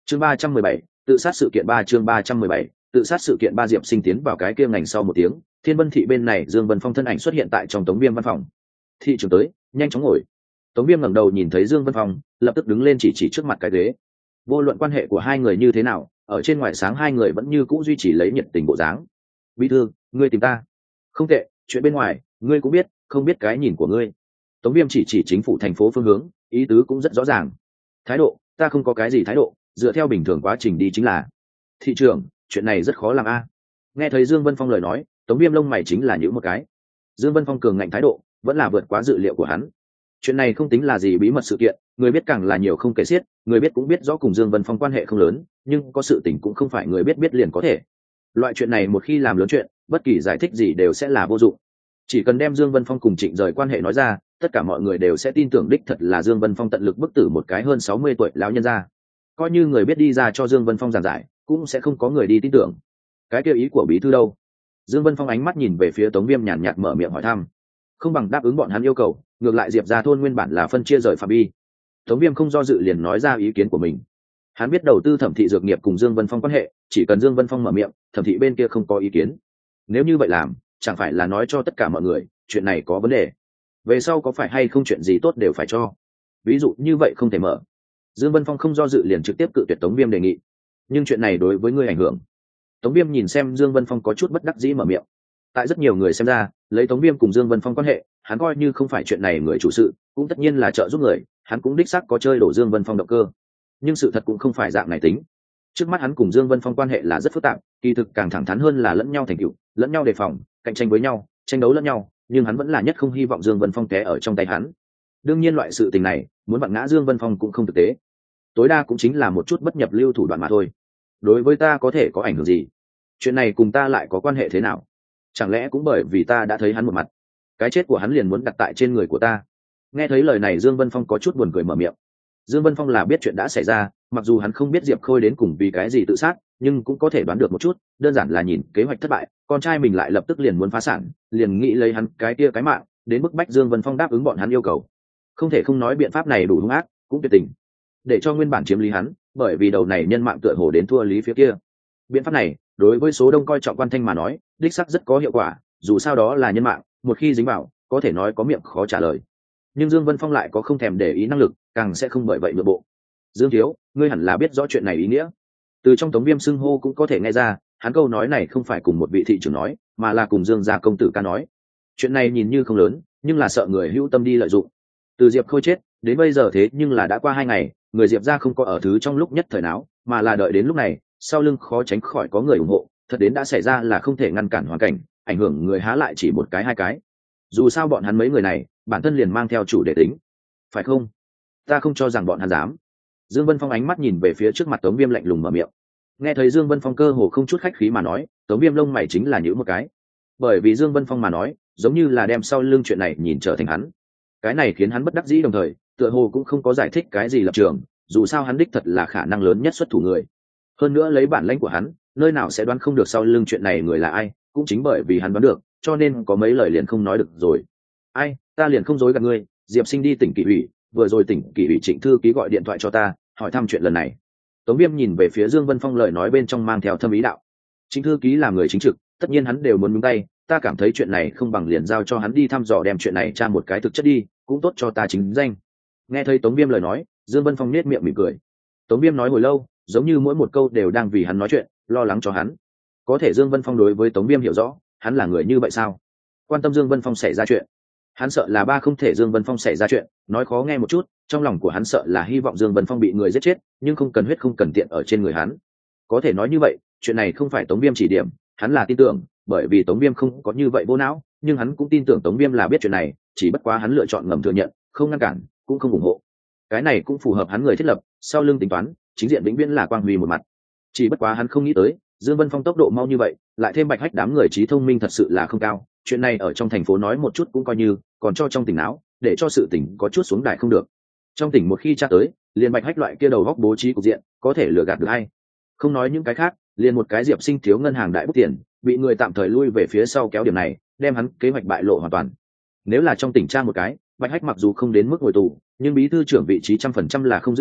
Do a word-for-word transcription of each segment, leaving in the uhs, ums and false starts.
chương ba trăm mười bảy tự sát sự kiện ba chương ba trăm mười bảy tự sát sự kiện ba. Diệp Sinh tiến vào cái kia ngành sau một tiếng, Thiên Vân thị bên này Dương Vân Phong thân ảnh xuất hiện tại trong Tống Viêm văn phòng. Thị trưởng tới, nhanh chóng ngồi. Tống Viêm ngẩng đầu nhìn thấy Dương Vân Phong, lập tức đứng lên chỉ chỉ trước mặt cái ghế. Vô luận quan hệ của hai người như thế nào, ở trên ngoài sáng hai người vẫn như cũ duy trì lấy nhiệt tình bộ dáng. Bí thư, ngươi tìm ta? Không tệ, chuyện bên ngoài ngươi cũng biết, không biết cái nhìn của ngươi. Tống Viêm chỉ chỉ chính phủ thành phố phương hướng, ý tứ cũng rất rõ ràng. Thái độ, ta không có cái gì thái độ, dựa theo bình thường quá trình đi chính là. Thị trưởng, chuyện này rất khó làm a. Nghe thấy Dương Vân Phong lời nói, Tống Viêm lông mày chính là nhíu một cái. Dương Vân Phong cường ngạnh thái độ, vẫn là vượt quá dự liệu của hắn. Chuyện này không tính là gì bí mật sự kiện, người biết càng là nhiều không kể xiết, người biết cũng biết rõ cùng Dương Vân Phong quan hệ không lớn, nhưng có sự tình cũng không phải người biết biết liền có thể. Loại chuyện này một khi làm lớn chuyện, bất kỳ giải thích gì đều sẽ là vô dụng. Chỉ cần đem Dương Vân Phong cùng Trịnh rời quan hệ nói ra, tất cả mọi người đều sẽ tin tưởng đích thật là Dương Vân Phong tận lực bức tử một cái hơn sáu mươi tuổi lão nhân ra. Coi như người biết đi ra cho Dương Vân Phong giảng giải, cũng sẽ không có người đi tin tưởng. Cái kia ý của bí thư đâu? Dương Vân Phong ánh mắt nhìn về phía Tống Viêm nhàn nhạt mở miệng hỏi thăm. Không bằng đáp ứng bọn hắn yêu cầu, ngược lại Diệp gia thôn nguyên bản là phân chia rời phạm vi. Tống Viêm không do dự liền nói ra ý kiến của mình. Hắn biết đầu tư Thẩm thị dược nghiệp cùng Dương Vân Phong quan hệ, chỉ cần Dương Vân Phong mở miệng, Thẩm thị bên kia không có ý kiến. Nếu như vậy làm, chẳng phải là nói cho tất cả mọi người, chuyện này có vấn đề. Về sau có phải hay không chuyện gì tốt đều phải cho. Ví dụ như vậy không thể mở. Dương Vân Phong không do dự liền trực tiếp cự tuyệt Tống Viêm đề nghị. Nhưng chuyện này đối với ngươi ảnh hưởng. Tống Viêm nhìn xem Dương Vân Phong có chút bất đắc dĩ mở miệng. Tại rất nhiều người xem ra, lấy Tống Viêm cùng Dương Vân Phong quan hệ, hắn coi như không phải chuyện này người chủ sự, cũng tất nhiên là trợ giúp người, hắn cũng đích xác có chơi đổ Dương Vân Phong động cơ. Nhưng sự thật cũng không phải dạng này tính. Trước mắt hắn cùng Dương Vân Phong quan hệ là rất phức tạp, kỳ thực càng thẳng thắn hơn là lẫn nhau thành tựu, lẫn nhau đề phòng, cạnh tranh với nhau, tranh đấu lẫn nhau, nhưng hắn vẫn là nhất không hy vọng Dương Vân Phong té ở trong tay hắn. Đương nhiên loại sự tình này, muốn vặn ngã Dương Vân Phong cũng không thực tế. Tối đa cũng chính là một chút bất nhập lưu thủ đoạn mà thôi. Đối với ta có thể có ảnh hưởng gì? Chuyện này cùng ta lại có quan hệ thế nào? Chẳng lẽ cũng bởi vì ta đã thấy hắn một mặt, cái chết của hắn liền muốn đặt tại trên người của ta? Nghe thấy lời này Dương Vân Phong có chút buồn cười mở miệng. Dương Vân Phong là biết chuyện đã xảy ra, mặc dù hắn không biết Diệp Khôi đến cùng vì cái gì tự sát, nhưng cũng có thể đoán được một chút, đơn giản là nhìn kế hoạch thất bại, con trai mình lại lập tức liền muốn phá sản, liền nghĩ lấy hắn cái kia cái mạng, đến bức bách Dương Vân Phong đáp ứng bọn hắn yêu cầu. Không thể không nói biện pháp này đủ hung ác, cũng tuyệt tình. Để cho nguyên bản chiếm lý hắn, bởi vì đầu này nhân mạng tựa hồ đến thua lý phía kia. Biện pháp này, đối với số đông coi trọng Quan Thanh mà nói, đích xác rất có hiệu quả, dù sao đó là nhân mạng, một khi dính vào, có thể nói có miệng khó trả lời. Nhưng Dương Vân Phong lại có không thèm để ý năng lực, càng sẽ không bởi vậy nhượng bộ. Dương thiếu, ngươi hẳn là biết rõ chuyện này ý nghĩa. Từ trong Tống Viêm xưng hô cũng có thể nghe ra, hắn câu nói này không phải cùng một vị thị trưởng nói, mà là cùng Dương gia công tử ca nói. Chuyện này nhìn như không lớn, nhưng là sợ người hữu tâm đi lợi dụng. Từ Diệp Khôi chết đến bây giờ thế nhưng là đã qua hai ngày, người Diệp gia không có ở thứ trong lúc nhất thời nào, mà là đợi đến lúc này, sau lưng khó tránh khỏi có người ủng hộ, thật đến đã xảy ra là không thể ngăn cản hoàn cảnh, ảnh hưởng người há lại chỉ một cái hai cái. Dù sao bọn hắn mấy người này, bản thân liền mang theo chủ đề tính, phải không? Ta không cho rằng bọn hắn dám. Dương Vân Phong ánh mắt nhìn về phía trước mặt Tống Viêm lạnh lùng mở miệng. Nghe thấy Dương Vân Phong cơ hồ không chút khách khí mà nói, Tống Viêm lông mày chính là nhíu một cái. Bởi vì Dương Vân Phong mà nói, giống như là đem sau lưng chuyện này nhìn trở thành hắn. Cái này khiến hắn bất đắc dĩ đồng thời, tựa hồ cũng không có giải thích cái gì lập trường, dù sao hắn đích thật là khả năng lớn nhất xuất thủ người. Hơn nữa lấy bản lĩnh của hắn, nơi nào sẽ đoán không được sau lưng chuyện này người là ai, cũng chính bởi vì hắn đoán được, cho nên có mấy lời liền không nói được rồi. Ai, ta liền không dối gạt ngươi, Diệp Sinh đi tỉnh Kỷ ủy, vừa rồi tỉnh Kỷ ủy Trịnh thư ký gọi điện thoại cho ta, hỏi thăm chuyện lần này. Tống Viêm nhìn về phía Dương Vân Phong, lời nói bên trong mang theo thâm ý đạo. Trịnh thư ký là người chính trực, tất nhiên hắn đều muốn nhúng tay, ta cảm thấy chuyện này không bằng liền giao cho hắn đi thăm dò đem chuyện này tra một cái thực chất đi, cũng tốt cho ta chính danh. Nghe thấy Tống Viêm lời nói, Dương Vân Phong nét miệng mỉm cười. Tống Viêm nói hồi lâu, giống như mỗi một câu đều đang vì hắn nói chuyện, lo lắng cho hắn. Có thể Dương Vân Phong đối với Tống Viêm hiểu rõ, hắn là người như vậy sao? Quan tâm Dương Vân Phong xảy ra chuyện. Hắn sợ là ba không thể Dương Vân Phong xảy ra chuyện, nói khó nghe một chút, trong lòng của hắn sợ là hy vọng Dương Vân Phong bị người giết chết, nhưng không cần huyết không cần tiện ở trên người hắn. Có thể nói như vậy, chuyện này không phải Tống Viêm chỉ điểm, hắn là tin tưởng, bởi vì Tống Viêm không có như vậy vô não, nhưng hắn cũng tin tưởng Tống Viêm là biết chuyện này, chỉ bất quá hắn lựa chọn ngầm thừa nhận, không ngăn cản, cũng không ủng hộ. Cái này cũng phù hợp hắn người thiết lập, sau lưng tính toán, chính diện vĩnh viễn là quang huy một mặt. Chỉ bất quá hắn không nghĩ tới, Dương Vân Phong tốc độ mau như vậy, lại thêm Bạch Hách đám người trí thông minh thật sự là không cao, chuyện này ở trong thành phố nói một chút cũng coi như, còn cho trong tỉnh não, để cho sự tỉnh có chút xuống đài không được. Trong tỉnh một khi tra tới, liền Bạch Hách loại kia đầu góc bố trí cục diện, có thể lừa gạt được hay? Không nói những cái khác, liền một cái Diệp Sinh thiếu ngân hàng đại bút tiền, bị người tạm thời lui về phía sau kéo điểm này, đem hắn kế hoạch bại lộ hoàn toàn. Nếu là trong tỉnh tra một cái, Bạch Hách mặc dù không đến mức ngồi tù, nhưng bí thư trưởng vị trí trăm phần trăm là không giữ được,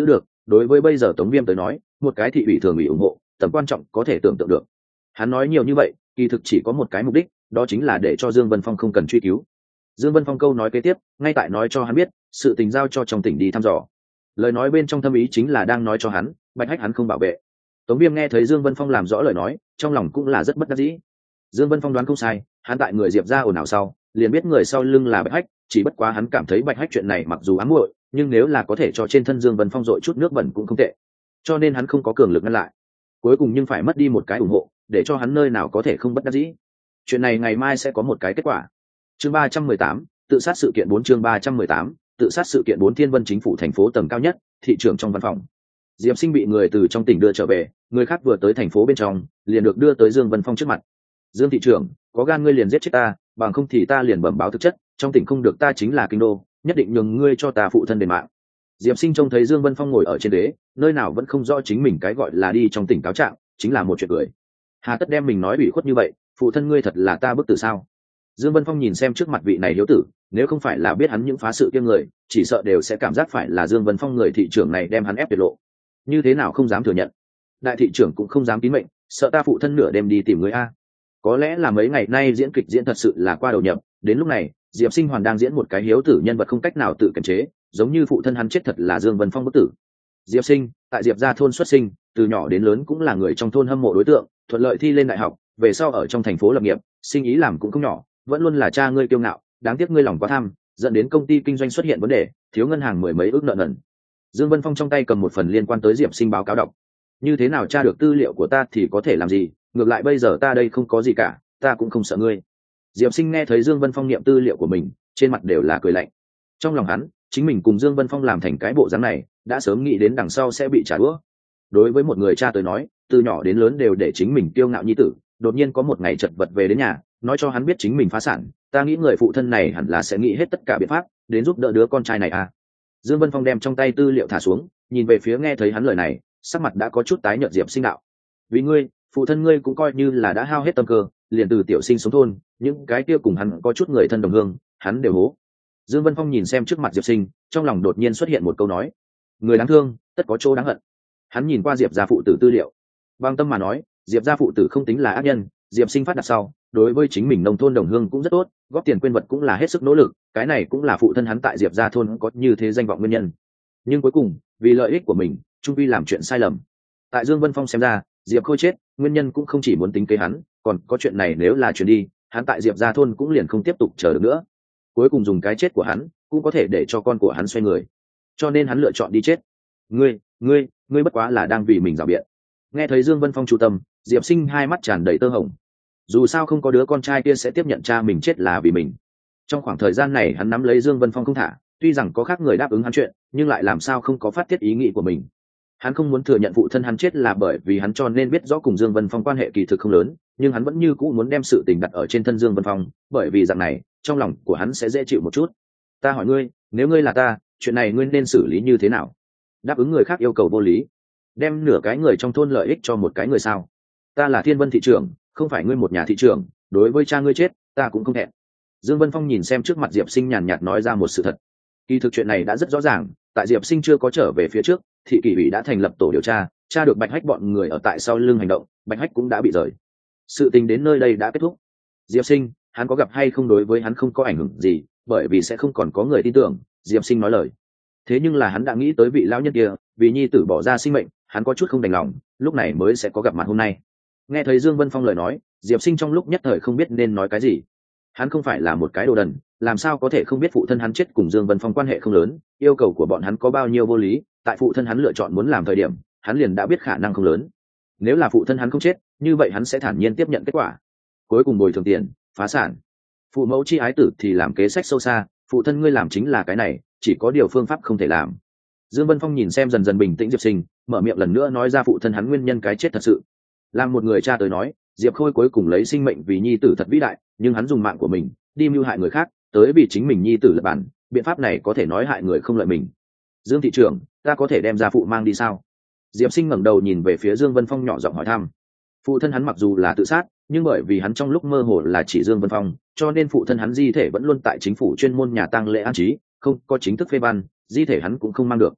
đối với bây giờ Tống Viêm tới nói, một cái thị ủy thường ủy ủng hộ tầm quan trọng có thể tưởng tượng được. Hắn nói nhiều như vậy kỳ thực chỉ có một cái mục đích, đó chính là để cho Dương Vân Phong không cần truy cứu. Dương Vân Phong câu nói kế tiếp ngay tại nói cho hắn biết sự tình giao cho trong tỉnh đi thăm dò. Lời nói bên trong thâm ý chính là đang nói cho hắn Bạch Hách hắn không bảo vệ. Tống Viêm nghe thấy Dương Vân Phong làm rõ lời nói, trong lòng cũng là rất bất đắc dĩ. Dương Vân Phong đoán không sai, hắn tại người Diệp ra ồn ào sau liền biết người sau lưng là Bạch Hách, chỉ bất quá hắn cảm thấy Bạch Hách chuyện này mặc dù ám muội, nhưng nếu là có thể cho trên thân Dương Vân Phong dội chút nước bẩn cũng không tệ, cho nên hắn không có cường lực ngăn lại. Cuối cùng nhưng phải mất đi một cái ủng hộ, để cho hắn nơi nào có thể không bất đắc dĩ. Chuyện này ngày mai sẽ có một cái kết quả. Chương ba trăm mười tám, tự sát sự kiện bốn. Chương ba trăm mười tám, tự sát sự kiện bốn. Thiên Vân chính phủ thành phố tầng cao nhất, thị trưởng trong văn phòng. Diệp Sinh bị người từ trong tỉnh đưa trở về, người khác vừa tới thành phố bên trong liền được đưa tới Dương Vân Phong trước mặt. Dương thị trưởng, có gan ngươi liền giết chết ta, bằng không thì ta liền bẩm báo thực chất, trong tỉnh không được ta chính là kinh đô, nhất định nhường ngươi cho ta phụ thân đền mạng. Diệp Sinh trông thấy Dương Vân Phong ngồi ở trên ghế, nơi nào vẫn không rõ chính mình cái gọi là đi trong tỉnh cáo trạng chính là một chuyện cười. Hà tất đem mình nói ủy khuất như vậy, phụ thân ngươi thật là ta bức tử sao? Dương Vân Phong nhìn xem trước mặt vị này hiếu tử, nếu không phải là biết hắn những phá sự kia người, chỉ sợ đều sẽ cảm giác phải là Dương Vân Phong người thị trưởng này đem hắn ép tuyệt lộ. Như thế nào không dám thừa nhận? Đại thị trưởng cũng không dám tín mệnh, sợ ta phụ thân nửa đêm đi tìm người a. Có lẽ là mấy ngày nay diễn kịch diễn thật sự là qua đầu nhập, đến lúc này, Diệp Sinh hoàn đang diễn một cái hiếu tử nhân vật không cách nào tự kiềm chế, giống như phụ thân hắn chết thật là Dương Vân Phong bức tử. Diệp Sinh, tại Diệp gia thôn xuất sinh, từ nhỏ đến lớn cũng là người trong thôn hâm mộ đối tượng, thuận lợi thi lên đại học, về sau ở trong thành phố lập nghiệp, sinh ý làm cũng không nhỏ, vẫn luôn là cha ngươi kiêu ngạo, đáng tiếc ngươi lòng quá tham, dẫn đến công ty kinh doanh xuất hiện vấn đề, thiếu ngân hàng mười mấy ước nợ nần. Dương Vân Phong trong tay cầm một phần liên quan tới Diệp Sinh báo cáo đọc. Như thế nào tra được tư liệu của ta thì có thể làm gì, ngược lại bây giờ ta đây không có gì cả, ta cũng không sợ ngươi. Diệp Sinh nghe thấy Dương Vân Phong niệm tư liệu của mình, trên mặt đều là cười lạnh. Trong lòng hắn, chính mình cùng Dương Vân Phong làm thành cái bộ dáng này, đã sớm nghĩ đến đằng sau sẽ bị trả đũa. Đối với một người cha tới nói, từ nhỏ đến lớn đều để chính mình kiêu ngạo nhi tử, đột nhiên có một ngày chật vật về đến nhà, nói cho hắn biết chính mình phá sản, ta nghĩ người phụ thân này hẳn là sẽ nghĩ hết tất cả biện pháp đến giúp đỡ đứa con trai này à. Dương Vân Phong đem trong tay tư liệu thả xuống, nhìn về phía nghe thấy hắn lời này, sắc mặt đã có chút tái nhợt. Diệp Sinh đạo: vì ngươi, phụ thân ngươi cũng coi như là đã hao hết tâm cơ, liền từ tiểu sinh sống thôn, những cái kia cùng hắn có chút người thân đồng hương, hắn đều hố. Dương Vân Phong nhìn xem trước mặt Diệp Sinh, trong lòng đột nhiên xuất hiện một câu nói: người đáng thương, tất có chỗ đáng hận. Hắn nhìn qua Diệp gia phụ tử tư liệu, bằng tâm mà nói, Diệp gia phụ tử không tính là ác nhân, Diệp Sinh phát đạt sau, đối với chính mình nông thôn đồng hương cũng rất tốt, góp tiền quyên vật cũng là hết sức nỗ lực, cái này cũng là phụ thân hắn tại Diệp gia thôn có như thế danh vọng nguyên nhân. Nhưng cuối cùng, vì lợi ích của mình, trung quy làm chuyện sai lầm. Tại Dương Vân Phong xem ra, Diệp Khôi chết, nguyên nhân cũng không chỉ muốn tính kế hắn, còn có chuyện này nếu là chuyển đi, hắn tại Diệp gia thôn cũng liền không tiếp tục chờ được nữa. Cuối cùng dùng cái chết của hắn, cũng có thể để cho con của hắn xoay người. Cho nên hắn lựa chọn đi chết. Ngươi, ngươi, ngươi bất quá là đang vì mình rào biện. Nghe thấy Dương Vân Phong chú tâm, Diệp Sinh hai mắt tràn đầy tơ hồng. Dù sao không có đứa con trai kia sẽ tiếp nhận cha mình chết là vì mình. Trong khoảng thời gian này hắn nắm lấy Dương Vân Phong không thả, tuy rằng có khác người đáp ứng hắn chuyện, nhưng lại làm sao không có phát tiết ý nghĩ của mình. Hắn không muốn thừa nhận phụ thân hắn chết là bởi vì hắn cho nên biết rõ cùng Dương Vân Phong quan hệ kỳ thực không lớn, nhưng hắn vẫn như cũ muốn đem sự tình đặt ở trên thân Dương Vân Phong, bởi vì dạng này, trong lòng của hắn sẽ dễ chịu một chút. Ta hỏi ngươi, nếu ngươi là ta, chuyện này ngươi nên xử lý như thế nào? Đáp ứng người khác yêu cầu vô lý, đem nửa cái người trong thôn lợi ích cho một cái người sao? Ta là Thiên Vân thị trưởng, không phải ngươi một nhà thị trưởng, đối với cha ngươi chết, ta cũng không thẹn. Dương Vân Phong nhìn xem trước mặt Diệp Sinh nhàn nhạt nói ra một sự thật. Kỳ thực chuyện này đã rất rõ ràng, tại Diệp Sinh chưa có trở về phía trước, thị kỷ ủy đã thành lập tổ điều tra, tra được Bạch Hách bọn người ở tại sau lưng hành động, Bạch Hách cũng đã bị rời. Sự tình đến nơi đây đã kết thúc. Diệp Sinh, hắn có gặp hay không đối với hắn không có ảnh hưởng gì, bởi vì sẽ không còn có người tin tưởng. Diệp Sinh nói lời. Thế nhưng là hắn đã nghĩ tới vị lão nhân kia, vì nhi tử bỏ ra sinh mệnh, hắn có chút không đành lòng, lúc này mới sẽ có gặp mặt hôm nay. Nghe thấy Dương Vân Phong lời nói, Diệp Sinh trong lúc nhất thời không biết nên nói cái gì. Hắn không phải là một cái đồ đần, làm sao có thể không biết phụ thân hắn chết cùng Dương Vân Phong quan hệ không lớn, yêu cầu của bọn hắn có bao nhiêu vô lý, tại phụ thân hắn lựa chọn muốn làm thời điểm, hắn liền đã biết khả năng không lớn. Nếu là phụ thân hắn không chết, như vậy hắn sẽ thản nhiên tiếp nhận kết quả. Cuối cùng bồi thường tiền, phá sản. Phụ mẫu chi ái tử thì làm kế sách sâu xa, phụ thân ngươi làm chính là cái này, chỉ có điều phương pháp không thể làm. Dương Vân Phong nhìn xem dần dần bình tĩnh Diệp Sinh, mở miệng lần nữa nói ra phụ thân hắn nguyên nhân cái chết thật sự. Làm một người cha tới nói, Diệp Khôi cuối cùng lấy sinh mệnh vì nhi tử thật vĩ đại, nhưng hắn dùng mạng của mình đi mưu hại người khác, tới vì chính mình nhi tử lập bản, biện pháp này có thể nói hại người không lợi mình. Dương thị trưởng, ta có thể đem gia phụ mang đi sao? Diệp Sinh ngẩng đầu nhìn về phía Dương Vân Phong nhỏ giọng hỏi thăm. Phụ thân hắn mặc dù là tự sát, nhưng bởi vì hắn trong lúc mơ hồ là chỉ Dương Vân Phong, cho nên phụ thân hắn di thể vẫn luôn tại chính phủ chuyên môn nhà tang lễ an trí, không có chính thức phê văn, di thể hắn cũng không mang được.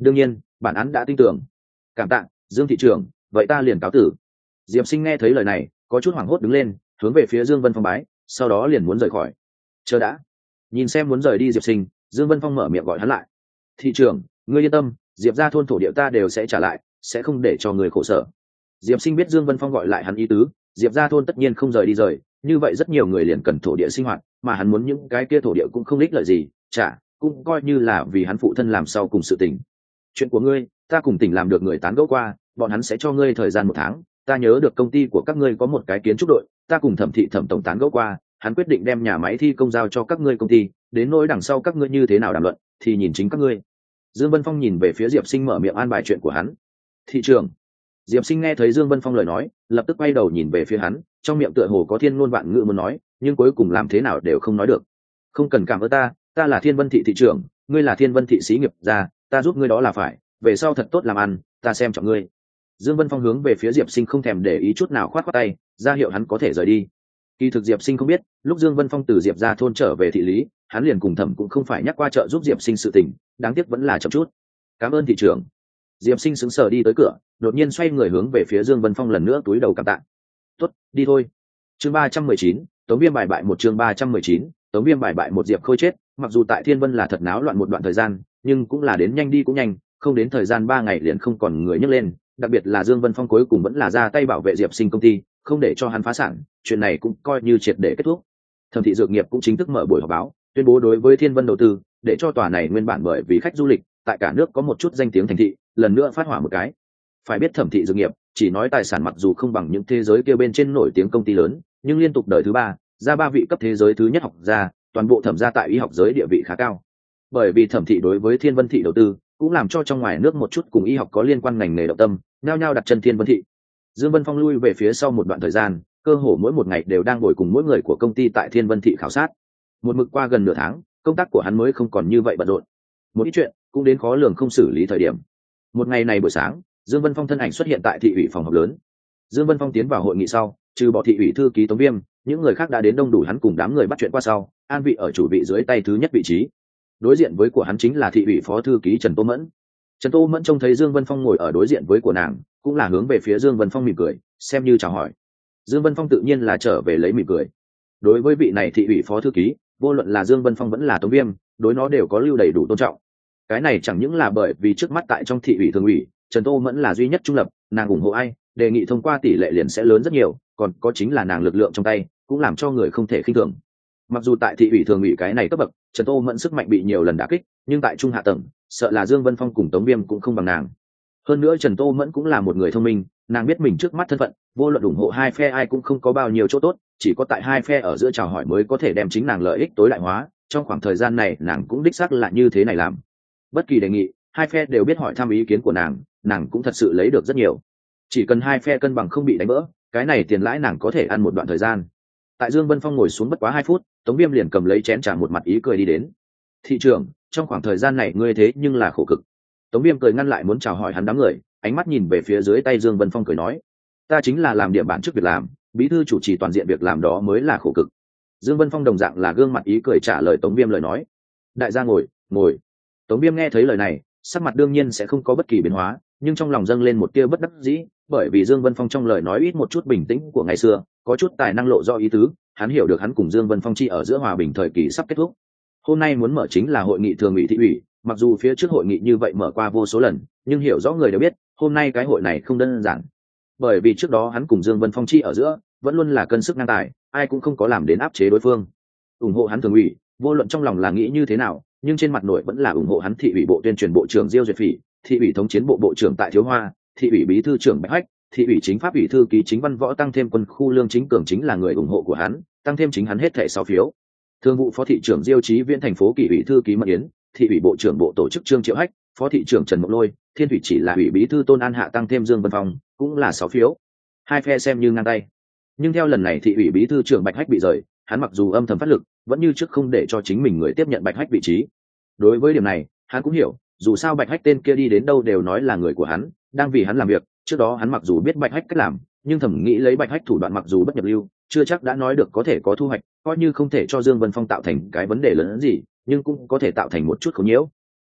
đương nhiên bản án đã tin tưởng. Cảm tạ Dương thị trưởng, vậy ta liền cáo tử. Diệp Sinh nghe thấy lời này có chút hoảng hốt đứng lên, hướng về phía Dương Vân Phong bái, sau đó liền muốn rời khỏi. Chờ đã. Nhìn xem muốn rời đi Diệp Sinh, Dương Vân Phong mở miệng gọi hắn lại. Thị trưởng, ngươi yên tâm, Diệp gia thôn thổ địa ta đều sẽ trả lại, sẽ không để cho người khổ sở. Diệp Sinh biết Dương Vân Phong gọi lại hắn ý tứ, Diệp gia thôn tất nhiên không rời đi rời, như vậy rất nhiều người liền cần thổ địa sinh hoạt, mà hắn muốn những cái kia thổ địa cũng không ích lợi gì, trả cũng coi như là vì hắn phụ thân làm sau cùng sự tình. Chuyện của ngươi, ta cùng tỉnh làm được người tán gẫu qua, bọn hắn sẽ cho ngươi thời gian một tháng. Ta nhớ được công ty của các ngươi có một cái kiến trúc đội, ta cùng Thẩm thị Thẩm tổng tán gẫu qua, hắn quyết định đem nhà máy thi công giao cho các ngươi công ty, đến nỗi đằng sau các ngươi như thế nào đàm luận, thì nhìn chính các ngươi. Dương Vân Phong nhìn về phía Diệp Sinh mở miệng an bài chuyện của hắn. Thị trưởng. Diệp Sinh nghe thấy Dương Vân Phong lời nói, lập tức quay đầu nhìn về phía hắn, trong miệng tựa hồ có thiên ngôn vạn ngữ muốn nói, nhưng cuối cùng làm thế nào đều không nói được. Không cần cảm ơn ta, ta là Thiên Vân thị thị trưởng, ngươi là Thiên Vân thị xí nghiệp gia, ta giúp ngươi đó là phải, về sau thật tốt làm ăn, ta xem trọng ngươi. Dương Vân Phong hướng về phía Diệp Sinh không thèm để ý chút nào, khoát khoát tay, ra hiệu hắn có thể rời đi. Kỳ thực Diệp Sinh không biết, lúc Dương Vân Phong từ Diệp gia thôn trở về thị lý, hắn liền cùng Thẩm cũng không phải nhắc qua trợ giúp Diệp Sinh sự tình, đáng tiếc vẫn là chậm chút. Cảm ơn thị trưởng. Diệp Sinh sững sờ đi tới cửa, đột nhiên xoay người hướng về phía Dương Vân Phong lần nữa túi đầu cảm tạ. Tốt, đi thôi. Chương ba trăm mười chín, Tống Viêm bài bại một chương ba trăm mười chín, Tống Viêm bài bại một. Diệp Khôi chết, mặc dù tại Thiên Vân là thật náo loạn một đoạn thời gian, nhưng cũng là đến nhanh đi cũng nhanh, không đến thời gian ba ngày liền không còn người nhấc lên, đặc biệt là Dương Vân Phong cuối cùng vẫn là ra tay bảo vệ Diệp Sinh công ty, không để cho hắn phá sản, chuyện này cũng coi như triệt để kết thúc. Thẩm thị dược nghiệp cũng chính thức mở buổi họp báo, tuyên bố đối với Thiên Vân đầu tư, để cho tòa này nguyên bản bởi vì khách du lịch tại cả nước có một chút danh tiếng thành thị, lần nữa phát hỏa một cái. Phải biết Thẩm thị dược nghiệp chỉ nói tài sản mặc dù không bằng những thế giới kia bên trên nổi tiếng công ty lớn, nhưng liên tục đời thứ ba, ra ba vị cấp thế giới thứ nhất học gia, toàn bộ Thẩm gia tại y học giới địa vị khá cao. Bởi vì Thẩm thị đối với Thiên Vân thị đầu tư, cũng làm cho trong ngoài nước một chút cùng y học có liên quan ngành nghề động tâm, nhao nhao đặt chân Thiên Vân thị. Dương Vân Phong lui về phía sau một đoạn thời gian, cơ hồ mỗi một ngày đều đang ngồi cùng mỗi người của công ty tại Thiên Vân thị khảo sát. Một mực qua gần nửa tháng, công tác của hắn mới không còn như vậy bận rộn. Một ít chuyện cũng đến khó lường không xử lý thời điểm. Một ngày này buổi sáng, Dương Vân Phong thân ảnh xuất hiện tại thị ủy phòng họp lớn. Dương Vân Phong tiến vào hội nghị sau, trừ bỏ thị ủy thư ký Tống Viêm, những người khác đã đến đông đủ, hắn cùng đám người bắt chuyện qua sau, an vị ở chủ vị dưới tay thứ nhất vị trí. Đối diện với của hắn chính là thị ủy phó thư ký Trần Tô Mẫn. Trần Tô Mẫn trông thấy Dương Vân Phong ngồi ở đối diện với của nàng, cũng là hướng về phía Dương Vân Phong mỉm cười, xem như chào hỏi. Dương Vân Phong tự nhiên là trở về lấy mỉm cười. Đối với vị này thị ủy phó thư ký, vô luận là Dương Vân Phong vẫn là Tống Viêm, đối nó đều có lưu đầy đủ tôn trọng. Cái này chẳng những là bởi vì trước mắt tại trong thị ủy thường ủy, Trần Tô Mẫn là duy nhất trung lập, nàng ủng hộ ai, đề nghị thông qua tỷ lệ liền sẽ lớn rất nhiều, còn có chính là nàng lực lượng trong tay, cũng làm cho người không thể khinh thường. Mặc dù tại thị ủy thường ủy cái này cấp bậc, Trần Tô Mẫn sức mạnh bị nhiều lần đả kích, nhưng tại trung hạ tầng, sợ là Dương Vân Phong cùng Tống Viêm cũng không bằng nàng. Hơn nữa Trần Tô Mẫn cũng là một người thông minh, nàng biết mình trước mắt thân phận, vô luận ủng hộ hai phe ai cũng không có bao nhiêu chỗ tốt, chỉ có tại hai phe ở giữa chào hỏi mới có thể đem chính nàng lợi ích tối đại hóa. Trong khoảng thời gian này nàng cũng đích xác là như thế này làm. Bất kỳ đề nghị, hai phe đều biết hỏi thăm ý kiến của nàng, nàng cũng thật sự lấy được rất nhiều. Chỉ cần hai phe cân bằng không bị đánh vỡ, cái này tiền lãi nàng có thể ăn một đoạn thời gian. Tại Dương Vân Phong ngồi xuống bất quá hai phút, Tống Viêm liền cầm lấy chén trà một mặt ý cười đi đến. Thị trưởng, trong khoảng thời gian này ngươi thế nhưng là khổ cực. Tống Viêm cười ngăn lại muốn chào hỏi hắn đám người, ánh mắt nhìn về phía dưới tay Dương Vân Phong cười nói, ta chính là làm điểm bản chức việc làm, bí thư chủ trì toàn diện việc làm đó mới là khổ cực. Dương Vân Phong đồng dạng là gương mặt ý cười trả lời Tống Viêm lời nói. Đại gia ngồi, ngồi. Tống Viêm nghe thấy lời này, sắc mặt đương nhiên sẽ không có bất kỳ biến hóa, nhưng trong lòng dâng lên một tia bất đắc dĩ, bởi vì Dương Vân Phong trong lời nói ít một chút bình tĩnh của ngày xưa, có chút tài năng lộ do ý tứ, hắn hiểu được hắn cùng Dương Vân Phong chi ở giữa hòa bình thời kỳ sắp kết thúc. Hôm nay muốn mở chính là hội nghị thường ủy thị ủy, mặc dù phía trước hội nghị như vậy mở qua vô số lần, nhưng hiểu rõ người đều biết, hôm nay cái hội này không đơn giản. Bởi vì trước đó hắn cùng Dương Vân Phong chi ở giữa vẫn luôn là cân sức ngang tài, ai cũng không có làm đến áp chế đối phương. Ủng hộ hắn thường ủy, vô luận trong lòng là nghĩ như thế nào, nhưng trên mặt nội vẫn là ủng hộ hắn thị ủy bộ tuyên truyền bộ trưởng Diêu Duyệt Phỉ, thị ủy thống chiến bộ bộ trưởng Tại Thiếu Hoa, thị ủy bí thư trưởng Bạch Hách, thị ủy chính pháp ủy thư ký Chính Văn Võ tăng thêm quân khu Lương Chính Cường chính là người ủng hộ của hắn, tăng thêm chính hắn hết thảy sáu phiếu. Thương vụ phó thị trưởng Diêu Chí Viễn thành phố kỷ ủy thư ký Mật Yến, thị ủy bộ trưởng bộ tổ chức Trương Triệu Hách, phó thị trưởng Trần Mộng Lôi, thiên thủy chỉ là ủy bí thư Tôn An Hạ tăng thêm Dương Vân Phong, cũng là sáu phiếu. Hai phe xem như ngang tay. Nhưng theo lần này thị ủy bí thư trưởng Bạch Hách bị rời, hắn mặc dù âm thầm phát lực, vẫn như trước không để cho chính mình người tiếp nhận Bạch Hách vị trí. Đối với điểm này, hắn cũng hiểu, dù sao Bạch Hách tên kia đi đến đâu đều nói là người của hắn, đang vì hắn làm việc. Trước đó hắn mặc dù biết Bạch Hách cách làm, nhưng thầm nghĩ lấy Bạch Hách thủ đoạn mặc dù bất nhập lưu, chưa chắc đã nói được có thể có thu hoạch, coi như không thể cho Dương Vân Phong tạo thành cái vấn đề lớn hơn gì, nhưng cũng có thể tạo thành một chút khốn nhiễu.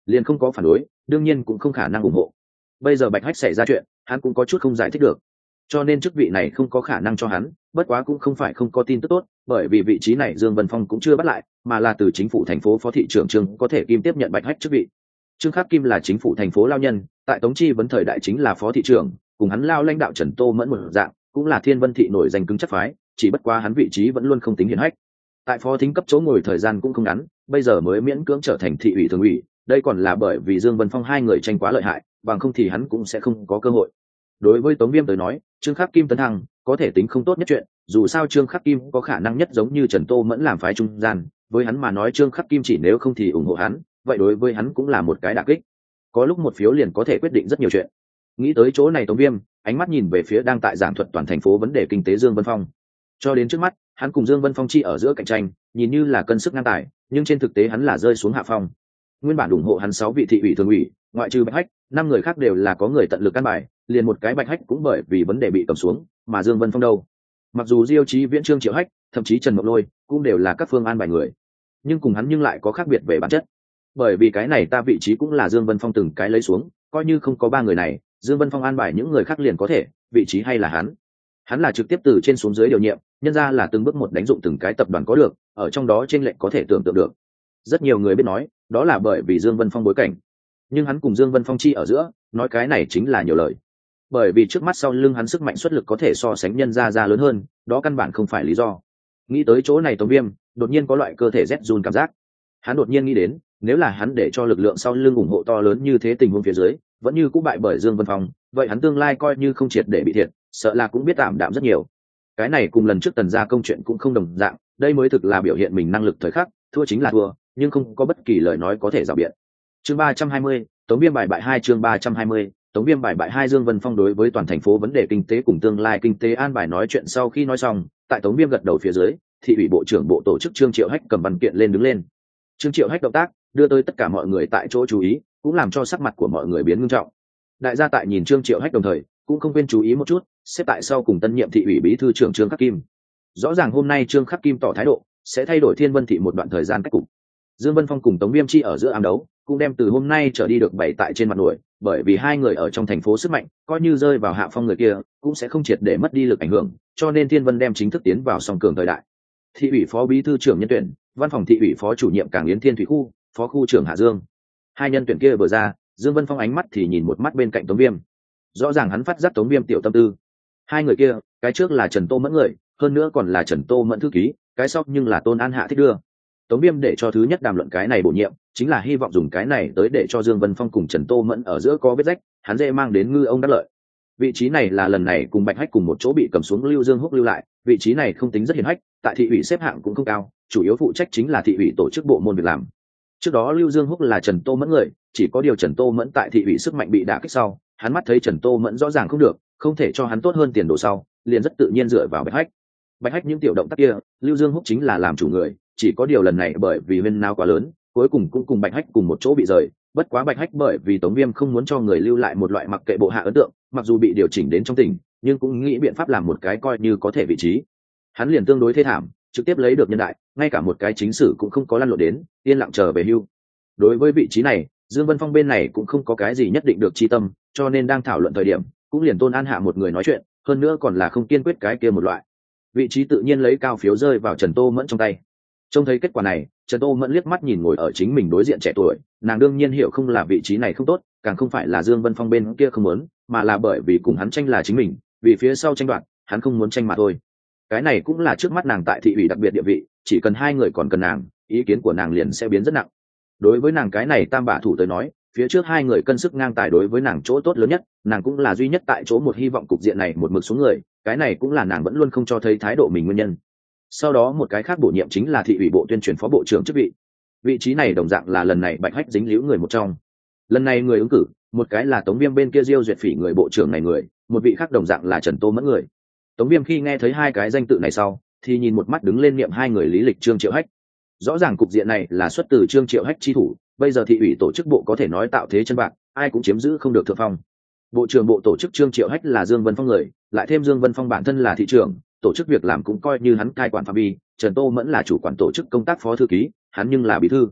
liền không có phản đối, đương nhiên cũng không khả năng ủng hộ. Bây giờ Bạch Hách xảy ra chuyện, hắn cũng có chút không giải thích được, cho nên chức vị này không có khả năng cho hắn. Bất quá cũng không phải không có tin tức tốt, bởi vì vị trí này Dương Vân Phong cũng chưa bắt lại, mà là từ chính phủ thành phố phó thị trưởng Trương có thể Kim tiếp nhận Bạch Hách chức vị. Trương Khắc Kim là chính phủ thành phố lao nhân, tại Tống Chi vấn thời đại chính là phó thị trưởng, cùng hắn lao lãnh đạo Trần Tô Mẫn một dạng, cũng là Thiên Vân thị nổi danh cứng chắc phái, chỉ bất quá hắn vị trí vẫn luôn không tính hiển hách. Tại phó thính cấp chỗ ngồi thời gian cũng không ngắn, bây giờ mới miễn cưỡng trở thành thị ủy thường ủy, đây còn là bởi vì Dương Vân Phong hai người tranh quá lợi hại, bằng không thì hắn cũng sẽ không có cơ hội. Đối với Tống Viêm tới nói, Trương Khắc Kim tấn thăng có thể tính không tốt nhất chuyện, dù sao Trương Khắc Kim có khả năng nhất giống như Trần Tô Mẫn làm phái trung gian, với hắn mà nói Trương Khắc Kim chỉ nếu không thì ủng hộ hắn, vậy đối với hắn cũng là một cái đả kích. Có lúc một phiếu liền có thể quyết định rất nhiều chuyện. Nghĩ tới chỗ này Tống Viêm ánh mắt nhìn về phía đang tại giảng thuật toàn thành phố vấn đề kinh tế Dương Vân Phong. Cho đến trước mắt, hắn cùng Dương Vân Phong chi ở giữa cạnh tranh, nhìn như là cân sức ngang tài, nhưng trên thực tế hắn là rơi xuống hạ phong. Nguyên bản ủng hộ hắn sáu vị thị ủy thường ủy, ngoại trừ Bạch Hách, năm người khác đều là có người tận lực căn bài, liền một cái Bạch Hách cũng bởi vì vấn đề bị cầm xuống, mà Dương Vân Phong đâu? Mặc dù Diêu Chí Viễn, Trương Triệu Hách, thậm chí Trần Mộng Lôi cũng đều là các phương an bài người, nhưng cùng hắn nhưng lại có khác biệt về bản chất. Bởi vì cái này ta vị trí cũng là Dương Vân Phong từng cái lấy xuống, coi như không có ba người này, Dương Vân Phong an bài những người khác liền có thể, vị trí hay là hắn. Hắn là trực tiếp từ trên xuống dưới điều nhiệm, nhân ra là từng bước một đánh dụng từng cái tập đoàn có được, ở trong đó trên lệnh có thể tưởng tượng được. Rất nhiều người biết nói, đó là bởi vì Dương Vân Phong bối cảnh, nhưng hắn cùng Dương Vân Phong chi ở giữa, nói cái này chính là nhiều lời. Bởi vì trước mắt sau lưng hắn sức mạnh xuất lực có thể so sánh nhân ra ra lớn hơn, đó căn bản không phải lý do. Nghĩ tới chỗ này Tống Viêm đột nhiên có loại cơ thể rét run cảm giác. Hắn đột nhiên nghĩ đến, nếu là hắn để cho lực lượng sau lưng ủng hộ to lớn như thế tình huống phía dưới vẫn như cũng bại bởi Dương Vân Phong, vậy hắn tương lai coi như không triệt để bị thiệt, sợ là cũng biết tạm đạm rất nhiều. Cái này cùng lần trước Tần gia công chuyện cũng không đồng dạng, đây mới thực là biểu hiện mình năng lực thời khắc, thua chính là thua, nhưng không có bất kỳ lời nói có thể rào biện. Chương ba trăm hai mươi, Tống Viêm bài bại hai chương ba trăm hai mươi, Tống Viêm bài bại hai Dương Vân Phong đối với toàn thành phố vấn đề kinh tế cùng tương lai kinh tế an bài nói chuyện sau khi nói xong, tại Tống Viêm gật đầu phía dưới, thị ủy bộ trưởng bộ tổ chức Trương Triệu Hách cầm văn kiện lên đứng lên. Trương Triệu Hách động tác đưa tới tất cả mọi người tại chỗ chú ý, cũng làm cho sắc mặt của mọi người biến nghiêm trọng. Đại gia tại nhìn Trương Triệu Hách đồng thời cũng không quên chú ý một chút, xếp tại sau cùng tân nhiệm thị ủy bí thư trưởng Trương Khắc Kim. Rõ ràng hôm nay Trương Khắc Kim tỏ thái độ sẽ thay đổi Thiên Vân thị một đoạn thời gian cách cục. Dương Vân Phong cùng Tống Viêm chi ở giữa ám đấu cũng đem từ hôm nay trở đi được bày tại trên mặt nổi, bởi vì hai người ở trong thành phố sức mạnh, coi như rơi vào hạ phong người kia cũng sẽ không triệt để mất đi lực ảnh hưởng, cho nên Thiên Vân đem chính thức tiến vào song cường thời đại. Thị ủy phó bí thư trưởng nhân tuyển, văn phòng thị ủy phó chủ nhiệm Cảng Yến Thiên Thủy khu, phó khu trưởng Hạ Dương. Hai nhân tuyển kia vừa ra, Dương Vân Phong ánh mắt thì nhìn một mắt bên cạnh Tống Viêm. Rõ ràng hắn phát giác Tống Viêm tiểu tâm tư. Hai người kia, cái trước là Trần Tô Mẫn người, hơn nữa còn là Trần Tô Mẫn thư ký, cái sau nhưng là Tôn An Hạ thích đưa. Tống Viêm để cho thứ nhất đàm luận cái này bổ nhiệm, chính là hy vọng dùng cái này tới để cho Dương Vân Phong cùng Trần Tô Mẫn ở giữa có vết rách, hắn dễ mang đến ngư ông đắc lợi. Vị trí này là lần này cùng Bạch Hách cùng một chỗ bị cầm xuống Lưu Dương Húc lưu lại, vị trí này không tính rất hiển hách, tại thị ủy xếp hạng cũng không cao, chủ yếu phụ trách chính là thị ủy tổ chức bộ môn việc làm. Trước đó Lưu Dương Húc là Trần Tô Mẫn người, chỉ có điều Trần Tô Mẫn tại thị ủy sức mạnh bị đả kích sau, hắn mắt thấy Trần Tô Mẫn rõ ràng không được, không thể cho hắn tốt hơn tiền đồ sau, liền rất tự nhiên dựa vào Bạch Hách. Bạch Hách những tiểu động tác kia, Lưu Dương Húc chính là làm chủ người, chỉ có điều lần này bởi vì huyên náo quá lớn, cuối cùng cũng cùng Bạch Hách cùng một chỗ bị rời. Bất quá Bạch Hách bởi vì Tống Viêm không muốn cho người lưu lại một loại mặc kệ bộ hạ ấn tượng, mặc dù bị điều chỉnh đến trong tỉnh, nhưng cũng nghĩ biện pháp làm một cái coi như có thể vị trí. Hắn liền tương đối thê thảm, trực tiếp lấy được nhân đại, ngay cả một cái chính sử cũng không có lăn lộn đến, yên lặng chờ về hưu. Đối với vị trí này, Dương Vân Phong bên này cũng không có cái gì nhất định được chi tâm, cho nên đang thảo luận thời điểm, cũng liền Tôn An Hạ một người nói chuyện, hơn nữa còn là không kiên quyết cái kia một loại. Vị trí tự nhiên lấy cao phiếu rơi vào Trần Tô Mẫn trong tay. Trông thấy kết quả này, Trần Tô Mẫn liếc mắt nhìn ngồi ở chính mình đối diện trẻ tuổi, nàng đương nhiên hiểu không là vị trí này không tốt, càng không phải là Dương Vân Phong bên kia không muốn, mà là bởi vì cùng hắn tranh là chính mình, vì phía sau tranh đoạt, hắn không muốn tranh mà thôi. Cái này cũng là trước mắt nàng tại thị ủy đặc biệt địa vị, chỉ cần hai người còn cần nàng, ý kiến của nàng liền sẽ biến rất nặng. Đối với nàng cái này tam bả thủ tới nói, phía trước hai người cân sức ngang tài đối với nàng chỗ tốt lớn nhất, nàng cũng là duy nhất tại chỗ một hy vọng cục diện này một mực xuống người, cái này cũng là nàng vẫn luôn không cho thấy thái độ mình nguyên nhân. Sau đó một cái khác bổ nhiệm chính là thị ủy bộ tuyên truyền phó bộ trưởng chức vị. Vị trí này đồng dạng là lần này Bạch Hách dính líu người một trong. Lần này người ứng cử, một cái là Tống Viêm bên kia Diêu Duyệt Phỉ người bộ trưởng này người, một vị khác đồng dạng là Trần Tô Mẫn người. Tống Viêm khi nghe thấy hai cái danh tự này sau, thì nhìn một mắt đứng lên niệm hai người lý lịch Trương Triệu Hách. Rõ ràng cục diện này là xuất từ Trương Triệu Hách chi thủ, bây giờ thị ủy tổ chức bộ có thể nói tạo thế chân bạc, ai cũng chiếm giữ không được thượng phong. Bộ trưởng bộ tổ chức Trương Triệu Hách là Dương Vân Phong người, lại thêm Dương Vân Phong bản thân là thị trưởng, tổ chức việc làm cũng coi như hắn cai quản phạm vi. Trần Tô Mẫn là chủ quản tổ chức công tác phó thư ký, hắn nhưng là bí thư.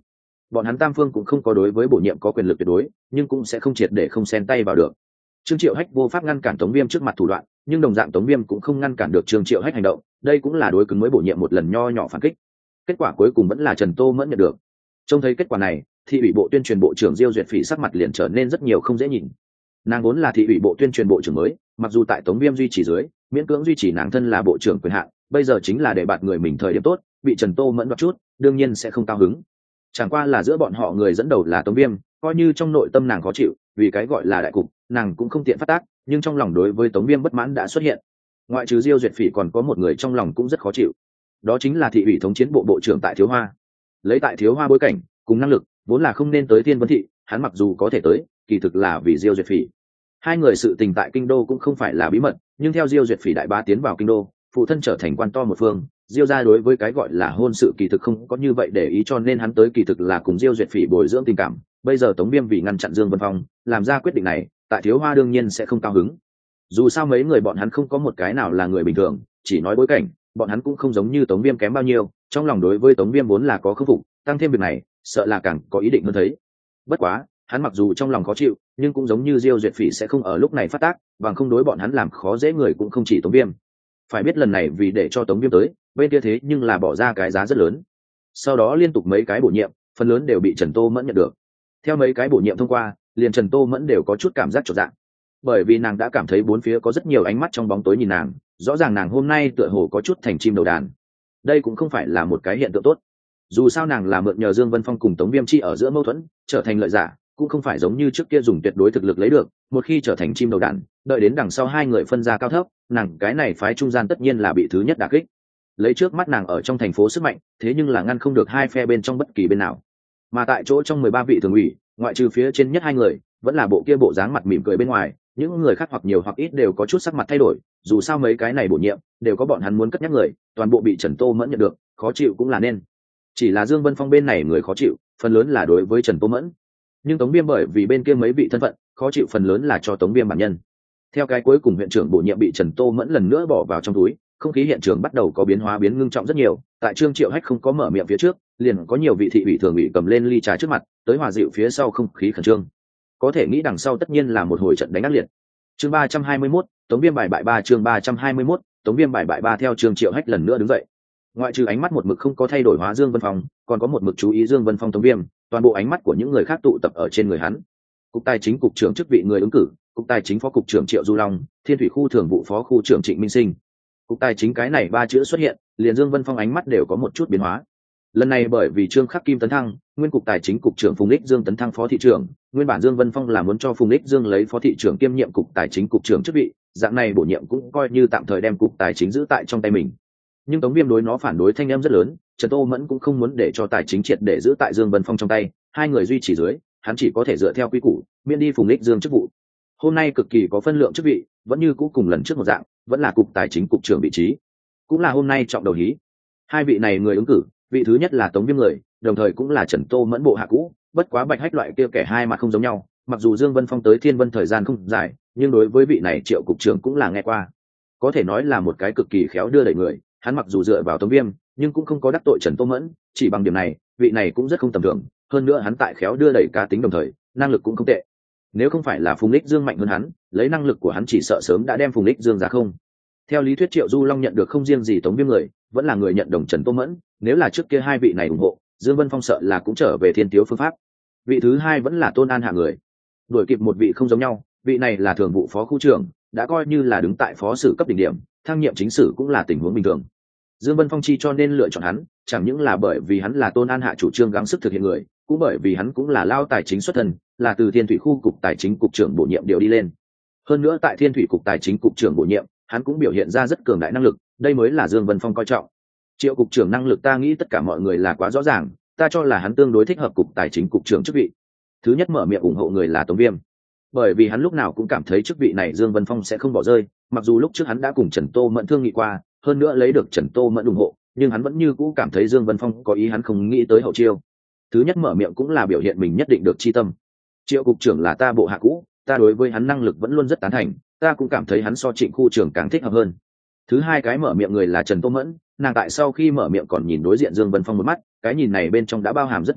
bọn hắn tam phương cũng không có đối với bổ nhiệm có quyền lực tuyệt đối, nhưng cũng sẽ không triệt để không xen tay vào được. Trương Triệu Hách vô pháp ngăn cản Tống Viêm trước mặt thủ đoạn, nhưng đồng dạng Tống Viêm cũng không ngăn cản được Trương Triệu Hách hành động, đây cũng là đối cứng mới bổ nhiệm một lần nho nhỏ phản kích. Kết quả cuối cùng vẫn là Trần Tô Mẫn nhận được. Trông thấy kết quả này, thị ủy bộ tuyên truyền bộ trưởng Diêu Duyệt Phỉ sắc mặt liền trở nên rất nhiều không dễ nhìn. Nàng vốn là thị ủy bộ tuyên truyền bộ trưởng mới, mặc dù tại Tống Viêm duy trì dưới, miễn cưỡng duy trì nàng thân là bộ trưởng quyền hạn, bây giờ chính là để bạt người mình thời điểm tốt, bị Trần Tô Mẫn đoạt chút, đương nhiên sẽ không cao hứng. Chẳng qua là giữa bọn họ người dẫn đầu là Tống Viêm, coi như trong nội tâm nàng khó chịu, vì cái gọi là đại cục, nàng cũng không tiện phát tác, nhưng trong lòng đối với Tống Viêm bất mãn đã xuất hiện. Ngoại trừ Diêu Duyệt Phỉ còn có một người trong lòng cũng rất khó chịu, đó chính là thị ủy thống chiến bộ bộ trưởng Tại Thiếu Hoa. Lấy Tại Thiếu Hoa bối cảnh cùng năng lực, vốn là không nên tới Thiên Vân thị, hắn mặc dù có thể tới, kỳ thực là vì Diêu Duyệt Phỉ. Hai người sự tình tại kinh đô cũng không phải là bí mật, nhưng theo Diêu Duyệt Phỉ đại bá tiến vào kinh đô, phụ thân trở thành quan to một phương, Diêu gia đối với cái gọi là hôn sự kỳ thực không có như vậy để ý, cho nên hắn tới kỳ thực là cùng Diêu Duyệt Phỉ bồi dưỡng tình cảm. Bây giờ Tống Viêm vì ngăn chặn Dương Vân Phong, làm ra quyết định này, Tại Thiếu Hoa đương nhiên sẽ không cao hứng. Dù sao mấy người bọn hắn không có một cái nào là người bình thường, chỉ nói bối cảnh, bọn hắn cũng không giống như Tống Viêm kém bao nhiêu, trong lòng đối với Tống Viêm vốn là có khâm phục, tăng thêm việc này, sợ là càng có ý định hơn thấy. Bất quá, hắn mặc dù trong lòng khó chịu, nhưng cũng giống như Diêu Duyệt Phỉ sẽ không ở lúc này phát tác, bằng không đối bọn hắn làm khó dễ người cũng không chỉ Tống Viêm. Phải biết lần này vì để cho Tống Viêm tới, bên kia thế nhưng là bỏ ra cái giá rất lớn. Sau đó liên tục mấy cái bổ nhiệm, phần lớn đều bị Trần Tô Mẫn nhận được. Theo mấy cái bổ nhiệm thông qua, liền Trần Tô Mẫn đều có chút cảm giác chột dạ. Bởi vì nàng đã cảm thấy bốn phía có rất nhiều ánh mắt trong bóng tối nhìn nàng, rõ ràng nàng hôm nay tựa hồ có chút thành chim đầu đàn. Đây cũng không phải là một cái hiện tượng tốt. Dù sao nàng là mượn nhờ Dương Vân Phong cùng Tống Viêm chi ở giữa mâu thuẫn, trở thành lợi giả, cũng không phải giống như trước kia dùng tuyệt đối thực lực lấy được, một khi trở thành chim đầu đàn, đợi đến đằng sau hai người phân ra cao thấp, nàng cái này phái trung gian tất nhiên là bị thứ nhất đả kích. Lấy trước mắt nàng ở trong thành phố sức mạnh, thế nhưng là ngăn không được hai phe bên trong bất kỳ bên nào. Mà tại chỗ trong mười ba vị thường ủy, ngoại trừ phía trên nhất hai người, vẫn là bộ kia bộ dáng mặt mỉm cười bên ngoài, những người khác hoặc nhiều hoặc ít đều có chút sắc mặt thay đổi, dù sao mấy cái này bổ nhiệm đều có bọn hắn muốn cất nhắc người, toàn bộ bị Trần Tô Mẫn nhận được, khó chịu cũng là nên. Chỉ là Dương Vân Phong bên này người khó chịu, phần lớn là đối với Trần Tô Mẫn. Nhưng Tống Viêm bởi vì bên kia mấy vị thân phận, khó chịu phần lớn là cho Tống Viêm bản nhân. Theo cái cuối cùng huyện trưởng bổ nhiệm bị Trần Tô Mẫn lần nữa bỏ vào trong túi, không khí hiện trường bắt đầu có biến hóa biến ngưng trọng rất nhiều. Tại Trương Triệu Hách không có mở miệng phía trước, liền có nhiều vị thị ủy thường ủy cầm lên ly trà trước mặt, tới hòa dịu phía sau không khí khẩn trương. Có thể nghĩ đằng sau tất nhiên là một hồi trận đánh ác liệt. Chương ba trăm hai mươi mốt, Tống Viêm bài bại ba chương ba trăm hai mươi mốt, Tống Viêm bài bại ba theo Trương Triệu Hách lần nữa đứng dậy. Ngoại trừ ánh mắt một mực không có thay đổi hóa Dương Vân Phong, còn có một mực chú ý Dương Vân Phong Tống Viêm, toàn bộ ánh mắt của những người khác tụ tập ở trên người hắn. Cục Tài chính cục trưởng chức vị người ứng cử, Cục Tài chính phó cục trưởng Triệu Du Long, Thiên thủy khu thường vụ phó khu trưởng Trịnh Minh Sinh. Cục Tài chính cái này ba chữ xuất hiện, liền Dương Vân Phong ánh mắt đều có một chút biến hóa. Lần này bởi vì Trương Khắc Kim tấn thăng, nguyên cục Tài chính cục trưởng Phùng Ích Dương tấn thăng phó thị trưởng, nguyên bản Dương Vân Phong là muốn cho Phùng Ích Dương lấy phó thị trưởng kiêm nhiệm cục Tài chính cục trưởng chức vị, dạng này bổ nhiệm cũng coi như tạm thời đem cục Tài chính giữ tại trong tay mình. Nhưng Tống Viêm đối nó phản đối thanh em rất lớn, Trần Tô Mẫn cũng không muốn để cho tài chính triệt để giữ tại Dương Vân Phong trong tay, hai người duy trì dưới, hắn chỉ có thể dựa theo quy củ, miễn đi Phùng Ích Dương chức vụ. Hôm nay cực kỳ có phân lượng chức vị, vẫn như cũ cùng lần trước một dạng, vẫn là cục tài chính cục trưởng vị trí, cũng là hôm nay trọng đầu hí. Hai vị này người ứng cử, vị thứ nhất là Tống Viêm người, đồng thời cũng là Trần Tô Mẫn bộ hạ cũ, bất quá Bạch Hách loại kia kẻ hai mặt không giống nhau, mặc dù Dương Vân Phong tới Thiên Vân thời gian không dài, nhưng đối với vị này Triệu cục trưởng cũng là nghe qua, có thể nói là một cái cực kỳ khéo đưa đẩy người. Hắn mặc dù dựa vào Tống Viêm, nhưng cũng không có đắc tội Trần Tô Mẫn, chỉ bằng điểm này, vị này cũng rất không tầm thường, hơn nữa hắn tại khéo đưa đẩy cá tính đồng thời, năng lực cũng không tệ. Nếu không phải là Phùng Ích Dương mạnh hơn hắn, lấy năng lực của hắn chỉ sợ sớm đã đem Phùng Ích Dương ra không. Theo lý thuyết Triệu Du Long nhận được không riêng gì Tống Viêm người, vẫn là người nhận đồng Trần Tô Mẫn, nếu là trước kia hai vị này ủng hộ, Dương Vân Phong sợ là cũng trở về thiên tiếu phương pháp. Vị thứ hai vẫn là Tôn An Hạ người. Đuổi kịp một vị không giống nhau, vị này là thường vụ phó khu trưởng, đã coi như là đứng tại phó sử cấp đỉnh điểm, thăng nhiệm chính sử cũng là tình huống bình thường. Dương Vân Phong chi cho nên lựa chọn hắn, chẳng những là bởi vì hắn là Tôn An Hạ chủ trương gắng sức thực hiện người, cũng bởi vì hắn cũng là lao tài chính xuất thân, là từ Thiên thủy khu cục tài chính cục trưởng bổ nhiệm điều đi lên. Hơn nữa tại Thiên thủy cục tài chính cục trưởng bổ nhiệm, hắn cũng biểu hiện ra rất cường đại năng lực, đây mới là Dương Vân Phong coi trọng. Triệu cục trưởng năng lực ta nghĩ tất cả mọi người là quá rõ ràng, ta cho là hắn tương đối thích hợp cục tài chính cục trưởng chức vị. Thứ nhất mở miệng ủng hộ người là Tống Viêm, bởi vì hắn lúc nào cũng cảm thấy chức vị này Dương Vân Phong sẽ không bỏ rơi, mặc dù lúc trước hắn đã cùng Trần Tô Mẫn thương nghị qua, hơn nữa lấy được Trần Tô Mẫn ủng hộ, nhưng hắn vẫn như cũ cảm thấy Dương Vân Phong có ý hắn không nghĩ tới hậu chiêu. Thứ nhất mở miệng cũng là biểu hiện mình nhất định được chi tâm. Triệu cục trưởng là ta bộ hạ cũ, ta đối với hắn năng lực vẫn luôn rất tán thành, ta cũng cảm thấy hắn so Trịnh khu trưởng càng thích hợp hơn. Thứ hai cái mở miệng người là Trần Tô Mẫn, nàng tại sau khi mở miệng còn nhìn đối diện Dương Vân Phong một mắt, cái nhìn này bên trong đã bao hàm rất nhiều thứ,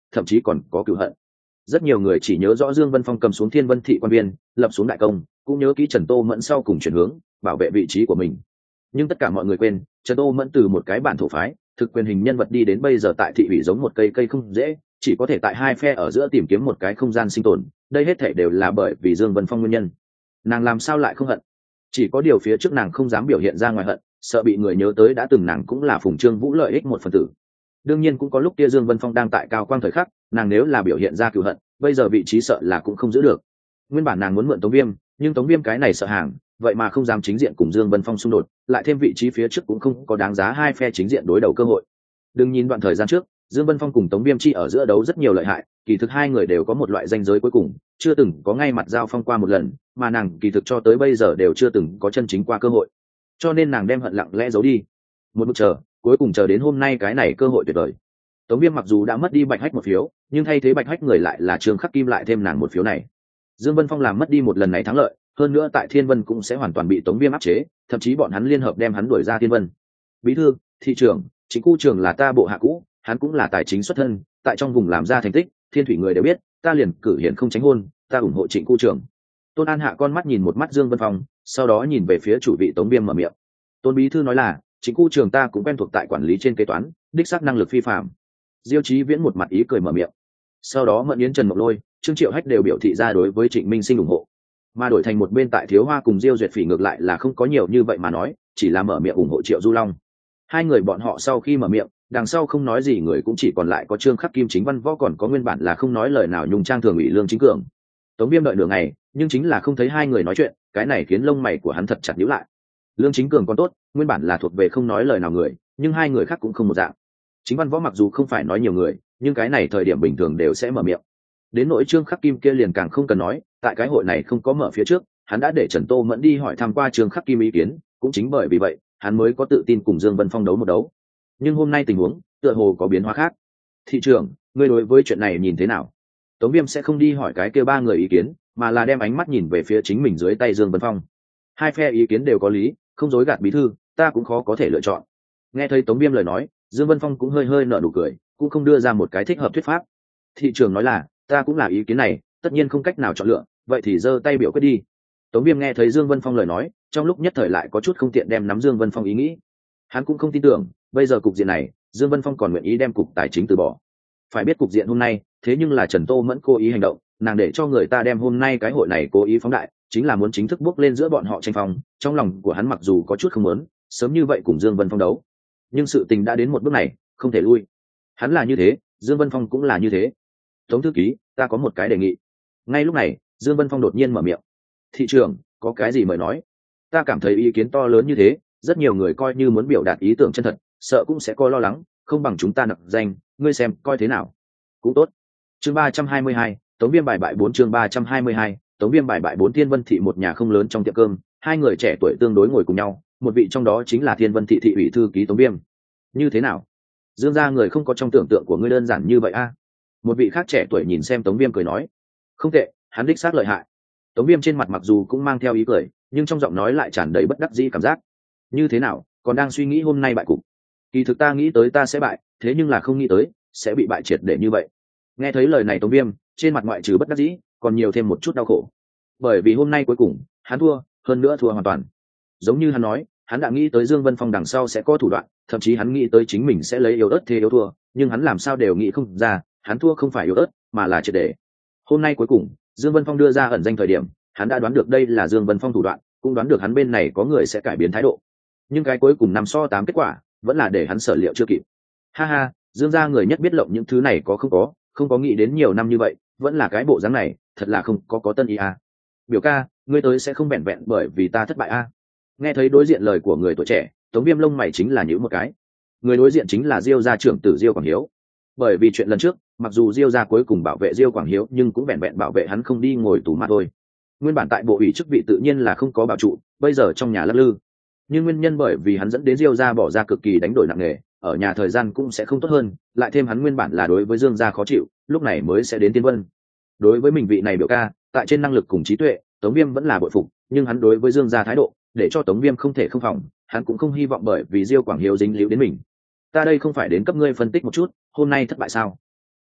thậm chí còn có cựu hận. Rất nhiều người chỉ nhớ rõ Dương Vân Phong cầm xuống Thiên Vân thị quan viên, lập xuống đại công, cũng nhớ kỹ Trần Tô Mẫn sau cùng chuyển hướng, bảo vệ vị trí của mình. Nhưng tất cả mọi người quên, Trần Tô Mẫn từ một cái bản thổ phái, thực quyền hình nhân vật đi đến bây giờ tại thị ủy giống một cây cây không dễ, chỉ có thể tại hai phe ở giữa tìm kiếm một cái không gian sinh tồn. Đây hết thảy đều là bởi vì Dương Vân Phong nguyên nhân. Nàng làm sao lại không hận? Chỉ có điều phía trước nàng không dám biểu hiện ra ngoài hận, sợ bị người nhớ tới đã từng nàng cũng là Phùng Trương Vũ lợi ích một phần tử. Đương nhiên cũng có lúc kia Dương Vân Phong đang tại cao quang thời khắc, nàng nếu là biểu hiện ra cừu hận, bây giờ vị trí sợ là cũng không giữ được. Nguyên bản nàng muốn mượn Tống Viêm, nhưng Tống Viêm cái này sợ hàng, vậy mà không dám chính diện cùng Dương Vân Phong xung đột, lại thêm vị trí phía trước cũng không có đáng giá hai phe chính diện đối đầu cơ hội. Đừng nhìn đoạn thời gian trước, Dương Vân Phong cùng Tống Viêm chi ở giữa đấu rất nhiều lợi hại, kỳ thực hai người đều có một loại ranh giới cuối cùng, chưa từng có ngay mặt giao phong qua một lần, mà nàng kỳ thực cho tới bây giờ đều chưa từng có chân chính qua cơ hội. Cho nên nàng đem hận lặng lẽ giấu đi. Một mực chờ, cuối cùng chờ đến hôm nay cái này cơ hội tuyệt vời. Tống Viêm mặc dù đã mất đi Bạch Hách một phiếu, nhưng thay thế Bạch Hách người lại là Trương Khắc Kim lại thêm nàng một phiếu này. Dương Vân Phong làm mất đi một lần này thắng lợi, hơn nữa tại Thiên Vân cũng sẽ hoàn toàn bị Tống Viêm áp chế, thậm chí bọn hắn liên hợp đem hắn đuổi ra Thiên Vân. Bí thư, thị trưởng, Trịnh Khu trưởng là ta bộ hạ cũ, hắn cũng là tài chính xuất thân, tại trong vùng làm ra thành tích, Thiên Thủy người đều biết, ta liền cử hiện không tránh hôn, ta ủng hộ Trịnh Khu trưởng. Tôn An Hạ con mắt nhìn một mắt Dương Vân Phong, sau đó nhìn về phía chủ vị Tống Viêm mở miệng. Tôn bí thư nói là, Trịnh Khu trưởng ta cũng quen thuộc tại quản lý trên kế toán, đích xác năng lực phi phàm. Diêu Chí Viễn một mặt ý cười mở miệng. Sau đó Mẫn Yến, Trần Mộng Lôi, Trương Triệu Hách đều biểu thị ra đối với Trịnh Minh Sinh ủng hộ. Mà đổi thành một bên tại Thiếu Hoa cùng Diêu Duyệt Phỉ ngược lại là không có nhiều như vậy mà nói, chỉ là mở miệng ủng hộ Triệu Du Long. Hai người bọn họ sau khi mở miệng, đằng sau không nói gì người cũng chỉ còn lại có Trương Khắc Kim, Chính Văn Võ, còn có nguyên bản là không nói lời nào Nhung Trang thường ủy Lương Chính Cường. Tống Viêm đợi nửa ngày, nhưng chính là không thấy hai người nói chuyện, cái này khiến lông mày của hắn thật chặt nhíu lại. Lương Chính Cường còn tốt, nguyên bản là thuộc về không nói lời nào người, nhưng hai người khác cũng không một dạng. Chính Văn Võ mặc dù không phải nói nhiều người, nhưng cái này thời điểm bình thường đều sẽ mở miệng. Đến nỗi Trương Khắc Kim kia liền càng không cần nói, tại cái hội này không có mở phía trước, hắn đã để Trần Tô Mẫn đi hỏi thăm qua Trương Khắc Kim ý kiến, cũng chính bởi vì vậy, hắn mới có tự tin cùng Dương Vân Phong đấu một đấu. Nhưng hôm nay tình huống, tựa hồ có biến hóa khác. Thị trưởng, ngươi đối với chuyện này nhìn thế nào? Tống Viêm sẽ không đi hỏi cái kia ba người ý kiến, mà là đem ánh mắt nhìn về phía chính mình dưới tay Dương Vân Phong. Hai phe ý kiến đều có lý, không dối gạt bí thư, ta cũng khó có thể lựa chọn. Nghe thấy Tống Viêm lời nói, Dương Vân Phong cũng hơi hơi nở nụ cười, cũng không đưa ra một cái thích hợp thuyết pháp. Thị trưởng nói là, ta cũng là ý kiến này, tất nhiên không cách nào chọn lựa, vậy thì giơ tay biểu quyết đi. Tống Viêm nghe thấy Dương Vân Phong lời nói, trong lúc nhất thời lại có chút không tiện đem nắm Dương Vân Phong ý nghĩ. Hắn cũng không tin tưởng, bây giờ cục diện này, Dương Vân Phong còn nguyện ý đem cục tài chính từ bỏ. Phải biết cục diện hôm nay, thế nhưng là Trần Tô Mẫn cố ý hành động, nàng để cho người ta đem hôm nay cái hội này cố ý phóng đại, chính là muốn chính thức bước lên giữa bọn họ tranh phong. Trong lòng của hắn mặc dù có chút không muốn, sớm như vậy cùng Dương Vân Phong đấu, nhưng sự tình đã đến một bước này, không thể lui. Hắn là như thế, Dương Vân Phong cũng là như thế. Tống thư ký, ta có một cái đề nghị. Ngay lúc này, Dương Vân Phong đột nhiên mở miệng. Thị trưởng, có cái gì mời nói. Ta cảm thấy ý kiến to lớn như thế, rất nhiều người coi như muốn biểu đạt ý tưởng chân thật, sợ cũng sẽ coi lo lắng, không bằng chúng ta nặc danh, ngươi xem coi thế nào. Cũng tốt. Chương ba trăm hai mươi hai, Tống Viêm bài bại bốn chương ba trăm hai mươi hai, Tống Viêm bài bại bốn. Thiên Vân thị một nhà không lớn trong tiệm cơm, hai người trẻ tuổi tương đối ngồi cùng nhau, một vị trong đó chính là Thiên Vân thị thị ủy thư ký Tống Viêm. Như thế nào? Dương gia người không có trong tưởng tượng của ngươi đơn giản như vậy a? À? Một vị khác trẻ tuổi nhìn xem Tống Viêm cười nói. Không tệ, hắn đích xác lợi hại. Tống Viêm trên mặt mặc dù cũng mang theo ý cười, nhưng trong giọng nói lại tràn đầy bất đắc dĩ cảm giác. Như thế nào, còn đang suy nghĩ hôm nay bại cục? Kỳ thực ta nghĩ tới ta sẽ bại, thế nhưng là không nghĩ tới sẽ bị bại triệt để như vậy. Nghe thấy lời này Tống Viêm, trên mặt ngoại trừ bất đắc dĩ, còn nhiều thêm một chút đau khổ. Bởi vì hôm nay cuối cùng, hắn thua, hơn nữa thua hoàn toàn. Giống như hắn nói, hắn đã nghĩ tới Dương Vân Phong đằng sau sẽ có thủ đoạn, thậm chí hắn nghĩ tới chính mình sẽ lấy yếu ớt thế yếu thua, nhưng hắn làm sao đều nghĩ không ra, hắn thua không phải yếu ớt, mà là triệt để. Hôm nay cuối cùng, Dương Vân Phong đưa ra ẩn danh thời điểm, hắn đã đoán được đây là Dương Vân Phong thủ đoạn, cũng đoán được hắn bên này có người sẽ cải biến thái độ. Nhưng cái cuối cùng năm so tám kết quả, vẫn là để hắn sở liệu chưa kịp. Ha ha, Dương gia người nhất biết lộng những thứ này có không có, không có nghĩ đến nhiều năm như vậy, vẫn là cái bộ dáng này, thật là không có có tân ý à. Biểu ca, ngươi tới sẽ không vẹn vẹn bởi vì ta thất bại a? À. Nghe thấy đối diện lời của người tuổi trẻ, Tống Viêm lông mày chính là nhíu một cái. Người đối diện chính là Diêu gia trưởng tử Diêu Quảng Hiếu. Bởi vì chuyện lần trước, mặc dù Diêu gia cuối cùng bảo vệ Diêu Quảng Hiếu, nhưng cũng vẹn vẹn bảo vệ hắn không đi ngồi tù mà thôi. Nguyên bản tại bộ ủy chức vị tự nhiên là không có bảo trụ, bây giờ trong nhà lắc lư. Nhưng nguyên nhân bởi vì hắn dẫn đến Diêu gia bỏ ra cực kỳ đánh đổi nặng nề, ở nhà thời gian cũng sẽ không tốt hơn, lại thêm hắn nguyên bản là đối với Dương gia khó chịu, lúc này mới sẽ đến Tiên Vân. Đối với mình vị này biểu ca, tại trên năng lực cùng trí tuệ, Tống Viêm vẫn là bội phục, nhưng hắn đối với Dương gia thái độ, để cho Tống Viêm không thể không phòng, hắn cũng không hy vọng bởi vì Diêu Quảng Hiếu dính líu đến mình. Ta đây không phải đến cấp ngươi phân tích một chút, hôm nay thất bại sao?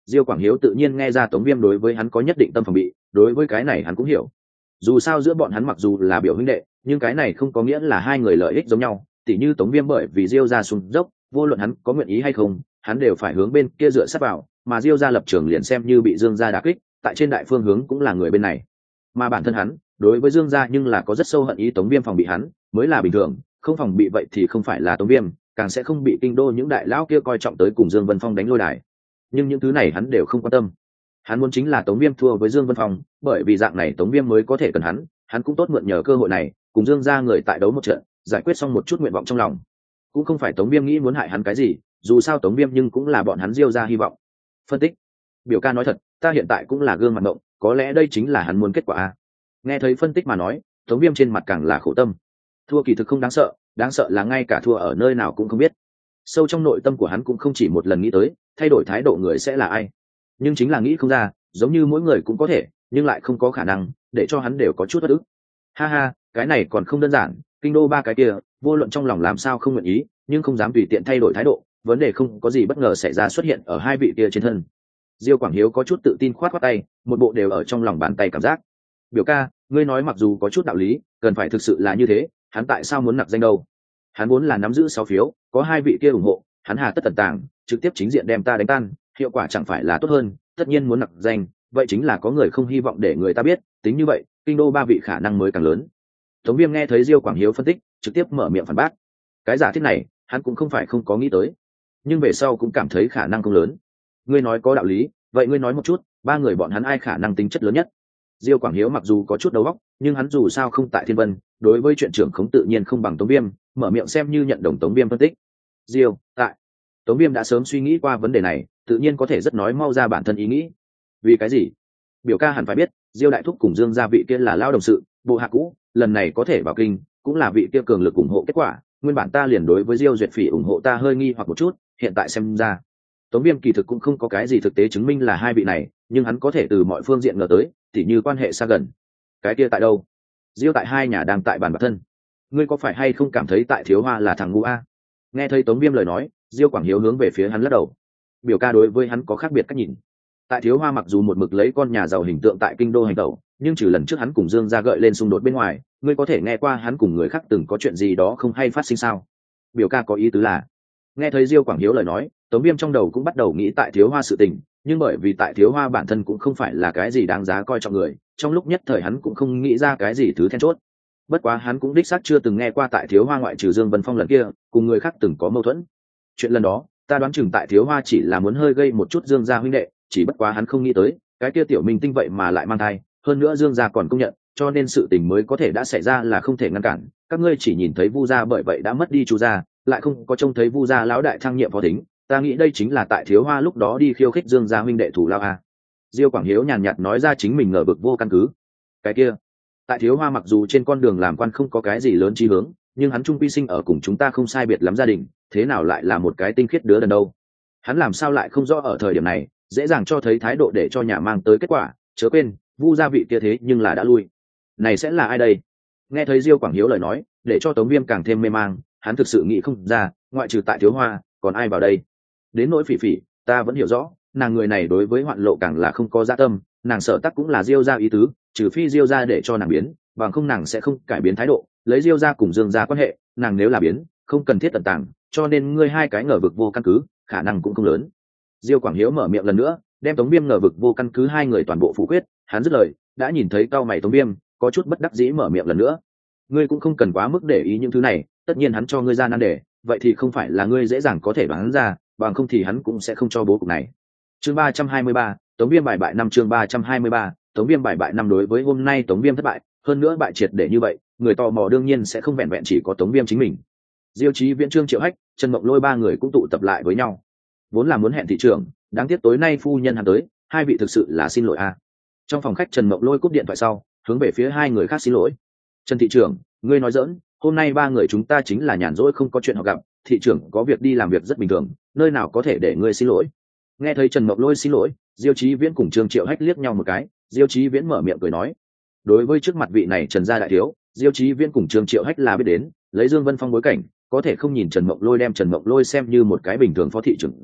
Diêu Quảng Hiếu tự nhiên nghe ra Tống Viêm đối với hắn có nhất định tâm phòng bị, đối với cái này hắn cũng hiểu. Dù sao giữa bọn hắn mặc dù là biểu huynh đệ, nhưng cái này không có nghĩa là hai người lợi ích giống nhau. Tỉ như Tống Viêm bởi vì Diêu gia xuống dốc, vô luận hắn có nguyện ý hay không, hắn đều phải hướng bên kia dựa sát vào, mà Diêu gia lập trường liền xem như bị Dương gia đả kích, tại trên đại phương hướng cũng là người bên này. Mà bản thân hắn, đối với Dương gia nhưng là có rất sâu hận ý, Tống Viêm phòng bị hắn, mới là bình thường, không phòng bị vậy thì không phải là Tống Viêm, càng sẽ không bị kinh đô những đại lão kia coi trọng tới cùng Dương Vân Phong đánh lôi đài. Nhưng những thứ này hắn đều không quan tâm. Hắn muốn chính là Tống Viêm thua với Dương Vân Phong, bởi vì dạng này Tống Viêm mới có thể cần hắn, hắn cũng tốt mượn nhờ cơ hội này, cùng Dương gia người tại đấu một trận, giải quyết xong một chút nguyện vọng trong lòng. Cũng không phải Tống Viêm nghĩ muốn hại hắn cái gì, dù sao Tống Viêm nhưng cũng là bọn hắn Diêu gia hy vọng. Phân tích. Biểu ca nói thật, ta hiện tại cũng là gương mặt ngộng, có lẽ đây chính là hắn muốn kết quả a. Nghe thấy phân tích mà nói, Tống Viêm trên mặt càng là khổ tâm. Thua kỳ thực không đáng sợ, đáng sợ là ngay cả thua ở nơi nào cũng không biết. Sâu trong nội tâm của hắn cũng không chỉ một lần nghĩ tới thay đổi thái độ người sẽ là ai, nhưng chính là nghĩ không ra, giống như mỗi người cũng có thể nhưng lại không có khả năng, để cho hắn đều có chút bất ức. Ha ha, cái này còn không đơn giản, kinh đô ba cái kia vô luận trong lòng làm sao không nguyện ý, nhưng không dám tùy tiện thay đổi thái độ, vấn đề không có gì bất ngờ xảy ra xuất hiện ở hai vị kia trên thân. Diêu Quảng Hiếu có chút tự tin khoát khoát tay, một bộ đều ở trong lòng bàn tay cảm giác. Biểu ca, ngươi nói mặc dù có chút đạo lý, cần phải thực sự là như thế, hắn tại sao muốn nặc danh đâu? Hắn vốn là nắm giữ sáu phiếu, có hai vị kia ủng hộ, hắn hà tất tận tàng, trực tiếp chính diện đem ta đánh tan, hiệu quả chẳng phải là tốt hơn? Tất nhiên muốn nặc danh, vậy chính là có người không hy vọng để người ta biết, tính như vậy, kinh đô ba vị khả năng mới càng lớn. Tống Viêm nghe thấy Diêu Quảng Hiếu phân tích, trực tiếp mở miệng phản bác. Cái giả thiết này, hắn cũng không phải không có nghĩ tới, nhưng về sau cũng cảm thấy khả năng không lớn. Ngươi nói có đạo lý, vậy ngươi nói một chút, ba người bọn hắn ai khả năng tính chất lớn nhất? Diêu Quảng Hiếu mặc dù có chút đầu óc, nhưng hắn dù sao không tại Thiên Vân, đối với chuyện trưởng khống tự nhiên không bằng Tống Viêm, mở miệng xem như nhận đồng Tống Viêm phân tích. Diêu, tại. Tống Viêm đã sớm suy nghĩ qua vấn đề này, tự nhiên có thể rất nói mau ra bản thân ý nghĩ. Vì cái gì? Biểu ca hẳn phải biết, Diêu đại thúc cùng Dương gia vị kia là lao đồng sự, bộ hạ cũ, lần này có thể vào kinh, cũng là vị kia cường lực ủng hộ kết quả, nguyên bản ta liền đối với Diêu Duyệt Phỉ ủng hộ ta hơi nghi hoặc một chút, hiện tại xem ra, Tống Viêm kỳ thực cũng không có cái gì thực tế chứng minh là hai vị này, nhưng hắn có thể từ mọi phương diện ngờ tới, tỉ như quan hệ xa gần. Cái kia tại đâu? Diêu tại hai nhà đang tại bàn bạc thân. Ngươi có phải hay không cảm thấy tại Thiếu Hoa là thằng ngu a? Nghe thấy Tống Viêm lời nói, Diêu Quảng Hiếu hướng về phía hắn lắc đầu. Biểu ca đối với hắn có khác biệt cách nhìn. Tại Thiếu Hoa mặc dù một mực lấy con nhà giàu hình tượng tại kinh đô hành tẩu, nhưng trừ lần trước hắn cùng Dương gia gợi lên xung đột bên ngoài, ngươi có thể nghe qua hắn cùng người khác từng có chuyện gì đó không hay phát sinh sao? Biểu ca có ý tứ là? Nghe thấy Diêu Quảng Hiếu lời nói, Tống Viêm trong đầu cũng bắt đầu nghĩ tại Thiếu Hoa sự tình, nhưng bởi vì tại Thiếu Hoa bản thân cũng không phải là cái gì đáng giá coi trọng người, trong lúc nhất thời hắn cũng không nghĩ ra cái gì thứ then chốt. Bất quá hắn cũng đích xác chưa từng nghe qua tại Thiếu Hoa ngoại trừ Dương Vân Phong lần kia, cùng người khác từng có mâu thuẫn. Chuyện lần đó, ta đoán chừng tại Thiếu Hoa chỉ là muốn hơi gây một chút Dương gia huynh đệ, chỉ bất quá hắn không nghĩ tới, cái kia tiểu minh tinh vậy mà lại mang thai, hơn nữa Dương gia còn công nhận, cho nên sự tình mới có thể đã xảy ra là không thể ngăn cản. Các ngươi chỉ nhìn thấy Vu gia bởi vậy đã mất đi Chu gia, lại không có trông thấy Vu gia lão đại thăng nhiệm phó thính, ta nghĩ đây chính là tại Thiếu Hoa lúc đó đi khiêu khích Dương gia huynh đệ thủ lao a. Diêu Quảng Hiếu nhàn nhạt nói ra chính mình ngờ vực vô căn cứ. Cái kia, tại Thiếu Hoa mặc dù trên con đường làm quan không có cái gì lớn chí hướng, nhưng hắn trung quy sinh ở cùng chúng ta không sai biệt lắm gia đình, thế nào lại là một cái tinh khiết đứa đần đâu? Hắn làm sao lại không rõ ở thời điểm này, dễ dàng cho thấy thái độ để cho nhà mang tới kết quả, chớ quên, Vu gia vị kia thế nhưng là đã lui. Này sẽ là ai đây? Nghe thấy Diêu Quảng Hiếu lời nói, để cho Tống Viêm càng thêm mê mang, hắn thực sự nghĩ không ra, ngoại trừ tại Thiếu Hoa, còn ai vào đây? Đến nỗi Phỉ Phỉ, ta vẫn hiểu rõ, nàng người này đối với Hoạn Lộ càng là không có dạ tâm, nàng sợ tắc cũng là Diêu gia ý tứ, trừ phi Diêu gia để cho nàng biến, bằng không nàng sẽ không cải biến thái độ, lấy Diêu gia cùng Dương gia quan hệ, nàng nếu là biến, không cần thiết tận tàng, cho nên ngươi hai cái ngờ vực vô căn cứ, khả năng cũng không lớn. Diêu Quảng Hiếu mở miệng lần nữa, đem Tống Viêm ngờ vực vô căn cứ hai người toàn bộ phủ quyết, hắn dứt lời, đã nhìn thấy cau mày Tống Viêm, có chút bất đắc dĩ mở miệng lần nữa. Ngươi cũng không cần quá mức để ý những thứ này, tất nhiên hắn cho ngươi ra nan đề, vậy thì không phải là ngươi dễ dàng có thể đoán ra, bằng không thì hắn cũng sẽ không cho bố cục này. Chương ba trăm hai mươi ba, Tống Viêm bài bại năm chương ba trăm hai mươi ba, Tống Viêm bài bại năm đối với hôm nay Tống Viêm thất bại, hơn nữa bại triệt để như vậy, người tò mò đương nhiên sẽ không vẹn vẹn chỉ có Tống Viêm chính mình. Diêu Chí Viễn, Trương Triệu Hách, Trần Mộng Lôi ba người cũng tụ tập lại với nhau. Vốn là muốn hẹn thị trưởng, đáng tiếc tối nay phu nhân hắn tới, hai vị thực sự là xin lỗi a. Trong phòng khách Trần Mộng Lôi cúp điện thoại sau, hướng về phía hai người khác xin lỗi. Trần thị trưởng, ngươi nói giỡn, hôm nay ba người chúng ta chính là nhàn rỗi không có chuyện họ gặp, thị trưởng có việc đi làm việc rất bình thường, nơi nào có thể để ngươi xin lỗi. Nghe thấy Trần Mộng Lôi xin lỗi, Diêu Chí Viễn cùng Trương Triệu Hách liếc nhau một cái, Diêu Chí Viễn mở miệng cười nói, đối với trước mặt vị này Trần gia đại thiếu, Diêu Chí Viễn cùng Trương Triệu Hách là biết đến, lấy Dương Vân Phong bối cảnh, có thể không nhìn Trần Mộng Lôi đem Trần Mộng Lôi xem như một cái bình thường phó thị trưởng dùng,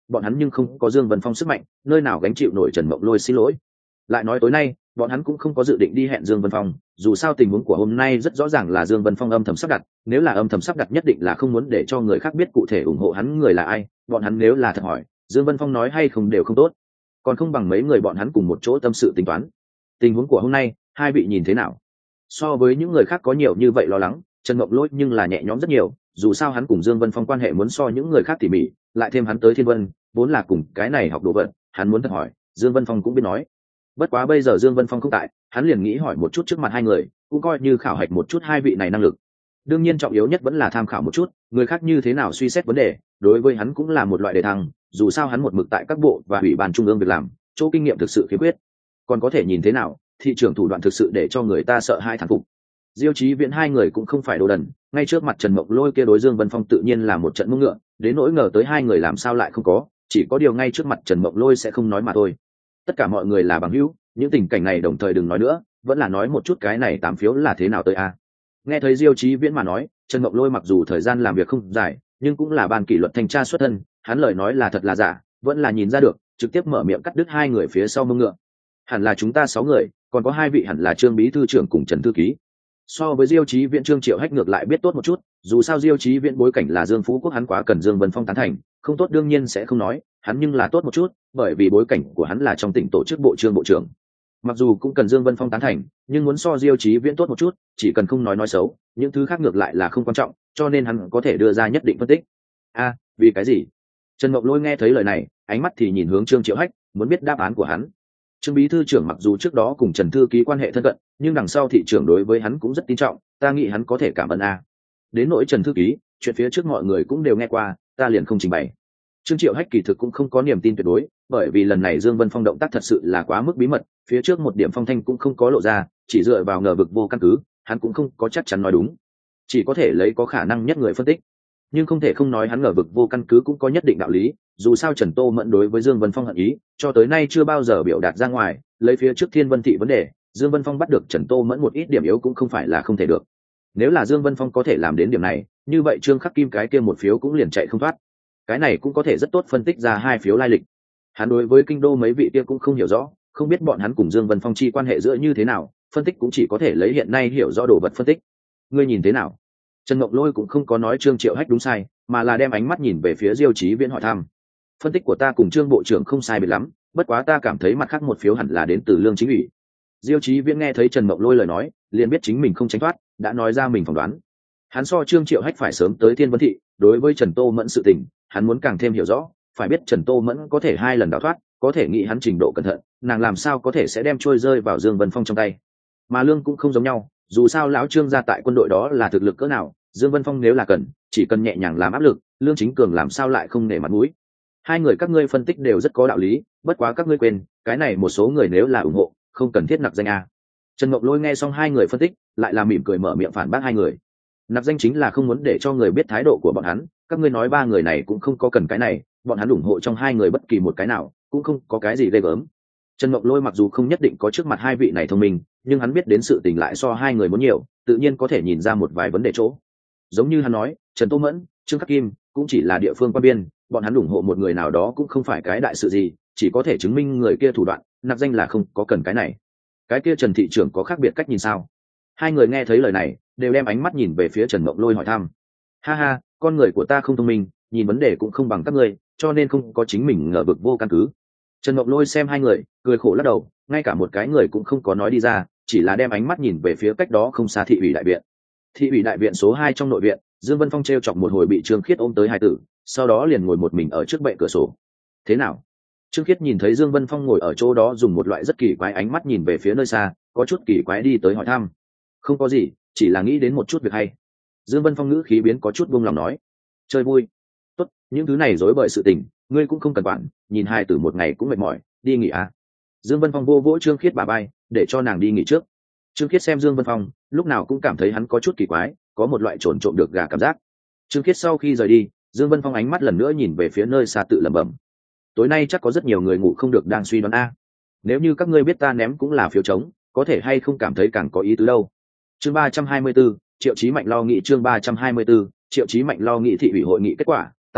bọn hắn nhưng không có Dương Vân Phong sức mạnh, nơi nào gánh chịu nổi Trần Mộng Lôi xin lỗi. Lại nói tối nay bọn hắn cũng không có dự định đi hẹn Dương Vân Phong, dù sao tình huống của hôm nay rất rõ ràng là Dương Vân Phong âm thầm sắp đặt, nếu là âm thầm sắp đặt nhất định là không muốn để cho người khác biết cụ thể ủng hộ hắn người là ai, bọn hắn nếu là thật hỏi Dương Vân Phong nói hay không đều không tốt, còn không bằng mấy người bọn hắn cùng một chỗ tâm sự tính toán. Tình huống của hôm nay hai vị nhìn thế nào? So với những người khác có nhiều như vậy lo lắng, Trần Mộng Lôi nhưng là nhẹ nhõm rất nhiều, dù sao hắn cùng Dương Vân Phong quan hệ muốn so những người khác tỉ mỉ, lại thêm hắn tới Thiên Vân vốn là cùng cái này học đồ vật, hắn muốn thật hỏi Dương Vân Phong cũng biết nói. Bất quá bây giờ Dương Vân Phong không tại, hắn liền nghĩ hỏi một chút trước mặt hai người, cũng coi như khảo hạch một chút hai vị này năng lực. Đương nhiên trọng yếu nhất vẫn là tham khảo một chút người khác như thế nào suy xét vấn đề, đối với hắn cũng là một loại đề thăng, dù sao hắn một mực tại các bộ và ủy ban trung ương việc làm, chỗ kinh nghiệm thực sự khiếm khuyết. Còn có thể nhìn thế nào, thị trường thủ đoạn thực sự để cho người ta sợ hai thán phục. Diêu Chí Viễn hai người cũng không phải đồ đần, ngay trước mặt Trần Mộng Lôi kia đối Dương Vân Phong tự nhiên là một trận mông ngựa, đến nỗi ngờ tới hai người làm sao lại không có, chỉ có điều ngay trước mặt Trần Mộng Lôi sẽ không nói mà thôi. Tất cả mọi người là bằng hữu, những tình cảnh này đồng thời đừng nói nữa, vẫn là nói một chút cái này tám phiếu là thế nào tới a. Nghe thấy Diêu Chí Viễn mà nói, Trần Mộng Lôi mặc dù thời gian làm việc không dài, nhưng cũng là ban kỷ luật thanh tra xuất thân, hắn lời nói là thật là giả, vẫn là nhìn ra được, trực tiếp mở miệng cắt đứt hai người phía sau mông ngựa. Hẳn là chúng ta sáu người, còn có hai vị hẳn là Trương bí thư trưởng cùng Trần thư ký. So với Diêu Chí Viễn, Trương Triệu Hách ngược lại biết tốt một chút, dù sao Diêu Chí Viễn bối cảnh là Dương Phú Quốc, hắn quá cần Dương Vân Phong tán thành, không tốt đương nhiên sẽ không nói, hắn nhưng là tốt một chút, bởi vì bối cảnh của hắn là trong tỉnh tổ chức bộ trưởng bộ trưởng. Mặc dù cũng cần Dương Vân Phong tán thành, nhưng muốn so Diêu Chí Viễn tốt một chút, chỉ cần không nói nói xấu, những thứ khác ngược lại là không quan trọng, cho nên hắn có thể đưa ra nhất định phân tích. A, vì cái gì? Trần Mộng Lôi nghe thấy lời này, ánh mắt thì nhìn hướng Trương Triệu Hách, muốn biết đáp án của hắn. Trương bí thư trưởng mặc dù trước đó cùng Trần thư ký quan hệ thân cận, nhưng đằng sau thị trưởng đối với hắn cũng rất tin trọng, ta nghĩ hắn có thể cảm ơn a. Đến nỗi Trần thư ký, chuyện phía trước mọi người cũng đều nghe qua, ta liền không trình bày. Trương Triệu Hách kỳ thực cũng không có niềm tin tuyệt đối, bởi vì lần này Dương Vân Phong động tác thật sự là quá mức bí mật, phía trước một điểm phong thanh cũng không có lộ ra, chỉ dựa vào ngờ vực vô căn cứ, hắn cũng không có chắc chắn nói đúng, chỉ có thể lấy có khả năng nhất người phân tích. Nhưng không thể không nói hắn ngờ vực vô căn cứ cũng có nhất định đạo lý, dù sao Trần Tô Mẫn đối với Dương Vân Phong hận ý, cho tới nay chưa bao giờ biểu đạt ra ngoài, lấy phía trước Thiên Vân thị vấn đề, Dương Vân Phong bắt được Trần Tô Mẫn một ít điểm yếu cũng không phải là không thể được. Nếu là Dương Vân Phong có thể làm đến điểm này, như vậy Trương Khắc Kim cái kia một phiếu cũng liền chạy không thoát. Cái này cũng có thể rất tốt phân tích ra hai phiếu lai lịch. Hắn đối với kinh đô mấy vị kia cũng không hiểu rõ, không biết bọn hắn cùng Dương Vân Phong chi quan hệ giữa như thế nào, phân tích cũng chỉ có thể lấy hiện nay hiểu rõ đồ vật phân tích. Ngươi nhìn thế nào? Trần Ngọc Lôi cũng không có nói Trương Triệu Hách đúng sai, mà là đem ánh mắt nhìn về phía Diêu Chí Viễn hỏi thăm. Phân tích của ta cùng Trương bộ trưởng không sai biệt lắm, bất quá ta cảm thấy mặt khác một phiếu hẳn là đến từ Lương Chính ủy. Diêu Chí Viễn nghe thấy Trần Ngọc Lôi lời nói, liền biết chính mình không tránh thoát, đã nói ra mình phỏng đoán. Hắn so Trương Triệu Hách phải sớm tới Thiên Vân thị, đối với Trần Tô Mẫn sự tình, hắn muốn càng thêm hiểu rõ, phải biết Trần Tô Mẫn có thể hai lần đào thoát, có thể nghĩ hắn trình độ cẩn thận, nàng làm sao có thể sẽ đem trôi rơi vào Dương Vân Phong trong tay. Mà Lương cũng không giống nhau, dù sao lão Trương gia tại quân đội đó là thực lực cỡ nào, Dương Vân Phong nếu là cần, chỉ cần nhẹ nhàng làm áp lực, Lương Chính Cường làm sao lại không nể mặt mũi. Hai người các ngươi phân tích đều rất có đạo lý, bất quá các ngươi quên, cái này một số người nếu là ủng hộ, không cần thiết nặc danh a. Trần Ngọc Lôi nghe xong hai người phân tích, lại là mỉm cười mở miệng phản bác hai người. Nặc danh chính là không muốn để cho người biết thái độ của bọn hắn, các ngươi nói ba người này cũng không có cần cái này, bọn hắn ủng hộ trong hai người bất kỳ một cái nào, cũng không có cái gì ghê gớm. Trần Ngọc Lôi mặc dù không nhất định có trước mặt hai vị này thông minh, nhưng hắn biết đến sự tình lại so hai người muốn nhiều, tự nhiên có thể nhìn ra một vài vấn đề chỗ. Giống như hắn nói, Trần Tô Mẫn, Trương Khắc Kim cũng chỉ là địa phương quan biên, bọn hắn ủng hộ một người nào đó cũng không phải cái đại sự gì, chỉ có thể chứng minh người kia thủ đoạn, nặc danh là không có cần cái này. Cái kia Trần thị trưởng có khác biệt cách nhìn sao? Hai người nghe thấy lời này, đều đem ánh mắt nhìn về phía Trần Ngọc Lôi hỏi thăm. Ha ha, con người của ta không thông minh, nhìn vấn đề cũng không bằng các ngươi, cho nên không có chính mình ngờ vực vô căn cứ. Trần Ngọc Lôi xem hai người, cười khổ lắc đầu, ngay cả một cái người cũng không có nói đi ra, chỉ là đem ánh mắt nhìn về phía cách đó không xa thị ủy đại viện. Thị ủy đại viện số hai trong nội viện, Dương Vân Phong treo chọc một hồi bị Trương Khiết ôm tới hai tử, sau đó liền ngồi một mình ở trước bệ cửa sổ. Thế nào? Trương Khiết nhìn thấy Dương Vân Phong ngồi ở chỗ đó dùng một loại rất kỳ quái ánh mắt nhìn về phía nơi xa, có chút kỳ quái đi tới hỏi thăm. Không có gì, chỉ là nghĩ đến một chút việc hay. Dương Vân Phong ngữ khí biến có chút buông lòng nói. Chơi vui. Tốt, những thứ này rối bời sự tình, ngươi cũng không cần quản, nhìn hai tử một ngày cũng mệt mỏi, đi nghỉ à. Dương Vân Phong vô vỗ Trương Khiết bà bay, để cho nàng đi nghỉ trước. Trương Khiết xem Dương Vân Phong, lúc nào cũng cảm thấy hắn có chút kỳ quái, có một loại trồn trộm được gà cảm giác. Trương Khiết sau khi rời đi, Dương Vân Phong ánh mắt lần nữa nhìn về phía nơi xa tự lẩm bẩm. Tối nay chắc có rất nhiều người ngủ không được đang suy đoán a. Nếu như các ngươi biết ta ném cũng là phiếu trống, có thể hay không cảm thấy càng có ý tứ đâu. Chương ba trăm hai mươi Triệu Chí Mạnh lo nghị chương ba trăm hai mươi Triệu Chí Mạnh lo nghị thị ủy hội nghị kết quả, tại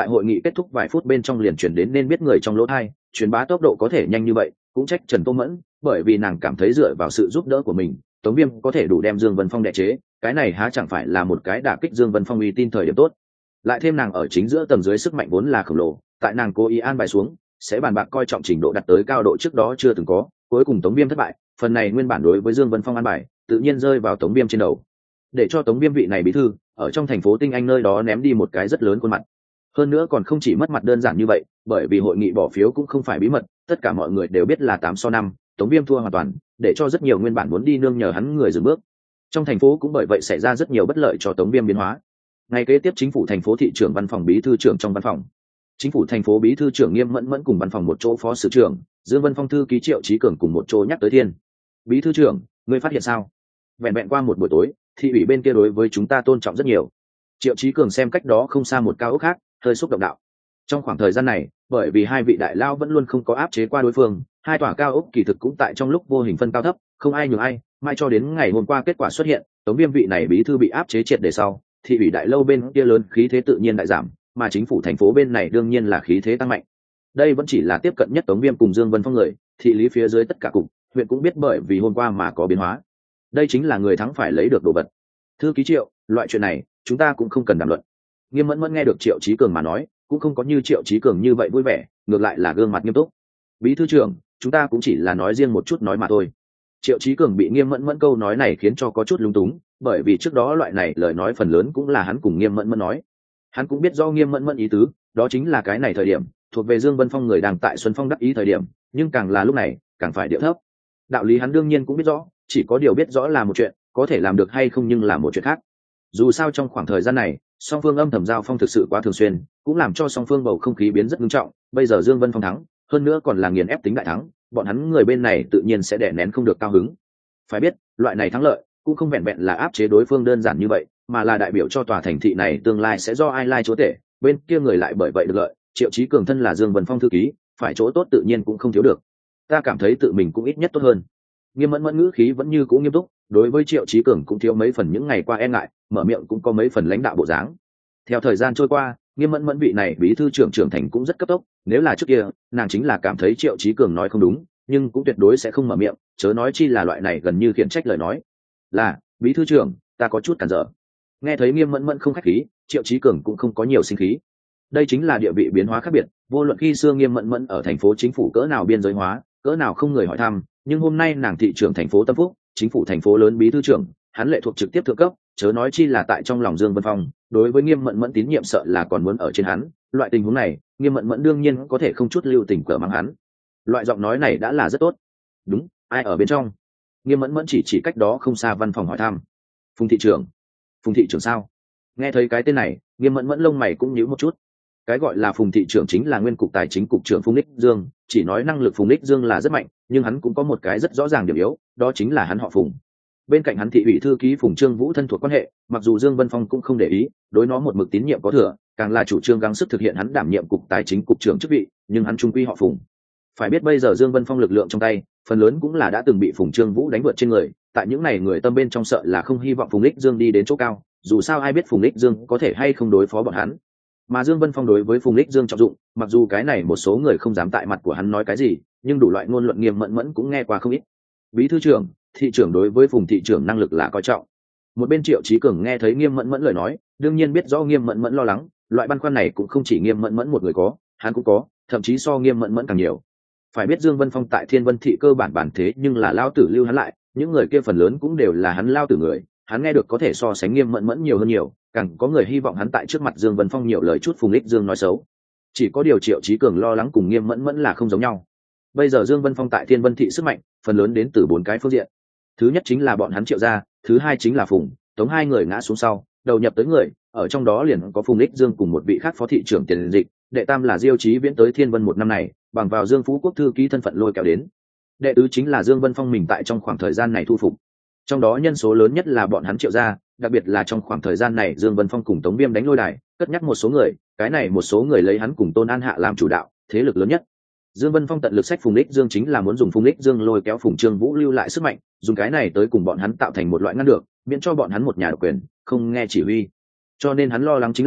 tại hội nghị kết thúc vài phút bên trong liền chuyển đến nên biết người trong lỗ thai, truyền bá tốc độ có thể nhanh như vậy cũng trách Trần Tô Mẫn, bởi vì nàng cảm thấy dựa vào sự giúp đỡ của mình, Tống Viêm có thể đủ đem Dương Vân Phong đè chế, cái này há chẳng phải là một cái đả kích Dương Vân Phong uy tin thời điểm tốt. Lại thêm nàng ở chính giữa tầng dưới sức mạnh vốn là khổng lồ, tại nàng cố ý an bài xuống, sẽ bàn bạc coi trọng trình độ đặt tới cao độ trước đó chưa từng có, cuối cùng Tống Viêm thất bại, phần này nguyên bản đối với Dương Vân Phong an bài, tự nhiên rơi vào Tống Viêm trên đầu. Để cho Tống Viêm vị này bí thư, ở trong thành phố Tinh Anh nơi đó ném đi một cái rất lớn khuôn mặt. Hơn nữa còn không chỉ mất mặt đơn giản như vậy, bởi vì hội nghị bỏ phiếu cũng không phải bí mật, tất cả mọi người đều biết là tám so năm, Tống Viêm thua hoàn toàn, để cho rất nhiều nguyên bản muốn đi nương nhờ hắn người dừng bước. Trong thành phố cũng bởi vậy xảy ra rất nhiều bất lợi cho Tống Viêm biến hóa. Ngày kế tiếp chính phủ thành phố thị trưởng văn phòng bí thư trưởng trong văn phòng. Chính phủ thành phố bí thư trưởng Nghiêm Mẫn Mẫn cùng văn phòng một chỗ phó sử trưởng, Dương Vân Phong thư ký Triệu Chí Cường cùng một chỗ nhắc tới Thiên. Bí thư trưởng, ngươi phát hiện sao? Vẹn vẹn qua một buổi tối, thị ủy bên kia đối với chúng ta tôn trọng rất nhiều. Triệu Chí Cường xem cách đó không xa một cao ốc khác, hơi xúc động đạo. Trong khoảng thời gian này, bởi vì hai vị đại lao vẫn luôn không có áp chế qua đối phương, hai tòa cao ốc kỳ thực cũng tại trong lúc vô hình phân cao thấp, không ai nhường ai, mãi cho đến ngày hôm qua kết quả xuất hiện, Tống Viêm vị này bí thư bị áp chế triệt để sau, thị ủy đại lâu bên kia lớn khí thế tự nhiên đại giảm, mà chính phủ thành phố bên này đương nhiên là khí thế tăng mạnh. Đây vẫn chỉ là tiếp cận nhất Tống Viêm cùng Dương Vân Phong người, thị lý phía dưới tất cả cục, huyện cũng biết bởi vì hôm qua mà có biến hóa. Đây chính là người thắng phải lấy được đồ vật. Thư ký Triệu, loại chuyện này, chúng ta cũng không cần đàm luận. Nghiêm Mẫn Mẫn nghe được Triệu Chí Cường mà nói, cũng không có như Triệu Chí Cường như vậy vui vẻ, ngược lại là gương mặt nghiêm túc. Bí thư trưởng, chúng ta cũng chỉ là nói riêng một chút nói mà thôi. Triệu Chí Cường bị Nghiêm Mẫn Mẫn câu nói này khiến cho có chút lúng túng, bởi vì trước đó loại này lời nói phần lớn cũng là hắn cùng Nghiêm Mẫn Mẫn nói. Hắn cũng biết do Nghiêm Mẫn Mẫn ý tứ, đó chính là cái này thời điểm, thuộc về Dương Vân Phong người đang tại Xuân Phong đắc ý thời điểm, nhưng càng là lúc này, càng phải điệu thấp. Đạo lý hắn đương nhiên cũng biết rõ, chỉ có điều biết rõ là một chuyện, có thể làm được hay không nhưng là một chuyện khác. Dù sao trong khoảng thời gian này, song phương âm thầm giao phong thực sự quá thường xuyên, cũng làm cho song phương bầu không khí biến rất nghiêm trọng. Bây giờ Dương Vân Phong thắng, hơn nữa còn là nghiền ép tính đại thắng, bọn hắn người bên này tự nhiên sẽ đè nén không được cao hứng. Phải biết, loại này thắng lợi cũng không vẹn vẹn là áp chế đối phương đơn giản như vậy, mà là đại biểu cho tòa thành thị này tương lai sẽ do ai lai chúa tể, bên kia người lại bởi vậy được lợi. Triệu Chí Cường thân là Dương Vân Phong thư ký, phải chỗ tốt tự nhiên cũng không thiếu được. Ta cảm thấy tự mình cũng ít nhất tốt hơn. Nghiêm Mẫn Mẫn ngữ khí vẫn như cũ nghiêm túc, đối với Triệu Chí Cường cũng thiếu mấy phần những ngày qua e ngại, mở miệng cũng có mấy phần lãnh đạo bộ dáng. Theo thời gian trôi qua, Nghiêm Mẫn Mẫn vị này bí thư trưởng trưởng thành cũng rất cấp tốc, nếu là trước kia, nàng chính là cảm thấy Triệu Chí Cường nói không đúng, nhưng cũng tuyệt đối sẽ không mở miệng, chớ nói chi là loại này gần như khiển trách lời nói. Là, bí thư trưởng, ta có chút cản trở. Nghe thấy Nghiêm Mẫn Mẫn không khách khí, Triệu Chí Cường cũng không có nhiều sinh khí. Đây chính là địa vị biến hóa khác biệt, vô luận khi xưa Nghiêm Mẫn Mẫn ở thành phố chính phủ cỡ nào biên giới hóa, cỡ nào không người hỏi thăm, nhưng hôm nay nàng thị trưởng thành phố Tâm Phúc, chính phủ thành phố lớn bí thư trưởng, hắn lệ thuộc trực tiếp thượng cấp, chớ nói chi là tại trong lòng Dương Vân Phong, đối với Nghiêm Mẫn Mẫn tín nhiệm sợ là còn muốn ở trên hắn. Loại tình huống này, Nghiêm Mẫn Mẫn đương nhiên có thể không chút lưu tình cỡ mắng hắn. Loại giọng nói này đã là rất tốt. Đúng, ai ở bên trong? Nghiêm Mẫn Mẫn chỉ chỉ cách đó không xa văn phòng hỏi thăm. Phùng thị trưởng. Phùng thị trưởng sao? Nghe thấy cái tên này, Nghiêm Mẫn Mẫn lông mày cũng nhíu một chút. Cái gọi là Phùng thị trưởng chính là nguyên cục tài chính cục trưởng Phùng Ních Dương, chỉ nói năng lực Phùng Ních Dương là rất mạnh, nhưng hắn cũng có một cái rất rõ ràng điểm yếu, đó chính là hắn họ Phùng. Bên cạnh hắn thị ủy thư ký Phùng Trương Vũ thân thuộc quan hệ, mặc dù Dương Vân Phong cũng không để ý, đối nó một mực tín nhiệm có thừa, càng là chủ trương gắng sức thực hiện hắn đảm nhiệm cục tài chính cục trưởng chức vị, nhưng hắn trung quy họ Phùng. Phải biết bây giờ Dương Vân Phong lực lượng trong tay, phần lớn cũng là đã từng bị Phùng Trương Vũ đánh vượt trên người, tại những này người tâm bên trong sợ là không hy vọng Phùng Ních Dương đi đến chỗ cao, dù sao ai biết Phùng Ních Dương có thể hay không đối phó bọn hắn. Mà Dương Vân Phong đối với Phùng Ních Dương trọng dụng, mặc dù cái này một số người không dám tại mặt của hắn nói cái gì, nhưng đủ loại ngôn luận Nghiêm Mẫn Mẫn cũng nghe qua không ít. Bí thư trưởng, thị trưởng đối với Phùng thị trưởng năng lực là coi trọng. Một bên Triệu Chí Cường nghe thấy Nghiêm Mẫn Mẫn lời nói, đương nhiên biết rõ Nghiêm Mẫn Mẫn lo lắng, loại băn khoăn này cũng không chỉ Nghiêm Mẫn Mẫn một người có, hắn cũng có, thậm chí so Nghiêm Mẫn Mẫn càng nhiều. Phải biết Dương Vân Phong tại Thiên Vân thị cơ bản bản thế nhưng là lao tử lưu hắn lại, những người kia phần lớn cũng đều là hắn lao tử người, hắn nghe được có thể so sánh Nghiêm Mẫn Mẫn nhiều hơn nhiều, càng có người hy vọng hắn tại trước mặt Dương Vân Phong nhiều lời chút Phùng Ích Dương nói xấu. Chỉ có điều Triệu Chí Cường lo lắng cùng Nghiêm Mẫn Mẫn là không giống nhau. Bây giờ Dương Vân Phong tại Thiên Vân thị sức mạnh, phần lớn đến từ bốn cái phương diện. Thứ nhất chính là bọn hắn Triệu gia, thứ hai chính là Phùng, Tống hai người ngã xuống sau, đầu nhập tới người, ở trong đó liền có Phùng Ích Dương cùng một vị khác phó thị trưởng tiền dịch, đệ tam là Diêu Chí Viễn tới Thiên Vân một năm này, bằng vào Dương Phú Quốc thư ký thân phận lôi kéo đến. Đệ tứ chính là Dương Vân Phong mình tại trong khoảng thời gian này thu phục. Trong đó nhân số lớn nhất là bọn hắn Triệu gia, đặc biệt là trong khoảng thời gian này Dương Vân Phong cùng Tống Viêm đánh lôi đài, cất nhắc một số người, cái này một số người lấy hắn cùng Tôn An Hạ làm chủ đạo, thế lực lớn nhất. Dương Vân Phong tận lực sách Phùng Ích Dương chính là muốn dùng Phùng Ích Dương lôi kéo Phùng Trương Vũ lưu lại sức mạnh, dùng cái này tới cùng bọn hắn tạo thành một loại ngăn được, miễn cho bọn hắn một nhà độc quyền, không nghe chỉ huy. Cho nên hắn lo lắng chính là,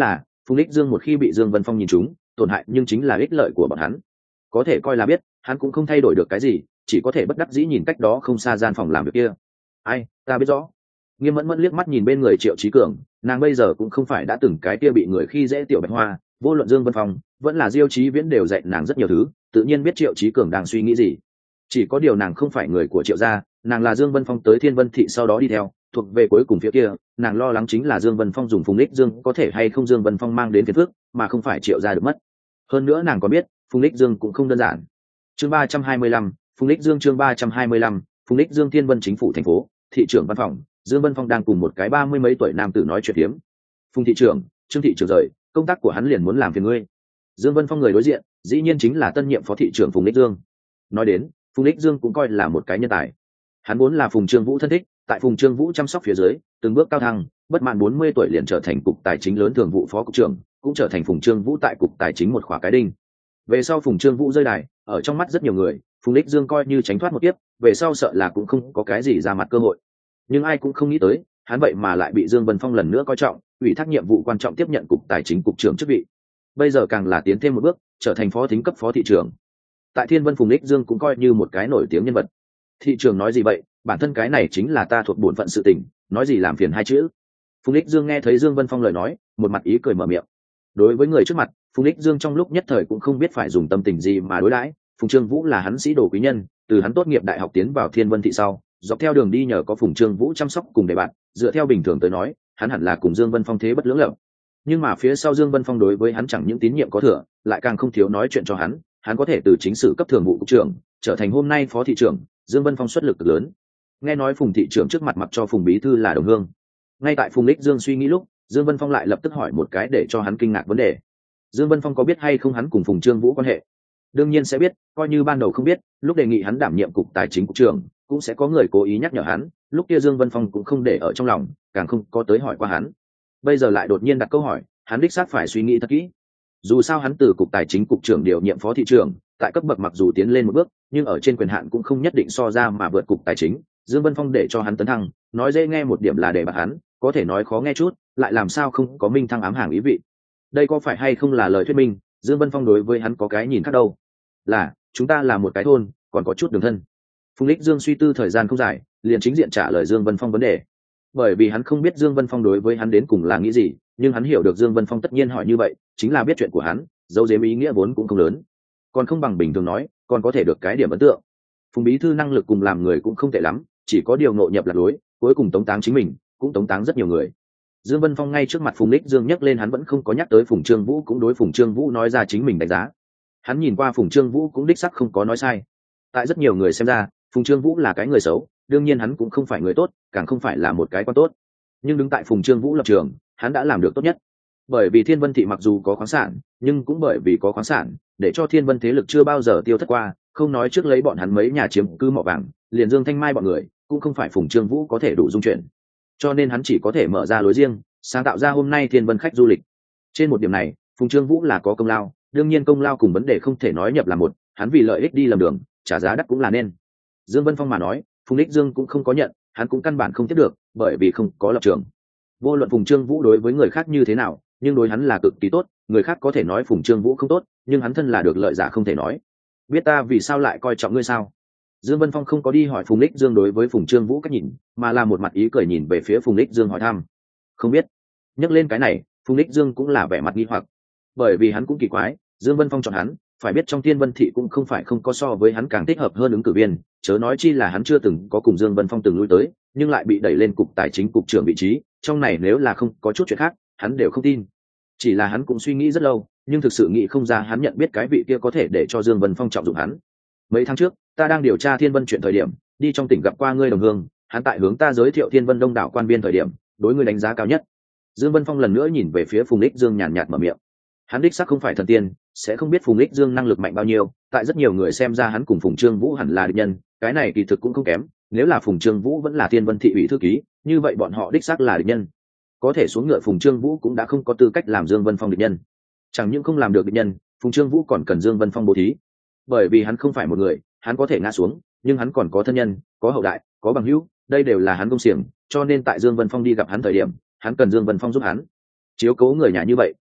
Phùng Lịch Dương một khi bị Dương Vân Phong nhìn trúng, tổn hại nhưng chính là ích lợi của bọn hắn. Có thể coi là biết, hắn cũng không thay đổi được cái gì, chỉ có thể bất đắc dĩ nhìn cách đó không xa gian phòng làm việc kia. Ai, ta biết rõ. Nghiêm Mẫn Mẫn liếc mắt nhìn bên người Triệu Chí Cường, nàng bây giờ cũng không phải đã từng cái kia bị người khi dễ tiểu Bạch Hoa, vô luận Dương Vân Phong vẫn là Diêu Chí Viễn đều dạy nàng rất nhiều thứ, tự nhiên biết Triệu Chí Cường đang suy nghĩ gì. Chỉ có điều nàng không phải người của Triệu gia, nàng là Dương Vân Phong tới Thiên Vân thị sau đó đi theo, thuộc về cuối cùng phía kia, nàng lo lắng chính là Dương Vân Phong dùng Phùng Lịch Dương có thể hay không Dương Vân Phong mang đến phiền phức, mà không phải Triệu gia được mất. Hơn nữa nàng có biết, Phùng Lịch Dương cũng không đơn giản. Chương ba trăm hai mươi lăm, Phùng Lịch Dương chương ba trăm hai mươi lăm, Phùng Lịch Dương Thiên Vân chính phủ thành phố, thị trưởng văn phòng, Dương Vân Phong đang cùng một cái ba mươi mấy tuổi nam tử nói chuyện tiếm. Phùng thị trưởng, Trương thị trưởng rời, công tác của hắn liền muốn làm phiền ngươi. Dương Vân Phong người đối diện, dĩ nhiên chính là tân nhiệm phó thị trưởng Phùng Lịch Dương. Nói đến, Phùng Lịch Dương cũng coi là một cái nhân tài. Hắn vốn là Phùng Trương Vũ thân thích, tại Phùng Trương Vũ chăm sóc phía dưới, từng bước cao thăng, bất mãn bốn mươi tuổi liền trở thành cục tài chính lớn thường vụ phó cục trưởng, cũng trở thành Phùng Trương Vũ tại cục tài chính một khóa cái đinh. Về sau Phùng Trương Vũ rơi đài, ở trong mắt rất nhiều người, Phùng Lịch Dương coi như tránh thoát một kiếp, về sau sợ là cũng không có cái gì ra mặt cơ hội. Nhưng ai cũng không nghĩ tới, hắn vậy mà lại bị Dương Vân Phong lần nữa coi trọng, ủy thác nhiệm vụ quan trọng tiếp nhận cục tài chính cục trưởng chức vị. Bây giờ càng là tiến thêm một bước, trở thành phó thính cấp phó thị trưởng. Tại Thiên Vân, Phùng Lịch Dương cũng coi như một cái nổi tiếng nhân vật. Thị trưởng nói gì vậy, bản thân cái này chính là ta thuộc bổn phận sự tình, nói gì làm phiền hai chữ. Phùng Lịch Dương nghe thấy Dương Vân Phong lời nói, một mặt ý cười mở miệng. Đối với người trước mặt, Phùng Lịch Dương trong lúc nhất thời cũng không biết phải dùng tâm tình gì mà đối đãi. Phùng Trương Vũ là hắn sĩ đồ quý nhân, từ hắn tốt nghiệp đại học tiến vào Thiên Vân thị sau, dọc theo đường đi nhờ có Phùng Trương Vũ chăm sóc cùng để bạn, dựa theo bình thường tới nói, hắn hẳn là cùng Dương Vân Phong thế bất lưỡng lập. Nhưng mà phía sau Dương Vân Phong đối với hắn chẳng những tín nhiệm có thừa, lại càng không thiếu nói chuyện cho hắn, hắn có thể từ chính sự cấp thường vụ cục trưởng, trở thành hôm nay phó thị trưởng, Dương Vân Phong xuất lực cực lớn. Nghe nói Phùng thị trưởng trước mặt mặc cho Phùng bí thư là đồng hương. Ngay tại Phùng Lịch Dương suy nghĩ lúc, Dương Vân Phong lại lập tức hỏi một cái để cho hắn kinh ngạc vấn đề. Dương Vân Phong có biết hay không hắn cùng Phùng Trương Vũ quan hệ? Đương nhiên sẽ biết, coi như ban đầu không biết, lúc đề nghị hắn đảm nhiệm cục tài chính cục trưởng, cũng sẽ có người cố ý nhắc nhở hắn, lúc kia Dương Vân Phong cũng không để ở trong lòng, càng không có tới hỏi qua hắn. Bây giờ lại đột nhiên đặt câu hỏi, hắn đích xác phải suy nghĩ thật kỹ. Dù sao hắn từ cục tài chính cục trưởng điều nhiệm phó thị trưởng, tại cấp bậc mặc dù tiến lên một bước, nhưng ở trên quyền hạn cũng không nhất định so ra mà vượt cục tài chính. Dương Vân Phong để cho hắn tấn thăng, nói dễ nghe một điểm là để bạc hắn, có thể nói khó nghe chút, lại làm sao không có minh thăng ám hàng ý vị. Đây có phải hay không là lời thuyết minh, Dương Vân Phong đối với hắn có cái nhìn khác đâu. Là, chúng ta là một cái thôn, còn có chút đường thân. Phùng Lịch Dương suy tư thời gian không dài, liền chính diện trả lời Dương Vân Phong vấn đề. Bởi vì hắn không biết Dương Vân Phong đối với hắn đến cùng là nghĩ gì, nhưng hắn hiểu được Dương Vân Phong tất nhiên hỏi như vậy, chính là biết chuyện của hắn, dấu giếm ý nghĩa vốn cũng không lớn. Còn không bằng bình thường nói, còn có thể được cái điểm ấn tượng. Phùng bí thư năng lực cùng làm người cũng không tệ lắm, chỉ có điều ngộ nhập lạc lối, cuối cùng tống táng chính mình, cũng tống táng rất nhiều người. Dương Vân Phong ngay trước mặt Phùng Lịch Dương nhắc lên hắn vẫn không có nhắc tới Phùng Trương Vũ, cũng đối Phùng Trương Vũ nói ra chính mình đánh giá. Hắn nhìn qua Phùng Trương Vũ cũng đích xác không có nói sai. Tại rất nhiều người xem ra, Phùng Trương Vũ là cái người xấu, đương nhiên hắn cũng không phải người tốt, càng không phải là một cái quan tốt. Nhưng đứng tại Phùng Trương Vũ lập trường, hắn đã làm được tốt nhất. Bởi vì Thiên Vân thị mặc dù có khoáng sản, nhưng cũng bởi vì có khoáng sản, để cho Thiên Vân thế lực chưa bao giờ tiêu thất qua, không nói trước lấy bọn hắn mấy nhà chiếm cư mỏ vàng, liền Dương Thanh Mai bọn người, cũng không phải Phùng Trương Vũ có thể đủ dung chuyển. Cho nên hắn chỉ có thể mở ra lối riêng, sáng tạo ra hôm nay Thiên Vân khách du lịch. Trên một điểm này, Phùng Trương Vũ là có công lao, đương nhiên công lao cùng vấn đề không thể nói nhập là một, hắn vì lợi ích đi lầm đường, trả giá đắt cũng là nên. Dương Vân Phong mà nói, Phùng Lịch Dương cũng không có nhận, hắn cũng căn bản không tiếp được, bởi vì không có lập trường. Vô luận Phùng Trương Vũ đối với người khác như thế nào, nhưng đối hắn là cực kỳ tốt, người khác có thể nói Phùng Trương Vũ không tốt, nhưng hắn thân là được lợi giả không thể nói. Biết ta vì sao lại coi trọng ngươi sao? Dương Vân Phong không có đi hỏi Phùng Lịch Dương đối với Phùng Trương Vũ cách nhìn, mà là một mặt ý cười nhìn về phía Phùng Lịch Dương hỏi thăm. Không biết. Nhắc lên cái này, Phùng Lịch Dương cũng là vẻ mặt nghi hoặc, bởi vì hắn cũng kỳ quái, Dương Vân Phong chọn hắn, phải biết trong Thiên Vân thị cũng không phải không có so với hắn càng thích hợp hơn ứng cử viên, chớ nói chi là hắn chưa từng có cùng Dương Vân Phong từng lui tới, nhưng lại bị đẩy lên cục tài chính cục trưởng vị trí, trong này nếu là không có chút chuyện khác, hắn đều không tin. Chỉ là hắn cũng suy nghĩ rất lâu, nhưng thực sự nghĩ không ra hắn nhận biết cái vị kia có thể để cho Dương Vân Phong trọng dụng hắn. Mấy tháng trước, ta đang điều tra Thiên Vân chuyện thời điểm, đi trong tỉnh gặp qua ngươi đồng hương, hắn tại hướng ta giới thiệu Thiên Vân đông đảo quan viên thời điểm, đối ngươi đánh giá cao nhất. Dương Vân Phong lần nữa nhìn về phía Phùng Lịch Dương nhàn nhạt mở miệng. Hắn đích xác không phải thần tiên, sẽ không biết Phùng Lịch Dương năng lực mạnh bao nhiêu, tại rất nhiều người xem ra hắn cùng Phùng Trương Vũ hẳn là địch nhân, cái này kỳ thực cũng không kém, nếu là Phùng Trương Vũ vẫn là Thiên Vân thị ủy thư ký, như vậy bọn họ đích xác là địch nhân. Có thể xuống ngựa Phùng Trương Vũ cũng đã không có tư cách làm Dương Vân Phong địch nhân. Chẳng những không làm được địch nhân, Phùng Trương Vũ còn cần Dương Vân Phong bố thí. Bởi vì hắn không phải một người, hắn có thể ngã xuống, nhưng hắn còn có thân nhân, có hậu đại, có bằng hữu, đây đều là hắn công xiềng, cho nên tại Dương Vân Phong đi gặp hắn thời điểm, hắn cần Dương Vân Phong giúp hắn. Chiếu cố người nhà như vậy,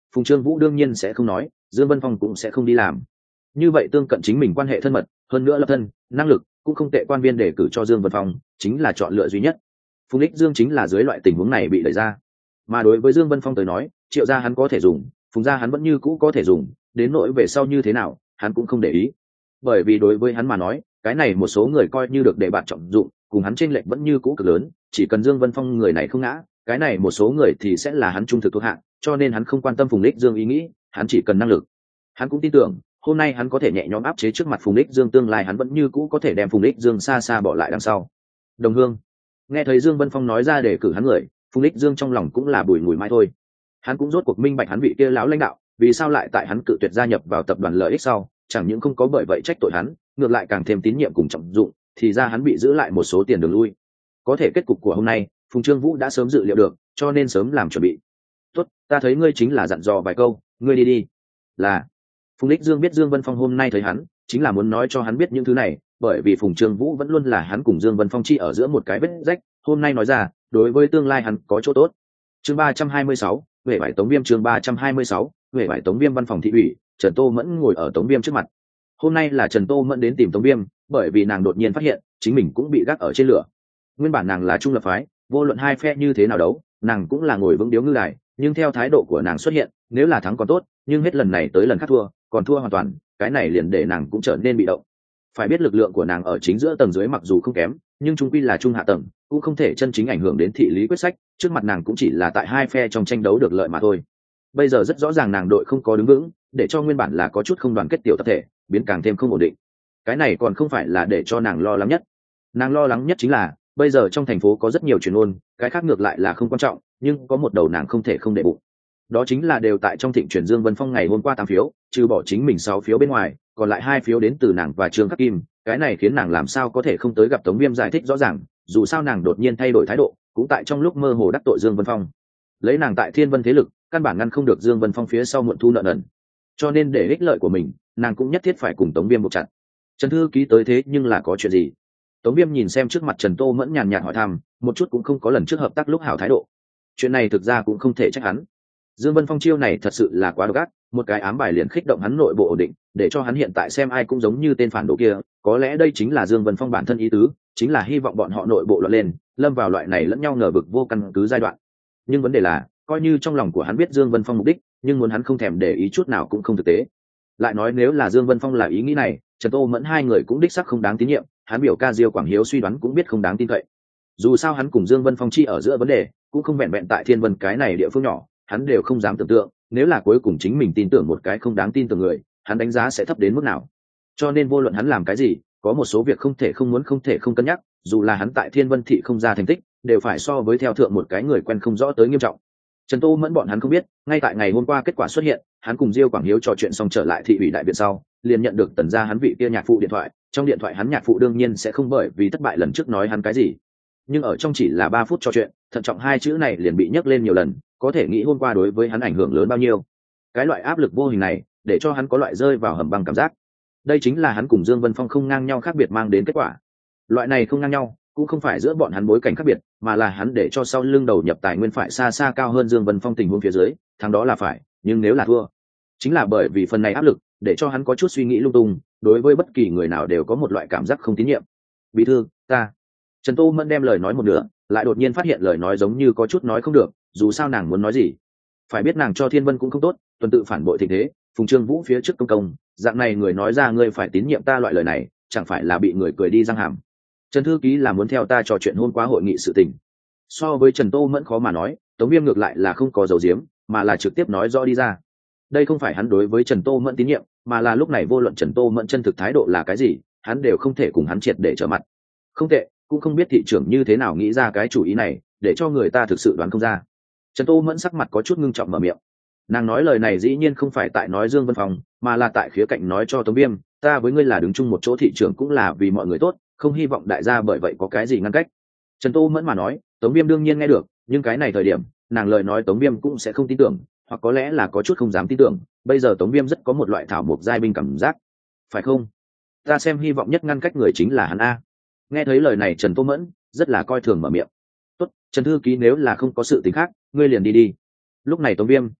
Phùng Trương Vũ đương nhiên sẽ không nói, Dương Vân Phong cũng sẽ không đi làm. Như vậy tương cận chính mình quan hệ thân mật, hơn nữa lập thân, năng lực cũng không tệ quan viên đề cử cho Dương Vân Phong, chính là chọn lựa duy nhất. Phùng Lịch Dương chính là dưới loại tình huống này bị đẩy ra. Mà đối với Dương Vân Phong tới nói, Triệu gia hắn có thể dùng, Phùng gia hắn vẫn như cũ có thể dùng, đến nỗi về sau như thế nào, hắn cũng không để ý. Bởi vì đối với hắn mà nói, cái này một số người coi như được để bạn trọng dụng, cùng hắn chênh lệch vẫn như cũ cực lớn, chỉ cần Dương Vân Phong người này không ngã, cái này một số người thì sẽ là hắn trung thực thuộc hạ, cho nên hắn không quan tâm Phùng Lịch Dương ý nghĩ, hắn chỉ cần năng lực. Hắn cũng tin tưởng, hôm nay hắn có thể nhẹ nhõm áp chế trước mặt Phùng Lịch Dương, tương lai hắn vẫn như cũ có thể đem Phùng Lịch Dương xa xa bỏ lại đằng sau. Đồng Hương nghe thấy Dương Vân Phong nói ra để cử hắn người, Phùng Lịch Dương trong lòng cũng là bùi ngùi mãi thôi. Hắn cũng rốt cuộc minh bạch hắn vị kia lão lãnh đạo, vì sao lại tại hắn cự tuyệt gia nhập vào tập đoàn lợi ích sau, chẳng những không có bởi vậy trách tội hắn, ngược lại càng thêm tín nhiệm cùng trọng dụng, thì ra hắn bị giữ lại một số tiền đường lui. Có thể kết cục của hôm nay, Phùng Trương Vũ đã sớm dự liệu được, cho nên sớm làm chuẩn bị. Tốt, ta thấy ngươi chính là dặn dò vài câu, ngươi đi đi. Là. Phùng Lịch Dương biết Dương Vân Phong hôm nay thấy hắn, chính là muốn nói cho hắn biết những thứ này, bởi vì Phùng Trương Vũ vẫn luôn là hắn cùng Dương Vân Phong chi ở giữa một cái vết rách, hôm nay nói ra, đối với tương lai hắn có chỗ tốt. Chương ba trăm hai mươi sáu, về bài Tống Viêm chương ba trăm hai mươi sáu, về bài Tống Viêm văn phòng thị ủy, Trần Tô Mẫn ngồi ở Tống Viêm trước mặt. Hôm nay là Trần Tô Mẫn đến tìm Tống Viêm, bởi vì nàng đột nhiên phát hiện, chính mình cũng bị gác ở trên lửa. Nguyên bản nàng là trung lập phái, vô luận hai phe như thế nào đấu, nàng cũng là ngồi vững điếu ngư đài, nhưng theo thái độ của nàng xuất hiện, nếu là thắng còn tốt, nhưng hết lần này tới lần khác thua, còn thua hoàn toàn, cái này liền để nàng cũng trở nên bị động. Phải biết lực lượng của nàng ở chính giữa tầng dưới mặc dù không kém, nhưng trung quy là trung hạ tầng, cũng không thể chân chính ảnh hưởng đến thị lý quyết sách, trước mặt nàng cũng chỉ là tại hai phe trong tranh đấu được lợi mà thôi. Bây giờ rất rõ ràng nàng đội không có đứng vững, để cho nguyên bản là có chút không đoàn kết tiểu tập thể, biến càng thêm không ổn định. Cái này còn không phải là để cho nàng lo lắng nhất. Nàng lo lắng nhất chính là, bây giờ trong thành phố có rất nhiều truyền ngôn, cái khác ngược lại là không quan trọng, nhưng có một đầu nàng không thể không để bụng. Đó chính là đều tại trong thịnh truyền Dương Vân Phong ngày hôm qua tám phiếu, trừ bỏ chính mình sáu phiếu bên ngoài, còn lại hai phiếu đến từ nàng và Trương Khắc Kim, cái này khiến nàng làm sao có thể không tới gặp Tống Viêm giải thích rõ ràng, dù sao nàng đột nhiên thay đổi thái độ, cũng tại trong lúc mơ hồ đắc tội Dương Vân Phong. Lấy nàng tại Thiên Vân thế lực, căn bản ngăn không được Dương Vân Phong phía sau muộn thu nợ nần. Cho nên để ích lợi của mình, nàng cũng nhất thiết phải cùng Tống Viêm buộc chặt. Trần thư ký tới thế nhưng là có chuyện gì? Tống Viêm nhìn xem trước mặt Trần Tô Mẫn nhàn nhạt hỏi thăm, một chút cũng không có lần trước hợp tác lúc hảo thái độ. Chuyện này thực ra cũng không thể trách hắn. Dương Vân Phong chiêu này thật sự là quá độc ác, một cái ám bài liền khích động hắn nội bộ ổn định, để cho hắn hiện tại xem ai cũng giống như tên phản đồ kia, có lẽ đây chính là Dương Vân Phong bản thân ý tứ, chính là hy vọng bọn họ nội bộ loạn lên, lâm vào loại này lẫn nhau ngờ vực vô căn cứ giai đoạn. Nhưng vấn đề là, coi như trong lòng của hắn biết Dương Vân Phong mục đích, nhưng muốn hắn không thèm để ý chút nào cũng không thực tế. Lại nói nếu là Dương Vân Phong là ý nghĩ này, Trần Tô Mẫn hai người cũng đích xác không đáng tín nhiệm, hắn biểu ca Diêu Quảng Hiếu suy đoán cũng biết không đáng tin cậy. Dù sao hắn cùng Dương Vân Phong chi ở giữa vấn đề, cũng không vẹn vẹn tại Thiên Vân cái này địa phương nhỏ, hắn đều không dám tưởng tượng, nếu là cuối cùng chính mình tin tưởng một cái không đáng tin tưởng người, hắn đánh giá sẽ thấp đến mức nào. Cho nên vô luận hắn làm cái gì, có một số việc không thể không muốn không thể không cân nhắc, dù là hắn tại Thiên Vân thị không ra thành tích, đều phải so với theo thượng một cái người quen không rõ tới nghiêm trọng. Trần Tô Mẫn bọn hắn không biết, ngay tại ngày hôm qua kết quả xuất hiện, hắn cùng Diêu Quảng Hiếu trò chuyện xong trở lại thị ủy đại viện sau, liền nhận được tần gia hắn vị kia nhạc phụ điện thoại, trong điện thoại hắn nhạc phụ đương nhiên sẽ không bởi vì thất bại lần trước nói hắn cái gì. Nhưng ở trong chỉ là ba phút trò chuyện, thận trọng hai chữ này liền bị nhắc lên nhiều lần, có thể nghĩ hôm qua đối với hắn ảnh hưởng lớn bao nhiêu. Cái loại áp lực vô hình này, để cho hắn có loại rơi vào hầm băng cảm giác. Đây chính là hắn cùng Dương Vân Phong không ngang nhau khác biệt mang đến kết quả. Loại này không ngang nhau, cũng không phải giữa bọn hắn bối cảnh khác biệt, mà là hắn để cho sau lưng đầu nhập tài nguyên phải xa xa cao hơn Dương Vân Phong tình huống phía dưới, thằng đó là phải, nhưng nếu là thua, chính là bởi vì phần này áp lực, để cho hắn có chút suy nghĩ lung tung, đối với bất kỳ người nào đều có một loại cảm giác không tín nhiệm. Bí thư, ta. Trần Tô Mẫn đem lời nói một nửa, lại đột nhiên phát hiện lời nói giống như có chút nói không được, dù sao nàng muốn nói gì. Phải biết nàng cho Thiên Vân cũng không tốt, tuần tự phản bội tình thế, Phùng Trương Vũ phía trước công công, dạng này người nói ra ngươi phải tín nhiệm ta loại lời này, chẳng phải là bị người cười đi răng hàm. Trần thư ký là muốn theo ta trò chuyện hôm qua hội nghị sự tình. So với Trần Tô Mẫn khó mà nói, Tống Viêm ngược lại là không có dấu diếm, mà là trực tiếp nói rõ đi ra. Đây không phải hắn đối với Trần Tô Mẫn tín nhiệm, mà là lúc này vô luận Trần Tô Mẫn chân thực thái độ là cái gì, hắn đều không thể cùng hắn triệt để trở mặt. Không tệ, cũng không biết thị trưởng như thế nào nghĩ ra cái chủ ý này, để cho người ta thực sự đoán không ra. Trần Tô Mẫn sắc mặt có chút ngưng trọng mở miệng. Nàng nói lời này dĩ nhiên không phải tại nói Dương Vân Phong, mà là tại khía cạnh nói cho Tống Viêm, ta với ngươi là đứng chung một chỗ thị trưởng cũng là vì mọi người tốt, không hy vọng đại gia bởi vậy có cái gì ngăn cách. Trần Tô Mẫn mà nói, Tống Viêm đương nhiên nghe được, nhưng cái này thời điểm, nàng lời nói Tống Viêm cũng sẽ không tin tưởng, hoặc có lẽ là có chút không dám tin tưởng, bây giờ Tống Viêm rất có một loại thảo mộc giai binh cảm giác. Phải không? Ta xem hy vọng nhất ngăn cách người chính là hắn a. Nghe thấy lời này Trần Tô Mẫn rất là coi thường mở miệng. Tốt, Trần thư ký nếu là không có sự tình khác, ngươi liền đi đi. Lúc này Tống Viêm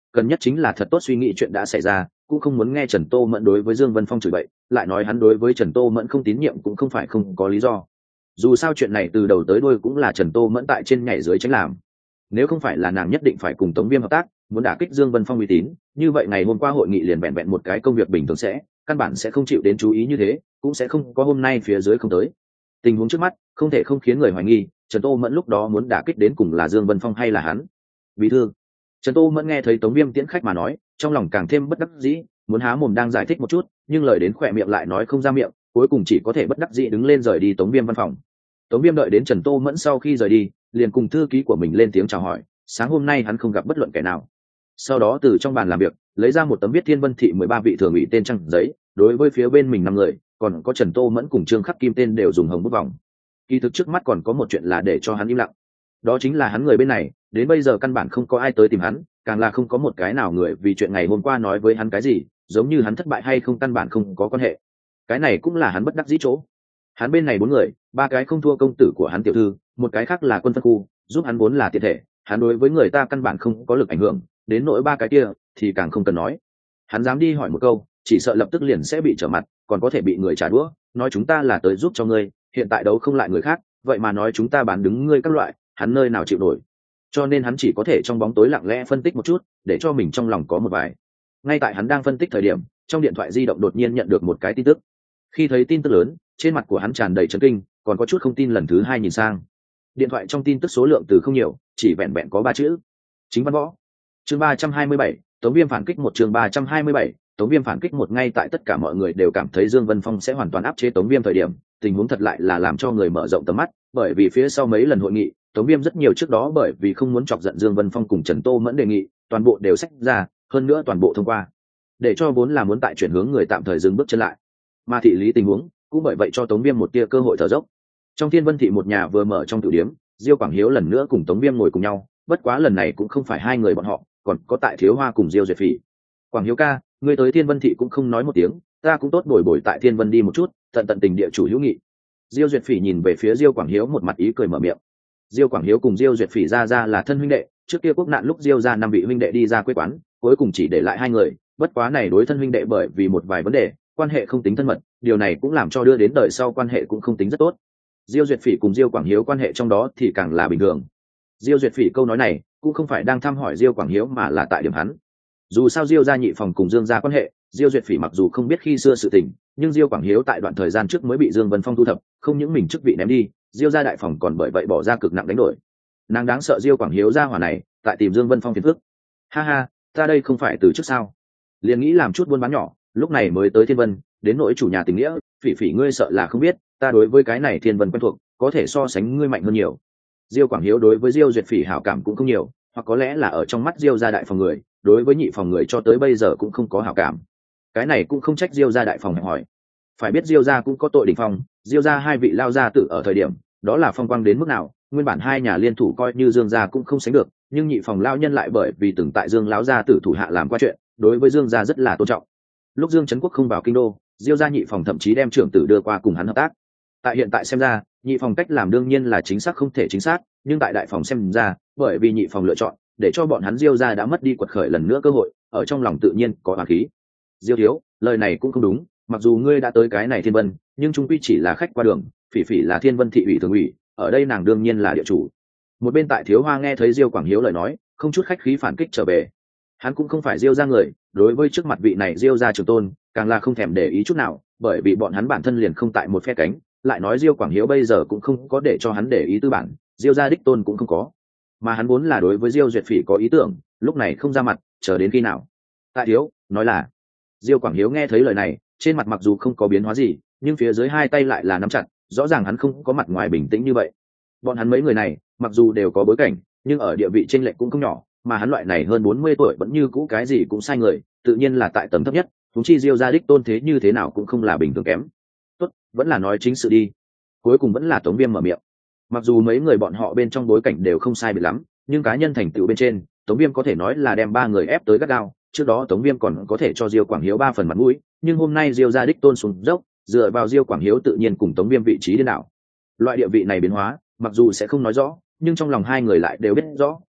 cần nhất chính là thật tốt suy nghĩ chuyện đã xảy ra, cũng không muốn nghe Trần Tô Mẫn đối với Dương Vân Phong chửi bậy, lại nói hắn đối với Trần Tô Mẫn không tín nhiệm cũng không phải không có lý do. Dù sao chuyện này từ đầu tới đuôi cũng là Trần Tô Mẫn tại trên nhảy dưới tránh làm. Nếu không phải là nàng nhất định phải cùng Tống Viêm hợp tác, muốn đả kích Dương Vân Phong uy tín, như vậy ngày hôm qua hội nghị liền vẹn vẹn một cái công việc bình thường sẽ, căn bản sẽ không chịu đến chú ý như thế, cũng sẽ không có hôm nay phía dưới không tới. Tình huống trước mắt không thể không khiến người hoài nghi, Trần Tô Mẫn lúc đó muốn đả kích đến cùng là Dương Vân Phong hay là hắn. Bí thư. Trần Tô Mẫn nghe thấy Tống Viêm tiễn khách mà nói, trong lòng càng thêm bất đắc dĩ, muốn há mồm đang giải thích một chút, nhưng lời đến khỏe miệng lại nói không ra miệng, cuối cùng chỉ có thể bất đắc dĩ đứng lên rời đi Tống Viêm văn phòng. Tống Viêm đợi đến Trần Tô Mẫn sau khi rời đi, liền cùng thư ký của mình lên tiếng chào hỏi, sáng hôm nay hắn không gặp bất luận kẻ nào. Sau đó từ trong bàn làm việc, lấy ra một tấm viết Thiên Vân thị mười ba vị thường ủy tên trang giấy, đối với phía bên mình năm người, còn có Trần Tô Mẫn cùng Trương Khắc Kim tên đều dùng hồng bút vòng. Kỳ thực trước mắt còn có một chuyện là để cho hắn im lặng. Đó chính là hắn người bên này, đến bây giờ căn bản không có ai tới tìm hắn, càng là không có một cái nào người vì chuyện ngày hôm qua nói với hắn cái gì, giống như hắn thất bại hay không căn bản không có quan hệ. Cái này cũng là hắn bất đắc dĩ chỗ. Hắn bên này bốn người, ba cái không thua công tử của hắn tiểu thư, một cái khác là quân phân khu, giúp hắn vốn là tiện thể, hắn đối với người ta căn bản không có lực ảnh hưởng, đến nỗi ba cái kia thì càng không cần nói. Hắn dám đi hỏi một câu, chỉ sợ lập tức liền sẽ bị trở mặt, còn có thể bị người trả đũa, nói chúng ta là tới giúp cho ngươi, hiện tại đấu không lại người khác, vậy mà nói chúng ta bán đứng ngươi các loại, hắn nơi nào chịu nổi. Cho nên hắn chỉ có thể trong bóng tối lặng lẽ phân tích một chút, để cho mình trong lòng có một vài. Ngay tại hắn đang phân tích thời điểm, trong điện thoại di động đột nhiên nhận được một cái tin tức. Khi thấy tin tức lớn, trên mặt của hắn tràn đầy chấn kinh, còn có chút không tin lần thứ hai nhìn sang. Điện thoại trong tin tức số lượng từ không nhiều, chỉ vẹn vẹn có ba chữ: Chính Văn Võ. Chương ba trăm hai mươi bảy, Tống Viêm phản kích một. Chương ba trăm hai mươi bảy, Tống Viêm phản kích một. Ngay tại tất cả mọi người đều cảm thấy Dương Vân Phong sẽ hoàn toàn áp chế Tống Viêm thời điểm, tình huống thật lại là làm cho người mở rộng tầm mắt, bởi vì phía sau mấy lần hội nghị, Tống Viêm rất nhiều trước đó bởi vì không muốn chọc giận Dương Vân Phong cùng Trần Tô Mẫn đề nghị, toàn bộ đều xách ra, hơn nữa toàn bộ thông qua, để cho vốn là muốn tại chuyển hướng người tạm thời dừng bước chân lại. Mà thị lý tình huống cũng bởi vậy cho Tống Viêm một tia cơ hội thở dốc. Trong Thiên Vân thị một nhà vừa mở trong tiểu điếm, Diêu Quảng Hiếu lần nữa cùng Tống Viêm ngồi cùng nhau, bất quá lần này cũng không phải hai người bọn họ, còn có tại Thiếu Hoa cùng Diêu Duyệt Phỉ. Quảng Hiếu ca, ngươi tới Thiên Vân thị cũng không nói một tiếng, ta cũng tốt bồi bồi tại Thiên Vân đi một chút, tận tận tình địa chủ hữu nghị. Diêu Duyệt Phỉ nhìn về phía Diêu Quảng Hiếu một mặt ý cười mở miệng. Diêu Quảng Hiếu cùng Diêu Duyệt Phỉ ra ra là thân huynh đệ, trước kia quốc nạn lúc Diêu ra năm vị huynh đệ đi ra quê quán, cuối cùng chỉ để lại hai người, bất quá này đối thân huynh đệ bởi vì một vài vấn đề, quan hệ không tính thân mật, điều này cũng làm cho đưa đến đời sau quan hệ cũng không tính rất tốt. Diêu Duyệt Phỉ cùng Diêu Quảng Hiếu quan hệ trong đó thì càng là bình thường. Diêu Duyệt Phỉ câu nói này cũng không phải đang thăm hỏi Diêu Quảng Hiếu mà là tại điểm hắn. Dù sao Diêu gia nhị phòng cùng Dương gia quan hệ, Diêu Duyệt Phỉ mặc dù không biết khi xưa sự tình, nhưng Diêu Quảng Hiếu tại đoạn thời gian trước mới bị Dương Vân Phong thu thập, không những mình chức vị ném đi, Diêu gia đại phòng còn bởi vậy bỏ ra cực nặng đánh đổi. Nàng đáng sợ Diêu Quảng Hiếu gia hỏa này, tại tìm Dương Vân Phong phiền phức. Ha ha, ta đây không phải từ trước sao? Liền nghĩ làm chút buôn bán nhỏ, lúc này mới tới Thiên Vân, đến nỗi chủ nhà tình nghĩa, Phỉ Phỉ ngươi sợ là không biết, ta đối với cái này Thiên Vân quen thuộc, có thể so sánh ngươi mạnh hơn nhiều. Diêu Quảng Hiếu đối với Diêu Duyệt Phỉ hảo cảm cũng không nhiều, hoặc có lẽ là ở trong mắt Diêu gia đại phòng người, đối với nhị phòng người cho tới bây giờ cũng không có hảo cảm. Cái này cũng không trách Diêu gia đại phòng hỏi. Phải biết Diêu gia cũng có tội đỉnh phong, Diêu gia hai vị lao gia tử ở thời điểm, đó là phong quang đến mức nào, nguyên bản hai nhà liên thủ coi như Dương gia cũng không sánh được, nhưng nhị phòng lao nhân lại bởi vì từng tại Dương lão gia tử thủ hạ làm qua chuyện, đối với Dương gia rất là tôn trọng. Lúc Dương Trấn Quốc không vào kinh đô, Diêu gia nhị phòng thậm chí đem trưởng tử đưa qua cùng hắn hợp tác. Tại hiện tại xem ra, nhị phòng cách làm đương nhiên là chính xác không thể chính xác, nhưng tại đại phòng xem ra, bởi vì nhị phòng lựa chọn, để cho bọn hắn Diêu gia đã mất đi quật khởi lần nữa cơ hội, ở trong lòng tự nhiên có oán khí. Diêu thiếu, lời này cũng không đúng, mặc dù ngươi đã tới cái này Thiên Vân, nhưng trung quy chỉ là khách qua đường, Phỉ Phỉ là Thiên Vân thị ủy thường ủy, ở đây nàng đương nhiên là địa chủ. Một bên tại Thiếu Hoa nghe thấy Diêu Quảng Hiếu lời nói, không chút khách khí phản kích trở về. Hắn cũng không phải Diêu gia người, đối với trước mặt vị này Diêu gia trưởng tôn, càng là không thèm để ý chút nào, bởi vì bọn hắn bản thân liền không tại một phe cánh, lại nói Diêu Quảng Hiếu bây giờ cũng không có để cho hắn để ý tư bản, Diêu gia đích tôn cũng không có, mà hắn vốn là đối với Diêu Duyệt Phỉ có ý tưởng, lúc này không ra mặt, chờ đến khi nào. Tại thiếu, nói là. Diêu Quảng Hiếu nghe thấy lời này, trên mặt mặc dù không có biến hóa gì, nhưng phía dưới hai tay lại là nắm chặt, rõ ràng hắn không có mặt ngoài bình tĩnh như vậy. Bọn hắn mấy người này, mặc dù đều có bối cảnh, nhưng ở địa vị chênh lệch cũng không nhỏ, mà hắn loại này hơn bốn mươi tuổi vẫn như cũ cái gì cũng sai người, tự nhiên là tại tầm thấp nhất, huống chi Diêu gia đích tôn thế như thế nào cũng không là bình thường kém. Tốt, vẫn là nói chính sự đi. Cuối cùng vẫn là Tống Viêm mở miệng. Mặc dù mấy người bọn họ bên trong bối cảnh đều không sai biệt lắm, nhưng cá nhân thành tựu bên trên, Tống Viêm có thể nói là đem ba người ép tới gắt gao. Trước đó Tống Viêm còn có thể cho Diêu Quảng Hiếu ba phần mặt mũi, nhưng hôm nay Diêu gia đích tôn xuống dốc, dựa vào Diêu Quảng Hiếu tự nhiên cùng Tống Viêm vị trí điên đảo. Loại địa vị này biến hóa, mặc dù sẽ không nói rõ, nhưng trong lòng hai người lại đều biết rõ,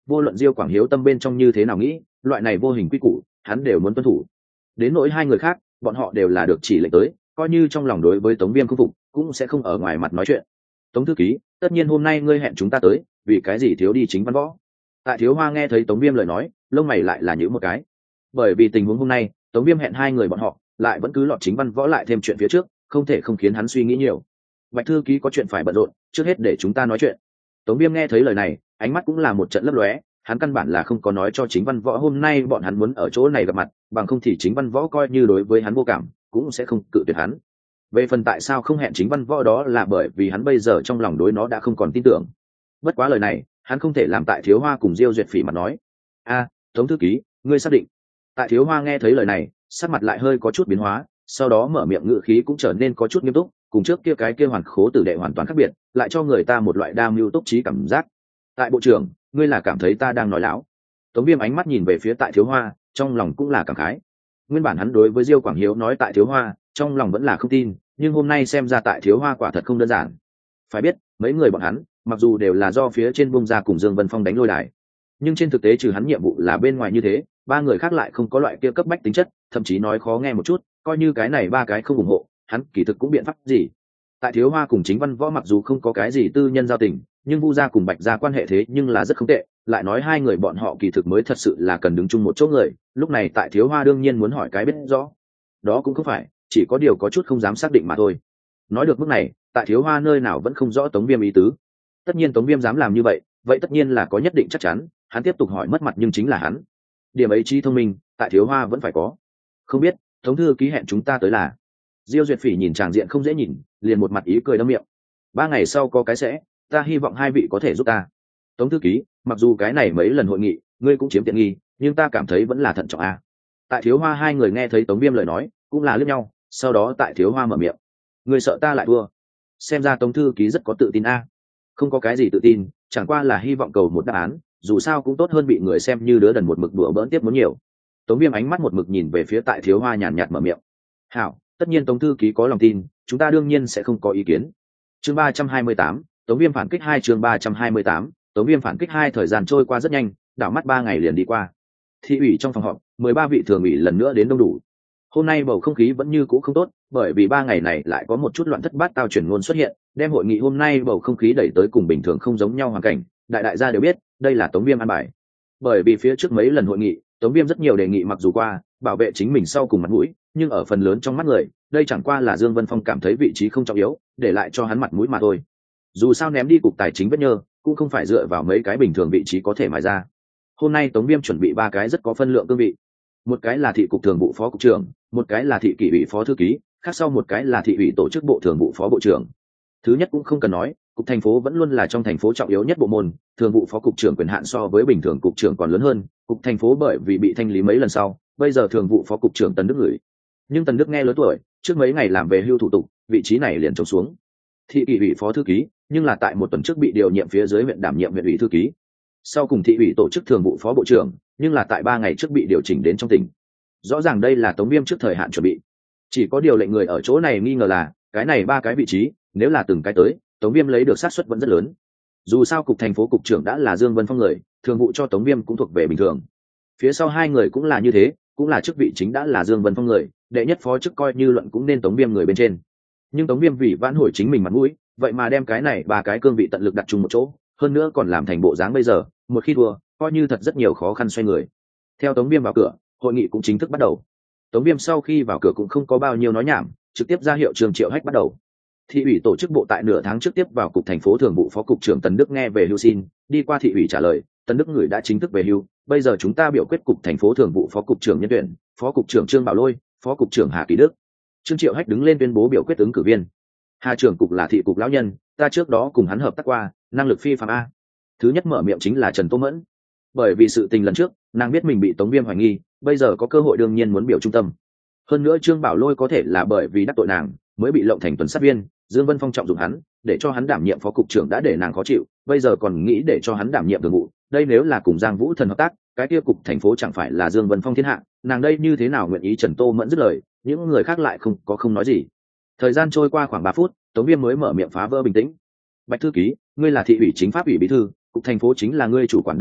vô luận Diêu Quảng Hiếu tâm bên trong như thế nào nghĩ, loại này vô hình quy củ hắn đều muốn tuân thủ. Đến nỗi hai người khác, bọn họ đều là được chỉ lệnh tới, coi như trong lòng đối với Tống Viêm không phục cũng sẽ không ở ngoài mặt nói chuyện. Tống thư ký, tất nhiên hôm nay ngươi hẹn chúng ta tới, vì cái gì thiếu đi Chính Văn Võ? Tại Thiếu Hoa nghe thấy Tống Viêm lời nói, lông mày lại là nhíu một cái. Bởi vì tình huống hôm nay, Tống Viêm hẹn hai người bọn họ, lại vẫn cứ lọt Chính Văn Võ lại thêm chuyện phía trước, không thể không khiến hắn suy nghĩ nhiều. Bạch thư ký có chuyện phải bận rộn, trước hết để chúng ta nói chuyện. Tống Viêm nghe thấy lời này, ánh mắt cũng là một trận lấp lóe, hắn căn bản là không có nói cho Chính Văn Võ hôm nay bọn hắn muốn ở chỗ này gặp mặt, bằng không thì Chính Văn Võ coi như đối với hắn vô cảm, cũng sẽ không cự tuyệt hắn. Về phần tại sao không hẹn Chính Văn Võ, đó là bởi vì hắn bây giờ trong lòng đối nó đã không còn tin tưởng. Bất quá lời này, hắn không thể làm tại Thiếu Hoa cùng Diêu Duyệt Phỉ mặt nói. A, Tống thư ký, ngươi xác định? Tại Thiếu Hoa nghe thấy lời này, sắc mặt lại hơi có chút biến hóa, sau đó mở miệng ngữ khí cũng trở nên có chút nghiêm túc, cùng trước kia cái kia hoàn khố tử đệ hoàn toàn khác biệt, lại cho người ta một loại đa mưu túc trí cảm giác. Tại bộ trưởng, ngươi là cảm thấy ta đang nói láo? Tống Viêm ánh mắt nhìn về phía Tại Thiếu Hoa, trong lòng cũng là cảm khái. Nguyên bản hắn đối với Diêu Quảng Hiếu nói Tại Thiếu Hoa, trong lòng vẫn là không tin, nhưng hôm nay xem ra Tại Thiếu Hoa quả thật không đơn giản. Phải biết, mấy người bọn hắn, mặc dù đều là do phía trên bung ra cùng Dương Vân Phong đánh lôi đài, nhưng trên thực tế trừ hắn nhiệm vụ là bên ngoài như thế, ba người khác lại không có loại kia cấp bách tính chất, thậm chí nói khó nghe một chút, coi như cái này ba cái không ủng hộ, hắn kỳ thực cũng biện pháp gì. Tại Thiếu Hoa cùng Chính Văn Võ mặc dù không có cái gì tư nhân giao tình, nhưng Vu gia cùng Bạch gia quan hệ thế nhưng là rất không tệ, lại nói hai người bọn họ kỳ thực mới thật sự là cần đứng chung một chỗ người, lúc này Tại Thiếu Hoa đương nhiên muốn hỏi cái biết rõ. Đó cũng không phải, chỉ có điều có chút không dám xác định mà thôi. Nói được mức này, Tại Thiếu Hoa nơi nào vẫn không rõ Tống Viêm ý tứ. Tất nhiên Tống Viêm dám làm như vậy, vậy tất nhiên là có nhất định chắc chắn, hắn tiếp tục hỏi mất mặt nhưng chính là hắn. Điểm ấy trí thông minh, Tại Thiếu Hoa vẫn phải có. Không biết, Tống thư ký hẹn chúng ta tới là? Diêu Duyệt Phỉ nhìn tràng diện không dễ nhìn, liền một mặt ý cười đâm miệng. Ba ngày sau có cái sẽ, ta hy vọng hai vị có thể giúp ta. Tống thư ký, mặc dù cái này mấy lần hội nghị ngươi cũng chiếm tiện nghi, nhưng ta cảm thấy vẫn là thận trọng a. Tại Thiếu Hoa hai người nghe thấy Tống Viêm lời nói, cũng là liếc nhau, sau đó Tại Thiếu Hoa mở miệng. Ngươi sợ ta lại thua? Xem ra Tống thư ký rất có tự tin a. Không có cái gì tự tin, chẳng qua là hy vọng cầu một đáp án, dù sao cũng tốt hơn bị người xem như đứa đần một mực đùa bỡn tiếp muốn nhiều. Tống Viêm ánh mắt một mực nhìn về phía Tại Thiếu Hoa, nhàn nhạt mở miệng. Hảo, tất nhiên Tống thư ký có lòng tin, chúng ta đương nhiên sẽ không có ý kiến. Chương ba trăm hai mươi tám, Tống Viêm phản kích hai. Chương ba trăm hai mươi tám, Tống Viêm phản kích hai. Thời gian trôi qua rất nhanh, đảo mắt ba ngày liền đi qua. Thị ủy trong phòng họp, mười ba vị thường ủy lần nữa đến đông đủ. Hôm nay bầu không khí vẫn như cũ không tốt, bởi vì ba ngày này lại có một chút loạn thất bát tao truyền ngôn xuất hiện, đem hội nghị hôm nay bầu không khí đẩy tới cùng bình thường không giống nhau hoàn cảnh. Đại đại gia đều biết, đây là Tống Viêm an bài. Bởi vì phía trước mấy lần hội nghị, Tống Viêm rất nhiều đề nghị mặc dù qua, bảo vệ chính mình sau cùng mặt mũi, nhưng ở phần lớn trong mắt người, đây chẳng qua là Dương Vân Phong cảm thấy vị trí không trọng yếu, để lại cho hắn mặt mũi mà thôi. Dù sao ném đi cục tài chính vết nhơ, cũng không phải dựa vào mấy cái bình thường vị trí có thể mài ra. Hôm nay Tống Viêm chuẩn bị ba cái rất có phân lượng cương vị. Một cái là thị cục thường vụ phó cục trưởng, một cái là thị kỷ ủy phó thư ký, khác sau một cái là thị ủy tổ chức bộ thường vụ phó bộ trưởng. Thứ nhất cũng không cần nói, cục thành phố vẫn luôn là trong thành phố trọng yếu nhất bộ môn, thường vụ phó cục trưởng quyền hạn so với bình thường cục trưởng còn lớn hơn, cục thành phố bởi vì bị thanh lý mấy lần sau, bây giờ thường vụ phó cục trưởng Tần Đức gửi. Nhưng Tần Đức nghe lớn tuổi, trước mấy ngày làm về hưu thủ tục, vị trí này liền trống xuống. Thị kỷ ủy phó thư ký, nhưng là tại một tuần trước bị điều nhiệm phía dưới huyện đảm nhiệm huyện ủy thư ký. Sau cùng thị ủy tổ chức thường vụ phó bộ trưởng, nhưng là tại ba ngày trước bị điều chỉnh đến trong tỉnh. Rõ ràng đây là Tống Viêm trước thời hạn chuẩn bị. Chỉ có điều lệnh người ở chỗ này nghi ngờ là, cái này ba cái vị trí, nếu là từng cái tới, Tống Viêm lấy được xác suất vẫn rất lớn. Dù sao cục thành phố cục trưởng đã là Dương Vân Phong người, thường vụ cho Tống Viêm cũng thuộc về bình thường. Phía sau hai người cũng là như thế, cũng là chức vị chính đã là Dương Vân Phong người, đệ nhất phó chức coi như luận cũng nên Tống Viêm người bên trên. Nhưng Tống Viêm vì vãn hồi chính mình mặt mũi, vậy mà đem cái này ba cái cương vị tận lực đặt chung một chỗ, hơn nữa còn làm thành bộ dáng bây giờ, một khi thua, coi như thật rất nhiều khó khăn xoay người. Theo Tống Viêm vào cửa, hội nghị cũng chính thức bắt đầu. Tống Viêm sau khi vào cửa cũng không có bao nhiêu nói nhảm, trực tiếp ra hiệu trường Triệu Hách bắt đầu. Thị ủy tổ chức bộ tại nửa tháng trước tiếp vào cục thành phố thường vụ phó cục trưởng Tần Đức nghe về hưu xin, đi qua thị ủy trả lời, Tần Đức người đã chính thức về hưu, bây giờ chúng ta biểu quyết cục thành phố thường vụ phó cục trưởng nhân tuyển, phó cục trưởng Trương Bảo Lôi, phó cục trưởng Hà Kỳ Đức. Trương Triệu Hách đứng lên tuyên bố biểu quyết ứng cử viên. Hà trưởng cục là thị cục lão nhân, ta trước đó cùng hắn hợp tác qua, năng lực phi phàm a. Thứ nhất mở miệng chính là Trần Tô Mẫn. Bởi vì sự tình lần trước, nàng biết mình bị Tống Viêm hoài nghi, bây giờ có cơ hội đương nhiên muốn biểu trung tâm. Hơn nữa Trương Bảo Lôi có thể là bởi vì đắc tội nàng, mới bị lộng thành tuần sát viên, Dương Vân Phong trọng dụng hắn, để cho hắn đảm nhiệm phó cục trưởng đã để nàng khó chịu, bây giờ còn nghĩ để cho hắn đảm nhiệm thường vụ, đây nếu là cùng Giang Vũ Thần hợp tác, cái kia cục thành phố chẳng phải là Dương Vân Phong thiên hạ, nàng đây như thế nào nguyện ý? Trần Tô Mẫn dứt lời, những người khác lại không có không nói gì. Thời gian trôi qua khoảng ba phút, Tống Viêm mới mở miệng phá vỡ bình tĩnh. Bạch thư ký, ngươi là thị ủy chính pháp ủy bí thư, cục thành phố chính là ngươi chủ quản đơn vị,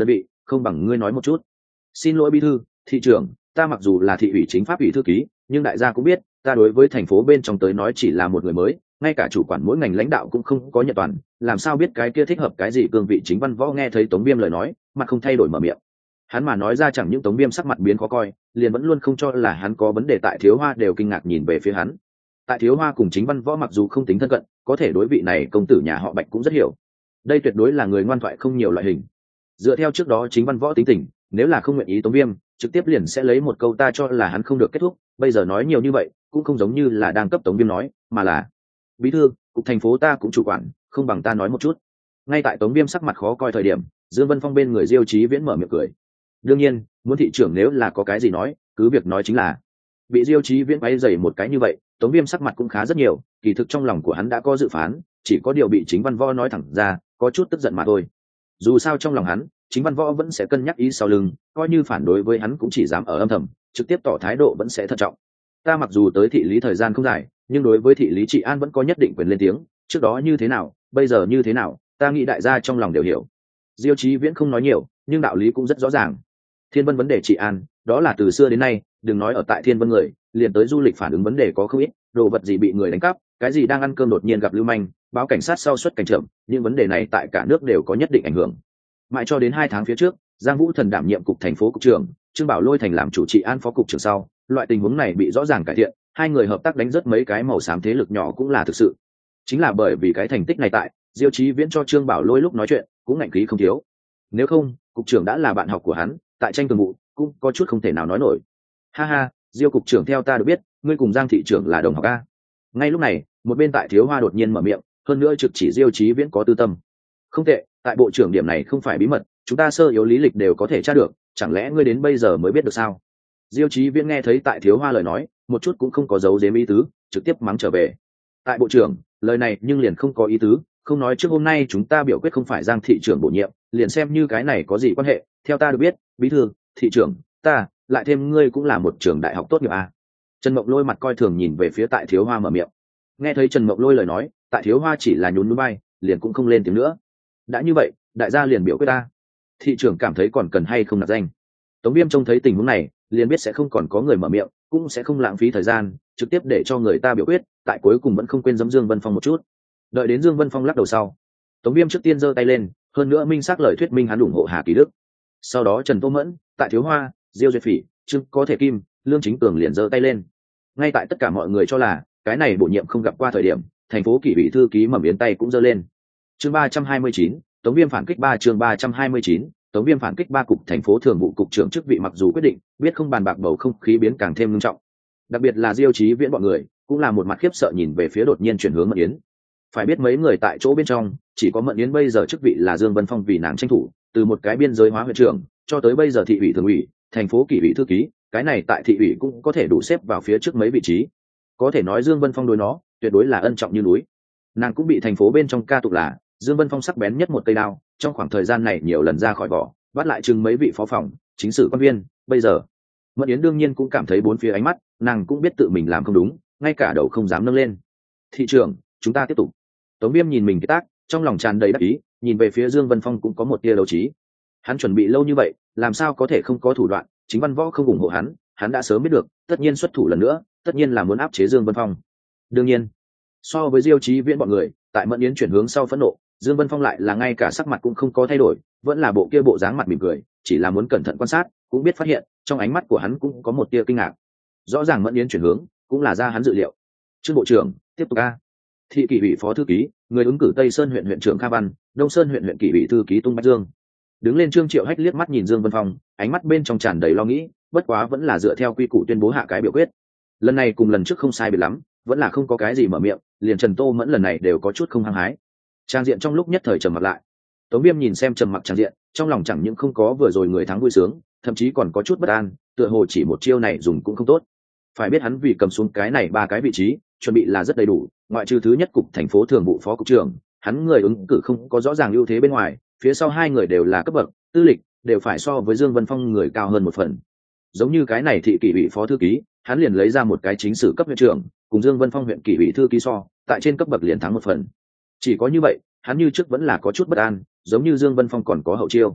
không bằng ngươi nói một chút. Xin lỗi bí thư, thị trưởng, ta mặc dù là thị ủy chính pháp ủy thư ký, nhưng đại gia cũng biết ta đối với thành phố bên trong tới nói chỉ là một người mới, ngay cả chủ quản mỗi ngành lãnh đạo cũng không có nhận toàn, làm sao biết cái kia thích hợp cái gì cương vị. Chính Văn Võ nghe thấy Tống Viêm lời nói, mặt không thay đổi mở miệng. Hắn mà nói ra chẳng những Tống Viêm sắc mặt biến khó coi, liền vẫn luôn không cho là hắn có vấn đề tại Thiếu Hoa đều kinh ngạc nhìn về phía hắn. Tại Thiếu Hoa cùng Chính Văn Võ mặc dù không tính thân cận, có thể đối vị này công tử nhà họ Bạch cũng rất hiểu. Đây tuyệt đối là người ngoan thoại không nhiều loại hình. Dựa theo trước đó Chính Văn Võ tính tình, nếu là không nguyện ý Tống Viêm, trực tiếp liền sẽ lấy một câu ta cho là hắn không được kết thúc, bây giờ nói nhiều như vậy, cũng không giống như là đang cấp Tống Viêm nói, mà là bí thư, cục thành phố ta cũng chủ quản, không bằng ta nói một chút. Ngay tại Tống Viêm sắc mặt khó coi thời điểm, Dương Vân Phong bên người Diêu Chí Viễn mở miệng cười. Đương nhiên, muốn thị trưởng nếu là có cái gì nói, cứ việc nói chính là. Bị Diêu Chí Viễn quay dày một cái như vậy, Tống Viêm sắc mặt cũng khá rất nhiều, kỳ thực trong lòng của hắn đã có dự phán, chỉ có điều bị Chính Văn Võ nói thẳng ra, có chút tức giận mà thôi. Dù sao trong lòng hắn, Chính Văn Võ vẫn sẽ cân nhắc ý sau lưng, coi như phản đối với hắn cũng chỉ dám ở âm thầm, trực tiếp tỏ thái độ vẫn sẽ thận trọng. Ta mặc dù tới thị lý thời gian không dài, nhưng đối với thị lý trị an vẫn có nhất định quyền lên tiếng, trước đó như thế nào, bây giờ như thế nào, ta nghĩ đại gia trong lòng đều hiểu. Diêu Chí Viễn không nói nhiều, nhưng đạo lý cũng rất rõ ràng. Thiên Vân vấn đề trị an, đó là từ xưa đến nay, đừng nói ở tại Thiên Vân người, liền tới du lịch phản ứng vấn đề có không ít, đồ vật gì bị người đánh cắp, cái gì đang ăn cơm đột nhiên gặp lưu manh, báo cảnh sát sau xuất cảnh trưởng, những vấn đề này tại cả nước đều có nhất định ảnh hưởng. Mãi cho đến hai tháng phía trước, Giang Vũ Thần đảm nhiệm cục thành phố cục trưởng, Trương Bảo Lôi thành làm chủ trị an phó cục trưởng sau, loại tình huống này bị rõ ràng cải thiện, hai người hợp tác đánh rất mấy cái màu xám thế lực nhỏ cũng là thực sự. Chính là bởi vì cái thành tích này tại, Diêu Chí Viễn cho Trương Bảo Lôi lúc nói chuyện cũng ngạnh khí không thiếu. Nếu không, cục trưởng đã là bạn học của hắn, tại tranh thường vụ cũng có chút không thể nào nói nổi. Ha ha, Diêu cục trưởng theo ta được biết, ngươi cùng Giang thị trưởng là đồng học a. Ngay lúc này, một bên tại Thiếu Hoa đột nhiên mở miệng, hơn nữa trực chỉ Diêu Chí Viễn có tư tâm. Không tệ, tại bộ trưởng điểm này không phải bí mật, chúng ta sơ yếu lý lịch đều có thể tra được, chẳng lẽ ngươi đến bây giờ mới biết được sao? Diêu Chí Viễn nghe thấy tại Thiếu Hoa lời nói, một chút cũng không có giấu giếm ý tứ, trực tiếp mắng trở về. Tại bộ trưởng, lời này nhưng liền không có ý tứ, không nói trước hôm nay chúng ta biểu quyết không phải Giang thị trưởng bổ nhiệm, liền xem như cái này có gì quan hệ, theo ta được biết, bí thư, thị trưởng, ta, lại thêm ngươi cũng là một trường đại học tốt nghiệp à? Trần Mộng Lôi mặt coi thường nhìn về phía tại Thiếu Hoa mở miệng. Nghe thấy Trần Mộng Lôi lời nói, tại Thiếu Hoa chỉ là nhún nhún vai, liền cũng không lên tiếng nữa. Đã như vậy, đại gia liền biểu quyết ta. Thị trưởng cảm thấy còn cần hay không nạp danh. Tống Viêm trông thấy tình huống này, liền biết sẽ không còn có người mở miệng, cũng sẽ không lãng phí thời gian, trực tiếp để cho người ta biểu quyết, tại cuối cùng vẫn không quên giẫm Dương Vân Phong một chút. Đợi đến Dương Vân Phong lắc đầu sau, Tống Viêm trước tiên giơ tay lên, hơn nữa minh xác lời thuyết minh hắn ủng hộ Hà Kỳ Đức. Sau đó Trần Tô Mẫn, tại Thiếu Hoa, Diêu Duyệt Phỉ, Trương Có Thể Kim, Lương Chính Tường liền giơ tay lên. Ngay tại tất cả mọi người cho là cái này bổ nhiệm không gặp qua thời điểm, thành phố kỷ ủy thư ký Mầm Yến tay cũng giơ lên. Chương ba trăm hai mươi chín, Tống Viêm phản kích ba chương ba trăm hai mươi chín, Tống Viêm phản kích ba cục thành phố thường vụ cục trưởng chức vị mặc dù quyết định, biết không bàn bạc bầu không khí biến càng thêm nghiêm trọng. Đặc biệt là Diêu Chí Viễn bọn người, cũng là một mặt khiếp sợ nhìn về phía đột nhiên chuyển hướng Mẫn Yến. Phải biết mấy người tại chỗ bên trong, chỉ có Mẫn Yến bây giờ chức vị là Dương Vân Phong vì nàng tranh thủ, từ một cái biên giới hóa huyện trưởng, cho tới bây giờ thị ủy thường ủy, thành phố kỷ ủy thư ký, cái này tại thị ủy cũng có thể đủ xếp vào phía trước mấy vị trí. Có thể nói Dương Vân Phong đối nó, tuyệt đối là ân trọng như núi. Nàng cũng bị thành phố bên trong ca tụng là Dương Vân Phong sắc bén nhất một cây đao, trong khoảng thời gian này nhiều lần ra khỏi vỏ, bắt lại chừng mấy vị phó phòng, chính sử quan viên, bây giờ Mẫn Yến đương nhiên cũng cảm thấy bốn phía ánh mắt, nàng cũng biết tự mình làm không đúng, ngay cả đầu không dám nâng lên. Thị trưởng, chúng ta tiếp tục. Tống Viêm nhìn mình cái tác, trong lòng tràn đầy đắc ý, nhìn về phía Dương Vân Phong cũng có một tia đấu trí. Hắn chuẩn bị lâu như vậy, làm sao có thể không có thủ đoạn, Chính Văn Võ không ủng hộ hắn, hắn đã sớm biết được, tất nhiên xuất thủ lần nữa, tất nhiên là muốn áp chế Dương Vân Phong. Đương nhiên, so với Diêu Chí Viễn bọn người, tại Mẫn Yến chuyển hướng sau phẫn nộ, Dương Vân Phong lại là ngay cả sắc mặt cũng không có thay đổi, vẫn là bộ kia bộ dáng mặt mỉm cười, chỉ là muốn cẩn thận quan sát, cũng biết phát hiện, trong ánh mắt của hắn cũng có một tia kinh ngạc. Rõ ràng Mẫn Yến chuyển hướng, cũng là ra hắn dự liệu. Trương bộ trưởng, tiếp tục a. Thị kỷ ủy phó thư ký, người ứng cử Tây Sơn huyện huyện trưởng Kha Văn, Đông Sơn huyện huyện kỷ ủy thư ký Tung Bách Dương. Đứng lên Trương Triệu Hách liếc mắt nhìn Dương Vân Phong, ánh mắt bên trong tràn đầy lo nghĩ, bất quá vẫn là dựa theo quy củ tuyên bố hạ cái biểu quyết. Lần này cùng lần trước không sai biệt lắm, vẫn là không có cái gì mở miệng, liền Trần Tô Mẫn lần này đều có chút không hăng hái. Trang diện trong lúc nhất thời trầm mặc lại. Tống Viêm nhìn xem trầm mặc trang diện, trong lòng chẳng những không có vừa rồi người thắng vui sướng, thậm chí còn có chút bất an, tựa hồ chỉ một chiêu này dùng cũng không tốt. Phải biết hắn vì cầm xuống cái này ba cái vị trí, chuẩn bị là rất đầy đủ, ngoại trừ thứ nhất cục thành phố thường vụ phó cục trưởng, hắn người ứng cử không có rõ ràng ưu thế bên ngoài, phía sau hai người đều là cấp bậc, tư lịch đều phải so với Dương Vân Phong người cao hơn một phần. Giống như cái này thị kỷ ủy phó thư ký, hắn liền lấy ra một cái chính sử cấp huyện trưởng, cùng Dương Vân Phong huyện kỷ ủy thư ký so, tại trên cấp bậc liền thắng một phần. Chỉ có như vậy, hắn như trước vẫn là có chút bất an, giống như Dương Vân Phong còn có hậu chiêu.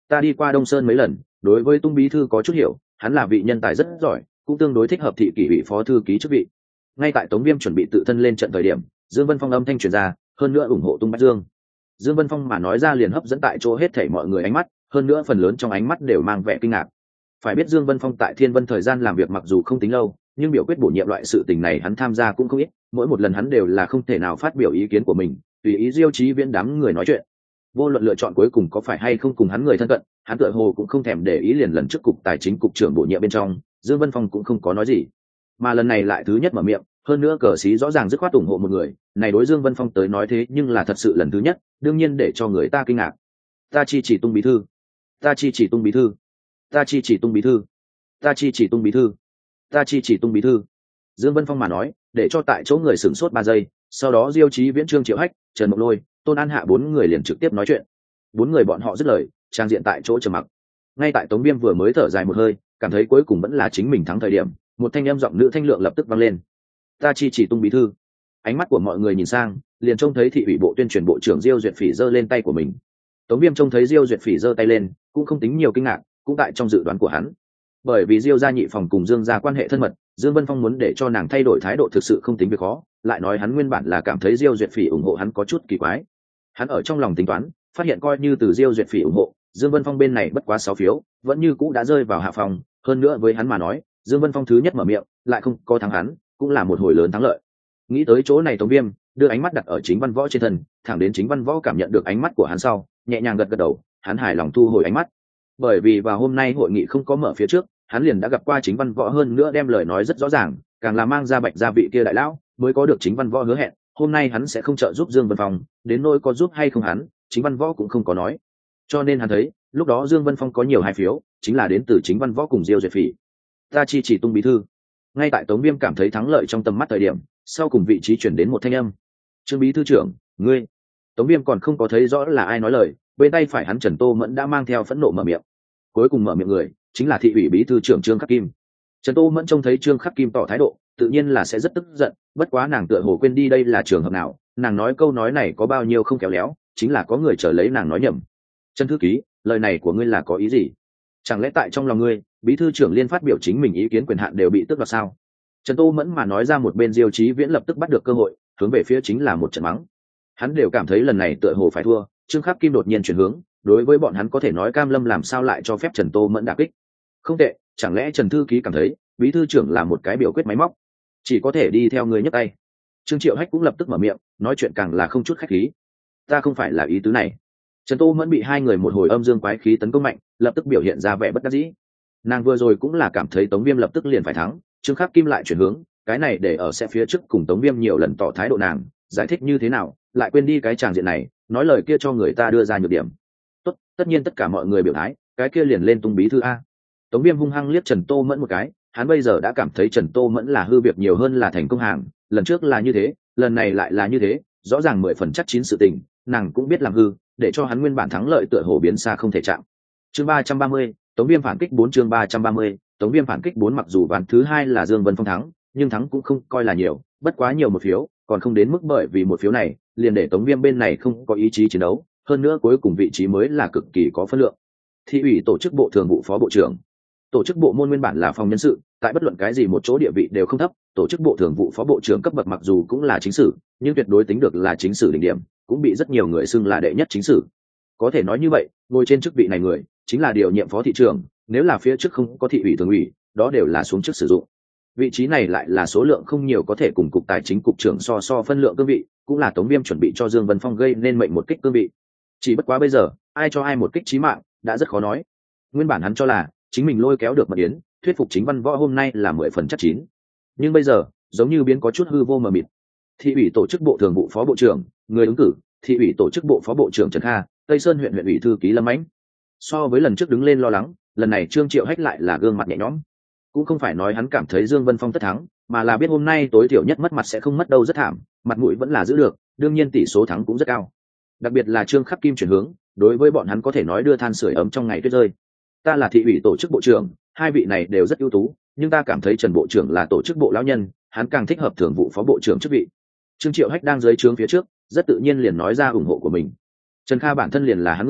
Ta đi qua Đông Sơn mấy lần, đối với Tung bí thư có chút hiểu, hắn là vị nhân tài rất giỏi, cũng tương đối thích hợp thị kỷ ủy phó thư ký chức vị. Ngay tại Tống Viêm chuẩn bị tự thân lên trận thời điểm, Dương Vân Phong âm thanh truyền ra, hơn nữa ủng hộ Tung Bách Dương. Dương Vân Phong mà nói ra liền hấp dẫn tại chỗ hết thảy mọi người ánh mắt, hơn nữa phần lớn trong ánh mắt đều mang vẻ kinh ngạc. Phải biết Dương Vân Phong tại Thiên Vân thời gian làm việc mặc dù không tính lâu, nhưng biểu quyết bổ nhiệm loại sự tình này hắn tham gia cũng không ít, mỗi một lần hắn đều là không thể nào phát biểu ý kiến của mình, tùy ý Diêu Chí Viễn đám người nói chuyện. Vô luận lựa chọn cuối cùng có phải hay không cùng hắn người thân cận, hắn tựa hồ cũng không thèm để ý, liền lần trước cục tài chính cục trưởng bổ nhiệm bên trong, Dương Vân Phong cũng không có nói gì. Mà lần này lại thứ nhất mở miệng, hơn nữa cờ xí rõ ràng dứt khoát ủng hộ một người, này đối Dương Vân Phong tới nói thế nhưng là thật sự lần thứ nhất, đương nhiên để cho người ta kinh ngạc. Ta chi chỉ Tung bí thư, ta chi chỉ Tung bí thư, ta chi chỉ Tung bí thư, ta chi chỉ Tung bí thư, ta chi chỉ Tung bí thư. Dương Vân Phong mà nói, để cho tại chỗ người sửng sốt ba giây, sau đó Diêu Chí Viễn, Trương Triệu Hách, Trần Mộng Lôi, Tôn An Hạ bốn người liền trực tiếp nói chuyện. Bốn người bọn họ dứt lời, trang diện tại chỗ trầm mặc. Ngay tại Tống Viêm vừa mới thở dài một hơi, cảm thấy cuối cùng vẫn là chính mình thắng thời điểm, một thanh âm giọng nữ thanh lượng lập tức vang lên. Ta chi chỉ Tung bí thư. Ánh mắt của mọi người nhìn sang, liền trông thấy thị ủy bộ tuyên truyền bộ trưởng Diêu Duyệt Phỉ giơ lên tay của mình. Tống Viêm trông thấy Diêu Duyệt Phỉ giơ tay lên, cũng không tính nhiều kinh ngạc, cũng tại trong dự đoán của hắn. Bởi vì Diêu gia nhị phòng cùng Dương gia quan hệ thân mật, Dương Vân Phong muốn để cho nàng thay đổi thái độ thực sự không tính việc khó, lại nói hắn nguyên bản là cảm thấy Diêu Duyệt Phỉ ủng hộ hắn có chút kỳ quái. Hắn ở trong lòng tính toán, phát hiện coi như từ Diêu Duyệt Phỉ ủng hộ, Dương Vân Phong bên này bất quá sáu phiếu, vẫn như cũ đã rơi vào hạ phòng, hơn nữa với hắn mà nói, Dương Vân Phong thứ nhất mở miệng, lại không có thắng hắn, cũng là một hồi lớn thắng lợi. Nghĩ tới chỗ này, Tống Viêm đưa ánh mắt đặt ở Chính Văn Võ trên thân, thẳng đến Chính Văn Võ cảm nhận được ánh mắt của hắn sau, nhẹ nhàng gật gật đầu, hắn hài lòng thu hồi ánh mắt. Bởi vì vào hôm nay hội nghị không có mở phía trước, hắn liền đã gặp qua Chính Văn Võ, hơn nữa đem lời nói rất rõ ràng, càng là mang ra Bạch gia vị kia đại lão, mới có được Chính Văn Võ hứa hẹn, hôm nay hắn sẽ không trợ giúp Dương Vân Phong, đến nỗi có giúp hay không hắn, Chính Văn Võ cũng không có nói. Cho nên hắn thấy, lúc đó Dương Vân Phong có nhiều hai phiếu, chính là đến từ Chính Văn Võ cùng Diêu Duyệt Phỉ. Ta chi chỉ Tung bí thư. Ngay tại Tống Viêm cảm thấy thắng lợi trong tầm mắt thời điểm, sau cùng vị trí chuyển đến một thanh âm. Trương bí thư trưởng, ngươi. Tống Viêm còn không có thấy rõ là ai nói lời, bên tay phải hắn Trần Tô Mẫn đã mang theo phẫn nộ mở miệng. Cuối cùng mở miệng người chính là thị ủy bí thư trưởng Trương Khắc Kim. Trần Tô Mẫn trông thấy Trương Khắc Kim tỏ thái độ, tự nhiên là sẽ rất tức giận, bất quá nàng tựa hồ quên đi đây là trường hợp nào, nàng nói câu nói này có bao nhiêu không khéo léo, chính là có người trở lấy nàng nói nhầm. Trần thư ký, lời này của ngươi là có ý gì? Chẳng lẽ tại trong lòng ngươi, bí thư trưởng liên phát biểu chính mình ý kiến quyền hạn đều bị tước đoạt sao? Trần Tô Mẫn mà nói ra, một bên Diêu Chí Viễn lập tức bắt được cơ hội, hướng về phía chính là một trận mắng. Hắn đều cảm thấy lần này tựa hồ phải thua, Trương Khắc Kim đột nhiên chuyển hướng, đối với bọn hắn có thể nói cam lâm, làm sao lại cho phép Trần Tô Mẫn đả kích? Không tệ, chẳng lẽ Trần thư ký cảm thấy bí thư trưởng là một cái biểu quyết máy móc, chỉ có thể đi theo người nhấc tay? Trương Triệu Hách cũng lập tức mở miệng, nói chuyện càng là không chút khách khí. Ta không phải là ý tứ này. Trần Tô Mẫn bị hai người một hồi âm dương quái khí tấn công mạnh, lập tức biểu hiện ra vẻ bất đắc dĩ. Nàng vừa rồi cũng là cảm thấy Tống Viêm lập tức liền phải thắng, Trương Khắc Kim lại chuyển hướng, cái này để ở sẽ phía trước cùng Tống Viêm nhiều lần tỏ thái độ, nàng giải thích như thế nào, lại quên đi cái tràng diện này, nói lời kia cho người ta đưa ra nhược điểm. Tốt, tất nhiên tất cả mọi người biểu thái, cái kia liền lên Tung bí thư a. Tống Viêm hung hăng liếc Trần Tô Mẫn một cái, hắn bây giờ đã cảm thấy Trần Tô Mẫn là hư việc nhiều hơn là thành công hàng, lần trước là như thế, lần này lại là như thế, rõ ràng mười phần chắc chín sự tình, nàng cũng biết làm hư, để cho hắn nguyên bản thắng lợi tựa hồ biến xa không thể chạm. Chương ba trăm ba mươi, Tống Viêm phản kích bốn. Chương ba trăm ba mươi, Tống Viêm phản kích bốn. Mặc dù ván thứ hai là Dương Vân Phong thắng, nhưng thắng cũng không coi là nhiều, bất quá nhiều một phiếu, còn không đến mức bởi vì một phiếu này liền để Tống Viêm bên này không có ý chí chiến đấu, hơn nữa cuối cùng vị trí mới là cực kỳ có phân lượng. Thị ủy tổ chức bộ thường vụ phó bộ trưởng. Tổ chức bộ môn nguyên bản là phòng nhân sự, tại bất luận cái gì một chỗ địa vị đều không thấp, tổ chức bộ thường vụ phó bộ trưởng cấp bậc mặc dù cũng là chính sử, nhưng tuyệt đối tính được là chính sử đỉnh điểm, cũng bị rất nhiều người xưng là đệ nhất chính sử. Có thể nói như vậy, ngồi trên chức vị này người chính là điều nhiệm phó thị trưởng, nếu là phía trước không có thị ủy thường ủy, đó đều là xuống chức sử dụng. Vị trí này lại là số lượng không nhiều, có thể cùng cục tài chính cục trưởng so so phân lượng cương vị, cũng là Tống Viêm chuẩn bị cho Dương Vân Phong gây nên mệnh một kích cương vị. Chỉ bất quá bây giờ, ai cho ai một kích chí mạng, đã rất khó nói. Nguyên bản hắn cho là chính mình lôi kéo được Mật Yến, thuyết phục Chính Văn Võ hôm nay là mười phần chắc chín. Nhưng bây giờ, giống như biến có chút hư vô mờ mịt. Thị ủy tổ chức bộ thường vụ phó bộ trưởng, người ứng cử, thị ủy tổ chức bộ phó bộ trưởng Trần Kha, Tây Sơn huyện huyện ủy thư ký Lâm Ánh. So với lần trước đứng lên lo lắng, lần này Trương Triệu Hách lại là gương mặt nhẹ nhõm. Cũng không phải nói hắn cảm thấy Dương Vân Phong tất thắng, mà là biết hôm nay tối thiểu nhất mất mặt sẽ không mất đâu rất thảm, mặt mũi vẫn là giữ được, đương nhiên tỷ số thắng cũng rất cao. Đặc biệt là Trương Khắc Kim chuyển hướng, đối với bọn hắn có thể nói đưa than sưởi ấm trong ngày tuyết rơi. Ta là thị ủy tổ chức bộ trưởng, hai vị này đều rất ưu tú, nhưng ta cảm thấy Trần bộ trưởng là tổ chức bộ lão nhân, hắn càng thích hợp thường vụ phó bộ trưởng chức vị. Trương Triệu Hách đang dưới trướng phía trước, rất tự nhiên liền nói ra ủng hộ của mình. Trần Kha bản thân liền là hắn người,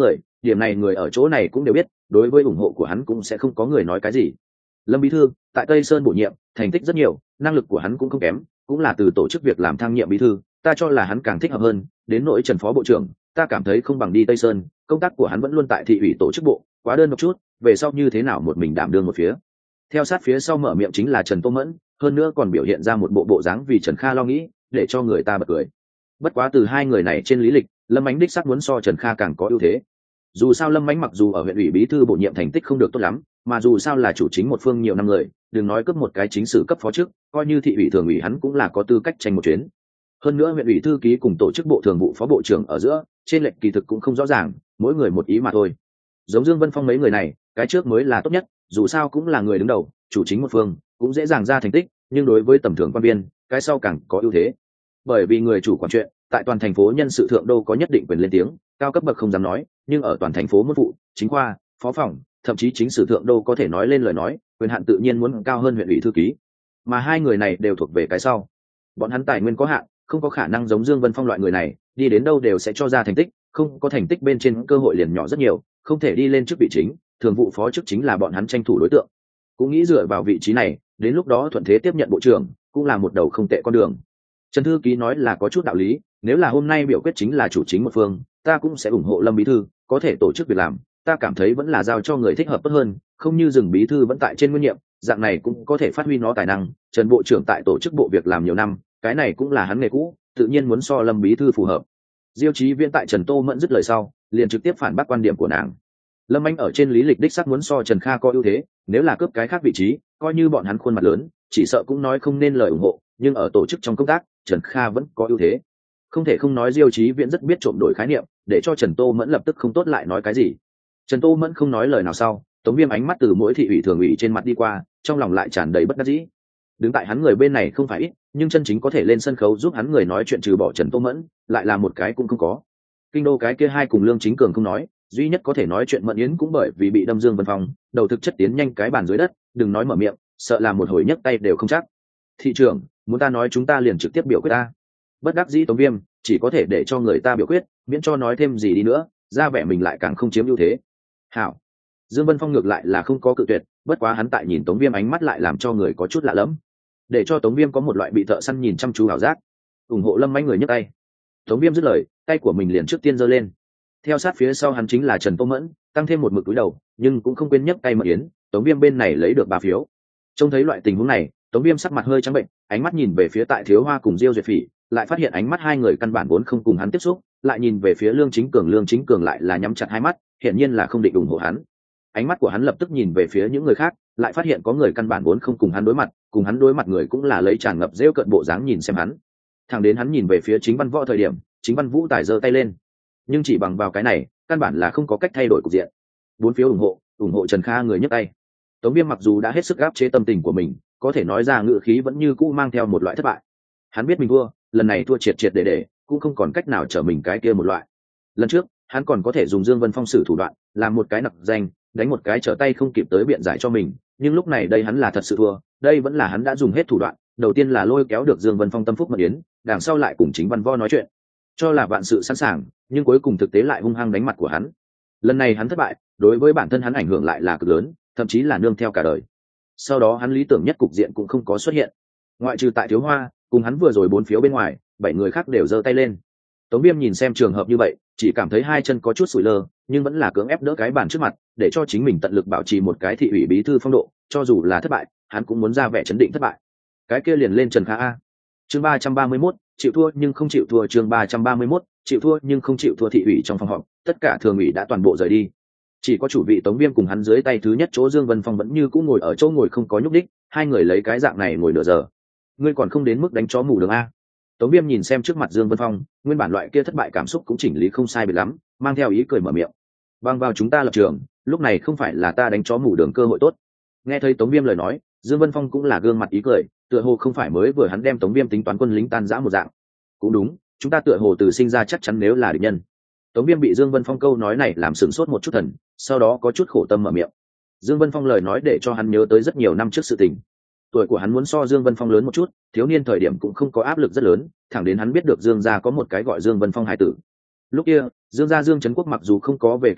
điểm này người ở chỗ này cũng đều biết, đối với ủng hộ của hắn cũng sẽ không có người nói cái gì. Lâm bí thư tại Tây Sơn bổ nhiệm, thành tích rất nhiều, năng lực của hắn cũng không kém, cũng là từ tổ chức việc làm thăng nhiệm bí thư, ta cho là hắn càng thích hợp hơn. Đến nỗi Trần phó bộ trưởng, ta cảm thấy không bằng đi Tây Sơn, công tác của hắn vẫn luôn tại thị ủy tổ chức bộ, quá đơn một chút, về sau như thế nào một mình đảm đương một phía. Theo sát phía sau mở miệng chính là Trần Tô Mẫn, hơn nữa còn biểu hiện ra một bộ bộ dáng vì Trần Kha lo nghĩ, để cho người ta bật cười. Bất quá từ hai người này trên lý lịch, Lâm Ánh đích xác muốn so Trần Kha càng có ưu thế. Dù sao Lâm Ánh mặc dù ở huyện ủy bí thư bổ nhiệm thành tích không được tốt lắm, mà dù sao là chủ chính một phương nhiều năm người, đừng nói cấp một cái chính sử cấp phó chức, coi như thị ủy thường ủy hắn cũng là có tư cách tranh một chuyến. Hơn nữa huyện ủy thư ký cùng tổ chức bộ thường vụ phó bộ trưởng ở giữa, trên lệch kỳ thực cũng không rõ ràng, mỗi người một ý mà thôi. Giống Dương Vân Phong mấy người này, cái trước mới là tốt nhất, dù sao cũng là người đứng đầu, chủ chính một phương, cũng dễ dàng ra thành tích, nhưng đối với tầm thường quan viên, cái sau càng có ưu thế. Bởi vì người chủ quản chuyện, tại toàn thành phố nhân sự thượng đô có nhất định quyền lên tiếng, cao cấp bậc không dám nói, nhưng ở toàn thành phố môn vụ, chính khoa, phó phòng, thậm chí chính sử thượng đô có thể nói lên lời nói, quyền hạn tự nhiên muốn cao hơn huyện ủy thư ký. Mà hai người này đều thuộc về cái sau. Bọn hắn tài nguyên có hạn, không có khả năng giống Dương Vân Phong loại người này, đi đến đâu đều sẽ cho ra thành tích, không có thành tích bên trên cơ hội liền nhỏ rất nhiều, không thể đi lên chức vị chính, thường vụ phó chức chính là bọn hắn tranh thủ đối tượng. Cũng nghĩ dựa vào vị trí này, đến lúc đó thuận thế tiếp nhận bộ trưởng, cũng là một đầu không tệ con đường. Trần thư ký nói là có chút đạo lý, nếu là hôm nay biểu quyết chính là chủ chính một phương, ta cũng sẽ ủng hộ Lâm bí thư, có thể tổ chức việc làm, ta cảm thấy vẫn là giao cho người thích hợp tốt hơn, không như dừng bí thư vẫn tại trên nguyên nhiệm, dạng này cũng có thể phát huy nó tài năng. Trần bộ trưởng tại tổ chức bộ việc làm nhiều năm, cái này cũng là hắn nghề cũ, tự nhiên muốn so Lâm bí thư phù hợp. Diêu Chí Viễn tại Trần Tô Mẫn dứt lời sau, liền trực tiếp phản bác quan điểm của nàng. Lâm Anh ở trên lý lịch đích xác muốn so Trần Kha có ưu thế, nếu là cướp cái khác vị trí, coi như bọn hắn khuôn mặt lớn, chỉ sợ cũng nói không nên lời ủng hộ, nhưng ở tổ chức trong công tác, Trần Kha vẫn có ưu thế. Không thể không nói Diêu Chí Viễn rất biết trộm đổi khái niệm, để cho Trần Tô Mẫn lập tức không tốt lại nói cái gì. Trần Tô Mẫn không nói lời nào sau, Tống Viêm ánh mắt từ mỗi thị ủy thường ủy trên mặt đi qua, trong lòng lại tràn đầy bất đắc dĩ. Đứng tại hắn người bên này không phải ít, nhưng chân chính có thể lên sân khấu giúp hắn người nói chuyện trừ bỏ Trần Tô Mẫn, lại là một cái cũng không có. Kinh đô cái kia hai cùng Lương Chính Cường không nói, duy nhất có thể nói chuyện Mẫn Yến cũng bởi vì bị đâm Dương Vân Phong, đầu thực chất tiến nhanh cái bàn dưới đất, đừng nói mở miệng, sợ là một hồi nhấc tay đều không chắc. Thị trưởng, muốn ta nói chúng ta liền trực tiếp biểu quyết ta. Bất đắc dĩ Tống Viêm, chỉ có thể để cho người ta biểu quyết, miễn cho nói thêm gì đi nữa, ra vẻ mình lại càng không chiếm ưu thế. Hảo. Dương Vân Phong ngược lại là không có cự tuyệt, bất quá hắn tại nhìn Tống Viêm ánh mắt lại làm cho người có chút lạ lẫm, để cho Tống Viêm có một loại bị thợ săn nhìn chăm chú ảo giác. Ủng hộ Lâm Anh người nhấc tay. Tống Viêm dứt lời, tay của mình liền trước tiên giơ lên. Theo sát phía sau hắn chính là Trần Tô Mẫn, tăng thêm một mực túi đầu, nhưng cũng không quên nhấc tay Mẫn Yến. Tống Viêm bên này lấy được ba phiếu. Trông thấy loại tình huống này, Tống Viêm sắc mặt hơi trắng bệnh, ánh mắt nhìn về phía tại Thiếu Hoa cùng Diêu Duyệt Phỉ, lại phát hiện ánh mắt hai người căn bản vốn không cùng hắn tiếp xúc, lại nhìn về phía Lương Chính Cường, Lương Chính Cường lại là nhắm chặt hai mắt, hiển nhiên là không định ủng hộ hắn. Ánh mắt của hắn lập tức nhìn về phía những người khác, lại phát hiện có người căn bản vốn không cùng hắn đối mặt, cùng hắn đối mặt người cũng là lấy tràn ngập rêu cợt bộ dáng nhìn xem hắn. Thẳng đến hắn nhìn về phía Chính Văn Võ thời điểm, Chính Văn Vũ tài giơ tay lên, nhưng chỉ bằng vào cái này, căn bản là không có cách thay đổi cục diện. Bốn phiếu ủng hộ, ủng hộ Trần Kha người nhấc tay. Tống Viêm mặc dù đã hết sức áp chế tâm tình của mình, có thể nói ra ngữ khí vẫn như cũ mang theo một loại thất bại. Hắn biết mình thua, lần này thua triệt triệt để để, cũng không còn cách nào trở mình cái kia một loại. Lần trước, hắn còn có thể dùng Dương Vân Phong sử thủ đoạn, làm một cái nặc danh, đánh một cái trở tay không kịp tới biện giải cho mình, nhưng lúc này đây hắn là thật sự thua, đây vẫn là hắn đã dùng hết thủ đoạn, đầu tiên là lôi kéo được Dương Vân Phong tâm phúc Mẫn Yến, đằng sau lại cùng Chính Văn Võ nói chuyện, cho là vạn sự sẵn sàng, nhưng cuối cùng thực tế lại hung hăng đánh mặt của hắn. Lần này hắn thất bại, đối với bản thân hắn ảnh hưởng lại là cực lớn, thậm chí là nương theo cả đời. Sau đó hắn lý tưởng nhất cục diện cũng không có xuất hiện, ngoại trừ tại Thiếu Hoa cùng hắn vừa rồi bốn phiếu bên ngoài, bảy người khác đều giơ tay lên. Tống Viêm nhìn xem trường hợp như vậy, chỉ cảm thấy hai chân có chút sủi lơ, nhưng vẫn là cưỡng ép đỡ cái bàn trước mặt, để cho chính mình tận lực bảo trì một cái thị ủy bí thư phong độ, cho dù là thất bại, hắn cũng muốn ra vẻ chấn định thất bại. Cái kia liền lên Trần Kha a. Chương ba trăm ba mươi mốt, chịu thua nhưng không chịu thua, chương ba trăm ba mươi mốt, chịu thua nhưng không chịu thua. Thị ủy trong phòng họp, tất cả thường ủy đã toàn bộ rời đi. Chỉ có chủ vị Tống Viêm cùng hắn dưới tay thứ nhất chỗ Dương Vân Phong vẫn như cũ ngồi ở chỗ ngồi không có nhúc đích, hai người lấy cái dạng này ngồi nửa giờ. Ngươi còn không đến mức đánh chó mù đường a? Tống Viêm nhìn xem trước mặt Dương Vân Phong, nguyên bản loại kia thất bại cảm xúc cũng chỉnh lý không sai biệt lắm, mang theo ý cười mở miệng. Bằng vào chúng ta lập trường, lúc này không phải là ta đánh chó mù đường cơ hội tốt. Nghe thấy Tống Viêm lời nói, Dương Vân Phong cũng là gương mặt ý cười, tựa hồ không phải mới vừa hắn đem Tống Viêm tính toán quân lính tan rã một dạng. Cũng đúng, chúng ta tựa hồ từ sinh ra chắc chắn nếu là địch nhân. Tống Viêm bị Dương Vân Phong câu nói này làm sửng sốt một chút thần, sau đó có chút khổ tâm mở miệng. Dương Vân Phong lời nói để cho hắn nhớ tới rất nhiều năm trước sự tình. Tuổi của hắn muốn so Dương Vân Phong lớn một chút, thiếu niên thời điểm cũng không có áp lực rất lớn, thẳng đến hắn biết được Dương gia có một cái gọi Dương Vân Phong hải tử. Lúc kia, Dương gia Dương Trấn Quốc mặc dù không có về kinh đô,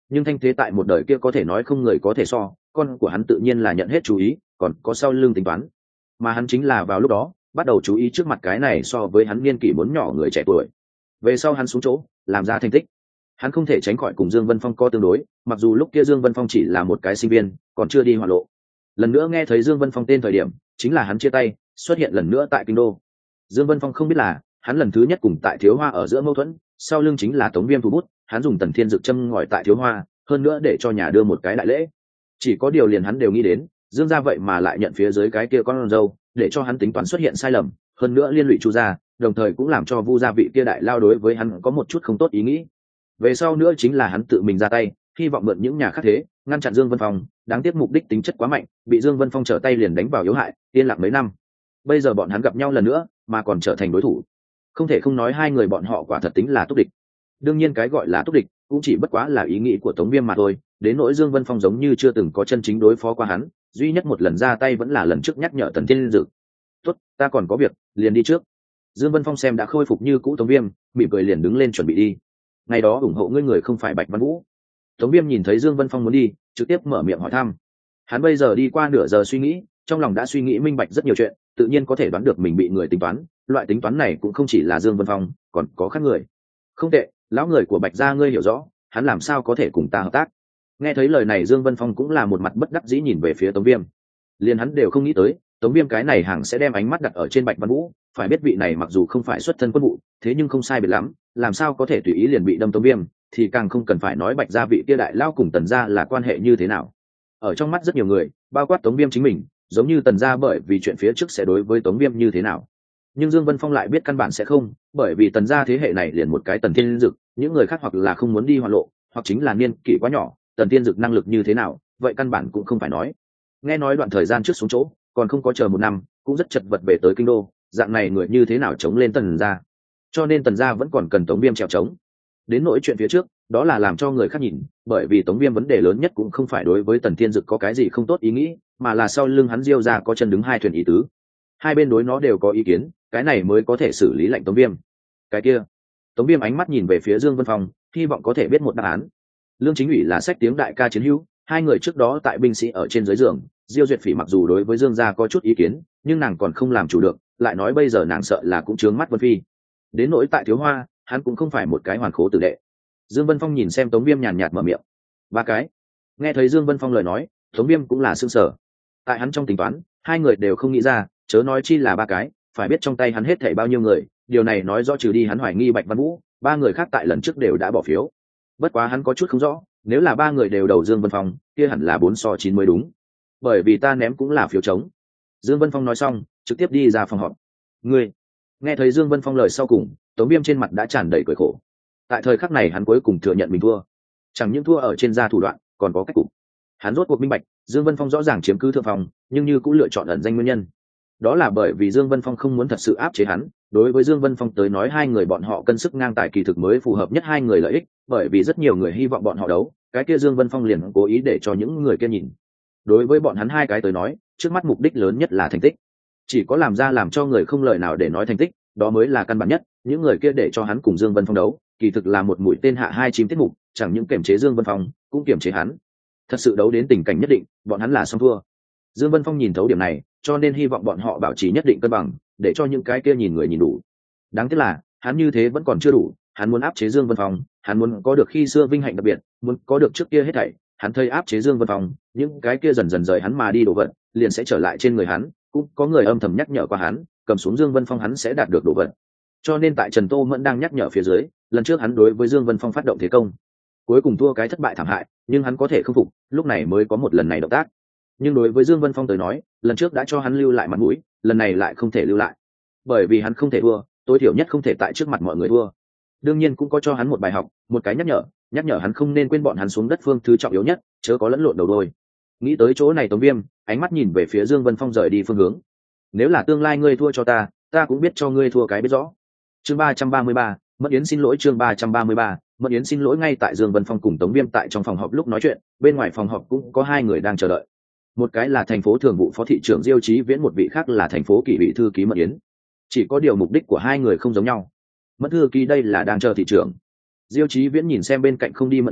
nhưng thanh thế tại một đời kia có thể nói không người có thể so, con của hắn tự nhiên là nhận hết chú ý, còn có sau lưng tính toán, mà hắn chính là vào lúc đó bắt đầu chú ý trước mặt cái này so với hắn niên kỷ muốn nhỏ người trẻ tuổi. Về sau hắn xuống chỗ làm ra thành tích, hắn không thể tránh khỏi cùng Dương Vân Phong có tương đối, mặc dù lúc kia Dương Vân Phong chỉ là một cái sinh viên, còn chưa đi hoạt lộ. Lần nữa nghe thấy Dương Vân Phong tên thời điểm, chính là hắn chia tay, xuất hiện lần nữa tại kinh đô. Dương Vân Phong không biết là, hắn lần thứ nhất cùng tại Thiếu Hoa ở giữa mâu thuẫn, sau lưng chính là Tống Viêm thủ bút, hắn dùng Tần Thiên Dực châm ngòi tại Thiếu Hoa, hơn nữa để cho nhà đưa một cái đại lễ. Chỉ có điều liền hắn đều nghĩ đến, Dương gia vậy mà lại nhận phía dưới cái kia con dâu, để cho hắn tính toán xuất hiện sai lầm, hơn nữa liên lụy Chu gia, đồng thời cũng làm cho Vu gia vị kia đại lao đối với hắn có một chút không tốt ý nghĩ. Về sau nữa chính là hắn tự mình ra tay, hy vọng mượn những nhà khác thế ngăn chặn Dương Vân Phong, đáng tiếc mục đích tính chất quá mạnh, bị Dương Vân Phong trở tay liền đánh vào yếu hại, yên lặng mấy năm. Bây giờ bọn hắn gặp nhau lần nữa, mà còn trở thành đối thủ. Không thể không nói hai người bọn họ quả thật tính là túc địch. Đương nhiên cái gọi là túc địch cũng chỉ bất quá là ý nghĩ của Tống Viêm mà thôi, đến nỗi Dương Vân Phong giống như chưa từng có chân chính đối phó qua hắn, duy nhất một lần ra tay vẫn là lần trước nhắc nhở Tần Thiên Dực. "Tốt, ta còn có việc, liền đi trước." Dương Vân Phong xem đã khôi phục như cũ Tống Viêm, mỉm cười liền đứng lên chuẩn bị đi. Ngày đó ủng hộ ngươi người không phải Bạch Văn Vũ. Tống Viêm nhìn thấy Dương Vân Phong muốn đi, trực tiếp mở miệng hỏi thăm. Hắn bây giờ đi qua nửa giờ suy nghĩ, trong lòng đã suy nghĩ minh bạch rất nhiều chuyện, tự nhiên có thể đoán được mình bị người tính toán, loại tính toán này cũng không chỉ là Dương Vân Phong, còn có khác người. Không tệ, lão người của Bạch gia ngươi hiểu rõ, hắn làm sao có thể cùng ta hợp tác. Nghe thấy lời này Dương Vân Phong cũng là một mặt bất đắc dĩ nhìn về phía Tống Viêm. Liền hắn đều không nghĩ tới, Tống Viêm cái này hàng sẽ đem ánh mắt đặt ở trên Bạch Văn Vũ, phải biết vị này mặc dù không phải xuất thân quân vụ, thế nhưng không sai biệt lắm, làm sao có thể tùy ý liền bị đâm Tống Viêm, thì càng không cần phải nói Bạch gia vị kia đại lao cùng Tần gia là quan hệ như thế nào. Ở trong mắt rất nhiều người, bao quát Tống Viêm chính mình, giống như Tần gia bởi vì chuyện phía trước sẽ đối với Tống Viêm như thế nào. Nhưng Dương Vân Phong lại biết căn bản sẽ không, bởi vì Tần gia thế hệ này liền một cái Tần Thiên Dực, những người khác hoặc là không muốn đi hoạt lộ, hoặc chính là niên kỷ quá nhỏ, Tần Thiên Dực năng lực như thế nào, vậy căn bản cũng không phải nói. Nghe nói đoạn thời gian trước xuống chỗ, còn không có chờ một năm, cũng rất chật vật về tới kinh đô, dạng này người như thế nào chống lên Tần gia. Cho nên Tần gia vẫn còn cần Tống Viêm trèo trống. Đến nỗi chuyện phía trước, đó là làm cho người khác nhìn, bởi vì Tống Viêm vấn đề lớn nhất cũng không phải đối với Tần Thiên Dực có cái gì không tốt ý nghĩ, mà là sau lưng hắn Diêu gia có chân đứng hai thuyền ý tứ. Hai bên đối nó đều có ý kiến, cái này mới có thể xử lý lệnh Tống Viêm. Cái kia, Tống Viêm ánh mắt nhìn về phía Dương Vân Phong, hy vọng có thể biết một đáp án. Lương Chính Ủy là sách tiếng đại ca chiến hữu, hai người trước đó tại binh sĩ ở trên dưới giường, Diêu Duyệt Phỉ mặc dù đối với Dương gia có chút ý kiến, nhưng nàng còn không làm chủ được, lại nói bây giờ nàng sợ là cũng chướng mắt Vân Phi. Đến nỗi tại Thiếu Hoa, hắn cũng không phải một cái hoàn khố tử đệ. Dương Vân Phong nhìn xem Tống Viêm nhàn nhạt mở miệng. Ba cái. Nghe thấy Dương Vân Phong lời nói, Tống Viêm cũng là sửng sở. Tại hắn trong tính toán, hai người đều không nghĩ ra, chớ nói chi là ba cái, phải biết trong tay hắn hết thảy bao nhiêu người, điều này nói rõ trừ đi hắn hoài nghi Bạch Văn Vũ, ba người khác tại lần trước đều đã bỏ phiếu. Bất quá hắn có chút không rõ, nếu là ba người đều đầu Dương Vân Phong, kia hẳn là bốn so chín mới đúng. Bởi vì ta ném cũng là phiếu trống. Dương Vân Phong nói xong, trực tiếp đi ra phòng họp. Ngươi. Nghe thấy Dương Vân Phong lời sau cùng, Tống Viêm trên mặt đã tràn đầy cười khổ. Tại thời khắc này hắn cuối cùng thừa nhận mình thua, chẳng những thua ở trên da thủ đoạn, còn có cách cục. Hắn rốt cuộc minh bạch, Dương Vân Phong rõ ràng chiếm cứ thượng phòng, nhưng như cũng lựa chọn ẩn danh nguyên nhân. Đó là bởi vì Dương Vân Phong không muốn thật sự áp chế hắn, đối với Dương Vân Phong tới nói hai người bọn họ cân sức ngang tài kỳ thực mới phù hợp nhất hai người lợi ích, bởi vì rất nhiều người hy vọng bọn họ đấu, cái kia Dương Vân Phong liền cố ý để cho những người kia nhìn. Đối với bọn hắn hai cái tới nói, trước mắt mục đích lớn nhất là thành tích. Chỉ có làm ra làm cho người không lời nào để nói thành tích, đó mới là căn bản nhất, những người kia để cho hắn cùng Dương Vân Phong đấu, kỳ thực là một mũi tên hạ hai chim tiết mục, chẳng những kiềm chế Dương Vân Phong, cũng kiềm chế hắn. Thật sự đấu đến tình cảnh nhất định, bọn hắn là xong thua. Dương Vân Phong nhìn thấu điểm này, cho nên hy vọng bọn họ bảo trì nhất định cân bằng, để cho những cái kia nhìn người nhìn đủ. Đáng tiếc là, hắn như thế vẫn còn chưa đủ, hắn muốn áp chế Dương Vân Phong, hắn muốn có được khi xưa vinh hạnh đặc biệt, muốn có được trước kia hết thảy, hắn thấy áp chế Dương Vân Phong, những cái kia dần dần rời hắn mà đi đồ vật, liền sẽ trở lại trên người hắn, cũng có người âm thầm nhắc nhở qua hắn, cầm xuống Dương Vân Phong hắn sẽ đạt được đồ vật. Cho nên tại Trần Tô Mẫn đang nhắc nhở phía dưới, lần trước hắn đối với Dương Vân Phong phát động thế công, cuối cùng thua cái thất bại thảm hại, nhưng hắn có thể khắc phục, lúc này mới có một lần này động tác. Nhưng đối với Dương Vân Phong tới nói, lần trước đã cho hắn lưu lại mặt mũi, lần này lại không thể lưu lại, bởi vì hắn không thể thua, tối thiểu nhất không thể tại trước mặt mọi người thua. Đương nhiên cũng có cho hắn một bài học, một cái nhắc nhở, nhắc nhở hắn không nên quên bọn hắn xuống đất phương thứ trọng yếu nhất, chớ có lẫn lộn đầu đôi. Nghĩ tới chỗ này Tống Viêm, ánh mắt nhìn về phía Dương Vân Phong rời đi phương hướng. Nếu là tương lai ngươi thua cho ta, ta cũng biết cho ngươi thua cái biết rõ. Chương ba trăm ba mươi ba, Mất Yến xin lỗi. Chương ba trăm ba mươi ba, Mất Yến xin lỗi. Ngay tại Dương Vân Phong cùng Tống Viêm tại trong phòng họp lúc nói chuyện, bên ngoài phòng họp cũng có hai người đang chờ đợi. Một cái là thành phố thường vụ phó thị trưởng Diêu Chí Viễn, một vị khác là thành phố kỷ ủy thư ký Mẫn Yến. Chỉ có điều mục đích của hai người không giống nhau. Mẫn thư ký đây là đang chờ thị trưởng. Diêu Chí Viễn nhìn xem bên cạnh không đi Mẫn Yến,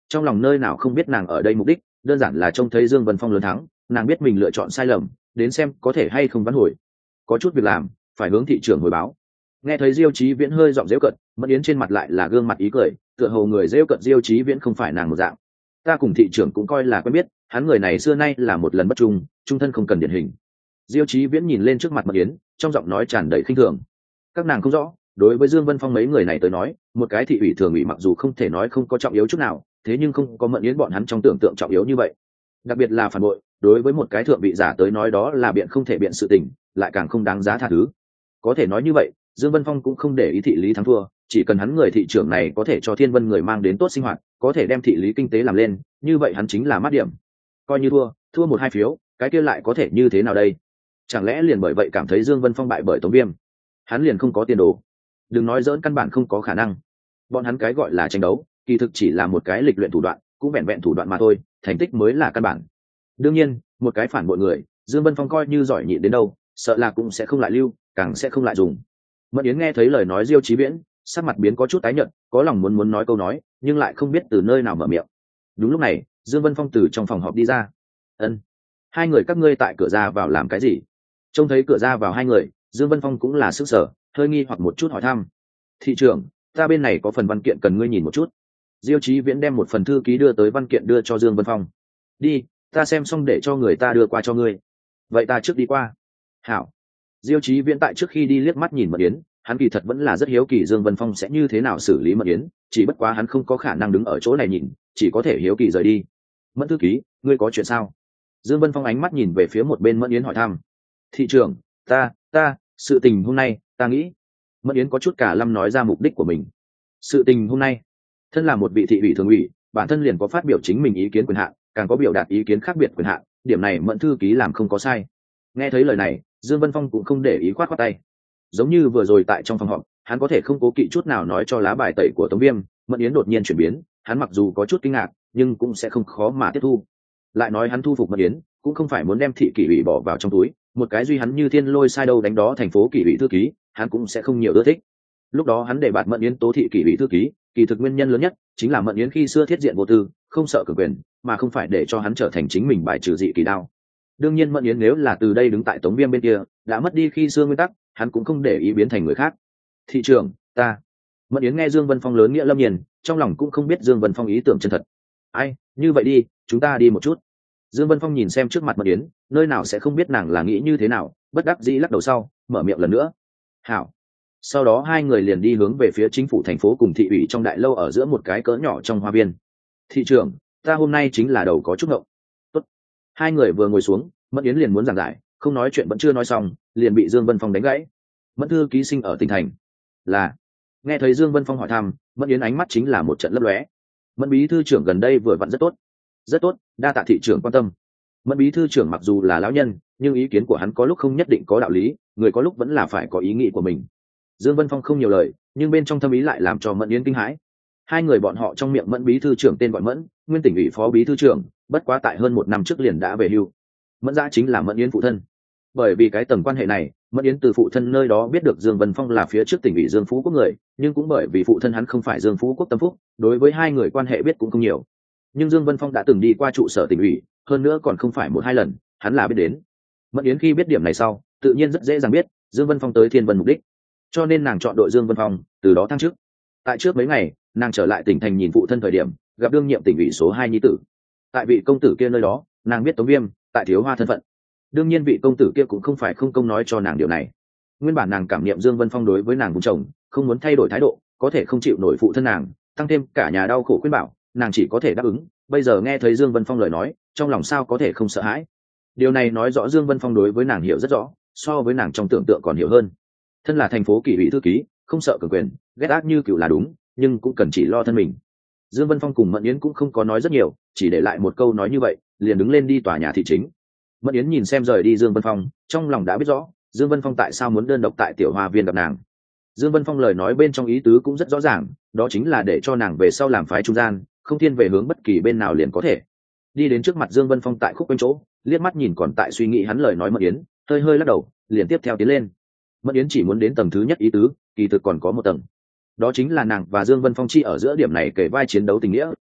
trong lòng nơi nào không biết nàng ở đây mục đích, đơn giản là trông thấy Dương Vân Phong lớn thắng, nàng biết mình lựa chọn sai lầm, đến xem có thể hay không vãn hồi. Có chút việc làm, phải hướng thị trưởng hồi báo. Nghe thấy Diêu Chí Viễn hơi giọng giễu cợt, Mẫn Yến trên mặt lại là gương mặt ý cười, tựa hồ người giễu cợt Diêu Chí Viễn không phải nàng một dạng. Ta cùng thị trưởng cũng coi là quen biết, hắn người này xưa nay là một lần bất trung, trung thân không cần điển hình. Diêu Chí Viễn nhìn lên trước mặt Mẫn Yến, trong giọng nói tràn đầy khinh thường. Các nàng không rõ, đối với Dương Vân Phong mấy người này tới nói, một cái thị ủy thường ủy mặc dù không thể nói không có trọng yếu chút nào, thế nhưng không có Mẫn Yến bọn hắn trong tưởng tượng trọng yếu như vậy. Đặc biệt là phản bội, đối với một cái thượng vị giả tới nói đó là biện không thể biện sự tình, lại càng không đáng giá tha thứ. Có thể nói như vậy, Dương Vân Phong cũng không để ý thị lý thắng thua, chỉ cần hắn người thị trưởng này có thể cho Thiên Vân người mang đến tốt sinh hoạt, có thể đem thị lý kinh tế làm lên, như vậy hắn chính là mát điểm. Coi như thua, thua một hai phiếu, cái kia lại có thể như thế nào đây? Chẳng lẽ liền bởi vậy cảm thấy Dương Vân Phong bại bởi Tống Viêm, hắn liền không có tiền đồ? Đừng nói dỡn, căn bản không có khả năng. Bọn hắn cái gọi là tranh đấu, kỳ thực chỉ là một cái lịch luyện thủ đoạn, cũng vẹn vẹn thủ đoạn mà thôi, thành tích mới là căn bản. Đương nhiên, một cái phản bội người, Dương Vân Phong coi như giỏi nhịn đến đâu, sợ là cũng sẽ không lại lưu, càng sẽ không lại dùng. Mẫn Yến nghe thấy lời nói Diêu Chí Viễn, sắc mặt biến có chút tái nhợt, có lòng muốn muốn nói câu nói, nhưng lại không biết từ nơi nào mở miệng. Đúng lúc này, Dương Vân Phong từ trong phòng họp đi ra. Ân, hai người các ngươi tại cửa ra vào làm cái gì? Trông thấy cửa ra vào hai người, Dương Vân Phong cũng là sức sở, hơi nghi hoặc một chút hỏi thăm. Thị trưởng, ta bên này có phần văn kiện cần ngươi nhìn một chút. Diêu Chí Viễn đem một phần thư ký đưa tới văn kiện đưa cho Dương Vân Phong. Đi, ta xem xong để cho người ta đưa qua cho ngươi. Vậy ta trước đi qua. Hảo. Diêu Chí Viễn tại trước khi đi liếc mắt nhìn Mẫn Yến, hắn kỳ thật vẫn là rất hiếu kỳ Dương Vân Phong sẽ như thế nào xử lý Mẫn Yến, chỉ bất quá hắn không có khả năng đứng ở chỗ này nhìn, chỉ có thể hiếu kỳ rời đi. Mẫn thư ký, ngươi có chuyện sao? Dương Vân Phong ánh mắt nhìn về phía một bên Mẫn Yến hỏi thăm. Thị trưởng, ta, ta, sự tình hôm nay, ta nghĩ. Mẫn Yến có chút cả lâm nói ra mục đích của mình. Sự tình hôm nay, thân là một vị thị ủy thường ủy, bản thân liền có phát biểu chính mình ý kiến quyền hạn, càng có biểu đạt ý kiến khác biệt quyền hạn, điểm này Mẫn thư ký làm không có sai. Nghe thấy lời này, Dương Vân Phong cũng không để ý, khoát khoát tay. Giống như vừa rồi tại trong phòng họp, hắn có thể không cố kỵ chút nào nói cho lá bài tẩy của Tống Viêm. Mẫn Yến đột nhiên chuyển biến, hắn mặc dù có chút kinh ngạc, nhưng cũng sẽ không khó mà tiếp thu. Lại nói hắn thu phục Mẫn Yến, cũng không phải muốn đem thị kỷ ủy bỏ vào trong túi, một cái duy hắn như thiên lôi sai đâu đánh đó thành phố kỷ ủy thư ký, hắn cũng sẽ không nhiều ưa thích. Lúc đó hắn để bạt Mẫn Yến tố thị kỷ ủy thư ký, kỳ thực nguyên nhân lớn nhất chính là Mẫn Yến khi xưa thiết diện vô tư, không sợ cường quyền, mà không phải để cho hắn trở thành chính mình bài trừ dị kỳ đao. Đương nhiên Mẫn Yến nếu là từ đây đứng tại Tống Viêm bên kia, đã mất đi khi xưa nguyên tắc, hắn cũng không để ý biến thành người khác. Thị trưởng, ta. Mẫn Yến nghe Dương Vân Phong lớn nghĩa lâm nhiên, trong lòng cũng không biết Dương Vân Phong ý tưởng chân thật. Ai, như vậy đi, chúng ta đi một chút. Dương Vân Phong nhìn xem trước mặt Mẫn Yến, nơi nào sẽ không biết nàng là nghĩ như thế nào, bất đắc dĩ lắc đầu sau, mở miệng lần nữa. Hảo. Sau đó hai người liền đi hướng về phía chính phủ thành phố cùng thị ủy trong đại lâu ở giữa một cái cỡ nhỏ trong hoa viên. Thị trưởng, ta hôm nay chính là đầu có chút ngộng. Tốt. Hai người vừa ngồi xuống, Mẫn Yến liền muốn giảng giải, không nói chuyện vẫn chưa nói xong, liền bị Dương Vân Phong đánh gãy. Mẫn thư ký sinh ở tỉnh thành. Là. Nghe thấy Dương Vân Phong hỏi thăm, Mẫn Yến ánh mắt chính là một trận lấp lóe. Mẫn bí thư trưởng gần đây vừa vặn rất tốt. Rất tốt, đa tạ thị trưởng quan tâm. Mẫn bí thư trưởng mặc dù là lão nhân, nhưng ý kiến của hắn có lúc không nhất định có đạo lý, người có lúc vẫn là phải có ý nghĩ của mình. Dương Vân Phong không nhiều lời, nhưng bên trong thâm ý lại làm cho Mẫn Yến kinh hãi. Hai người bọn họ trong miệng Mẫn bí thư trưởng tên gọi Mẫn, nguyên tỉnh ủy phó bí thư trưởng, bất quá tại hơn một năm trước liền đã về hưu. Mẫn Dã chính là Mẫn Yến phụ thân. Bởi vì cái tầng quan hệ này, Mẫn Yến từ phụ thân nơi đó biết được Dương Vân Phong là phía trước tỉnh ủy Dương Phú Quốc người, nhưng cũng bởi vì phụ thân hắn không phải Dương Phú Quốc tâm phúc, đối với hai người quan hệ biết cũng không nhiều. Nhưng Dương Vân Phong đã từng đi qua trụ sở tỉnh ủy, hơn nữa còn không phải một hai lần, hắn là biết đến. Mẫn Yến khi biết điểm này sau, tự nhiên rất dễ dàng biết Dương Vân Phong tới Thiên Vân mục đích, cho nên nàng chọn đội Dương Vân Phong, từ đó thăng chức. Tại trước mấy ngày, nàng trở lại tỉnh thành nhìn phụ thân thời điểm, gặp đương nhiệm tỉnh ủy số hai nhi tử. Tại vị công tử kia nơi đó, nàng biết Tống Viêm, tại Thiếu Hoa thân phận. Đương nhiên vị công tử kia cũng không phải không công nói cho nàng điều này. Nguyên bản nàng cảm niệm Dương Vân Phong đối với nàng vùng chồng, không muốn thay đổi thái độ, có thể không chịu nổi phụ thân nàng, tăng thêm cả nhà đau khổ khuyên bảo, nàng chỉ có thể đáp ứng. Bây giờ nghe thấy Dương Vân Phong lời nói, trong lòng sao có thể không sợ hãi. Điều này nói rõ Dương Vân Phong đối với nàng hiểu rất rõ, so với nàng trong tưởng tượng còn hiểu hơn. Thân là thành phố kỷ ủy thư ký, không sợ cường quyền, ghét ác như cựu là đúng, nhưng cũng cần chỉ lo thân mình. Dương Vân Phong cùng Mẫn Yến cũng không có nói rất nhiều, chỉ để lại một câu nói như vậy, liền đứng lên đi tòa nhà thị chính. Mẫn Yến nhìn xem rời đi Dương Vân Phong, trong lòng đã biết rõ Dương Vân Phong tại sao muốn đơn độc tại tiểu hoa viên gặp nàng. Dương Vân Phong lời nói bên trong ý tứ cũng rất rõ ràng, đó chính là để cho nàng về sau làm phái trung gian, không thiên về hướng bất kỳ bên nào liền có thể. Đi đến trước mặt Dương Vân Phong tại khúc quanh chỗ, liếc mắt nhìn còn tại suy nghĩ hắn lời nói Mẫn Yến, hơi hơi lắc đầu, liền tiếp theo tiến lên. Mẫn Yến chỉ muốn đến tầng thứ nhất ý tứ, kỳ thực còn có một tầng. Đó chính là nàng và Dương Vân Phong chi ở giữa điểm này kể vai chiến đấu tình nghĩa,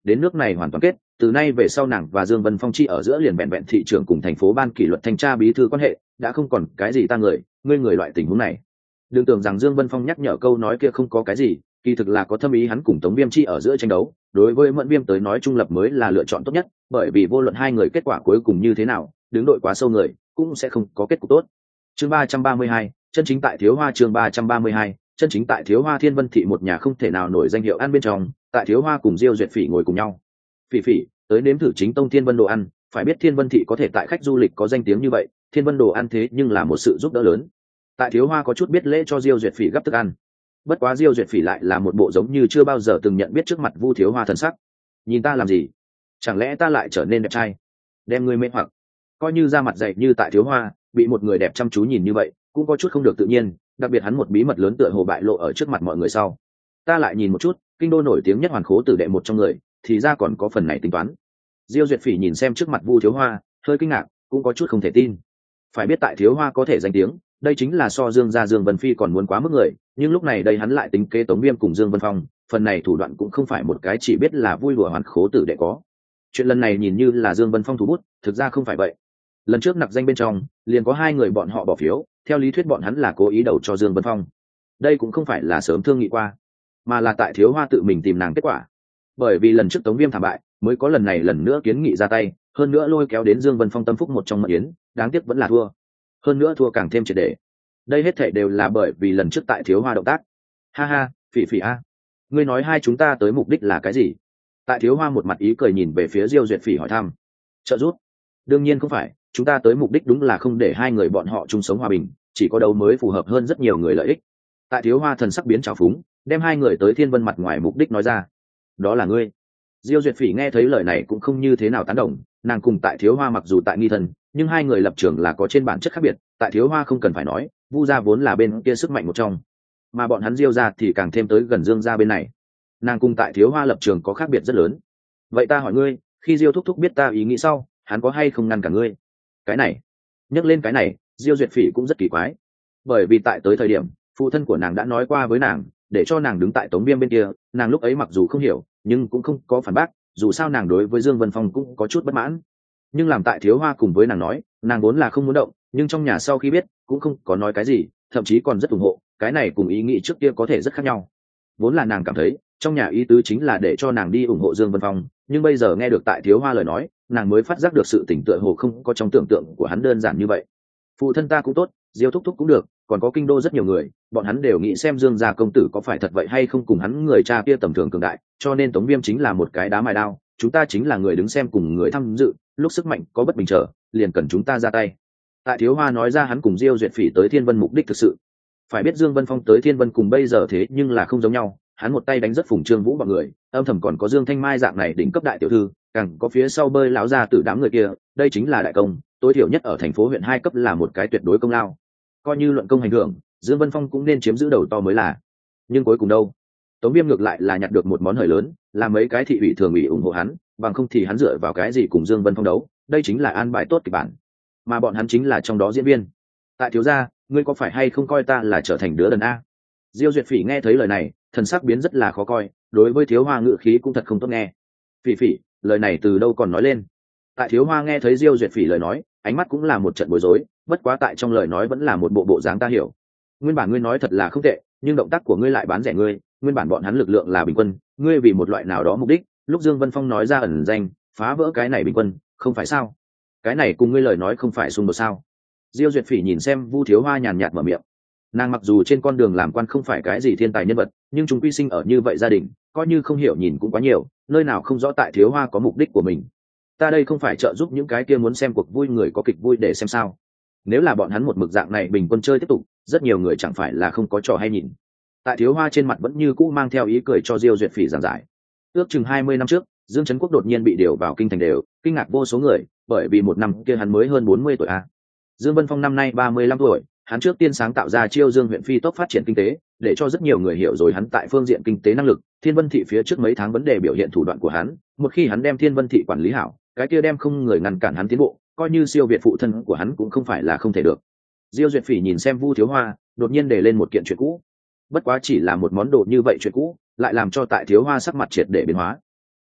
đến nước này hoàn toàn kết, từ nay về sau nàng và Dương Vân Phong chi ở giữa liền vẹn vẹn thị trưởng cùng thành phố ban kỷ luật thanh tra bí thư quan hệ, đã không còn cái gì ta người ngươi người loại tình huống này. Đừng tưởng rằng Dương Vân Phong nhắc nhở câu nói kia không có cái gì, kỳ thực là có thâm ý, hắn cùng Tống Viêm chi ở giữa tranh đấu, đối với Mẫn Viêm tới nói trung lập mới là lựa chọn tốt nhất, bởi vì vô luận hai người kết quả cuối cùng như thế nào, đứng đội quá sâu người cũng sẽ không có kết cục tốt. Chương ba trăm ba mươi hai, chân chính tại Thiếu Hoa. Chương ba trăm ba mươi hai, chân chính tại Thiếu Hoa. Thiên Vân thị một nhà không thể nào nổi danh hiệu ăn bên trong, tại Thiếu Hoa cùng Diêu Duyệt Phỉ ngồi cùng nhau. Phỉ Phỉ, tới nếm thử chính tông Thiên Vân đồ ăn, phải biết Thiên Vân thị có thể tại khách du lịch có danh tiếng như vậy, Thiên Vân đồ ăn thế nhưng là một sự giúp đỡ lớn. Tại Thiếu Hoa có chút biết lễ cho Diêu Duyệt Phỉ gấp thức ăn. Bất quá Diêu Duyệt Phỉ lại là một bộ giống như chưa bao giờ từng nhận biết trước mặt Vu Thiếu Hoa thần sắc. Nhìn ta làm gì? Chẳng lẽ ta lại trở nên đẹp trai? Đem ngươi mê hoặc. Coi như ra mặt dày như tại Thiếu Hoa, bị một người đẹp chăm chú nhìn như vậy, cũng có chút không được tự nhiên, đặc biệt hắn một bí mật lớn tựa hồ bại lộ ở trước mặt mọi người sau. Ta lại nhìn một chút, kinh đô nổi tiếng nhất hoàn khố tử đệ một trong người, thì ra còn có phần này tính toán. Diêu Duyệt Phỉ nhìn xem trước mặt Vu Thiếu Hoa, hơi kinh ngạc, cũng có chút không thể tin. Phải biết tại Thiếu Hoa có thể danh tiếng, đây chính là so Dương gia Dương Vân Phi còn muốn quá mức người, nhưng lúc này đây hắn lại tính kế Tống Viêm cùng Dương Vân Phong, phần này thủ đoạn cũng không phải một cái chỉ biết là vui đùa hoàn khố tử đệ có. Chuyện lần này nhìn như là Dương Vân Phong thủ bút, thực ra không phải vậy. Lần trước nặc danh bên trong, liền có hai người bọn họ bỏ phiếu, theo lý thuyết bọn hắn là cố ý đầu cho Dương Vân Phong. Đây cũng không phải là sớm thương nghị qua, mà là tại Thiếu Hoa tự mình tìm nàng kết quả. Bởi vì lần trước Tống Viêm thảm bại, mới có lần này lần nữa kiến nghị ra tay, hơn nữa lôi kéo đến Dương Vân Phong tâm phúc một trong mật yến, đáng tiếc vẫn là thua. Hơn nữa thua càng thêm triệt để. Đây hết thảy đều là bởi vì lần trước tại Thiếu Hoa động tác. Ha ha, Phỉ Phỉ a, ngươi nói hai chúng ta tới mục đích là cái gì? Tại Thiếu Hoa một mặt ý cười nhìn về phía Diêu Duyệt Phỉ hỏi thăm. Trợ giúp? Đương nhiên không phải, chúng ta tới mục đích đúng là không để hai người bọn họ chung sống hòa bình, chỉ có đấu mới phù hợp hơn rất nhiều người lợi ích. Tại Thiếu Hoa thần sắc biến trào phúng, đem hai người tới Thiên Vân mặt ngoài mục đích nói ra. Đó là ngươi. Diêu Duyệt Phỉ nghe thấy lời này cũng không như thế nào tán đồng, nàng cùng tại Thiếu Hoa mặc dù tại nghi thần, nhưng hai người lập trường là có trên bản chất khác biệt. Tại Thiếu Hoa không cần phải nói, Vu gia vốn là bên kia sức mạnh một trong, mà bọn hắn Diêu gia thì càng thêm tới gần Dương gia bên này. Nàng cùng tại Thiếu Hoa lập trường có khác biệt rất lớn. Vậy ta hỏi ngươi, khi Diêu thúc thúc biết ta ý nghĩ sau, hắn có hay không ngăn cả ngươi? Cái này, nhắc lên cái này, Diêu Duyệt Phỉ cũng rất kỳ quái, bởi vì tại tới thời điểm phụ thân của nàng đã nói qua với nàng, để cho nàng đứng tại Tống Viêm bên kia. Nàng lúc ấy mặc dù không hiểu, nhưng cũng không có phản bác, dù sao nàng đối với Dương Vân Phong cũng có chút bất mãn. Nhưng làm tại Thiếu Hoa cùng với nàng nói, nàng vốn là không muốn động, nhưng trong nhà sau khi biết cũng không có nói cái gì, thậm chí còn rất ủng hộ. Cái này cùng ý nghĩ trước kia có thể rất khác nhau. Vốn là nàng cảm thấy trong nhà ý tứ chính là để cho nàng đi ủng hộ Dương Vân Phong, nhưng bây giờ nghe được tại Thiếu Hoa lời nói, nàng mới phát giác được sự tỉnh tựa hồ không có trong tưởng tượng của hắn đơn giản như vậy. Phụ thân ta cũng tốt, Diêu thúc thúc cũng được, còn có kinh đô rất nhiều người, bọn hắn đều nghĩ xem Dương gia công tử có phải thật vậy hay không cùng hắn người cha kia tầm thường cường đại, cho nên Tống Viêm chính là một cái đá mài đao, chúng ta chính là người đứng xem cùng người tham dự, lúc sức mạnh có bất bình trở, liền cần chúng ta ra tay. Tại Thiếu Hoa nói ra hắn cùng Diêu Duyệt Phỉ tới Thiên Vân mục đích thực sự. Phải biết Dương Vân Phong tới Thiên Vân cùng bây giờ thế nhưng là không giống nhau, hắn một tay đánh rất Phùng Trương Vũ bọn người, âm thầm còn có Dương Thanh Mai dạng này đỉnh cấp đại tiểu thư, càng có phía sau bơi lão ra từ đám người kia, đây chính là đại công, tối thiểu nhất ở thành phố huyện hai cấp là một cái tuyệt đối công lao. Coi như luận công hành hưởng, Dương Vân Phong cũng nên chiếm giữ đầu to mới là. Nhưng cuối cùng đâu? Tống Viêm ngược lại là nhặt được một món hời lớn, là mấy cái thị ủy thường ủy ủng hộ hắn, bằng không thì hắn dựa vào cái gì cùng Dương Vân Phong đấu, đây chính là an bài tốt kịch bản. Mà bọn hắn chính là trong đó diễn viên. Tại Thiếu gia, ngươi có phải hay không coi ta là trở thành đứa đần a? Diêu Duyệt Phỉ nghe thấy lời này, thần sắc biến rất là khó coi, đối với Thiếu Hoa ngữ khí cũng thật không tốt nghe. Phỉ Phỉ, lời này từ đâu còn nói lên? Tại Thiếu Hoa nghe thấy Diêu Duyệt Phỉ lời nói, ánh mắt cũng là một trận bối rối, bất quá tại trong lời nói vẫn là một bộ bộ dáng ta hiểu. Nguyên bản ngươi nói thật là không tệ, nhưng động tác của ngươi lại bán rẻ ngươi, nguyên bản bọn hắn lực lượng là bình quân, ngươi vì một loại nào đó mục đích, lúc Dương Vân Phong nói ra ẩn danh, phá vỡ cái này bình quân, không phải sao? Cái này cùng ngươi lời nói không phải xung đột sao? Diêu Duyệt Phỉ nhìn xem Vu Thiếu Hoa nhàn nhạt mở miệng. Nàng mặc dù trên con đường làm quan không phải cái gì thiên tài nhân vật, nhưng chúng quy sinh ở như vậy gia đình, coi như không hiểu nhìn cũng quá nhiều, nơi nào không rõ tại Thiếu Hoa có mục đích của mình. Ta đây không phải trợ giúp những cái kia muốn xem cuộc vui người có kịch vui để xem sao? Nếu là bọn hắn một mực dạng này bình quân chơi tiếp tục, rất nhiều người chẳng phải là không có trò hay nhìn. Tại Thiếu Hoa trên mặt vẫn như cũ mang theo ý cười cho Diêu Duyệt Phỉ giảng giải. Ước chừng hai mươi năm trước, Dương Trấn Quốc đột nhiên bị điều vào kinh thành đều, kinh ngạc vô số người, bởi vì một năm kia hắn mới hơn bốn mươi tuổi a. Dương Vân Phong năm nay ba mươi lăm tuổi, hắn trước tiên sáng tạo ra Chiêu Dương huyện phi tốc phát triển kinh tế, để cho rất nhiều người hiểu rồi hắn tại phương diện kinh tế năng lực. Thiên Vân thị phía trước mấy tháng vấn đề biểu hiện thủ đoạn của hắn, một khi hắn đem Thiên Vân thị quản lý hảo, cái kia đem không người ngăn cản hắn tiến bộ, coi như siêu việt phụ thân của hắn cũng không phải là không thể được. Diêu Duyệt Phỉ nhìn xem Vu Thiếu Hoa, đột nhiên để lên một kiện chuyện cũ. Bất quá chỉ là một món đồ như vậy chuyện cũ, lại làm cho tại Thiếu Hoa sắc mặt triệt để biến hóa.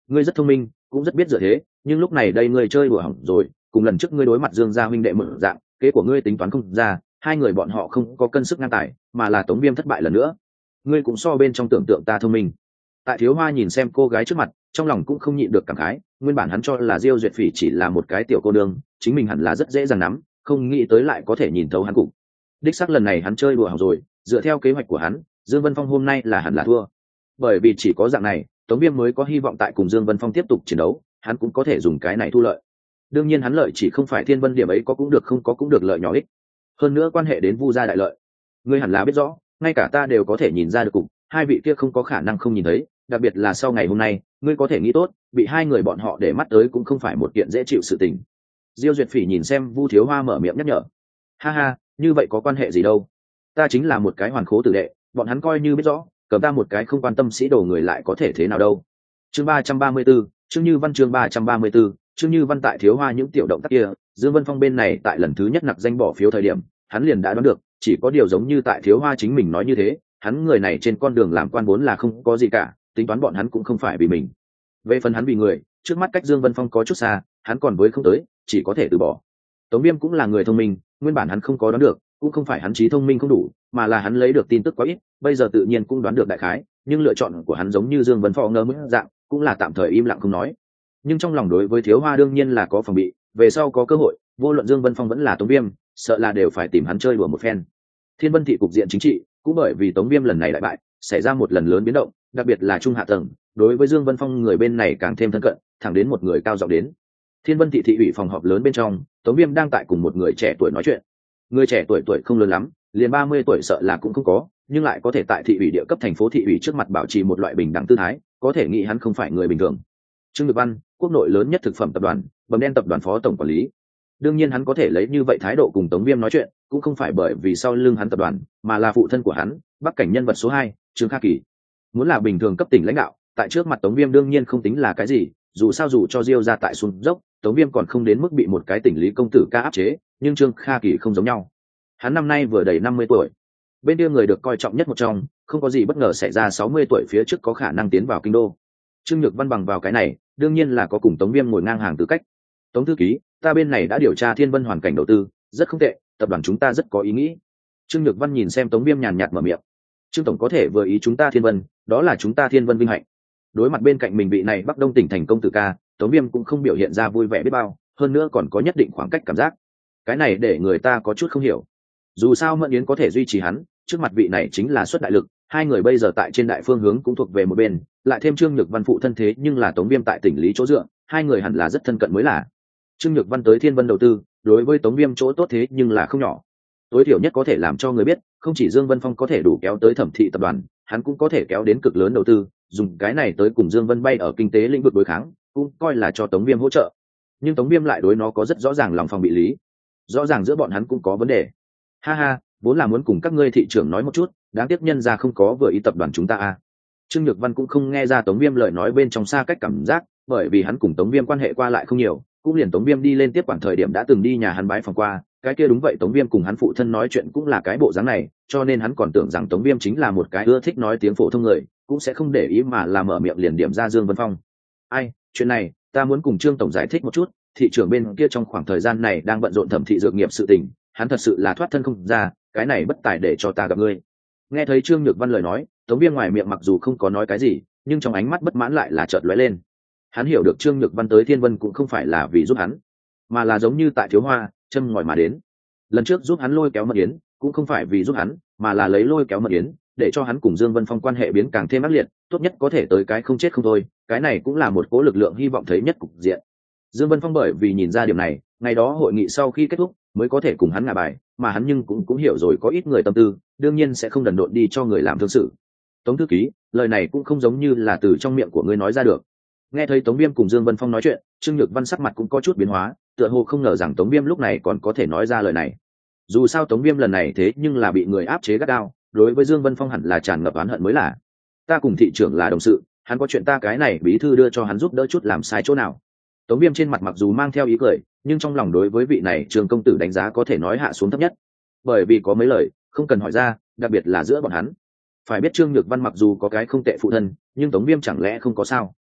ngươi rất thông minh cũng rất biết dựa thế, nhưng lúc này đây ngươi chơi đùa hỏng rồi, cùng lần trước ngươi đối mặt Dương gia huynh đệ mở dạng, kế của ngươi tính toán không ra, hai người bọn họ không có cân sức ngang tài, mà là Tống Viêm thất bại lần nữa. Ngươi cũng so bên trong tưởng tượng ta thông minh. Tại Thiếu Hoa nhìn xem cô gái trước mặt, trong lòng cũng không nhịn được cảm khái, nguyên bản hắn cho là Diêu Duyệt Phỉ chỉ là một cái tiểu cô nương, chính mình hẳn là rất dễ dàng nắm, không nghĩ tới lại có thể nhìn thấu hắn cục. Đích xác lần này hắn chơi đùa hỏng rồi, dựa theo kế hoạch của hắn, Dương Vân Phong hôm nay là hẳn là thua. Bởi vì chỉ có dạng này, Tống Viêm mới có hy vọng tại cùng Dương Vân Phong tiếp tục chiến đấu, hắn cũng có thể dùng cái này thu lợi. Đương nhiên hắn lợi chỉ không phải Thiên Vân điểm ấy có cũng được không có cũng được lợi nhỏ ích. Hơn nữa quan hệ đến Vu gia đại lợi. Ngươi hẳn là biết rõ, ngay cả ta đều có thể nhìn ra được cục, hai vị kia không có khả năng không nhìn thấy, đặc biệt là sau ngày hôm nay, ngươi có thể nghĩ tốt, bị hai người bọn họ để mắt tới cũng không phải một kiện dễ chịu sự tình. Diêu Duyệt Phỉ nhìn xem Vu Thiếu Hoa mở miệng nhắc nhở. Ha ha, như vậy có quan hệ gì đâu? Ta chính là một cái hoàn khố tử đệ, bọn hắn coi như biết rõ, cầm ta một cái không quan tâm sĩ đồ người lại có thể thế nào đâu. Chương ba trăm ba mươi 34, chương Như Văn chương ba trăm ba mươi 34, chương Như Văn tại Thiếu Hoa những tiểu động tác kia, Dương Vân Phong bên này tại lần thứ nhất nặc danh bỏ phiếu thời điểm, hắn liền đã đoán được, chỉ có điều giống như tại Thiếu Hoa chính mình nói như thế, hắn người này trên con đường làm quan vốn là không có gì cả, tính toán bọn hắn cũng không phải vì mình. Về phần hắn vì người, trước mắt cách Dương Vân Phong có chút xa, hắn còn với không tới, chỉ có thể từ bỏ. Tống Viêm cũng là người thông minh, nguyên bản hắn không có đoán được, cũng không phải hắn trí thông minh không đủ, mà là hắn lấy được tin tức quá ít, bây giờ tự nhiên cũng đoán được đại khái, nhưng lựa chọn của hắn giống như Dương Vân Phong ngơ mức dạng, cũng là tạm thời im lặng không nói. Nhưng trong lòng đối với Thiếu Hoa đương nhiên là có phòng bị, về sau có cơ hội, vô luận Dương Vân Phong vẫn là Tống Viêm, sợ là đều phải tìm hắn chơi đùa một phen. Thiên Vân thị cục diện chính trị, cũng bởi vì Tống Viêm lần này đại bại, xảy ra một lần lớn biến động, đặc biệt là trung hạ tầng, đối với Dương Vân Phong người bên này càng thêm thân cận, thẳng đến một người cao giọng đến. Thiên Vân thị thị ủy phòng họp lớn bên trong, Tống Viêm đang tại cùng một người trẻ tuổi nói chuyện. Người trẻ tuổi tuổi không lớn lắm, liền ba mươi tuổi sợ là cũng không có, nhưng lại có thể tại thị ủy địa cấp thành phố thị ủy trước mặt bảo trì một loại bình đẳng tư thái, có thể nghĩ hắn không phải người bình thường. Trương Nhược Văn, quốc nội lớn nhất thực phẩm tập đoàn, bầm đen tập đoàn phó tổng quản lý. Đương nhiên hắn có thể lấy như vậy thái độ cùng Tống Viêm nói chuyện, cũng không phải bởi vì sau lưng hắn tập đoàn, mà là phụ thân của hắn, Bắc cảnh nhân vật số hai, Trương Kha Kỳ. Muốn là bình thường cấp tỉnh lãnh đạo, tại trước mặt Tống Viêm đương nhiên không tính là cái gì, dù sao dù cho Diêu ra tại xuống dốc, Tống Viêm còn không đến mức bị một cái tỉnh lý công tử ca áp chế, nhưng Trương Kha Kỳ không giống nhau. Hắn năm nay vừa đầy năm mươi tuổi. Bên kia người được coi trọng nhất một trong, không có gì bất ngờ xảy ra sáu mươi tuổi phía trước có khả năng tiến vào kinh đô. Trương Nhược Văn bằng vào cái này, đương nhiên là có cùng Tống Viêm ngồi ngang hàng tư cách. Tống thư ký, ta bên này đã điều tra Thiên Vân hoàn cảnh đầu tư, rất không tệ, tập đoàn chúng ta rất có ý nghĩ. Trương Nhược Văn nhìn xem Tống Viêm nhàn nhạt mở miệng. Trương tổng có thể vừa ý chúng ta Thiên Vân, đó là chúng ta Thiên Vân vinh hạnh. Đối mặt bên cạnh mình vị này Bắc Đông tỉnh thành công tử ca, Tống Viêm cũng không biểu hiện ra vui vẻ biết bao, hơn nữa còn có nhất định khoảng cách cảm giác. Cái này để người ta có chút không hiểu. Dù sao Mẫn Yến có thể duy trì hắn, trước mặt vị này chính là xuất đại lực, hai người bây giờ tại trên đại phương hướng cũng thuộc về một bên, lại thêm Trương Nhược Văn phụ thân thế nhưng là Tống Viêm tại tỉnh lý chỗ dựa, hai người hẳn là rất thân cận mới là. Trương Nhược Văn tới Thiên Vân đầu tư, đối với Tống Viêm chỗ tốt thế nhưng là không nhỏ. Tối thiểu nhất có thể làm cho người biết, không chỉ Dương Vân Phong có thể đủ kéo tới Thẩm thị tập đoàn, hắn cũng có thể kéo đến cực lớn đầu tư, dùng cái này tới cùng Dương Vân bay ở kinh tế lĩnh vực đối kháng, cũng coi là cho Tống Viêm hỗ trợ. Nhưng Tống Viêm lại đối nó có rất rõ ràng lòng phòng bị lý. Rõ ràng giữa bọn hắn cũng có vấn đề. Ha ha, vốn là muốn cùng các ngươi thị trưởng nói một chút, đáng tiếc nhân ra không có vừa ý tập đoàn chúng ta à. Trương Nhược Văn cũng không nghe ra Tống Viêm lời nói bên trong xa cách cảm giác, bởi vì hắn cùng Tống Viêm quan hệ qua lại không nhiều, cũng liền Tống Viêm đi lên tiếp quản thời điểm đã từng đi nhà hắn bái phòng qua, cái kia đúng vậy Tống Viêm cùng hắn phụ thân nói chuyện cũng là cái bộ dáng này, cho nên hắn còn tưởng rằng Tống Viêm chính là một cái ưa thích nói tiếng phổ thông người, cũng sẽ không để ý mà là mở miệng liền điểm ra Dương Vân Phong. Ai, chuyện này, ta muốn cùng Trương tổng giải thích một chút, thị trưởng bên kia trong khoảng thời gian này đang bận rộn thẩm thị dược nghiệp sự tình, hắn thật sự là thoát thân không ra, cái này bất tài để cho ta gặp ngươi. Nghe thấy Trương Nhược Văn lời nói, Tống Viêm ngoài miệng mặc dù không có nói cái gì, nhưng trong ánh mắt bất mãn lại là chợt lóe lên. Hắn hiểu được Trương Nhược Văn tới Thiên Vân cũng không phải là vì giúp hắn, mà là giống như tại Thiếu Hoa, châm ngòi mà đến. Lần trước giúp hắn lôi kéo Mật Yến, cũng không phải vì giúp hắn, mà là lấy lôi kéo Mật Yến, để cho hắn cùng Dương Vân Phong quan hệ biến càng thêm ác liệt, tốt nhất có thể tới cái không chết không thôi, cái này cũng là một cố lực lượng hy vọng thấy nhất cục diện. Dương Vân Phong bởi vì nhìn ra điểm này, ngày đó hội nghị sau khi kết thúc, mới có thể cùng hắn ngả bài, mà hắn nhưng cũng cũng hiểu rồi có ít người tâm tư, đương nhiên sẽ không đần độn đi cho người làm thương sự. Tống thư ký, lời này cũng không giống như là từ trong miệng của ngươi nói ra được. Nghe thấy Tống Viêm cùng Dương Vân Phong nói chuyện, Trương Nhược Văn sắc mặt cũng có chút biến hóa, tựa hồ không ngờ rằng Tống Viêm lúc này còn có thể nói ra lời này. Dù sao Tống Viêm lần này thế nhưng là bị người áp chế gắt gao, đối với Dương Vân Phong hẳn là tràn ngập oán hận mới là. Ta cùng thị trưởng là đồng sự, hắn có chuyện ta cái này bí thư đưa cho hắn giúp đỡ chút làm sai chỗ nào. Tống Viêm trên mặt mặc dù mang theo ý cười, nhưng trong lòng đối với vị này Trương công tử đánh giá có thể nói hạ xuống thấp nhất. Bởi vì có mấy lời không cần hỏi ra, đặc biệt là giữa bọn hắn. Phải biết Trương Nhược Văn mặc dù có cái không tệ phụ thân, nhưng Tống Viêm chẳng lẽ không có sao?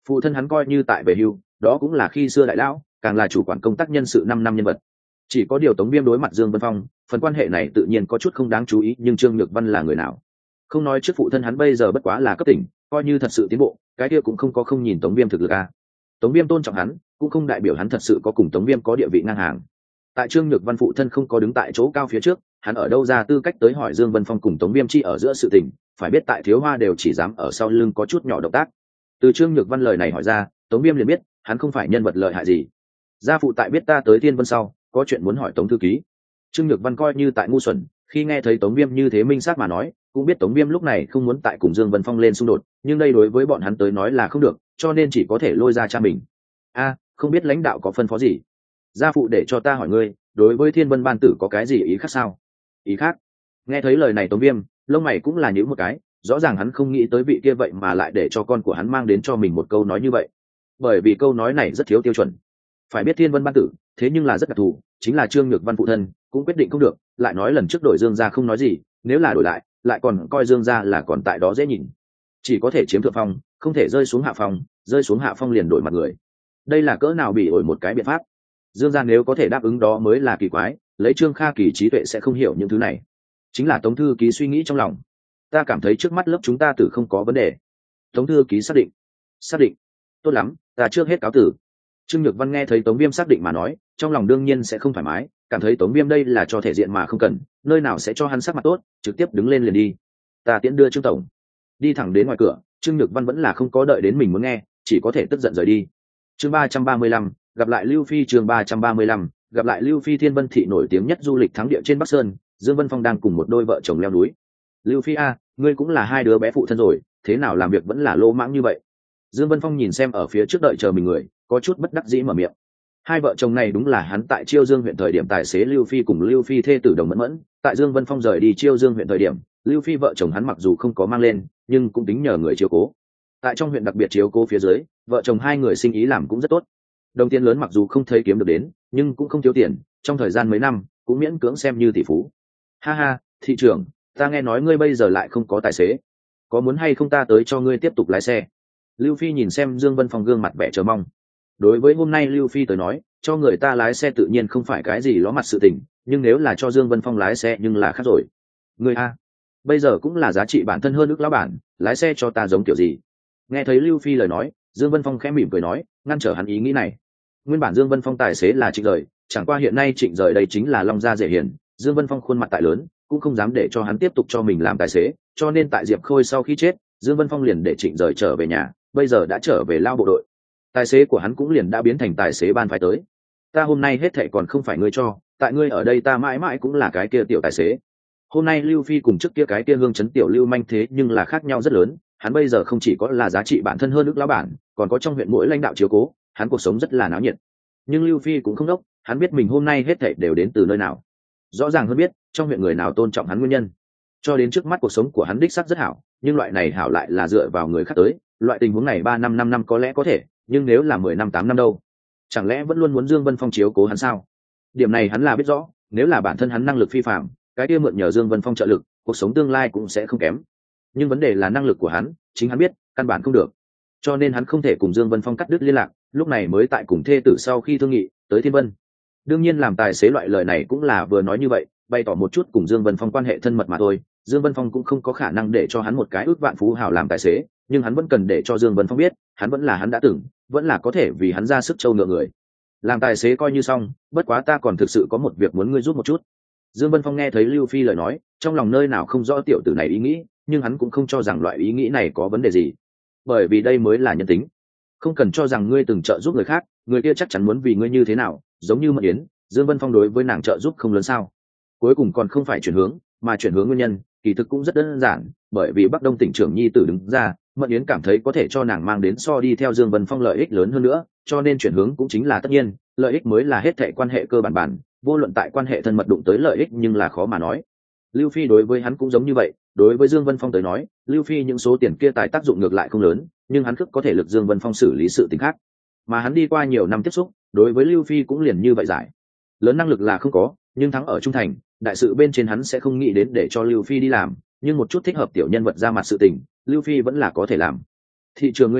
Phụ thân hắn coi như tại về hưu, đó cũng là khi xưa đại lão, càng là chủ quản công tác nhân sự năm năm nhân vật. Chỉ có điều Tống Viêm đối mặt Dương Vân Phong, phần quan hệ này tự nhiên có chút không đáng chú ý, nhưng Trương Nhược Văn là người nào? Không nói trước phụ thân hắn bây giờ bất quá là cấp tỉnh, coi như thật sự tiến bộ, cái kia cũng không có không nhìn Tống Viêm thực lực a. Tống Viêm tôn trọng hắn, cũng không đại biểu hắn thật sự có cùng Tống Viêm có địa vị ngang hàng. Tại Trương Nhược Văn phụ thân không có đứng tại chỗ cao phía trước, hắn ở đâu ra tư cách tới hỏi Dương Vân Phong cùng Tống Viêm chi ở giữa sự tình, phải biết tại Thiếu Hoa đều chỉ dám ở sau lưng có chút nhỏ động tác. Từ Trương Nhược Văn lời này hỏi ra, Tống Viêm liền biết, hắn không phải nhân vật lợi hại gì. Gia phụ tại biết ta tới Thiên Vân sau, có chuyện muốn hỏi Tống thư ký. Trương Nhược Văn coi như tại ngu xuẩn, khi nghe thấy Tống Viêm như thế minh xác mà nói, cũng biết Tống Viêm lúc này không muốn tại cùng Dương Vân Phong lên xung đột, nhưng đây đối với bọn hắn tới nói là không được, cho nên chỉ có thể lôi ra cha mình. A, không biết lãnh đạo có phân phó gì? Gia phụ để cho ta hỏi ngươi, đối với Thiên Vân ban tử có cái gì ý khác sao? Ý khác? Nghe thấy lời này Tống Viêm, lông mày cũng là nhíu một cái, rõ ràng hắn không nghĩ tới vị kia vậy mà lại để cho con của hắn mang đến cho mình một câu nói như vậy. Bởi vì câu nói này rất thiếu tiêu chuẩn. Phải biết Thiên Vân ban tử, thế nhưng là rất đặc thù, chính là Trương Nhược Văn phụ thân, cũng quyết định không được, lại nói lần trước đổi Dương gia không nói gì, nếu là đổi lại, lại còn coi Dương gia là còn tại đó dễ nhìn. Chỉ có thể chiếm thượng phong, không thể rơi xuống hạ phong, rơi xuống hạ phong liền đổi mặt người. Đây là cỡ nào bị ổi một cái biện pháp. Dương gia nếu có thể đáp ứng đó mới là kỳ quái, lấy Trương Kha Kỳ trí tuệ sẽ không hiểu những thứ này. Chính là Tống thư ký suy nghĩ trong lòng. Ta cảm thấy trước mắt lớp chúng ta tử không có vấn đề. Tống thư ký xác định. Xác định. Tốt lắm, ta trước hết cáo tử. Trương Nhược Văn nghe thấy Tống Viêm xác định mà nói, trong lòng đương nhiên sẽ không thoải mái, cảm thấy Tống Viêm đây là cho thể diện mà không cần, nơi nào sẽ cho hắn sắc mặt tốt, trực tiếp đứng lên liền đi. Ta tiễn đưa Trương tổng. Đi thẳng đến ngoài cửa, Trương Nhược Văn vẫn là không có đợi đến mình muốn nghe, chỉ có thể tức giận rời đi. Chương ba trăm ba mươi lăm, gặp lại Lưu Phi. Chương ba trăm ba mươi lăm, gặp lại Lưu Phi. Thiên Vân thị nổi tiếng nhất du lịch thắng địa trên Bắc Sơn, Dương Vân Phong đang cùng một đôi vợ chồng leo núi. Lưu Phi a, ngươi cũng là hai đứa bé phụ thân rồi, thế nào làm việc vẫn là lô mãng như vậy? Dương Vân Phong nhìn xem ở phía trước đợi chờ mình người, có chút bất đắc dĩ mở miệng. Hai vợ chồng này đúng là hắn tại Chiêu Dương huyện thời điểm tài xế Lưu Phi cùng Lưu Phi thê tử Đồng Mẫn Mẫn, tại Dương Vân Phong rời đi Chiêu Dương huyện thời điểm, Lưu Phi vợ chồng hắn mặc dù không có mang lên, nhưng cũng tính nhờ người chiếu cố. Tại trong huyện đặc biệt chiếu cố phía dưới, vợ chồng hai người sinh ý làm cũng rất tốt. Đồng tiền lớn mặc dù không thấy kiếm được đến, nhưng cũng không thiếu tiền, trong thời gian mấy năm, cũng miễn cưỡng xem như tỷ phú. Ha ha, thị trưởng, ta nghe nói ngươi bây giờ lại không có tài xế, có muốn hay không ta tới cho ngươi tiếp tục lái xe? Lưu Phi nhìn xem Dương Vân Phong gương mặt vẻ chờ mong. Đối với hôm nay Lưu Phi tới nói, cho người ta lái xe tự nhiên không phải cái gì ló mặt sự tình, nhưng nếu là cho Dương Vân Phong lái xe nhưng là khác rồi. Người a, bây giờ cũng là giá trị bản thân hơn ước lão bản, lái xe cho ta giống kiểu gì? Nghe thấy Lưu Phi lời nói, Dương Vân Phong khẽ mỉm cười nói, ngăn trở hắn ý nghĩ này. Nguyên bản Dương Vân Phong tài xế là Trịnh Rời, chẳng qua hiện nay Trịnh Rời đây chính là Long Gia Dễ Hiền, Dương Vân Phong khuôn mặt tại lớn, cũng không dám để cho hắn tiếp tục cho mình làm tài xế, cho nên tại Diệp Khôi sau khi chết, Dương Vân Phong liền để Trịnh Rời trở về nhà, bây giờ đã trở về lao bộ đội. Tài xế của hắn cũng liền đã biến thành tài xế ban phái tới. Ta hôm nay hết thệ còn không phải ngươi cho, tại ngươi ở đây ta mãi mãi cũng là cái kia tiểu tài xế. Hôm nay Lưu Phi cùng trước kia cái kia hương chấn tiểu Lưu manh thế nhưng là khác nhau rất lớn, hắn bây giờ không chỉ có là giá trị bản thân hơn ước lão bản, còn có trong huyện mỗi lãnh đạo chiếu cố, hắn cuộc sống rất là náo nhiệt. Nhưng Lưu Phi cũng không đốc, hắn biết mình hôm nay hết thảy đều đến từ nơi nào. Rõ ràng hơn biết, trong huyện người nào tôn trọng hắn nguyên nhân. Cho đến trước mắt cuộc sống của hắn đích xác rất hảo, nhưng loại này hảo lại là dựa vào người khác tới, loại tình huống này ba năm năm năm có lẽ có thể, nhưng nếu là mười năm tám năm đâu? Chẳng lẽ vẫn luôn muốn Dương Vân Phong chiếu cố hắn sao? Điểm này hắn là biết rõ, nếu là bản thân hắn năng lực phi phàm, cái kia mượn nhờ Dương Vân Phong trợ lực, cuộc sống tương lai cũng sẽ không kém. Nhưng vấn đề là năng lực của hắn, chính hắn biết, căn bản không được. Cho nên hắn không thể cùng Dương Vân Phong cắt đứt liên lạc, lúc này mới tại cùng thê tử sau khi thương nghị, tới Thiên Vân. Đương nhiên làm tài xế loại lời này cũng là vừa nói như vậy, bày tỏ một chút cùng Dương Vân Phong quan hệ thân mật mà thôi. Dương Vân Phong cũng không có khả năng để cho hắn một cái ước vạn phú hào làm tài xế, nhưng hắn vẫn cần để cho Dương Vân Phong biết, hắn vẫn là hắn đã từng, vẫn là có thể vì hắn ra sức trâu ngựa người. Làm tài xế coi như xong, bất quá ta còn thực sự có một việc muốn ngươi giúp một chút. Dương Vân Phong nghe thấy Lưu Phi lời nói, trong lòng nơi nào không rõ tiểu tử này ý nghĩ, nhưng hắn cũng không cho rằng loại ý nghĩ này có vấn đề gì, bởi vì đây mới là nhân tính. Không cần cho rằng ngươi từng trợ giúp người khác, người kia chắc chắn muốn vì ngươi như thế nào, giống như Mận Yến, Dương Vân Phong đối với nàng trợ giúp không lớn sao? Cuối cùng còn không phải chuyển hướng, mà chuyển hướng nguyên nhân, kỳ thực cũng rất đơn giản, bởi vì Bắc Đông tỉnh trưởng nhi tử đứng ra, Mận Yến cảm thấy có thể cho nàng mang đến so đi theo Dương Vân Phong lợi ích lớn hơn nữa, cho nên chuyển hướng cũng chính là tất nhiên, lợi ích mới là hết thảy quan hệ cơ bản bản, vô luận tại quan hệ thân mật đụng tới lợi ích nhưng là khó mà nói. Lưu Phi đối với hắn cũng giống như vậy, đối với Dương Vân Phong tới nói, Lưu Phi những số tiền kia tài tác dụng ngược lại không lớn, nhưng hắn khức có thể lực Dương Vân Phong xử lý sự tình khác, mà hắn đi qua nhiều năm tiếp xúc, đối với Lưu Phi cũng liền như vậy giải. Lớn năng lực là không có, nhưng thắng ở trung thành, đại sự bên trên hắn sẽ không nghĩ đến để cho Lưu Phi đi làm, nhưng một chút thích hợp tiểu nhân vật ra mặt sự tình, Lưu Phi vẫn là có thể làm. Thị trường ngươi nói,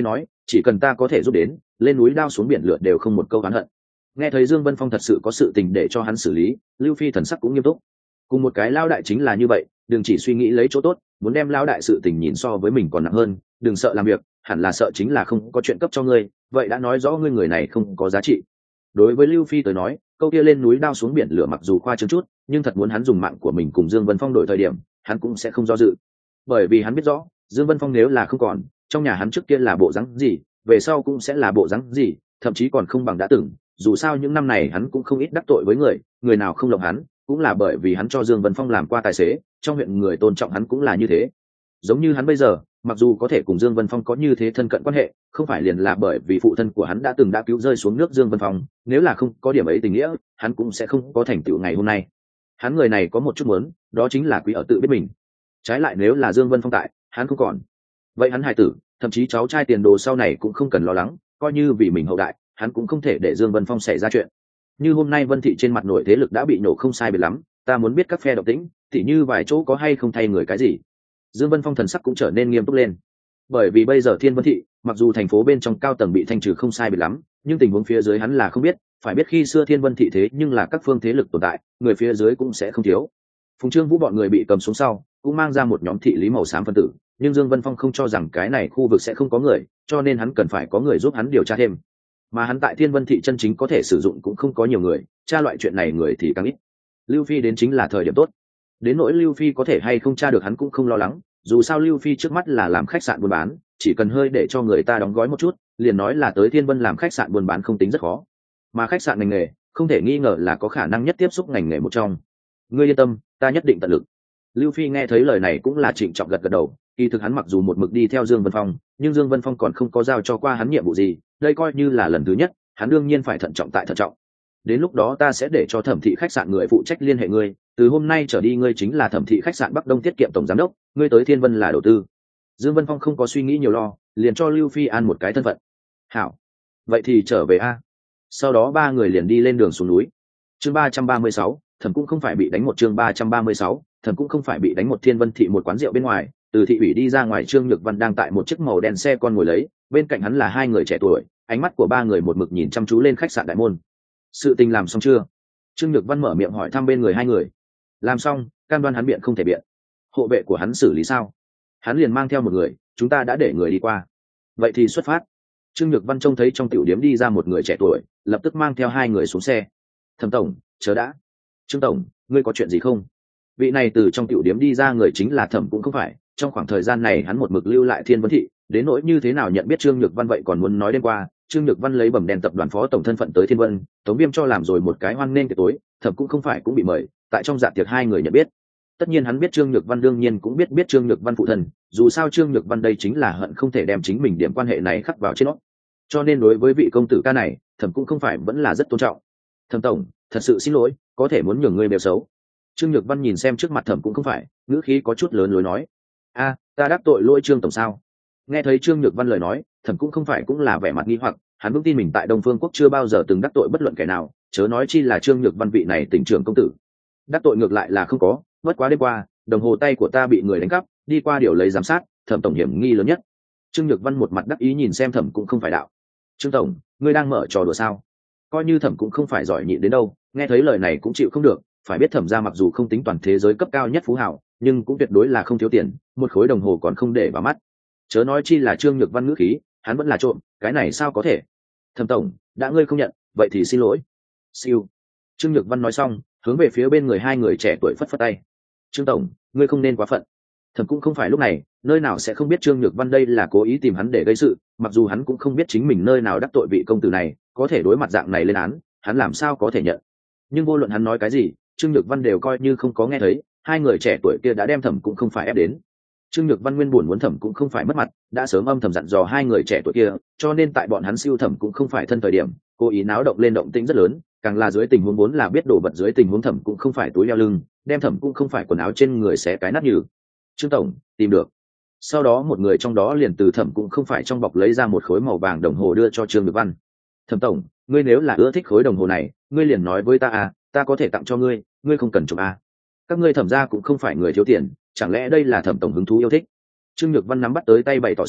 chỉ cần ta có thể giúp đến, lên núi đao xuống biển lửa đều không một câu oán hận. Nghe thấy Dương Vân Phong thật sự có sự tình để cho hắn xử lý, Lưu Phi thần sắc cũng nghiêm túc. Cùng một cái lao đại chính là như vậy, đừng chỉ suy nghĩ lấy chỗ tốt, muốn đem lao đại sự tình nhìn so với mình còn nặng hơn, đừng sợ làm việc, hẳn là sợ chính là không có chuyện cấp cho ngươi, vậy đã nói rõ ngươi người này không có giá trị. Đối với Lưu Phi tới nói, câu kia lên núi đao xuống biển lửa mặc dù khoa trương chút, nhưng thật muốn hắn dùng mạng của mình cùng Dương Vân Phong đổi thời điểm, hắn cũng sẽ không do dự. Bởi vì hắn biết rõ, Dương Vân Phong nếu là không còn, trong nhà hắn trước kia là bộ dáng gì, về sau cũng sẽ là bộ dáng gì, thậm chí còn không bằng đã từng. Dù sao những năm này hắn cũng không ít đắc tội với người, người nào không lộng hắn, cũng là bởi vì hắn cho Dương Vân Phong làm qua tài xế, trong huyện người tôn trọng hắn cũng là như thế. Giống như hắn bây giờ, mặc dù có thể cùng Dương Vân Phong có như thế thân cận quan hệ, không phải liền là bởi vì phụ thân của hắn đã từng đã cứu rơi xuống nước Dương Vân Phong, nếu là không có điểm ấy tình nghĩa, hắn cũng sẽ không có thành tựu ngày hôm nay. Hắn người này có một chút muốn, đó chính là quý ở tự biết mình. Trái lại nếu là Dương Vân Phong tại, hắn không còn. Vậy hắn hài tử, thậm chí cháu trai tiền đồ sau này cũng không cần lo lắng, coi như vì mình hậu đại, hắn cũng không thể để Dương Vân Phong xảy ra chuyện. Như hôm nay Vân thị trên mặt nội thế lực đã bị nổ không sai biệt lắm, ta muốn biết các phe động tĩnh, tỉ như vài chỗ có hay không thay người cái gì. Dương Vân Phong thần sắc cũng trở nên nghiêm túc lên. Bởi vì bây giờ Thiên Vân thị, mặc dù thành phố bên trong cao tầng bị thanh trừ không sai biệt lắm, nhưng tình huống phía dưới hắn là không biết, phải biết khi xưa Thiên Vân thị thế nhưng là các phương thế lực tồn tại, người phía dưới cũng sẽ không thiếu. Phùng Trương Vũ bọn người bị cầm xuống sau, cũng mang ra một nhóm thị lý màu xám phân tử, nhưng Dương Vân Phong không cho rằng cái này khu vực sẽ không có người, cho nên hắn cần phải có người giúp hắn điều tra thêm. Mà hắn tại Thiên Vân thị chân chính có thể sử dụng cũng không có nhiều người, tra loại chuyện này người thì càng ít. Lưu Phi đến chính là thời điểm tốt. Đến nỗi Lưu Phi có thể hay không tra được hắn cũng không lo lắng, dù sao Lưu Phi trước mắt là làm khách sạn buôn bán, chỉ cần hơi để cho người ta đóng gói một chút, liền nói là tới Thiên Vân làm khách sạn buôn bán không tính rất khó. Mà khách sạn ngành nghề, không thể nghi ngờ là có khả năng nhất tiếp xúc ngành nghề một trong. Ngươi yên tâm, ta nhất định tận lực. Lưu Phi nghe thấy lời này cũng là trịnh trọng gật gật đầu, kỳ thực hắn mặc dù một mực đi theo Dương Vân Phong, nhưng Dương Vân Phong còn không có giao cho qua hắn nhiệm vụ gì, đây coi như là lần thứ nhất, hắn đương nhiên phải thận trọng tại thận trọng. Đến lúc đó ta sẽ để cho Thẩm thị khách sạn người phụ trách liên hệ ngươi, từ hôm nay trở đi ngươi chính là Thẩm thị khách sạn Bắc Đông tiết kiệm tổng giám đốc, ngươi tới Thiên Vân là đầu tư. Dương Vân Phong không có suy nghĩ nhiều lo, liền cho Lưu Phi an một cái thân phận. Hảo, vậy thì trở về a. Sau đó ba người liền đi lên đường xuống núi. Chương ba trăm ba mươi sáu, Thẩm cũng không phải bị đánh một chương ba trăm ba mươi sáu, Thẩm cũng không phải bị đánh một Thiên Vân thị một quán rượu bên ngoài, từ thị ủy đi ra ngoài Trương Nhược Văn đang tại một chiếc màu đen xe con ngồi lấy, bên cạnh hắn là hai người trẻ tuổi, ánh mắt của ba người một mực nhìn chăm chú lên khách sạn đại môn. Sự tình làm xong chưa? Trương Nhược Văn mở miệng hỏi thăm bên người hai người. Làm xong, cam đoan hắn biện không thể biện. Hộ vệ của hắn xử lý sao? Hắn liền mang theo một người, chúng ta đã để người đi qua. Vậy thì xuất phát. Trương Nhược Văn trông thấy trong tiểu điếm đi ra một người trẻ tuổi, lập tức mang theo hai người xuống xe. Thẩm tổng, chờ đã. Trương tổng, ngươi có chuyện gì không? Vị này từ trong tiểu điếm đi ra người chính là Thẩm cũng không phải, trong khoảng thời gian này hắn một mực lưu lại Thiên Vân thị, đến nỗi như thế nào nhận biết Trương Nhược Văn vậy còn muốn nói đêm qua, Trương Nhược Văn lấy bẩm đèn tập đoàn phó tổng thân phận tới Thiên Vân, Tống Viêm cho làm rồi một cái hoan nghênh tiệc tối, Thẩm cũng không phải cũng bị mời, tại trong dạ tiệc hai người nhận biết. Tất nhiên hắn biết Trương Nhược Văn đương nhiên cũng biết biết Trương Nhược Văn phụ thân, dù sao Trương Nhược Văn đây chính là hận không thể đem chính mình điểm quan hệ này khắc vào trên nó. Cho nên đối với vị công tử ca này, Thẩm cũng không phải vẫn là rất tôn trọng. Thẩm tổng, thật sự xin lỗi, có thể muốn nhường ngươi bèo xấu. Trương Nhược Văn nhìn xem trước mặt Thẩm cũng không phải, ngữ khí có chút lớn lối nói. A, ta đắc tội lỗi Trương tổng sao? Nghe thấy Trương Nhược Văn lời nói, Thẩm cũng không phải cũng là vẻ mặt nghi hoặc, hắn vững tin mình tại Đông Phương Quốc chưa bao giờ từng đắc tội bất luận kẻ nào, chớ nói chi là Trương Nhược Văn vị này tỉnh trưởng công tử. Đắc tội ngược lại là không có, bất quá đêm qua, đồng hồ tay của ta bị người đánh cắp, đi qua điều lấy giám sát, Thẩm tổng hiểm nghi lớn nhất. Trương Nhược Văn một mặt đắc ý nhìn xem Thẩm cũng không phải đạo. Trương tổng, ngươi đang mở trò đùa sao? Coi như Thẩm cũng không phải giỏi nhịn đến đâu, nghe thấy lời này cũng chịu không được, phải biết Thẩm gia mặc dù không tính toàn thế giới cấp cao nhất phú hào, nhưng cũng tuyệt đối là không thiếu tiền, một khối đồng hồ còn không để vào mắt. Chớ nói chi là Trương Nhược Văn ngữ khí, hắn vẫn là trộm, cái này sao có thể? Thẩm tổng, đã ngươi không nhận, vậy thì xin lỗi. Siêu. Trương Nhược Văn nói xong, hướng về phía bên người hai người trẻ tuổi phất phất tay. Trương tổng, ngươi không nên quá phận. Thẩm cũng không phải lúc này, nơi nào sẽ không biết Trương Nhược Văn đây là cố ý tìm hắn để gây sự, mặc dù hắn cũng không biết chính mình nơi nào đắc tội vị công tử này, có thể đối mặt dạng này lên án, hắn làm sao có thể nhận. Nhưng vô luận hắn nói cái gì, Trương Nhược Văn đều coi như không có nghe thấy, hai người trẻ tuổi kia đã đem Thẩm cũng không phải ép đến. Trương Nhược Văn nguyên buồn muốn Thẩm cũng không phải mất mặt, đã sớm âm thầm dặn dò hai người trẻ tuổi kia, cho nên tại bọn hắn siêu Thẩm cũng không phải thân thời điểm, cố ý náo động lên động tĩnh rất lớn, càng là dưới tình huống vốn là biết đổ vật dưới tình huống Thẩm cũng không phải túi leo lưng, đem Thẩm cũng không phải quần áo trên người xé cái nát nhừ. Trương tổng, tìm được. Sau đó một người trong đó liền từ Thẩm cũng không phải trong bọc lấy ra một khối màu vàng đồng hồ đưa cho Trương Nhược Văn. Thẩm tổng, ngươi nếu là ưa thích khối đồng hồ này, ngươi liền nói với ta à, ta có thể tặng cho ngươi, ngươi không cần chụp à. Các ngươi Thẩm gia cũng không phải người thiếu tiền, chẳng lẽ đây là Thẩm tổng hứng thú yêu thích? Trương Nhược Văn nắm bắt tới tay bày tỏ sau,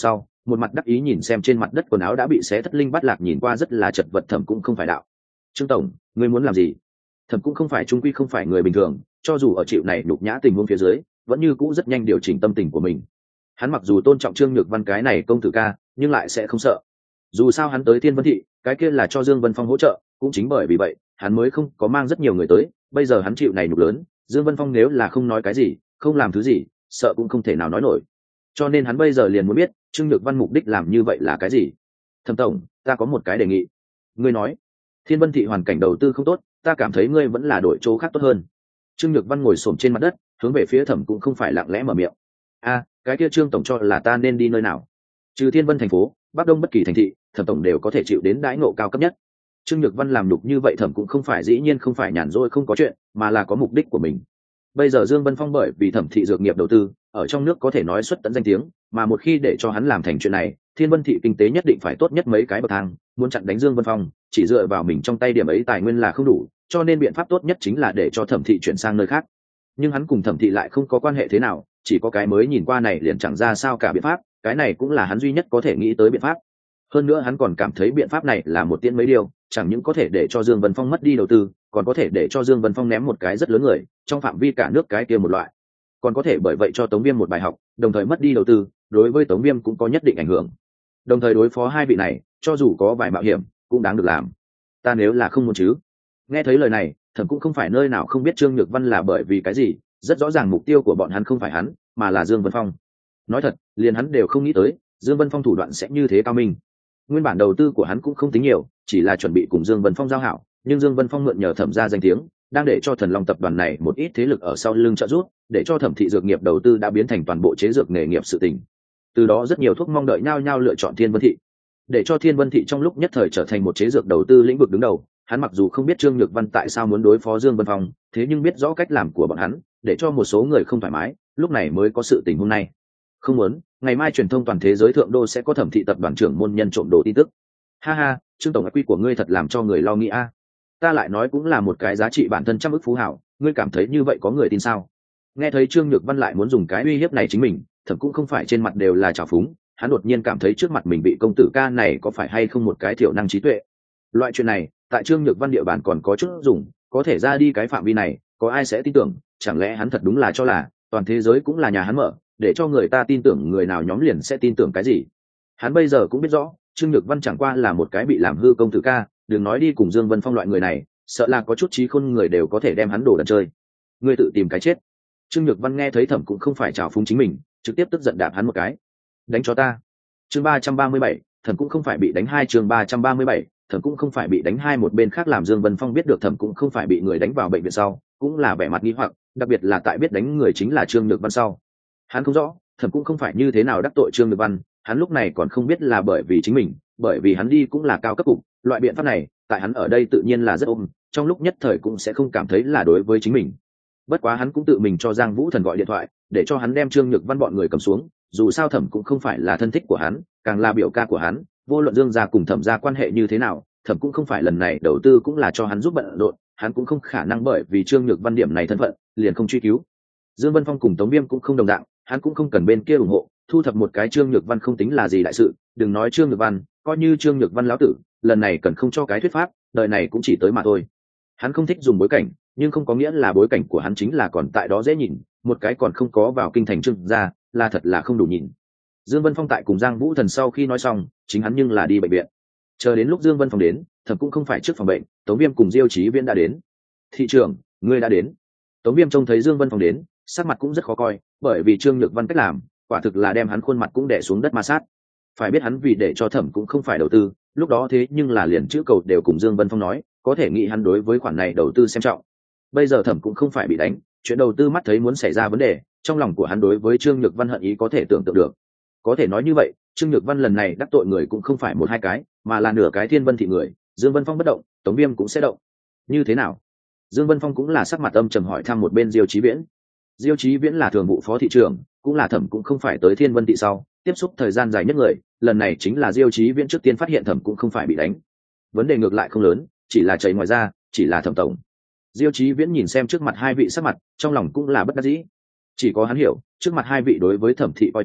một mặt đắc ý nhìn xem trên mặt đất quần áo đã bị xé thất linh bắt lạc, nhìn qua rất là chật vật. Thẩm cũng không phải đạo. Trương tổng, ngươi muốn làm gì? Thẩm cũng không phải trung quy không phải người bình thường, cho dù ở chịu này nhục nhã tình huống phía dưới, vẫn như cũ rất nhanh điều chỉnh tâm tình của mình. Hắn mặc dù tôn trọng Trương Nhược Văn cái này công tử ca, nhưng lại sẽ không sợ. Dù sao hắn tới Thiên Vân Thị, cái kia là cho Dương Vân Phong hỗ trợ, cũng chính bởi vì vậy, hắn mới không có mang rất nhiều người tới. Bây giờ hắn chịu này nhục lớn, Dương Vân Phong nếu là không nói cái gì, không làm thứ gì, sợ cũng không thể nào nói nổi. Cho nên hắn bây giờ liền muốn biết Trương Nhược Văn mục đích làm như vậy là cái gì. Thẩm tổng, ta có một cái đề nghị. Ngươi nói. Thiên Vân Thị hoàn cảnh đầu tư không tốt, ta cảm thấy ngươi vẫn là đổi chỗ khác tốt hơn. Trương Nhược Văn ngồi xổm trên mặt đất, hướng về phía Thẩm cũng không phải lặng lẽ mở miệng. A, cái kia Trương tổng cho là ta nên đi nơi nào? Trừ Thiên Vân thành phố, Bắc Đông bất kỳ thành thị, Thẩm tổng đều có thể chịu đến đãi ngộ cao cấp nhất. Trương Nhược Văn làm nhục như vậy Thẩm cũng không phải dĩ nhiên không phải nhàn rỗi không có chuyện, mà là có mục đích của mình. Bây giờ Dương Vân Phong bởi vì Thẩm thị dược nghiệp đầu tư, ở trong nước có thể nói xuất tận danh tiếng, mà một khi để cho hắn làm thành chuyện này, Thiên Vân Thị kinh tế nhất định phải tốt nhất mấy cái bậc thang, muốn chặn đánh Dương Vân Phong, chỉ dựa vào mình trong tay điểm ấy tài nguyên là không đủ, cho nên biện pháp tốt nhất chính là để cho Thẩm thị chuyển sang nơi khác. Nhưng hắn cùng Thẩm thị lại không có quan hệ thế nào, chỉ có cái mới nhìn qua này liền chẳng ra sao cả biện pháp, cái này cũng là hắn duy nhất có thể nghĩ tới biện pháp. Hơn nữa hắn còn cảm thấy biện pháp này là một tiễn mấy điều, chẳng những có thể để cho Dương Vân Phong mất đi đầu tư, còn có thể để cho Dương Vân Phong ném một cái rất lớn người, trong phạm vi cả nước cái kia một loại. Còn có thể bởi vậy cho Tống Viêm một bài học, đồng thời mất đi đầu tư, đối với Tống Viêm cũng có nhất định ảnh hưởng. Đồng thời đối phó hai vị này, cho dù có vài mạo hiểm, cũng đáng được làm. Ta nếu là không muốn chứ? Nghe thấy lời này, Thẩm cũng không phải nơi nào không biết Trương Nhược Văn là bởi vì cái gì, rất rõ ràng mục tiêu của bọn hắn không phải hắn, mà là Dương Vân Phong. Nói thật, liền hắn đều không nghĩ tới, Dương Vân Phong thủ đoạn sẽ như thế cao minh. Nguyên bản đầu tư của hắn cũng không tính nhiều, chỉ là chuẩn bị cùng Dương Vân Phong giao hảo, nhưng Dương Vân Phong mượn nhờ Thẩm gia danh tiếng, đang để cho Thần Long tập đoàn này một ít thế lực ở sau lưng trợ giúp, để cho Thẩm thị dược nghiệp đầu tư đã biến thành toàn bộ chế dược nghề nghiệp sự tình. Từ đó rất nhiều thuốc mong đợi nhau nhau lựa chọn Thiên Vân Thị, để cho Thiên Vân Thị trong lúc nhất thời trở thành một chế dược đầu tư lĩnh vực đứng đầu. Hắn mặc dù không biết Trương Nhược Văn tại sao muốn đối phó Dương Vân Phong, thế nhưng biết rõ cách làm của bọn hắn, để cho một số người không thoải mái, lúc này mới có sự tình hôm nay. Không muốn, ngày mai truyền thông toàn thế giới thượng đô sẽ có Thẩm thị tập đoàn trưởng môn nhân trộm đồ tin tức. Ha ha, Trương tổng quy của ngươi thật làm cho người lo nghĩ a. Ta lại nói cũng là một cái giá trị bản thân trăm ức phú hảo, ngươi cảm thấy như vậy có người tin sao? Nghe thấy Trương Nhược Văn lại muốn dùng cái uy hiếp này chính mình, Thẩm cũng không phải trên mặt đều là trào phúng, hắn đột nhiên cảm thấy trước mặt mình bị công tử ca này có phải hay không một cái thiểu năng trí tuệ. Loại chuyện này, tại Trương Nhược Văn địa bàn còn có chút dùng, có thể ra đi cái phạm vi này, có ai sẽ tin tưởng? Chẳng lẽ hắn thật đúng là cho là toàn thế giới cũng là nhà hắn mở, để cho người ta tin tưởng người nào nhóm liền sẽ tin tưởng cái gì? Hắn bây giờ cũng biết rõ, Trương Nhược Văn chẳng qua là một cái bị làm hư công tử ca, đừng nói đi cùng Dương Vân Phong loại người này, sợ là có chút trí khôn người đều có thể đem hắn đổ đần chơi. Ngươi tự tìm cái chết. Trương Nhược Văn nghe thấy Thẩm cũng không phải trào phúng chính mình, trực tiếp tức giận đạp hắn một cái. Đánh cho ta. Chương ba trăm ba mươi bảy, Thẩm cũng không phải bị đánh hai chương ba trăm ba mươi bảy, Thẩm cũng không phải bị đánh hai một bên khác làm Dương Vân Phong biết được Thẩm cũng không phải bị người đánh vào bệnh viện sau, cũng là vẻ mặt nghi hoặc, đặc biệt là tại biết đánh người chính là Trương Nhược Văn sau. Hắn không rõ, Thẩm cũng không phải như thế nào đắc tội Trương Nhược Văn, hắn lúc này còn không biết là bởi vì chính mình, bởi vì hắn đi cũng là cao cấp cục, loại biện pháp này, tại hắn ở đây tự nhiên là rất ôm, trong lúc nhất thời cũng sẽ không cảm thấy là đối với chính mình. Bất quá hắn cũng tự mình cho Giang Vũ Thần gọi điện thoại, để cho hắn đem Trương Nhược Văn bọn người cầm xuống, dù sao Thẩm cũng không phải là thân thích của hắn, càng là biểu ca của hắn, vô luận Dương gia cùng Thẩm gia quan hệ như thế nào, Thẩm cũng không phải lần này đầu tư cũng là cho hắn giúp bận rộn, hắn cũng không khả năng bởi vì Trương Nhược Văn điểm này thân phận, liền không truy cứu. Dương Vân Phong cùng Tống Viêm cũng không đồng dạng, hắn cũng không cần bên kia ủng hộ, thu thập một cái Trương Nhược Văn không tính là gì đại sự, đừng nói Trương Nhược Văn, coi như Trương Nhược Văn lão tử, lần này cần không cho cái thuyết pháp, đời này cũng chỉ tới mà thôi. Hắn không thích dùng bối cảnh, nhưng không có nghĩa là bối cảnh của hắn chính là còn tại đó dễ nhìn, một cái còn không có vào kinh thành Trương gia, là thật là không đủ nhìn. Dương Vân Phong tại cùng Giang Vũ Thần sau khi nói xong, chính hắn nhưng là đi bệnh viện. Chờ đến lúc Dương Vân Phong đến, Thẩm cũng không phải trước phòng bệnh, Tống Viêm cùng Diêu Chí Viễn đã đến. Thị trưởng, ngươi đã đến. Tống Viêm trông thấy Dương Vân Phong đến, sắc mặt cũng rất khó coi, bởi vì Trương Nhược Văn cách làm, quả thực là đem hắn khuôn mặt cũng đè xuống đất ma sát. Phải biết hắn vì để cho Thẩm cũng không phải đầu tư, lúc đó thế nhưng là liền chữ cầu đều cùng Dương Vân Phong nói, có thể nghĩ hắn đối với khoản này đầu tư xem trọng. Bây giờ Thẩm cũng không phải bị đánh, chuyện đầu tư mắt thấy muốn xảy ra vấn đề, trong lòng của hắn đối với Trương Nhược Văn hận ý có thể tưởng tượng được. Có thể nói như vậy, Trương Nhược Văn lần này đắc tội người cũng không phải một hai cái, mà là nửa cái Thiên Vân thị người, Dương Vân Phong bất động, Tống Viêm cũng sẽ động. Như thế nào? Dương Vân Phong cũng là sắc mặt âm trầm hỏi thăm một bên Diêu Chí Viễn. Diêu Chí Viễn là thường vụ phó thị trưởng, cũng là Thẩm cũng không phải tới Thiên Vân thị sau, tiếp xúc thời gian dài nhất người, lần này chính là Diêu Chí Viễn trước tiên phát hiện Thẩm cũng không phải bị đánh. Vấn đề ngược lại không lớn, chỉ là chảy ngoài ra, chỉ là Thẩm tổng. Diêu Chí Viễn nhìn xem trước mặt hai vị sắc mặt, trong lòng cũng là bất đắc dĩ. Chỉ có hắn hiểu, trước mặt hai vị đối với Thẩm thị coi trọng,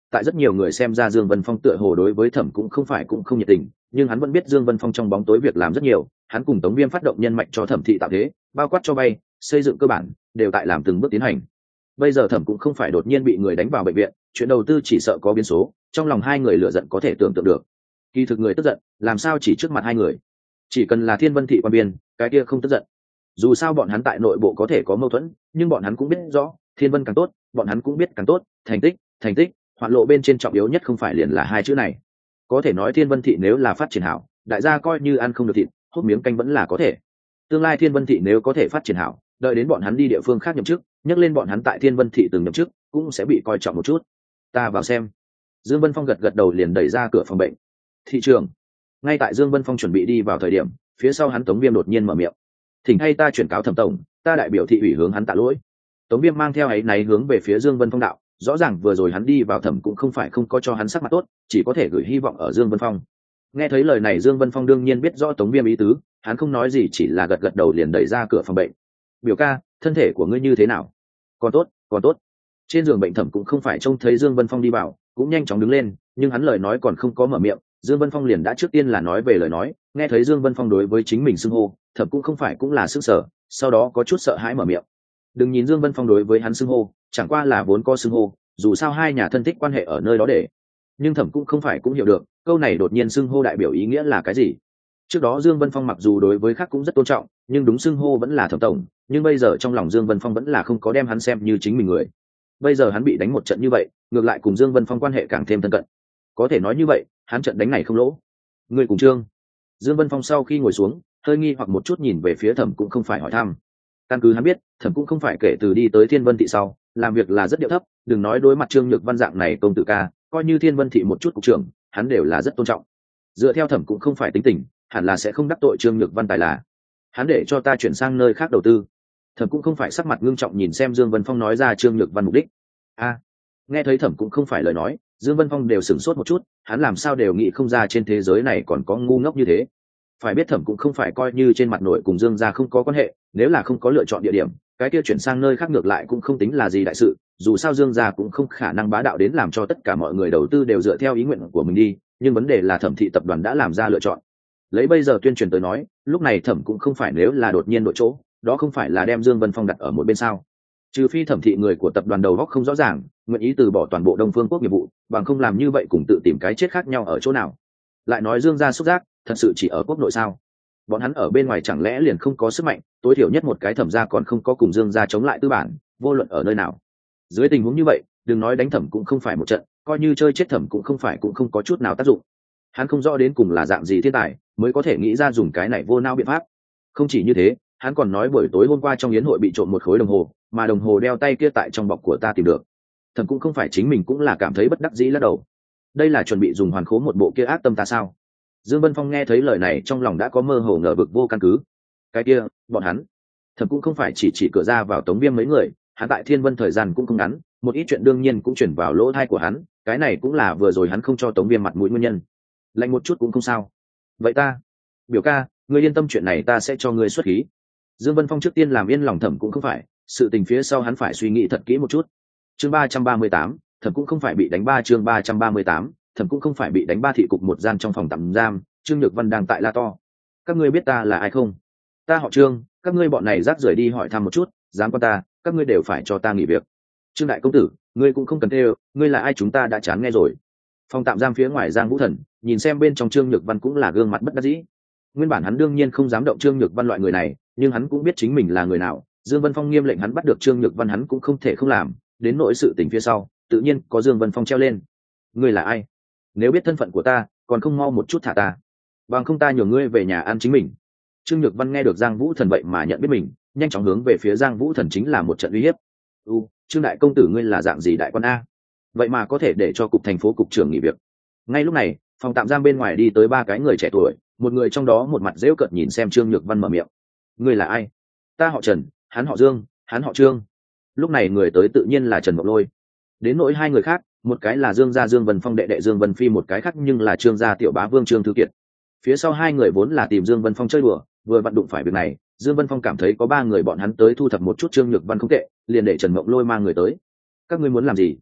tại rất nhiều người xem ra Dương Vân Phong tựa hồ đối với Thẩm cũng không phải cũng không nhiệt tình, nhưng hắn vẫn biết Dương Vân Phong trong bóng tối việc làm rất nhiều, hắn cùng Tống Viêm phát động nhân mạch cho Thẩm thị tạo thế, bao quát cho vay, xây dựng cơ bản, đều tại làm từng bước tiến hành. Bây giờ Thẩm cũng không phải đột nhiên bị người đánh vào bệnh viện, chuyện đầu tư chỉ sợ có biến số, trong lòng hai người lửa giận có thể tưởng tượng được. Kỳ thực người tức giận, làm sao chỉ trước mặt hai người? Chỉ cần là Thiên Vân thị quan biên, cái kia không tức giận. Dù sao bọn hắn tại nội bộ có thể có mâu thuẫn, nhưng bọn hắn cũng biết rõ, Thiên Vân càng tốt, bọn hắn cũng biết càng tốt, thành tích, thành tích, hoạn lộ bên trên trọng yếu nhất không phải liền là hai chữ này. Có thể nói Thiên Vân thị nếu là phát triển hảo, đại gia coi như ăn không được thịt, hút miếng canh vẫn là có thể. Tương lai Thiên Vân thị nếu có thể phát triển hảo, đợi đến bọn hắn đi địa phương khác nhậm chức, nhắc lên bọn hắn tại Thiên Vân thị từng nhậm chức, cũng sẽ bị coi trọng một chút. Ta vào xem. Dương Vân Phong gật gật đầu liền đẩy ra cửa phòng bệnh. Thị trường. Ngay tại Dương Vân Phong chuẩn bị đi vào thời điểm, phía sau hắn Tống Viêm đột nhiên mở miệng. Thỉnh hay ta chuyển cáo Thẩm tổng, ta đại biểu thị ủy hướng hắn tạ lỗi. Tống Viêm mang theo ấy náy hướng về phía Dương Vân Phong đạo, rõ ràng vừa rồi hắn đi vào Thẩm cũng không phải không có cho hắn sắc mặt tốt, chỉ có thể gửi hy vọng ở Dương Vân Phong. Nghe thấy lời này Dương Vân Phong đương nhiên biết rõ Tống Viêm ý tứ, hắn không nói gì chỉ là gật gật đầu liền đẩy ra cửa phòng bệnh. Biểu ca, thân thể của ngươi như thế nào? Còn tốt, còn tốt. Trên giường bệnh Thẩm cũng không phải trông thấy Dương Vân Phong đi vào, cũng nhanh chóng đứng lên, nhưng hắn lời nói còn không có mở miệng, Dương Vân Phong liền đã trước tiên là nói về lời nói, nghe thấy Dương Vân Phong đối với chính mình xưng hô, Thẩm cũng không phải cũng là sức sở, sau đó có chút sợ hãi mở miệng. Đừng nhìn Dương Vân Phong đối với hắn xưng hô, chẳng qua là vốn có xưng hô, dù sao hai nhà thân thích quan hệ ở nơi đó để. Nhưng Thẩm cũng không phải cũng hiểu được, câu này đột nhiên xưng hô đại biểu ý nghĩa là cái gì. Trước đó Dương Vân Phong mặc dù đối với khác cũng rất tôn trọng, nhưng đúng xưng hô vẫn là Thẩm tổng, nhưng bây giờ trong lòng Dương Vân Phong vẫn là không có đem hắn xem như chính mình người. Bây giờ hắn bị đánh một trận như vậy, ngược lại cùng Dương Vân Phong quan hệ càng thêm thân cận. Có thể nói như vậy, hắn trận đánh này không lỗ. Người cùng Trương. Dương Vân Phong sau khi ngồi xuống, hơi nghi hoặc một chút nhìn về phía Thẩm cũng không phải hỏi thăm. Căn cứ hắn biết, Thẩm cũng không phải kể từ đi tới Thiên Vân thị sau, làm việc là rất điệu thấp, đừng nói đối mặt Trương Nhược Văn dạng này công tử ca, coi như Thiên Vân thị một chút cục trưởng, hắn đều là rất tôn trọng. Dựa theo Thẩm cũng không phải tính tình, hẳn là sẽ không đắc tội Trương Nhược Văn tài là. Hắn để cho ta chuyển sang nơi khác đầu tư. Thẩm cũng không phải sắc mặt ngưng trọng nhìn xem Dương Vân Phong nói ra Trương Nhược Văn mục đích. A, nghe thấy Thẩm cũng không phải lời nói, Dương Vân Phong đều sửng sốt một chút, hắn làm sao đều nghĩ không ra trên thế giới này còn có ngu ngốc như thế. Phải biết Thẩm cũng không phải coi như trên mặt nội cùng Dương gia không có quan hệ, nếu là không có lựa chọn địa điểm, cái kia chuyển sang nơi khác ngược lại cũng không tính là gì đại sự, dù sao Dương gia cũng không khả năng bá đạo đến làm cho tất cả mọi người đầu tư đều dựa theo ý nguyện của mình đi, nhưng vấn đề là Thẩm thị tập đoàn đã làm ra lựa chọn. Lấy bây giờ tuyên truyền tới nói, lúc này Thẩm cũng không phải nếu là đột nhiên đổi chỗ, đó không phải là đem Dương Vân Phong đặt ở một bên sao? Trừ phi Thẩm thị người của tập đoàn đầu góc không rõ ràng, nguyện ý từ bỏ toàn bộ Đông Phương Quốc nghiệp vụ, bằng không làm như vậy cùng tự tìm cái chết khác nhau ở chỗ nào. Lại nói Dương gia xúc giác, thật sự chỉ ở quốc nội sao? Bọn hắn ở bên ngoài chẳng lẽ liền không có sức mạnh, tối thiểu nhất một cái Thẩm gia còn không có cùng Dương gia chống lại tư bản, vô luận ở nơi nào. Dưới tình huống như vậy, đừng nói đánh Thẩm cũng không phải một trận, coi như chơi chết Thẩm cũng không phải cũng không có chút nào tác dụng. Hắn không rõ đến cùng là dạng gì thiên tài, mới có thể nghĩ ra dùng cái này vô não biện pháp. Không chỉ như thế, hắn còn nói buổi tối hôm qua trong yến hội bị trộm một khối đồng hồ, mà đồng hồ đeo tay kia tại trong bọc của ta tìm được. Thẩm cũng không phải chính mình cũng là cảm thấy bất đắc dĩ lắc đầu. Đây là chuẩn bị dùng hoàn khố một bộ kia ác tâm ta sao? Dương Vân Phong nghe thấy lời này trong lòng đã có mơ hồ ngờ vực vô căn cứ. Cái kia, bọn hắn. Thẩm cũng không phải chỉ chỉ cửa ra vào Tống Viêm mấy người, hắn tại Thiên Vân thời gian cũng không ngắn, một ít chuyện đương nhiên cũng chuyển vào lỗ tai của hắn, cái này cũng là vừa rồi hắn không cho Tống Viêm mặt mũi nguyên nhân. Lạnh một chút cũng không sao. Vậy ta, biểu ca, ngươi yên tâm chuyện này ta sẽ cho ngươi xuất khí. Dương Vân Phong trước tiên làm yên lòng Thẩm cũng không phải, sự tình phía sau hắn phải suy nghĩ thật kỹ một chút. Chương ba trăm ba mươi tám, Thẩm cũng không phải bị đánh ba chương ba trăm ba mươi tám, Thẩm cũng không phải bị đánh ba thị cục một gian trong phòng tạm giam, Trương Nhược Văn đang tại la to. Các ngươi biết ta là ai không? Ta họ Trương, các ngươi bọn này rác rưởi đi hỏi thăm một chút, dám quan ta, các ngươi đều phải cho ta nghỉ việc. Trương đại công tử, ngươi cũng không cần thêu, ngươi là ai chúng ta đã chán nghe rồi. Phòng tạm giam phía ngoài Giang Vũ Thần, nhìn xem bên trong Trương Nhược Văn cũng là gương mặt bất đắc dĩ. Nguyên bản hắn đương nhiên không dám động Trương Nhược Văn loại người này, nhưng hắn cũng biết chính mình là người nào, Dương Vân Phong nghiêm lệnh hắn bắt được Trương Nhược Văn hắn cũng không thể không làm, đến nỗi sự tình phía sau, tự nhiên có Dương Vân Phong treo lên. Ngươi là ai? Nếu biết thân phận của ta, còn không mau một chút thả ta. Bằng không ta nhường ngươi về nhà ăn chính mình. Trương Nhược Văn nghe được Giang Vũ Thần vậy mà nhận biết mình, nhanh chóng hướng về phía Giang Vũ Thần chính là một trận uy hiếp. "U, Trương đại công tử ngươi là dạng gì đại quan a? Vậy mà có thể để cho cục thành phố cục trưởng nghỉ việc?" Ngay lúc này, phòng tạm giam bên ngoài đi tới ba cái người trẻ tuổi, một người trong đó một mặt giễu cợt nhìn xem Trương Nhược Văn mở miệng. "Ngươi là ai?" "Ta họ Trần, hắn họ Dương, hắn họ Trương." Lúc này người tới tự nhiên là Trần Mộng Lôi. Đến nỗi hai người khác, một cái là Dương gia Dương Vân Phong đệ đệ Dương Vân Phi, một cái khác nhưng là Trương gia tiểu bá vương Trương Thư Kiệt. Phía sau hai người vốn là tìm Dương Vân Phong chơi đùa, vừa vặn đụng phải việc này, Dương Vân Phong cảm thấy có ba người bọn hắn tới thu thập một chút Trương Nhược Văn không tệ, liền để Trần Mộng Lôi mang người tới. "Các ngươi muốn làm gì?"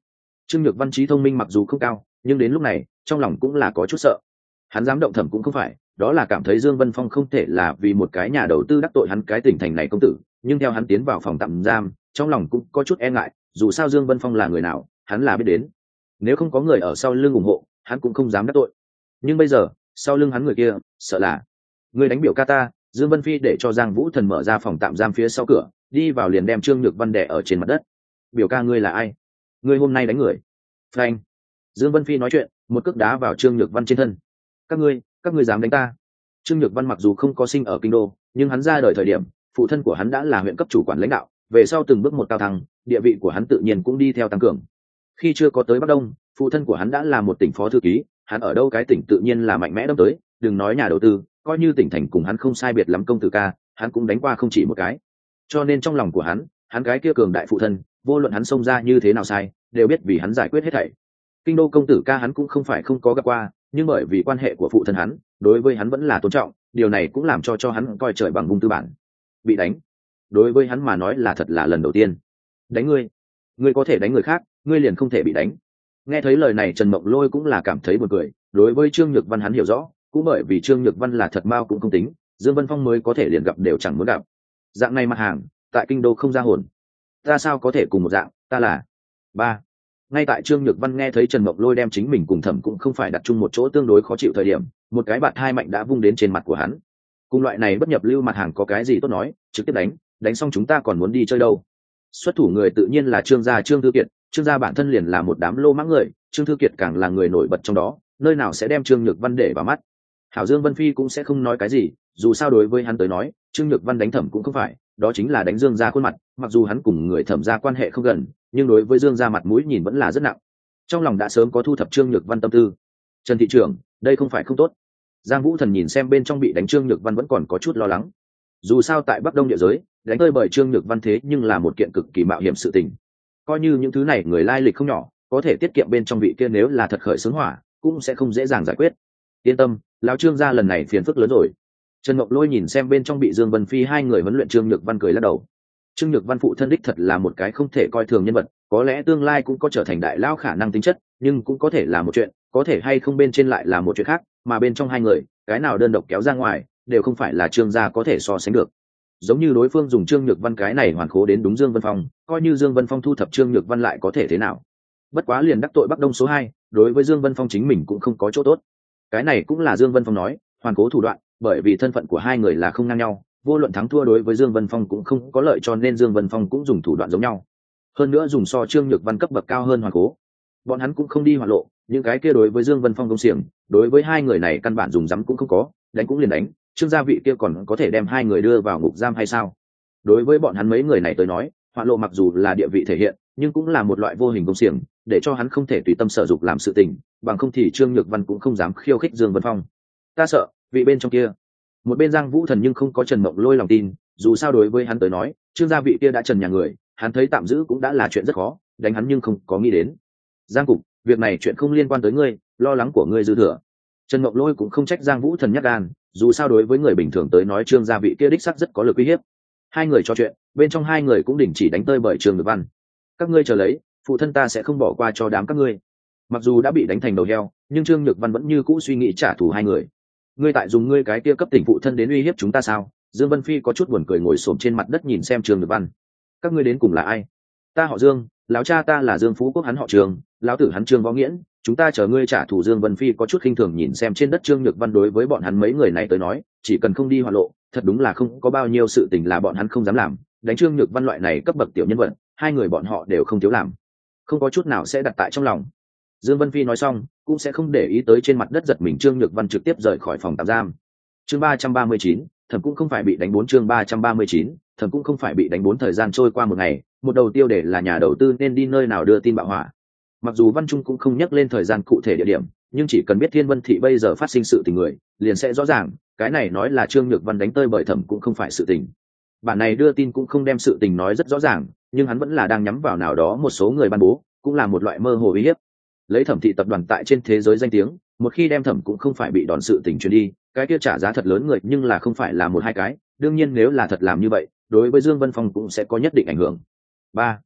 Trương Nhược Văn trí thông minh mặc dù không cao, nhưng đến lúc này trong lòng cũng là có chút sợ. Hắn dám động thẩm cũng không phải, đó là cảm thấy Dương Vân Phong không thể là vì một cái nhà đầu tư đắc tội hắn cái tỉnh thành này công tử, nhưng theo hắn tiến vào phòng tạm giam, trong lòng cũng có chút e ngại, dù sao Dương Vân Phong là người nào, hắn là biết đến. Nếu không có người ở sau lưng ủng hộ, hắn cũng không dám đắc tội. Nhưng bây giờ, sau lưng hắn người kia, sợ là người đánh biểu ca ta. Dương Vân Phi để cho Giang Vũ Thần mở ra phòng tạm giam phía sau cửa, đi vào liền đem Trương Nhược Văn đè ở trên mặt đất. Biểu ca ngươi là ai? Ngươi hôm nay đánh người? Phanh! Dương Vân Phi nói chuyện, một cước đá vào Trương Nhược Văn trên thân. Các ngươi, các ngươi dám đánh ta? Trương Nhược Văn mặc dù không có sinh ở kinh đô, nhưng hắn ra đời thời điểm, phụ thân của hắn đã là huyện cấp chủ quản lãnh đạo, về sau từng bước một cao thăng, địa vị của hắn tự nhiên cũng đi theo tăng cường. Khi chưa có tới Bắc Đông, phụ thân của hắn đã là một tỉnh phó thư ký, hắn ở đâu cái tỉnh tự nhiên là mạnh mẽ đâm tới, đừng nói nhà đầu tư, coi như tỉnh thành cùng hắn không sai biệt lắm công tử ca, hắn cũng đánh qua không chỉ một cái. Cho nên trong lòng của hắn, hắn cái kia cường đại phụ thân, vô luận hắn xông ra như thế nào sai, đều biết vì hắn giải quyết hết thảy. Kinh đô công tử ca hắn cũng không phải không có gặp qua, nhưng bởi vì quan hệ của phụ thân hắn, đối với hắn vẫn là tôn trọng, điều này cũng làm cho cho hắn coi trời bằng vùng tư bản. Bị đánh, đối với hắn mà nói là thật là lần đầu tiên. Đánh ngươi, ngươi có thể đánh người khác, ngươi liền không thể bị đánh. Nghe thấy lời này Trần Mộng Lôi cũng là cảm thấy buồn cười, đối với Trương Nhược Văn hắn hiểu rõ, cũng bởi vì Trương Nhược Văn là thật mao cũng không tính, Dương Vân Phong mới có thể liền gặp đều chẳng muốn gặp. Dạng này mặt hàng, tại kinh đô không ra hồn. Ta sao có thể cùng một dạng, ta là ba. Ngay tại Trương Nhược Văn nghe thấy Trần Mộng Lôi đem chính mình cùng Thẩm cũng không phải đặt chung một chỗ tương đối khó chịu thời điểm, một cái bạt hai mạnh đã vung đến trên mặt của hắn. Cùng loại này bất nhập lưu mặt hàng có cái gì tốt nói, trực tiếp đánh, đánh xong chúng ta còn muốn đi chơi đâu. Xuất thủ người tự nhiên là Trương gia Trương Thư Kiệt, Trương gia bản thân liền là một đám lô mãng người, Trương Thư Kiệt càng là người nổi bật trong đó, nơi nào sẽ đem Trương Nhược Văn để vào mắt. Hảo Dương Vân Phi cũng sẽ không nói cái gì, dù sao đối với hắn tới nói, Trương Nhược Văn đánh Thẩm cũng không phải, đó chính là đánh Dương gia khuôn mặt, mặc dù hắn cùng người Thẩm gia quan hệ không gần, nhưng đối với Dương gia mặt mũi nhìn vẫn là rất nặng. Trong lòng đã sớm có thu thập Trương Nhược Văn tâm tư. Trần thị trưởng, đây không phải không tốt. Giang Vũ Thần nhìn xem bên trong bị đánh Trương Nhược Văn vẫn còn có chút lo lắng. Dù sao tại Bắc Đông địa giới, đánh tơi bởi Trương Nhược Văn thế nhưng là một kiện cực kỳ mạo hiểm sự tình. Coi như những thứ này người lai lịch không nhỏ, có thể tiết kiệm bên trong vị kia nếu là thật khởi xướng hỏa, cũng sẽ không dễ dàng giải quyết. Yên tâm, lão Trương gia lần này phiền phức lớn rồi. Trần Ngọc Lôi nhìn xem bên trong bị Dương Vân Phi hai người huấn luyện Trương Nhược Văn cười lắc đầu. Trương Nhược Văn phụ thân đích thật là một cái không thể coi thường nhân vật, có lẽ tương lai cũng có trở thành đại lao khả năng tính chất, nhưng cũng có thể là một chuyện, có thể hay không bên trên lại là một chuyện khác, mà bên trong hai người, cái nào đơn độc kéo ra ngoài, đều không phải là Trương gia có thể so sánh được. Giống như đối phương dùng Trương Nhược Văn cái này hoàn khố đến đúng Dương Vân Phong, coi như Dương Vân Phong thu thập Trương Nhược Văn lại có thể thế nào? Bất quá liền đắc tội Bắc Đông số hai, đối với Dương Vân Phong chính mình cũng không có chỗ tốt. Cái này cũng là Dương Vân Phong nói, hoàn cố thủ đoạn, bởi vì thân phận của hai người là không ngang nhau, vô luận thắng thua đối với Dương Vân Phong cũng không có lợi, cho nên Dương Vân Phong cũng dùng thủ đoạn giống nhau. Hơn nữa dùng so Trương Nhược Văn cấp bậc cao hơn hoàn cố. Bọn hắn cũng không đi hoạt lộ, những cái kia đối với Dương Vân Phong công xiềng, đối với hai người này căn bản dùng dám cũng không có, đánh cũng liền đánh, Trương gia vị kia còn có thể đem hai người đưa vào ngục giam hay sao? Đối với bọn hắn mấy người này tới nói, hoạt lộ mặc dù là địa vị thể hiện, nhưng cũng là một loại vô hình công xiềng, để cho hắn không thể tùy tâm sở dục làm sự tình, bằng không thì Trương Nhược Văn cũng không dám khiêu khích Dương Vân Phong. Ta sợ, vị bên trong kia. Một bên Giang Vũ Thần nhưng không có Trần Mộng Lôi lòng tin, dù sao đối với hắn tới nói, Trương gia vị kia đã trần nhà người, hắn thấy tạm giữ cũng đã là chuyện rất khó, đánh hắn nhưng không có nghĩ đến. Giang cục, việc này chuyện không liên quan tới ngươi, lo lắng của ngươi dư thừa. Trần Mộng Lôi cũng không trách Giang Vũ Thần nhát gan, dù sao đối với người bình thường tới nói Trương gia vị kia đích sắc rất có lực uy hiếp. Hai người trò chuyện, bên trong hai người cũng đình chỉ đánh tơi bởi Trương Nhược Văn. Các ngươi chờ lấy, phụ thân ta sẽ không bỏ qua cho đám các ngươi. Mặc dù đã bị đánh thành đầu heo, nhưng Trương Nhược Văn vẫn như cũ suy nghĩ trả thù hai người. Ngươi tại dùng ngươi cái kia cấp tỉnh phụ thân đến uy hiếp chúng ta sao? Dương Vân Phi có chút buồn cười ngồi xổm trên mặt đất nhìn xem Trương Nhược Văn. Các ngươi đến cùng là ai? Ta họ Dương, lão cha ta là Dương Phú Quốc, hắn họ Trương, lão tử hắn Trương Võ Nghiễn, chúng ta chờ ngươi trả thù. Dương Vân Phi có chút khinh thường nhìn xem trên đất Trương Nhược Văn, đối với bọn hắn mấy người này tới nói, chỉ cần không đi hoạt lộ, thật đúng là không có bao nhiêu sự tình là bọn hắn không dám làm. Đánh Trương Nhược Văn loại này cấp bậc tiểu nhân vật, hai người bọn họ đều không thiếu làm, không có chút nào sẽ đặt tại trong lòng. Dương Vân Phi nói xong, cũng sẽ không để ý tới trên mặt đất giật mình Trương Nhược Văn, trực tiếp rời khỏi phòng tạm giam. Chương ba trăm ba mươi chín, Thẩm cũng không phải bị đánh bốn. Chương ba trăm ba mươi chín, Thẩm cũng không phải bị đánh bốn. Thời gian trôi qua một ngày, một đầu tiêu để là nhà đầu tư nên đi nơi nào đưa tin bạo hỏa. Mặc dù Văn Trung cũng không nhắc lên thời gian cụ thể địa điểm, nhưng chỉ cần biết Thiên Vân thị bây giờ phát sinh sự tình người, liền sẽ rõ ràng, cái này nói là Trương Nhược Văn đánh tơi bởi Thẩm cũng không phải sự tình. Bản này đưa tin cũng không đem sự tình nói rất rõ ràng, nhưng hắn vẫn là đang nhắm vào nào đó một số người ban bố, cũng là một loại mơ hồ uy hiếp. Lấy Thẩm thị tập đoàn tại trên thế giới danh tiếng, một khi đem Thẩm cũng không phải bị đòn sự tình truyền đi, cái kia trả giá thật lớn người, nhưng là không phải là một hai cái, đương nhiên nếu là thật làm như vậy, đối với Dương Vân Phong cũng sẽ có nhất định ảnh hưởng. Ba,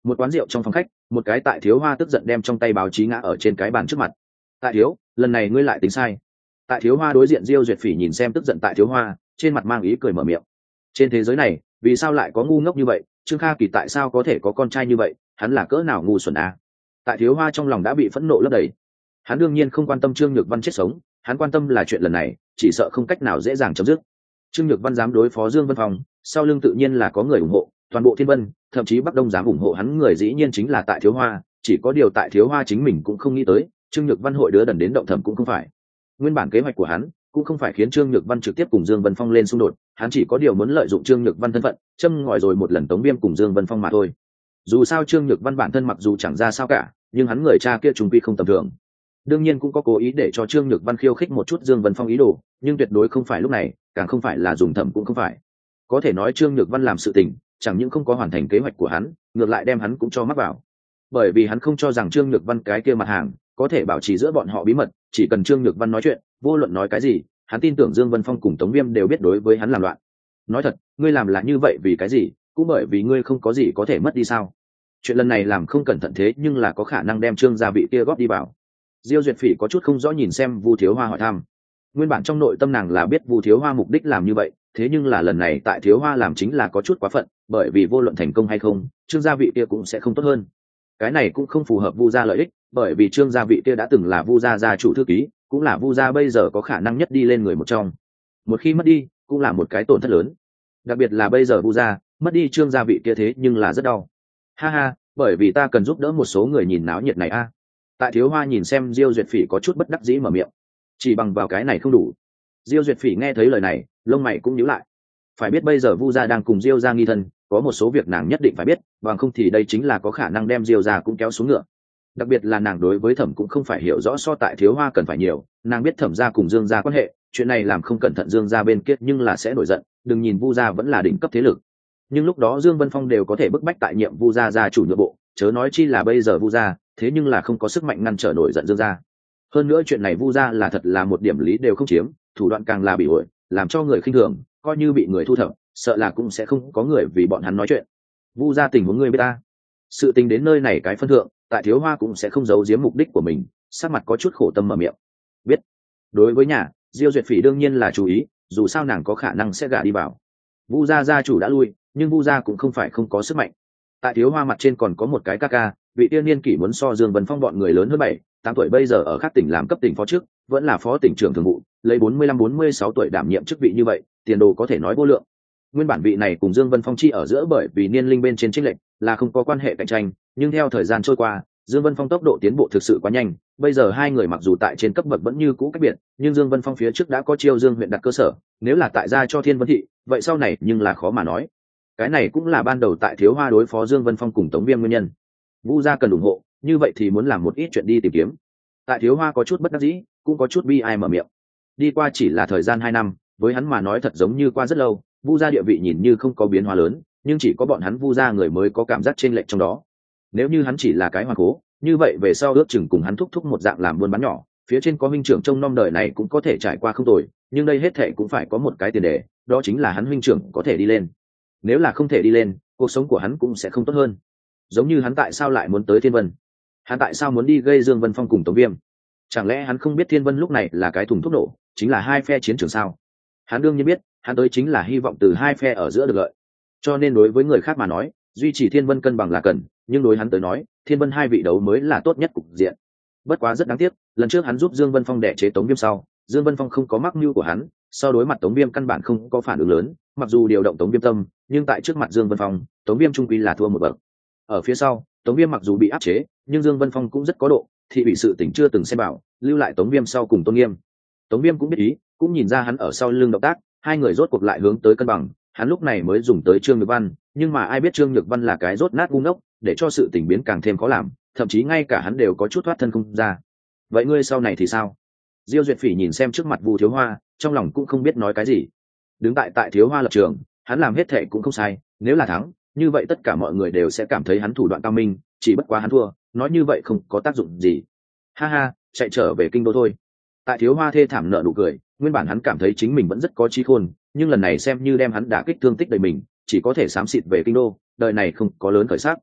Một quán rượu trong phòng khách, một cái tại thiếu hoa tức giận đem trong tay báo chí ngã ở trên cái bàn trước mặt. Tại thiếu, lần này ngươi lại tính sai. Tại thiếu hoa đối diện Diêu Duyệt Phỉ nhìn xem tức giận tại thiếu hoa, trên mặt mang ý cười mở miệng. Trên thế giới này, vì sao lại có ngu ngốc như vậy? Trương Kha Kỳ tại sao có thể có con trai như vậy? Hắn là cỡ nào ngu xuẩn à? Tại thiếu hoa trong lòng đã bị phẫn nộ lấp đầy. Hắn đương nhiên không quan tâm Trương Nhược Văn chết sống, hắn quan tâm là chuyện lần này, chỉ sợ không cách nào dễ dàng chấm dứt. Trương Nhược Văn dám đối phó Dương Vân Phong, sau lưng tự nhiên là có người ủng hộ, toàn bộ Thiên Vân, thậm chí Bắc Đông dám ủng hộ hắn người dĩ nhiên chính là tại thiếu hoa, chỉ có điều tại thiếu hoa chính mình cũng không nghĩ tới, Trương Nhược Văn hội đứa đần đến động thẩm cũng không phải. Nguyên bản kế hoạch của hắn cũng không phải khiến Trương Nhược Văn trực tiếp cùng Dương Vân Phong lên xung đột, hắn chỉ có điều muốn lợi dụng Trương Nhược Văn thân phận, châm ngòi rồi một lần Tống Viêm cùng Dương Vân Phong mà thôi. Dù sao Trương Nhược Văn bản thân mặc dù chẳng ra sao cả, nhưng hắn người cha kia trùng quy không tầm thường. Đương nhiên cũng có cố ý để cho Trương Nhược Văn khiêu khích một chút Dương Vân Phong ý đồ, nhưng tuyệt đối không phải lúc này, càng không phải là dùng thẩm cũng không phải. Có thể nói Trương Nhược Văn làm sự tình, chẳng những không có hoàn thành kế hoạch của hắn, ngược lại đem hắn cũng cho mắc vào. Bởi vì hắn không cho rằng Trương Nhược Văn cái kia mặt hàng có thể bảo trì giữa bọn họ bí mật, chỉ cần Trương Nhược Văn nói chuyện, vô luận nói cái gì, hắn tin tưởng Dương Vân Phong cùng Tống Viêm đều biết đối với hắn làm loạn. Nói thật, ngươi làm là như vậy vì cái gì? Cũng bởi vì ngươi không có gì có thể mất đi sao? Chuyện lần này làm không cẩn thận thế nhưng là có khả năng đem Trương gia vị kia góp đi vào. Diêu Duyệt Phỉ có chút không rõ nhìn xem Vu Thiếu Hoa hỏi thăm. Nguyên bản trong nội tâm nàng là biết Vu Thiếu Hoa mục đích làm như vậy, thế nhưng là lần này tại Thiếu Hoa làm chính là có chút quá phận, bởi vì vô luận thành công hay không, Trương gia vị kia cũng sẽ không tốt hơn. Cái này cũng không phù hợp Vu gia lợi ích, bởi vì Trương gia vị kia đã từng là Vu gia gia chủ thư ký, cũng là Vu gia bây giờ có khả năng nhất đi lên người một trong. Một khi mất đi, cũng là một cái tổn thất lớn. Đặc biệt là bây giờ Vu gia mất đi Trương gia vị kia thế nhưng là rất đau. Ha ha, bởi vì ta cần giúp đỡ một số người nhìn náo nhiệt này a. Tại Thiếu Hoa nhìn xem Diêu Duyệt Phỉ có chút bất đắc dĩ mở miệng. Chỉ bằng vào cái này không đủ. Diêu Duyệt Phỉ nghe thấy lời này, lông mày cũng nhíu lại. Phải biết bây giờ Vu gia đang cùng Diêu gia nghi thân, có một số việc nàng nhất định phải biết, bằng không thì đây chính là có khả năng đem Diêu gia cũng kéo xuống ngựa. Đặc biệt là nàng đối với Thẩm cũng không phải hiểu rõ so tại Thiếu Hoa cần phải nhiều, nàng biết Thẩm gia cùng Dương gia quan hệ, chuyện này làm không cẩn thận Dương gia bên kia nhưng là sẽ nổi giận, đừng nhìn Vu gia vẫn là đỉnh cấp thế lực. Nhưng lúc đó Dương Vân Phong đều có thể bức bách tại nhiệm Vu gia gia chủ nhượng bộ, chớ nói chi là bây giờ Vu gia, thế nhưng là không có sức mạnh ngăn trở nổi giận Dương gia. Hơn nữa chuyện này Vu gia là thật là một điểm lý đều không chiếm, thủ đoạn càng là bị ổi, làm cho người khinh thường, coi như bị người thu thập, sợ là cũng sẽ không có người vì bọn hắn nói chuyện. Vu gia tình huống ngươi biết ta. Sự tình đến nơi này cái phân thượng, tại Thiếu Hoa cũng sẽ không giấu giếm mục đích của mình, sắc mặt có chút khổ tâm mở miệng. Biết. Đối với nhà, Diêu Duyệt Phỉ đương nhiên là chú ý, dù sao nàng có khả năng sẽ gả đi vào. Vu gia gia chủ đã lui, nhưng Vu gia cũng không phải không có sức mạnh. Tại Thiếu Hoa mặt trên còn có một cái ca ca, vị tiên niên kỷ muốn so Dương Vân Phong bọn người lớn hơn bảy, tám tuổi bây giờ ở các tỉnh làm cấp tỉnh phó trước, vẫn là phó tỉnh trưởng thường vụ, lấy bốn mươi lăm bốn mươi sáu tuổi đảm nhiệm chức vị như vậy, tiền đồ có thể nói vô lượng. Nguyên bản vị này cùng Dương Vân Phong chi ở giữa bởi vì niên linh bên trên chênh lệch, là không có quan hệ cạnh tranh, nhưng theo thời gian trôi qua, Dương Vân Phong tốc độ tiến bộ thực sự quá nhanh, bây giờ hai người mặc dù tại trên cấp bậc vẫn như cũ cách biệt, nhưng Dương Vân Phong phía trước đã có Chiêu Dương huyện đặt cơ sở, nếu là tại gia cho Thiên Vân thị, vậy sau này nhưng là khó mà nói. Cái này cũng là ban đầu tại Thiếu Hoa đối phó Dương Vân Phong cùng Tống Viêm nguyên nhân. Vu gia cần ủng hộ, như vậy thì muốn làm một ít chuyện đi tìm kiếm. Tại Thiếu Hoa có chút bất đắc dĩ, cũng có chút bi ai mở miệng. Đi qua chỉ là thời gian hai năm, với hắn mà nói thật giống như qua rất lâu, Vu gia địa vị nhìn như không có biến hóa lớn, nhưng chỉ có bọn hắn Vu gia người mới có cảm giác chênh lệch trong đó. Nếu như hắn chỉ là cái hoàng cố, như vậy về sau ước chừng cùng hắn thúc thúc một dạng làm buôn bán nhỏ, phía trên có huynh trưởng trông nom đời này cũng có thể trải qua không tồi, nhưng đây hết thệ cũng phải có một cái tiền đề, đó chính là hắn huynh trưởng có thể đi lên. Nếu là không thể đi lên, cuộc sống của hắn cũng sẽ không tốt hơn. Giống như hắn tại sao lại muốn tới Thiên Vân? Hắn tại sao muốn đi gây Dương Vân Phong cùng Tống Viêm? Chẳng lẽ hắn không biết Thiên Vân lúc này là cái thùng thuốc nổ, chính là hai phe chiến trường sao? Hắn đương nhiên biết, hắn tới chính là hy vọng từ hai phe ở giữa được lợi. Cho nên đối với người khác mà nói, duy trì Thiên Vân cân bằng là cần, nhưng đối hắn tới nói, Thiên Vân hai vị đấu mới là tốt nhất cục diện. Bất quá rất đáng tiếc, lần trước hắn giúp Dương Vân Phong đè chế Tống Viêm sau, Dương Vân Phong không có mắc mưu của hắn, sau đối mặt Tống Viêm căn bản không có phản ứng lớn, mặc dù điều động Tống Viêm tâm, nhưng tại trước mặt Dương Vân Phong, Tống Viêm trung quy là thua một bậc. Ở phía sau, Tống Viêm mặc dù bị áp chế, nhưng Dương Vân Phong cũng rất có độ, thị bị sự tỉnh chưa từng xem bảo, lưu lại Tống Viêm sau cùng tôn nghiêm. Tống Viêm cũng biết ý, cũng nhìn ra hắn ở sau lưng động tác, hai người rốt cuộc lại hướng tới cân bằng, hắn lúc này mới dùng tới Trương Nhược Văn, nhưng mà ai biết Trương Nhược Văn là cái rốt nát ngu ngốc, để cho sự tình biến càng thêm khó làm, thậm chí ngay cả hắn đều có chút thoát thân không ra. Vậy ngươi sau này thì sao? Diêu Duyệt Phỉ nhìn xem trước mặt Vu Thiếu Hoa, trong lòng cũng không biết nói cái gì. Đứng tại tại Thiếu Hoa lập trường, hắn làm hết thệ cũng không sai, nếu là thắng, như vậy tất cả mọi người đều sẽ cảm thấy hắn thủ đoạn cao minh, chỉ bất quá hắn thua, nói như vậy không có tác dụng gì. Ha ha, chạy trở về kinh đô thôi. Tại Thiếu Hoa thê thảm nở nụ cười, nguyên bản hắn cảm thấy chính mình vẫn rất có trí khôn, nhưng lần này xem như đem hắn đả kích thương tích đầy mình, chỉ có thể xám xịt về kinh đô, đời này không có lớn khởi sắc.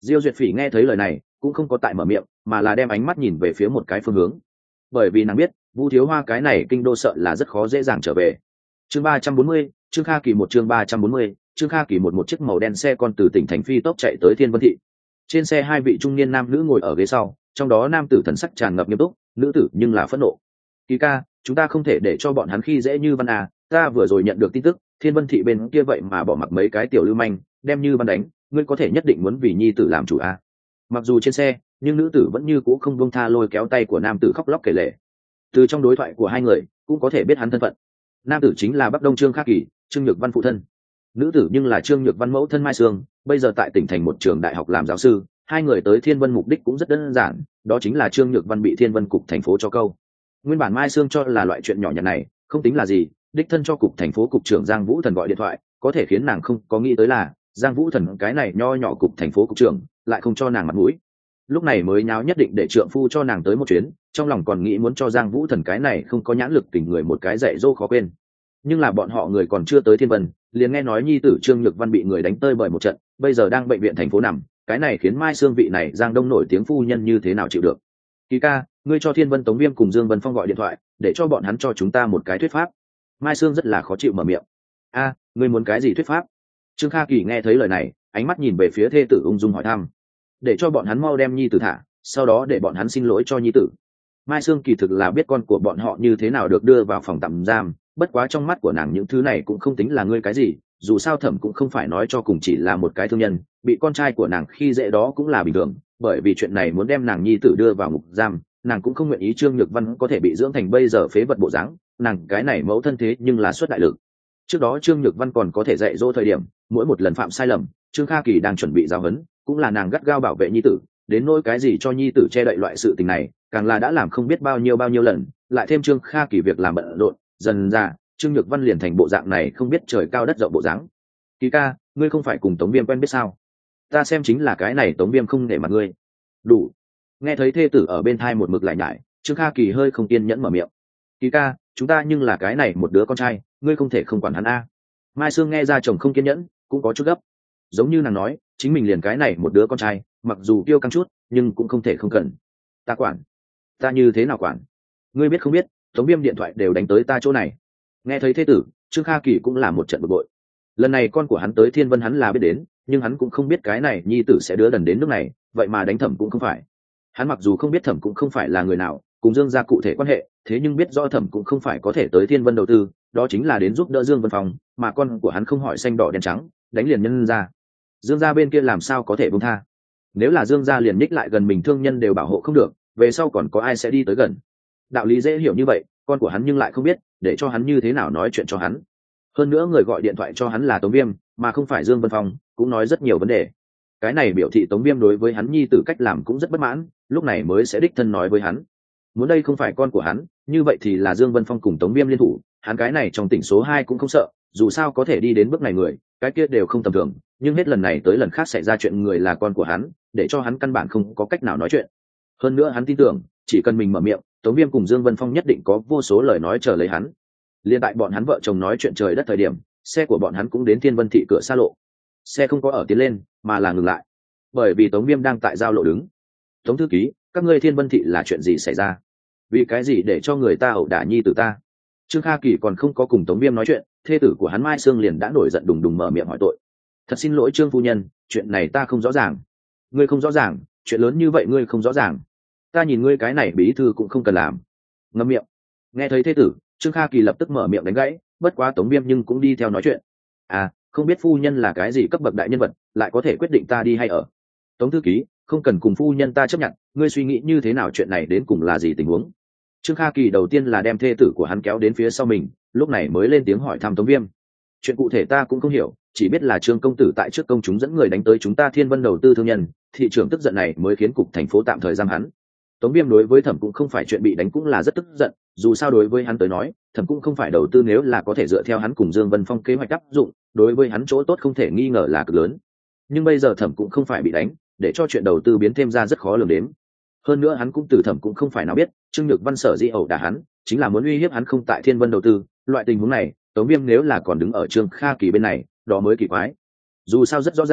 Diêu Duyệt Phỉ nghe thấy lời này cũng không có tại mở miệng, mà là đem ánh mắt nhìn về phía một cái phương hướng, bởi vì nàng biết Vu Thiếu Hoa cái này kinh đô sợ là rất khó dễ dàng trở về. Chương ba trăm bốn mươi, Trương Kha Kỳ một chương ba trăm bốn mươi, Trương Kha Kỳ một một chiếc màu đen xe con từ tỉnh thành phi tốc chạy tới Thiên Vân Thị. Trên xe hai vị trung niên nam nữ ngồi ở ghế sau, trong đó nam tử thần sắc tràn ngập nghiêm túc, nữ tử nhưng là phẫn nộ. Kỳ ca, chúng ta không thể để cho bọn hắn khi dễ Như Văn à, ta vừa rồi nhận được tin tức, Thiên Vân Thị bên kia vậy mà bỏ mặc mấy cái tiểu lưu manh, đem Như Văn đánh, ngươi có thể nhất định muốn vì nhi tử làm chủ à. Mặc dù trên xe, nhưng nữ tử vẫn như cũ không buông tha lôi kéo tay của nam tử khóc lóc kể lể. Từ trong đối thoại của hai người, cũng có thể biết hắn thân phận. Nam tử chính là Bắc Đông Trương Kha Kỳ, Trương Nhược Văn phụ thân. Nữ tử nhưng là Trương Nhược Văn mẫu thân Mai Sương, bây giờ tại tỉnh thành một trường đại học làm giáo sư. Hai người tới Thiên Vân mục đích cũng rất đơn giản, đó chính là Trương Nhược Văn bị Thiên Vân cục thành phố cho câu. Nguyên bản Mai Sương cho là loại chuyện nhỏ nhặt này không tính là gì, đích thân cho cục thành phố cục trưởng Giang Vũ Thần gọi điện thoại, có thể khiến nàng không có nghĩ tới là Giang Vũ Thần cái này nho nhỏ cục thành phố cục trưởng lại không cho nàng mặt mũi. Lúc này mới nháo nhất định để trượng phu cho nàng tới một chuyến, trong lòng còn nghĩ muốn cho Giang Vũ Thần cái này không có nhãn lực tình người một cái dạy dỗ khó quên. Nhưng là bọn họ người còn chưa tới Thiên Vân, liền nghe nói nhi tử Trương Nhược Văn bị người đánh tơi bởi một trận, bây giờ đang bệnh viện thành phố nằm, cái này khiến Mai Sương vị này Giang Đông nổi tiếng phu nhân như thế nào chịu được. Kỳ ca, ngươi cho Thiên Vân Tống Viêm cùng Dương Vân Phong gọi điện thoại, để cho bọn hắn cho chúng ta một cái thuyết pháp. Mai Sương rất là khó chịu mở miệng. A, ngươi muốn cái gì thuyết pháp? Trương Kha Kỳ nghe thấy lời này, ánh mắt nhìn về phía thê tử ung dung hỏi thăm. Để cho bọn hắn mau đem nhi tử thả, sau đó để bọn hắn xin lỗi cho nhi tử. Mai Sương kỳ thực là biết con của bọn họ như thế nào được đưa vào phòng tạm giam, bất quá trong mắt của nàng những thứ này cũng không tính là ngươi cái gì, dù sao Thẩm cũng không phải nói cho cùng chỉ là một cái thương nhân, bị con trai của nàng khi dễ đó cũng là bình thường, bởi vì chuyện này muốn đem nàng nhi tử đưa vào ngục giam, nàng cũng không nguyện ý Trương Nhược Văn có thể bị dưỡng thành bây giờ phế vật bộ dáng, nàng cái này mẫu thân thế nhưng là xuất đại lực. Trước đó Trương Nhược Văn còn có thể dạy dỗ thời điểm, mỗi một lần phạm sai lầm, Trương Kha Kỳ đang chuẩn bị giáo huấn, cũng là nàng gắt gao bảo vệ nhi tử, đến nỗi cái gì cho nhi tử che đậy loại sự tình này, càng là đã làm không biết bao nhiêu bao nhiêu lần, lại thêm Trương Kha Kỳ việc làm bận rộn, dần ra Trương Nhược Văn liền thành bộ dạng này không biết trời cao đất rộng bộ dáng. Kỳ ca, ngươi không phải cùng Tống Viêm quen biết sao? Ta xem chính là cái này Tống Viêm không để mặt ngươi. Đủ. Nghe thấy thê tử ở bên thai một mực lại nhải, Trương Kha Kỳ hơi không kiên nhẫn mở miệng. Kỳ ca, chúng ta nhưng là cái này một đứa con trai, ngươi không thể không quản hắn a. Mai Sương nghe ra chồng không kiên nhẫn, cũng có chút gấp. Giống như nàng nói, chính mình liền cái này một đứa con trai, mặc dù kiêu căng chút, nhưng cũng không thể không cần. Ta quản. Ta như thế nào quản? Ngươi biết không biết, Tống Viêm điện thoại đều đánh tới ta chỗ này. Nghe thấy thế tử, Trương Kha Kỳ cũng là một trận bực bội. Lần này con của hắn tới Thiên Vân hắn là biết đến, nhưng hắn cũng không biết cái này nhi tử sẽ đứa đần đến nước này, vậy mà đánh Thẩm cũng không phải. Hắn mặc dù không biết Thẩm cũng không phải là người nào, cùng Dương gia cụ thể quan hệ, thế nhưng biết rõ Thẩm cũng không phải có thể tới Thiên Vân đầu tư, đó chính là đến giúp đỡ Dương Vân Phong, mà con của hắn không hỏi xanh đỏ đen trắng, đánh liền nhân ra. Dương gia bên kia làm sao có thể buông tha? Nếu là Dương gia liền ních lại gần mình thương nhân đều bảo hộ không được, về sau còn có ai sẽ đi tới gần? Đạo lý dễ hiểu như vậy, con của hắn nhưng lại không biết, để cho hắn như thế nào nói chuyện cho hắn. Hơn nữa người gọi điện thoại cho hắn là Tống Viêm, mà không phải Dương Vân Phong, cũng nói rất nhiều vấn đề. Cái này biểu thị Tống Viêm đối với hắn nhi tử cách làm cũng rất bất mãn, lúc này mới sẽ đích thân nói với hắn. Muốn đây không phải con của hắn, như vậy thì là Dương Vân Phong cùng Tống Viêm liên thủ, hắn cái này trong tỉnh số hai cũng không sợ, dù sao có thể đi đến bước này người, cái kia đều không tầm thường, nhưng hết lần này tới lần khác xảy ra chuyện người là con của hắn, để cho hắn căn bản không có cách nào nói chuyện. Hơn nữa hắn tin tưởng, chỉ cần mình mở miệng, Tống Viêm cùng Dương Vân Phong nhất định có vô số lời nói chờ lấy hắn. Liên tại bọn hắn vợ chồng nói chuyện trời đất thời điểm, xe của bọn hắn cũng đến Thiên Vân Thị cửa xa lộ. Xe không có ở tiến lên, mà là ngừng lại, bởi vì Tống Viêm đang tại giao lộ đứng. Tống thư ký, các ngươi Thiên Vân Thị là chuyện gì xảy ra? Vì cái gì để cho người ta ẩu đả nhi tử ta? Trương Kha Kỳ còn không có cùng Tống Viêm nói chuyện, thê tử của hắn Mai Sương liền đã nổi giận đùng đùng mở miệng hỏi tội. Thật xin lỗi Trương phu nhân, chuyện này ta không rõ ràng. Ngươi không rõ ràng? Chuyện lớn như vậy ngươi không rõ ràng? Ta nhìn ngươi cái này bí thư cũng không cần làm. Ngậm miệng. Nghe thấy thê tử, Trương Kha Kỳ lập tức mở miệng đánh gãy, bất quá Tống Viêm nhưng cũng đi theo nói chuyện. À, không biết phu nhân là cái gì cấp bậc đại nhân vật, lại có thể quyết định ta đi hay ở. Tống thư ký, không cần cùng phu nhân ta chấp nhận, ngươi suy nghĩ như thế nào, chuyện này đến cùng là gì tình huống? Trương Kha Kỳ đầu tiên là đem thê tử của hắn kéo đến phía sau mình, lúc này mới lên tiếng hỏi thăm Tống Viêm. Chuyện cụ thể ta cũng không hiểu, chỉ biết là Trương công tử tại trước công chúng dẫn người đánh tới chúng ta Thiên Vân đầu tư thương nhân, thị trưởng tức giận này mới khiến cục thành phố tạm thời giam hắn. Tống Viêm đối với Thẩm cũng không phải chuyện bị đánh cũng là rất tức giận, dù sao đối với hắn tới nói, Thẩm cũng không phải đầu tư, nếu là có thể dựa theo hắn cùng Dương Vân Phong kế hoạch áp dụng, đối với hắn chỗ tốt không thể nghi ngờ là cực lớn. Nhưng bây giờ Thẩm cũng không phải bị đánh, để cho chuyện đầu tư biến thêm ra rất khó lường đếm. Hơn nữa hắn cũng từ Thẩm cũng không phải nào biết, Trương Nhược Văn sở dĩ ẩu đả hắn, chính là muốn uy hiếp hắn không tại Thiên Vân đầu tư, loại tình huống này, Tống Viêm nếu là còn đứng ở Trương Kha Kỳ bên này, đó mới kỳ quái. Dù sao rất rõ ràng,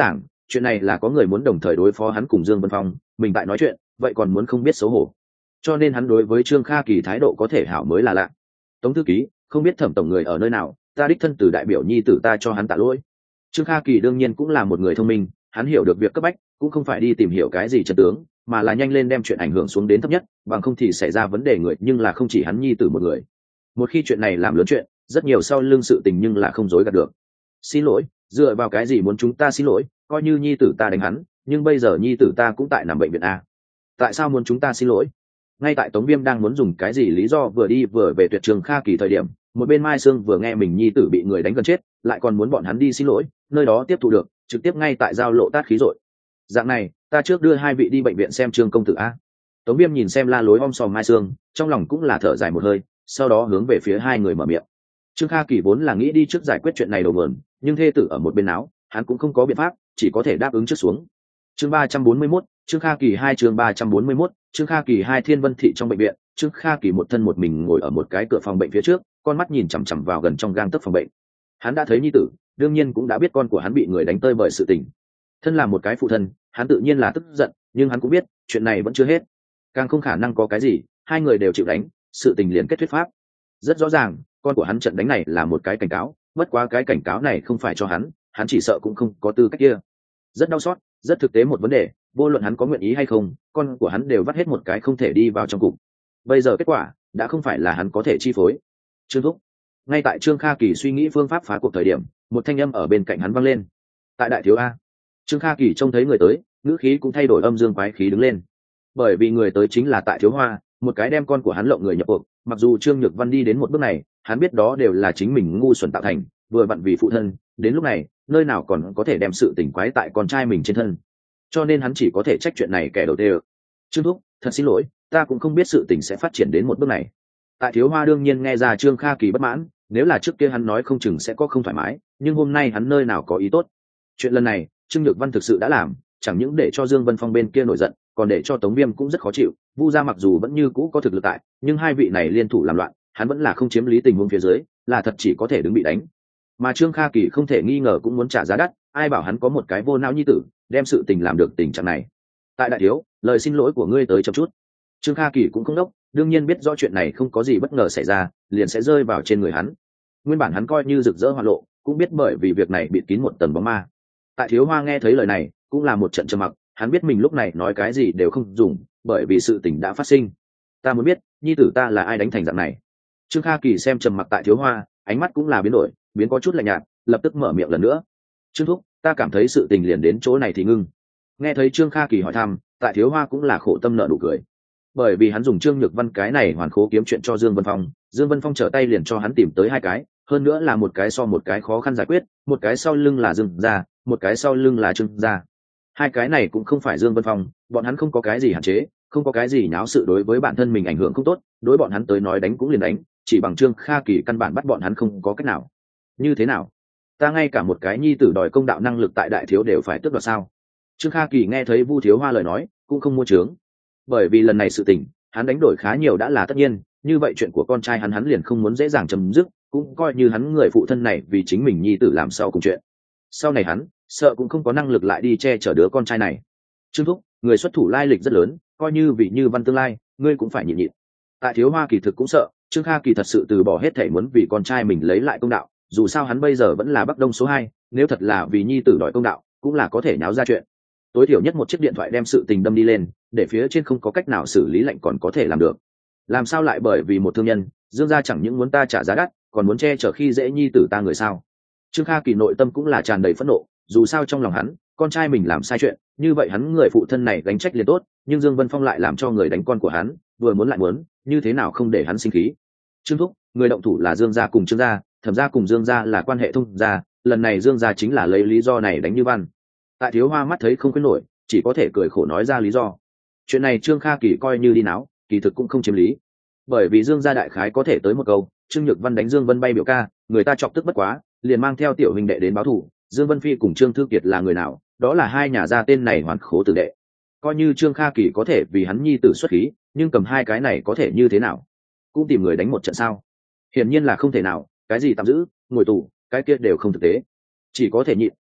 chuyện này là có người muốn đồng thời đối phó hắn cùng Dương Vân Phong, mình tại nói chuyện vậy còn muốn không biết xấu hổ, cho nên hắn đối với Trương Kha Kỳ thái độ có thể hảo mới là lạ. Tống thư ký, không biết Thẩm tổng người ở nơi nào, ta đích thân từ đại biểu nhi tử ta cho hắn tạ lỗi. Trương Kha Kỳ đương nhiên cũng là một người thông minh, hắn hiểu được việc cấp bách cũng không phải đi tìm hiểu cái gì chân tướng, mà là nhanh lên đem chuyện ảnh hưởng xuống đến thấp nhất, bằng không thì xảy ra vấn đề người nhưng là không chỉ hắn nhi tử một người. Một khi chuyện này làm lớn chuyện, rất nhiều sau lưng sự tình nhưng là không dối gạt được. Xin lỗi, dựa vào cái gì muốn chúng ta xin lỗi, coi như nhi tử ta đánh hắn, nhưng bây giờ nhi tử ta cũng tại nằm bệnh viện a. Tại sao muốn chúng ta xin lỗi? Ngay tại Tống Viêm đang muốn dùng cái gì lý do vừa đi vừa về tuyệt trường Kha Kỳ thời điểm, một bên Mai Sương vừa nghe mình nhi tử bị người đánh gần chết, lại còn muốn bọn hắn đi xin lỗi, nơi đó tiếp thu được, trực tiếp ngay tại giao lộ tát khí rồi. Dạng này, ta trước đưa hai vị đi bệnh viện xem Trương công tử a. Tống Viêm nhìn xem la lối om sòm Mai Sương, trong lòng cũng là thở dài một hơi, sau đó hướng về phía hai người mở miệng. Trương Kha Kỳ vốn là nghĩ đi trước giải quyết chuyện này đầu nguồn, nhưng thê tử ở một bên áo, hắn cũng không có biện pháp, chỉ có thể đáp ứng trước xuống. Chương ba trăm bốn mươi mốt, Trương Kha Kỳ hai chương ba trăm bốn mươi mốt, Trương Kha Kỳ hai Thiên Vân thị trong bệnh viện, Trương Kha Kỳ một thân một mình ngồi ở một cái cửa phòng bệnh phía trước, con mắt nhìn chằm chằm vào gần trong gang tấc phòng bệnh. Hắn đã thấy nhi tử, đương nhiên cũng đã biết con của hắn bị người đánh tơi bởi sự tình. Thân là một cái phụ thân, hắn tự nhiên là tức giận, nhưng hắn cũng biết, chuyện này vẫn chưa hết. Càng không khả năng có cái gì, hai người đều chịu đánh, sự tình liền kết thuyết pháp. Rất rõ ràng, con của hắn trận đánh này là một cái cảnh cáo, bất quá cái cảnh cáo này không phải cho hắn, hắn chỉ sợ cũng không có tư cách kia. Rất đau xót, rất thực tế một vấn đề, vô luận hắn có nguyện ý hay không, con của hắn đều vắt hết một cái không thể đi vào trong cục. Bây giờ kết quả đã không phải là hắn có thể chi phối. Trương thúc. Ngay tại Trương Kha Kỳ suy nghĩ phương pháp phá cuộc thời điểm, một thanh âm ở bên cạnh hắn vang lên. Tại đại thiếu a. Trương Kha Kỳ trông thấy người tới, ngữ khí cũng thay đổi âm dương quái khí đứng lên. Bởi vì người tới chính là tại thiếu hoa, một cái đem con của hắn lộng người nhập cuộc, mặc dù Trương Nhược Văn đi đến một bước này, hắn biết đó đều là chính mình ngu xuẩn tạo thành, vừa vặn vì phụ thân, đến lúc này, nơi nào còn có thể đem sự tình quái tại con trai mình trên thân. Cho nên hắn chỉ có thể trách chuyện này kẻ đầu tiên. Trương thúc, thật xin lỗi, ta cũng không biết sự tình sẽ phát triển đến một bước này. Tại thiếu hoa đương nhiên nghe ra Trương Kha Kỳ bất mãn, nếu là trước kia hắn nói không chừng sẽ có không thoải mái, nhưng hôm nay hắn nơi nào có ý tốt. Chuyện lần này, Trương Nhược Văn thực sự đã làm, chẳng những để cho Dương Vân Phong bên kia nổi giận, còn để cho Tống Viêm cũng rất khó chịu. Vu gia mặc dù vẫn như cũ có thực lực tại, nhưng hai vị này liên thủ làm loạn, hắn vẫn là không chiếm lý tình huống phía dưới, là thật chỉ có thể đứng bị đánh. Mà Trương Kha Kỳ không thể nghi ngờ cũng muốn trả giá đắt, ai bảo hắn có một cái vô não nhi tử, đem sự tình làm được tình trạng này. Tại đại thiếu, lời xin lỗi của ngươi tới chậm chút. Trương Kha Kỳ cũng không đốc, đương nhiên biết rõ chuyện này không có gì bất ngờ xảy ra, liền sẽ rơi vào trên người hắn. Nguyên bản hắn coi như rực rỡ hoa lộ, cũng biết bởi vì việc này bịt kín một tầng bóng ma. Tại thiếu hoa nghe thấy lời này, cũng là một trận trầm mặc, hắn biết mình lúc này nói cái gì đều không dùng, bởi vì sự tình đã phát sinh. Ta muốn biết, nhi tử ta là ai đánh thành dạng này. Trương Kha Kỳ xem trầm mặc tại thiếu hoa, ánh mắt cũng là biến đổi, biến có chút lạnh nhạt, lập tức mở miệng lần nữa. Trương thúc, ta cảm thấy sự tình liền đến chỗ này thì ngưng. Nghe thấy Trương Kha Kỳ hỏi thăm, tại thiếu hoa cũng là khổ tâm nợ nụ cười, bởi vì hắn dùng Trương Nhược Văn cái này hoàn khố kiếm chuyện cho Dương Vân Phong, Dương Vân Phong trở tay liền cho hắn tìm tới hai cái, hơn nữa là một cái so một cái khó khăn giải quyết, một cái sau lưng là Dương gia, một cái sau lưng là Trương gia. Hai cái này cũng không phải Dương Vân Phong, bọn hắn không có cái gì hạn chế, không có cái gì nháo sự đối với bản thân mình ảnh hưởng không tốt, đối bọn hắn tới nói đánh cũng liền đánh, chỉ bằng Trương Kha Kỳ căn bản bắt bọn hắn không có cách nào. Như thế nào? Ta ngay cả một cái nhi tử đòi công đạo năng lực tại đại thiếu đều phải tước đoạt sao? Trương Kha Kỳ nghe thấy Vu Thiếu Hoa lời nói, cũng không mua trướng. Bởi vì lần này sự tình, hắn đánh đổi khá nhiều đã là tất nhiên, như vậy chuyện của con trai hắn hắn liền không muốn dễ dàng chấm dứt, cũng coi như hắn người phụ thân này vì chính mình nhi tử làm sau cùng chuyện. Sau này hắn, sợ cũng không có năng lực lại đi che chở đứa con trai này. Trương thúc, người xuất thủ lai lịch rất lớn, coi như vị Như Văn tương lai, ngươi cũng phải nhịn nhịn. Tại thiếu hoa kỳ thực cũng sợ, Trương Kha Kỳ thật sự từ bỏ hết thể muốn vì con trai mình lấy lại công đạo, dù sao hắn bây giờ vẫn là Bắc Đông số hai, nếu thật là vì nhi tử đòi công đạo, cũng là có thể nháo ra chuyện. Tối thiểu nhất một chiếc điện thoại đem sự tình đâm đi lên, để phía trên không có cách nào xử lý lệnh còn có thể làm được. Làm sao lại bởi vì một thương nhân, Dương gia chẳng những muốn ta trả giá đắt, còn muốn che chở khi dễ nhi tử ta người sao? Trương Kha Kỳ nội tâm cũng là tràn đầy phẫn nộ, dù sao trong lòng hắn, con trai mình làm sai chuyện, như vậy hắn người phụ thân này đánh trách liền tốt, nhưng Dương Vân Phong lại làm cho người đánh con của hắn, vừa muốn lại muốn, như thế nào không để hắn sinh khí. Trương thúc, người động thủ là Dương gia cùng Trương gia, Thẩm gia cùng Dương gia là quan hệ thông gia, lần này Dương gia chính là lấy lý do này đánh Như Văn. Tại thiếu hoa mắt thấy không khuyến nổi, chỉ có thể cười khổ nói ra lý do. Chuyện này Trương Kha Kỳ coi như đi náo, kỳ thực cũng không chiếm lý, bởi vì Dương gia đại khái có thể tới một câu, Trương Nhược Văn đánh Dương Vân bay biểu ca, người ta chọc tức bất quá, liền mang theo tiểu huynh đệ đến báo thù. Dương Vân Phi cùng Trương Thư Kiệt là người nào? Đó là hai nhà gia tên này hoàn khố tử đệ. Coi như Trương Kha Kỳ có thể vì hắn nhi tử xuất khí, nhưng cầm hai cái này có thể như thế nào? Cũng tìm người đánh một trận sao? Hiển nhiên là không thể nào, cái gì tạm giữ, ngồi tù, cái kia đều không thực tế. Chỉ có thể nhịn,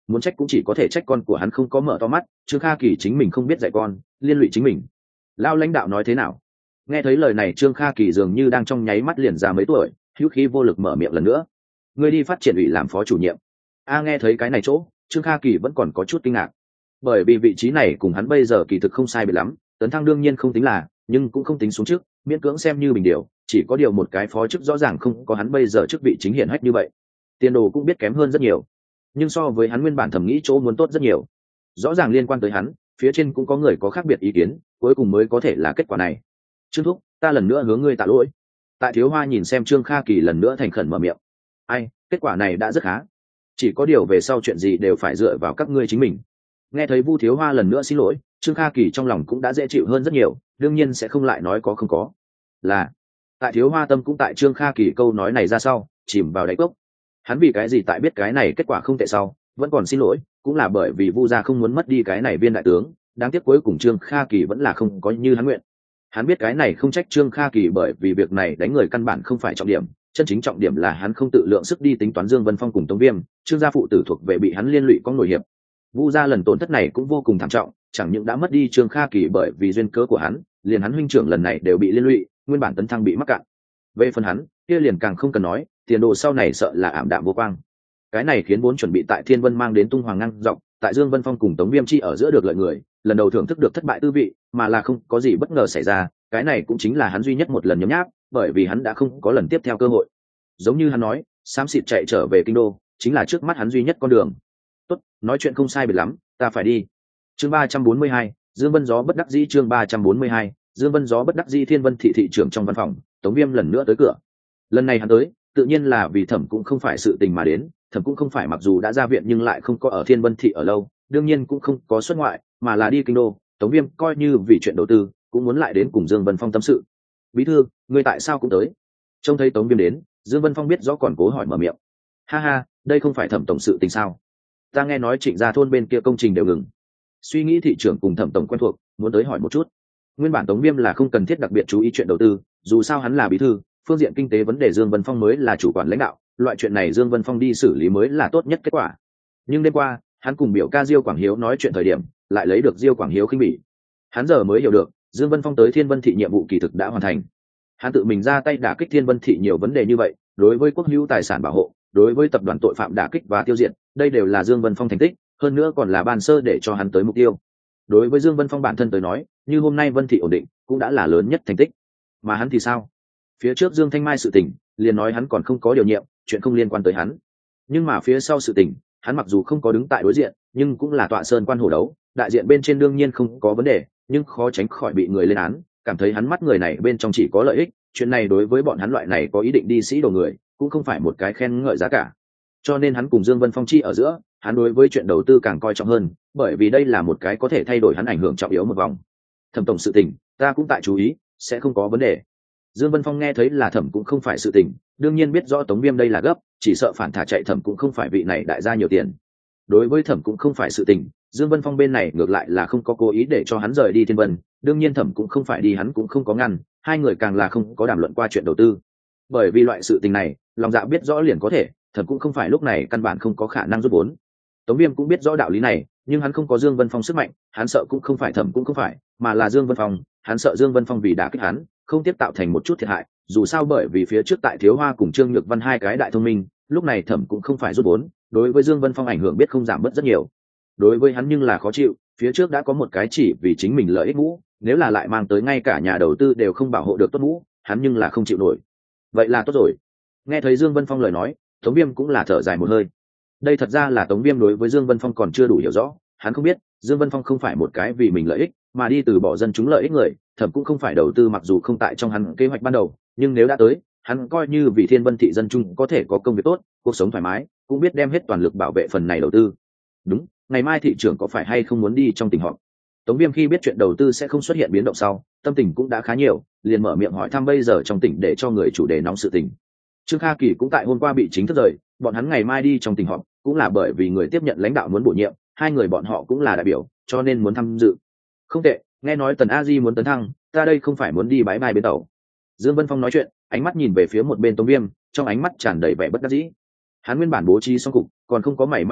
muốn trách cũng chỉ có thể trách con của hắn không có mở to mắt, Trương Kha Kỳ chính mình không biết dạy con, liên lụy chính mình. Lao lãnh đạo nói thế nào? Nghe thấy lời này, Trương Kha Kỳ dường như đang trong nháy mắt liền già mấy tuổi, hữu khí vô lực mở miệng lần nữa. Ngươi đi phát triển ủy làm phó chủ nhiệm. A nghe thấy cái này chỗ, Trương Kha Kỳ vẫn còn có chút kinh ngạc, bởi vì vị trí này cùng hắn bây giờ kỳ thực không sai biệt lắm, tấn thăng đương nhiên không tính là, nhưng cũng không tính xuống trước, miễn cưỡng xem như bình điều, chỉ có điều một cái phó chức rõ ràng không có hắn bây giờ chức vị chính hiển hách như vậy, tiền đồ cũng biết kém hơn rất nhiều, nhưng so với hắn nguyên bản thẩm nghĩ chỗ muốn tốt rất nhiều. Rõ ràng liên quan tới hắn, phía trên cũng có người có khác biệt ý kiến, cuối cùng mới có thể là kết quả này. Trương thúc, ta lần nữa hướng ngươi tạ lỗi. Tại Thiếu Hoa nhìn xem Trương Kha Kỳ lần nữa thành khẩn mở miệng. Ai, kết quả này đã rất khá, chỉ có điều về sau chuyện gì đều phải dựa vào các ngươi chính mình. Nghe thấy Vu Thiếu Hoa lần nữa xin lỗi, Trương Kha Kỳ trong lòng cũng đã dễ chịu hơn rất nhiều, đương nhiên sẽ không lại nói có không có. Là, tại Thiếu Hoa tâm cũng tại Trương Kha Kỳ câu nói này ra sau, chìm vào đáy cốc. Hắn vì cái gì tại biết cái này kết quả không tệ sau, vẫn còn xin lỗi, cũng là bởi vì Vu gia không muốn mất đi cái này viên đại tướng, đáng tiếc cuối cùng Trương Kha Kỳ vẫn là không có như hắn nguyện. Hắn biết cái này không trách Trương Kha Kỳ, bởi vì việc này đánh người căn bản không phải trọng điểm, chân chính trọng điểm là hắn không tự lượng sức đi tính toán Dương Vân Phong cùng Tống Viêm, Trương gia phụ tử thuộc về bị hắn liên lụy có nổi hiệp. Vu gia lần tổn thất này cũng vô cùng thảm trọng, chẳng những đã mất đi Trương Kha Kỳ bởi vì duyên cớ của hắn, liền hắn huynh trưởng lần này đều bị liên lụy, nguyên bản tấn thăng bị mắc cạn. Về phần hắn, kia liền càng không cần nói, tiền đồ sau này sợ là ảm đạm vô quang. Cái này khiến vốn chuẩn bị tại Thiên Vân mang đến tung hoàng ngang dọc, tại Dương Vân Phong cùng Tống Viêm chi ở giữa được lợi người, lần đầu thưởng thức được thất bại tư vị, mà là không có gì bất ngờ xảy ra, cái này cũng chính là hắn duy nhất một lần nhấm nháp, bởi vì hắn đã không có lần tiếp theo cơ hội. Giống như hắn nói, xám xịt chạy trở về kinh đô, chính là trước mắt hắn duy nhất con đường. Tốt, nói chuyện không sai biệt lắm, ta phải đi. Chương ba trăm bốn mươi hai, Dương Vân gió bất đắc dĩ. Chương ba trăm bốn mươi hai, Dương Vân gió bất đắc dĩ. Thiên Vân thị thị trưởng trong văn phòng, Tống Viêm lần nữa tới cửa. Lần này hắn tới, tự nhiên là vì Thẩm cũng không phải sự tình mà đến, Thẩm cũng không phải mặc dù đã ra viện nhưng lại không có ở Thiên Vân thị ở lâu, đương nhiên cũng không có xuất ngoại, mà là đi kinh đô. Tống Viêm coi như vì chuyện đầu tư, cũng muốn lại đến cùng Dương Vân Phong tâm sự. Bí thư, ngươi tại sao cũng tới? Trông thấy Tống Viêm đến, Dương Vân Phong biết rõ còn cố hỏi mở miệng. Ha ha, đây không phải Thẩm tổng sự tình sao? Ta nghe nói Trịnh gia thôn bên kia công trình đều ngừng. Suy nghĩ thị trưởng cùng Thẩm tổng quen thuộc, muốn tới hỏi một chút. Nguyên bản Tống Viêm là không cần thiết đặc biệt chú ý chuyện đầu tư, dù sao hắn là bí thư, phương diện kinh tế vấn đề Dương Vân Phong mới là chủ quản lãnh đạo, loại chuyện này Dương Vân Phong đi xử lý mới là tốt nhất kết quả. Nhưng đêm qua, hắn cùng biểu ca Diêu Quảng Hiếu nói chuyện thời điểm, lại lấy được Diêu Quảng Hiếu khinh bỉ. Hắn giờ mới hiểu được, Dương Vân Phong tới Thiên Vân thị nhiệm vụ kỳ thực đã hoàn thành. Hắn tự mình ra tay đả kích Thiên Vân thị nhiều vấn đề như vậy, đối với quốc hữu tài sản bảo hộ, đối với tập đoàn tội phạm đả kích và tiêu diệt, đây đều là Dương Vân Phong thành tích, hơn nữa còn là ban sơ để cho hắn tới mục tiêu. Đối với Dương Vân Phong bản thân tới nói, như hôm nay Vân thị ổn định, cũng đã là lớn nhất thành tích. Mà hắn thì sao? Phía trước Dương Thanh Mai sự tình, liền nói hắn còn không có điều nhiệm, chuyện không liên quan tới hắn. Nhưng mà phía sau sự tình, hắn mặc dù không có đứng tại đối diện, nhưng cũng là tọa sơn quan hổ đấu, đại diện bên trên đương nhiên không có vấn đề, nhưng khó tránh khỏi bị người lên án, cảm thấy hắn mắt người này bên trong chỉ có lợi ích, chuyện này đối với bọn hắn loại này có ý định đi sĩ đồ người, cũng không phải một cái khen ngợi giá cả. Cho nên hắn cùng Dương Vân Phong chi ở giữa, hắn đối với chuyện đầu tư càng coi trọng hơn, bởi vì đây là một cái có thể thay đổi hắn ảnh hưởng trọng yếu một vòng. Thẩm tổng sự tình, ta cũng tại chú ý, sẽ không có vấn đề. Dương Vân Phong nghe thấy là Thẩm cũng không phải sự tình, đương nhiên biết rõ Tống Viêm đây là gấp, chỉ sợ phản thả chạy Thẩm cũng không phải vị này đại gia nhiều tiền. Đối với Thẩm cũng không phải sự tình, Dương Vân Phong bên này ngược lại là không có cố ý để cho hắn rời đi Thiên Vân, đương nhiên Thẩm cũng không phải đi hắn cũng không có ngăn, hai người càng là không có đàm luận qua chuyện đầu tư. Bởi vì loại sự tình này, lòng dạ biết rõ liền có thể, Thẩm cũng không phải lúc này căn bản không có khả năng rút vốn. Tống Viêm cũng biết rõ đạo lý này, nhưng hắn không có Dương Vân Phong sức mạnh, hắn sợ cũng không phải Thẩm cũng không phải, mà là Dương Vân Phong, hắn sợ Dương Vân Phong vì đã kích hắn, không tiếp tạo thành một chút thiệt hại, dù sao bởi vì phía trước tại Thiếu Hoa cùng Trương Nhược Văn hai cái đại thông minh, lúc này Thẩm cũng không phải rút vốn, đối với Dương Vân Phong ảnh hưởng biết không giảm bớt rất nhiều. Đối với hắn nhưng là khó chịu, phía trước đã có một cái chỉ vì chính mình lợi ích mũ, nếu là lại mang tới ngay cả nhà đầu tư đều không bảo hộ được tốt mũ, hắn nhưng là không chịu nổi. Vậy là tốt rồi. Nghe thấy Dương Vân Phong lời nói, Tống Viêm cũng là thở dài một hơi. Đây thật ra là Tống Viêm đối với Dương Vân Phong còn chưa đủ hiểu rõ, hắn không biết Dương Vân Phong không phải một cái vì mình lợi ích mà đi từ bỏ dân chúng lợi ích người, Thẩm cũng không phải đầu tư mặc dù không tại trong hắn kế hoạch ban đầu, nhưng nếu đã tới, hắn coi như vì Thiên Vân thị dân chúng có thể có công việc tốt, cuộc sống thoải mái, cũng biết đem hết toàn lực bảo vệ phần này đầu tư. Đúng, ngày mai thị trưởng có phải hay không muốn đi trong tỉnh họp? Tống Viêm khi biết chuyện đầu tư sẽ không xuất hiện biến động sau, tâm tình cũng đã khá nhiều, liền mở miệng hỏi thăm bây giờ trong tỉnh để cho người chủ đề nóng sự tình. Trương Kha Kỳ cũng tại hôm qua bị chính thức rời, bọn hắn ngày mai đi trong tỉnh họp, cũng là bởi vì người tiếp nhận lãnh đạo muốn bổ nhiệm, hai người bọn họ cũng là đại biểu, cho nên muốn tham dự. Không tệ, nghe nói Tần A Di muốn tấn thăng, ta đây không phải muốn đi bãi bai bến tàu. Dương Vân Phong nói chuyện, ánh mắt nhìn về phía một bên Tống Viêm, trong ánh mắt tràn đầy vẻ bất đắc dĩ. Hắn nguyên bản bố trí xong cục, còn không có mảy may được lợi,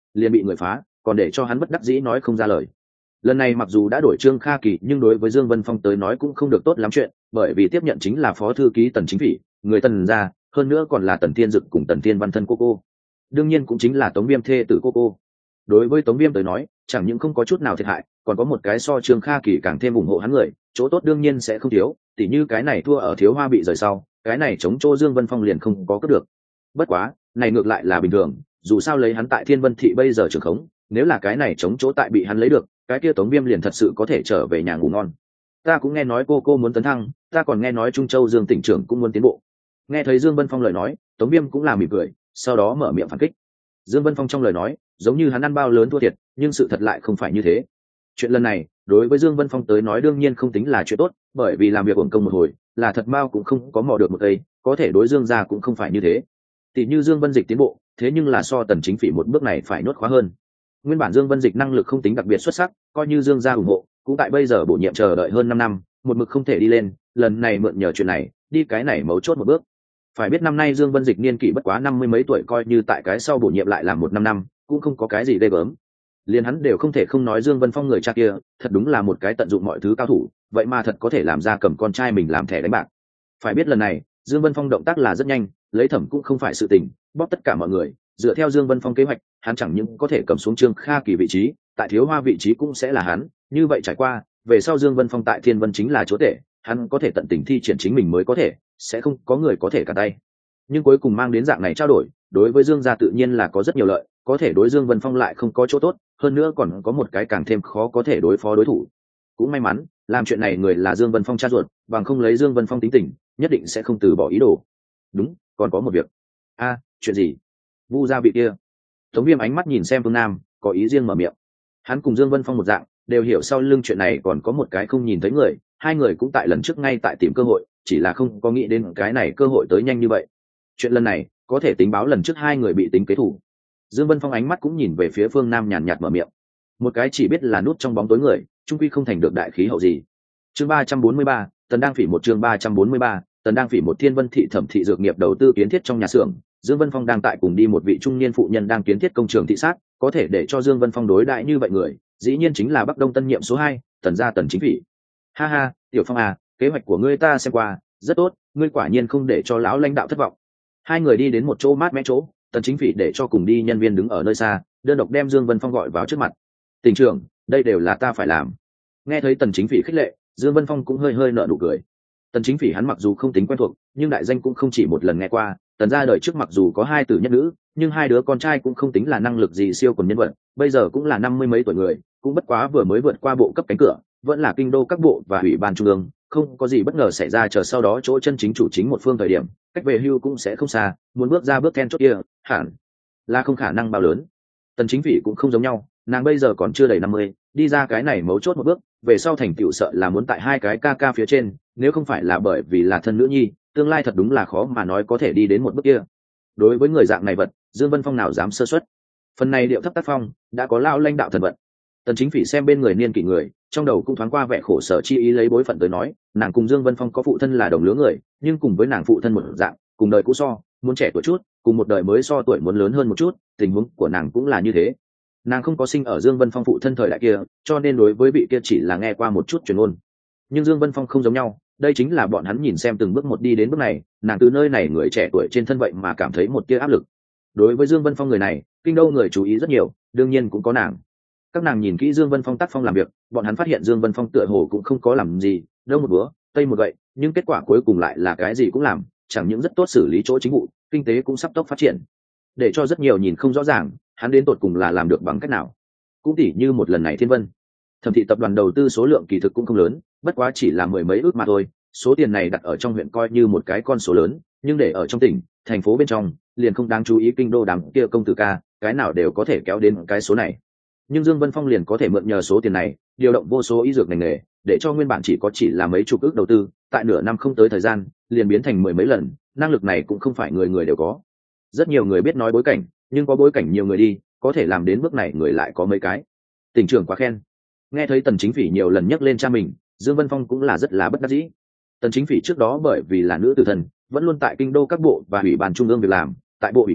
liền bị người phá, còn để cho hắn bất đắc dĩ nói không ra lời. Lần này mặc dù đã đổi Trương Kha Kỳ, nhưng đối với Dương Vân Phong tới nói cũng không được tốt lắm chuyện, bởi vì tiếp nhận chính là phó thư ký Tần Chính Phỉ, người Tần gia, hơn nữa còn là Tần Thiên Dực cùng Tần Thiên Văn thân cô cô. Đương nhiên cũng chính là Tống Viêm thê tử cô cô. Đối với Tống Viêm tới nói, chẳng những không có chút nào thiệt hại, còn có một cái so Trương Kha Kỳ càng thêm ủng hộ hắn người, chỗ tốt đương nhiên sẽ không thiếu, tỉ như cái này thua ở Thiếu Hoa bị rời sau, cái này chống chỗ Dương Vân Phong liền không có cướp được. Bất quá, này ngược lại là bình thường, dù sao lấy hắn tại Thiên Vân thị bây giờ trường khống, nếu là cái này chống chỗ tại bị hắn lấy được, cái kia Tống Viêm liền thật sự có thể trở về nhà ngủ ngon. Ta cũng nghe nói cô cô muốn tấn thăng, ta còn nghe nói Trung Châu Dương tỉnh trưởng cũng muốn tiến bộ. Nghe thấy Dương Vân Phong lời nói, Tống Viêm cũng là mỉm cười, sau đó mở miệng phản kích. Dương Vân Phong trong lời nói, giống như hắn ăn bao lớn thua thiệt, nhưng sự thật lại không phải như thế. Chuyện lần này, đối với Dương Vân Phong tới nói đương nhiên không tính là chuyện tốt, bởi vì làm việc uổng công một hồi, là thật mao cũng không có mò được một cây, có thể đối Dương gia cũng không phải như thế. Tỷ như Dương Vân Dịch tiến bộ, thế nhưng là so Tần Chính Phỉ một bước này phải nốt khóa hơn. Nguyên bản Dương Vân Dịch năng lực không tính đặc biệt xuất sắc, coi như Dương gia ủng hộ, cũng tại bây giờ bổ nhiệm chờ đợi hơn năm năm, một mực không thể đi lên, lần này mượn nhờ chuyện này, đi cái này mấu chốt một bước. Phải biết năm nay Dương Vân Dịch niên kỷ bất quá năm mươi mấy tuổi, coi như tại cái sau bổ nhiệm lại làm một năm năm, cũng không có cái gì ghê gớm. Liền hắn đều không thể không nói Dương Vân Phong người cha kia, thật đúng là một cái tận dụng mọi thứ cao thủ, vậy mà thật có thể làm ra cầm con trai mình làm thẻ đánh bạc. Phải biết lần này, Dương Vân Phong động tác là rất nhanh, lấy thẩm cũng không phải sự tình, bóp tất cả mọi người, dựa theo Dương Vân Phong kế hoạch, hắn chẳng những có thể cầm xuống Trương Kha Kỳ vị trí, tại Thiếu Hoa vị trí cũng sẽ là hắn, như vậy trải qua, về sau Dương Vân Phong tại Thiên Vân chính là chúa tể, hắn có thể tận tình thi triển chính mình mới có thể, sẽ không có người có thể cản tay. Nhưng cuối cùng mang đến dạng này trao đổi, đối với Dương gia tự nhiên là có rất nhiều lợi, có thể đối Dương Vân Phong lại không có chỗ tốt, hơn nữa còn có một cái càng thêm khó có thể đối phó đối thủ. Cũng may mắn, làm chuyện này người là Dương Vân Phong cha ruột, bằng không lấy Dương Vân Phong tính tình, nhất định sẽ không từ bỏ ý đồ. Đúng, còn có một việc. A, chuyện gì? Vu gia vị kia. Tống Viêm ánh mắt nhìn xem Phương Nam, có ý riêng mở miệng. Hắn cùng Dương Vân Phong một dạng, đều hiểu sau lưng chuyện này còn có một cái không nhìn thấy người, hai người cũng tại lần trước ngay tại tìm cơ hội, chỉ là không có nghĩ đến cái này cơ hội tới nhanh như vậy. Chuyện lần này, có thể tính báo lần trước hai người bị tính kế thủ. Dương Vân Phong ánh mắt cũng nhìn về phía Phương Nam, nhàn nhạt mở miệng. Một cái chỉ biết là nút trong bóng tối người, chung quy không thành được đại khí hậu gì. Chương ba trăm bốn mươi ba, Tần Đang Phỉ một chương ba trăm bốn mươi ba, Tần Đang Phỉ một Thiên Vân thị thẩm thị dược nghiệp đầu tư kiến thiết trong nhà xưởng, Dương Vân Phong đang tại cùng đi một vị trung niên phụ nhân đang kiến thiết công trường thị sát, có thể để cho Dương Vân Phong đối đãi như vậy người, dĩ nhiên chính là Bắc Đông Tân nhiệm số hai, Tần gia Tần Chính Phỉ. Ha ha, Tiểu Phong à, kế hoạch của ngươi ta xem qua, rất tốt, ngươi quả nhiên không để cho lão lãnh đạo thất vọng. Hai người đi đến một chỗ mát mẻ chỗ, Tần Chính Phỉ để cho cùng đi nhân viên đứng ở nơi xa, đơn độc đem Dương Vân Phong gọi vào trước mặt. Tỉnh trưởng, đây đều là ta phải làm. Nghe thấy Tần Chính Phỉ khích lệ, Dương Vân Phong cũng hơi hơi nở nụ cười. Tần Chính Phỉ hắn mặc dù không tính quen thuộc, nhưng đại danh cũng không chỉ một lần nghe qua. Tần gia đời trước mặc dù có hai tử nhất nữ, nhưng hai đứa con trai cũng không tính là năng lực gì siêu quần nhân vật, bây giờ cũng là năm mươi mấy tuổi người, cũng bất quá vừa mới vượt qua bộ cấp cánh cửa, vẫn là kinh đô các bộ và ủy ban trung ương, không có gì bất ngờ xảy ra, chờ sau đó chỗ chân chính chủ chính một phương thời điểm, cách về hưu cũng sẽ không xa, muốn bước ra bước then chốt kia, hẳn là không khả năng bao lớn. Tần Chính Phỉ cũng không giống nhau, nàng bây giờ còn chưa đầy năm mươi, đi ra cái này mấu chốt một bước, về sau thành tựu sợ là muốn tại hai cái ca ca phía trên, nếu không phải là bởi vì là thân nữ nhi, tương lai thật đúng là khó mà nói có thể đi đến một bước kia. Đối với người dạng này vật, Dương Vân Phong nào dám sơ suất. Phần này điệu thấp tác phong, đã có lao lãnh đạo thần vận. Tần Chính Phỉ xem bên người niên kỷ người, trong đầu cũng thoáng qua vẻ khổ sở chi ý, lấy bối phận tới nói, nàng cùng Dương Vân Phong có phụ thân là đồng lứa người, nhưng cùng với nàng phụ thân một dạng, cùng đời cũ so, muốn trẻ tuổi chút, cùng một đời mới so tuổi muốn lớn hơn một chút, tình huống của nàng cũng là như thế. Nàng không có sinh ở Dương Vân Phong phụ thân thời đại kia, cho nên đối với vị kia chỉ là nghe qua một chút truyền ngôn. Nhưng Dương Vân Phong không giống nhau, đây chính là bọn hắn nhìn xem từng bước một đi đến bước này, nàng từ nơi này người trẻ tuổi trên thân vậy mà cảm thấy một tia áp lực. Đối với Dương Vân Phong người này, kinh đô người chú ý rất nhiều, đương nhiên cũng có nàng. Các nàng nhìn kỹ Dương Vân Phong tác phong làm việc, bọn hắn phát hiện Dương Vân Phong tựa hồ cũng không có làm gì, đâu một bữa, tây một gậy, nhưng kết quả cuối cùng lại là cái gì cũng làm, chẳng những rất tốt xử lý chỗ chính vụ, kinh tế cũng sắp tốc phát triển. Để cho rất nhiều nhìn không rõ ràng, hắn đến tột cùng là làm được bằng cách nào. Cũng tỉ như một lần này Thiên Vân Thẩm thị tập đoàn đầu tư số lượng kỳ thực cũng không lớn, bất quá chỉ là mười mấy ước mà thôi, số tiền này đặt ở trong huyện coi như một cái con số lớn, nhưng để ở trong tỉnh, thành phố bên trong, liền không đáng chú ý. Kinh đô đám kia công tử ca, cái nào đều có thể kéo đến cái số này. Nhưng Dương Vân Phong liền có thể mượn nhờ số tiền này, điều động vô số y dược ngành nghề, để cho nguyên bản chỉ có chỉ là mấy chục ước đầu tư, tại nửa năm không tới thời gian, liền biến thành mười mấy lần, năng lực này cũng không phải người người đều có. Rất nhiều người biết nói bối cảnh, nhưng có bối cảnh nhiều người đi, có thể làm đến bước này người lại có mấy cái. Tỉnh trưởng quá khen. Nghe thấy Tần Chính Phỉ nhiều lần nhắc lên cha mình, Dương Vân Phong cũng là rất là bất đắc dĩ. Tần Chính Phỉ trước đó bởi vì là nữ tử thần, vẫn luôn tại kinh đô các bộ và ủy ban trung ương việc làm, tại bộ ủy người,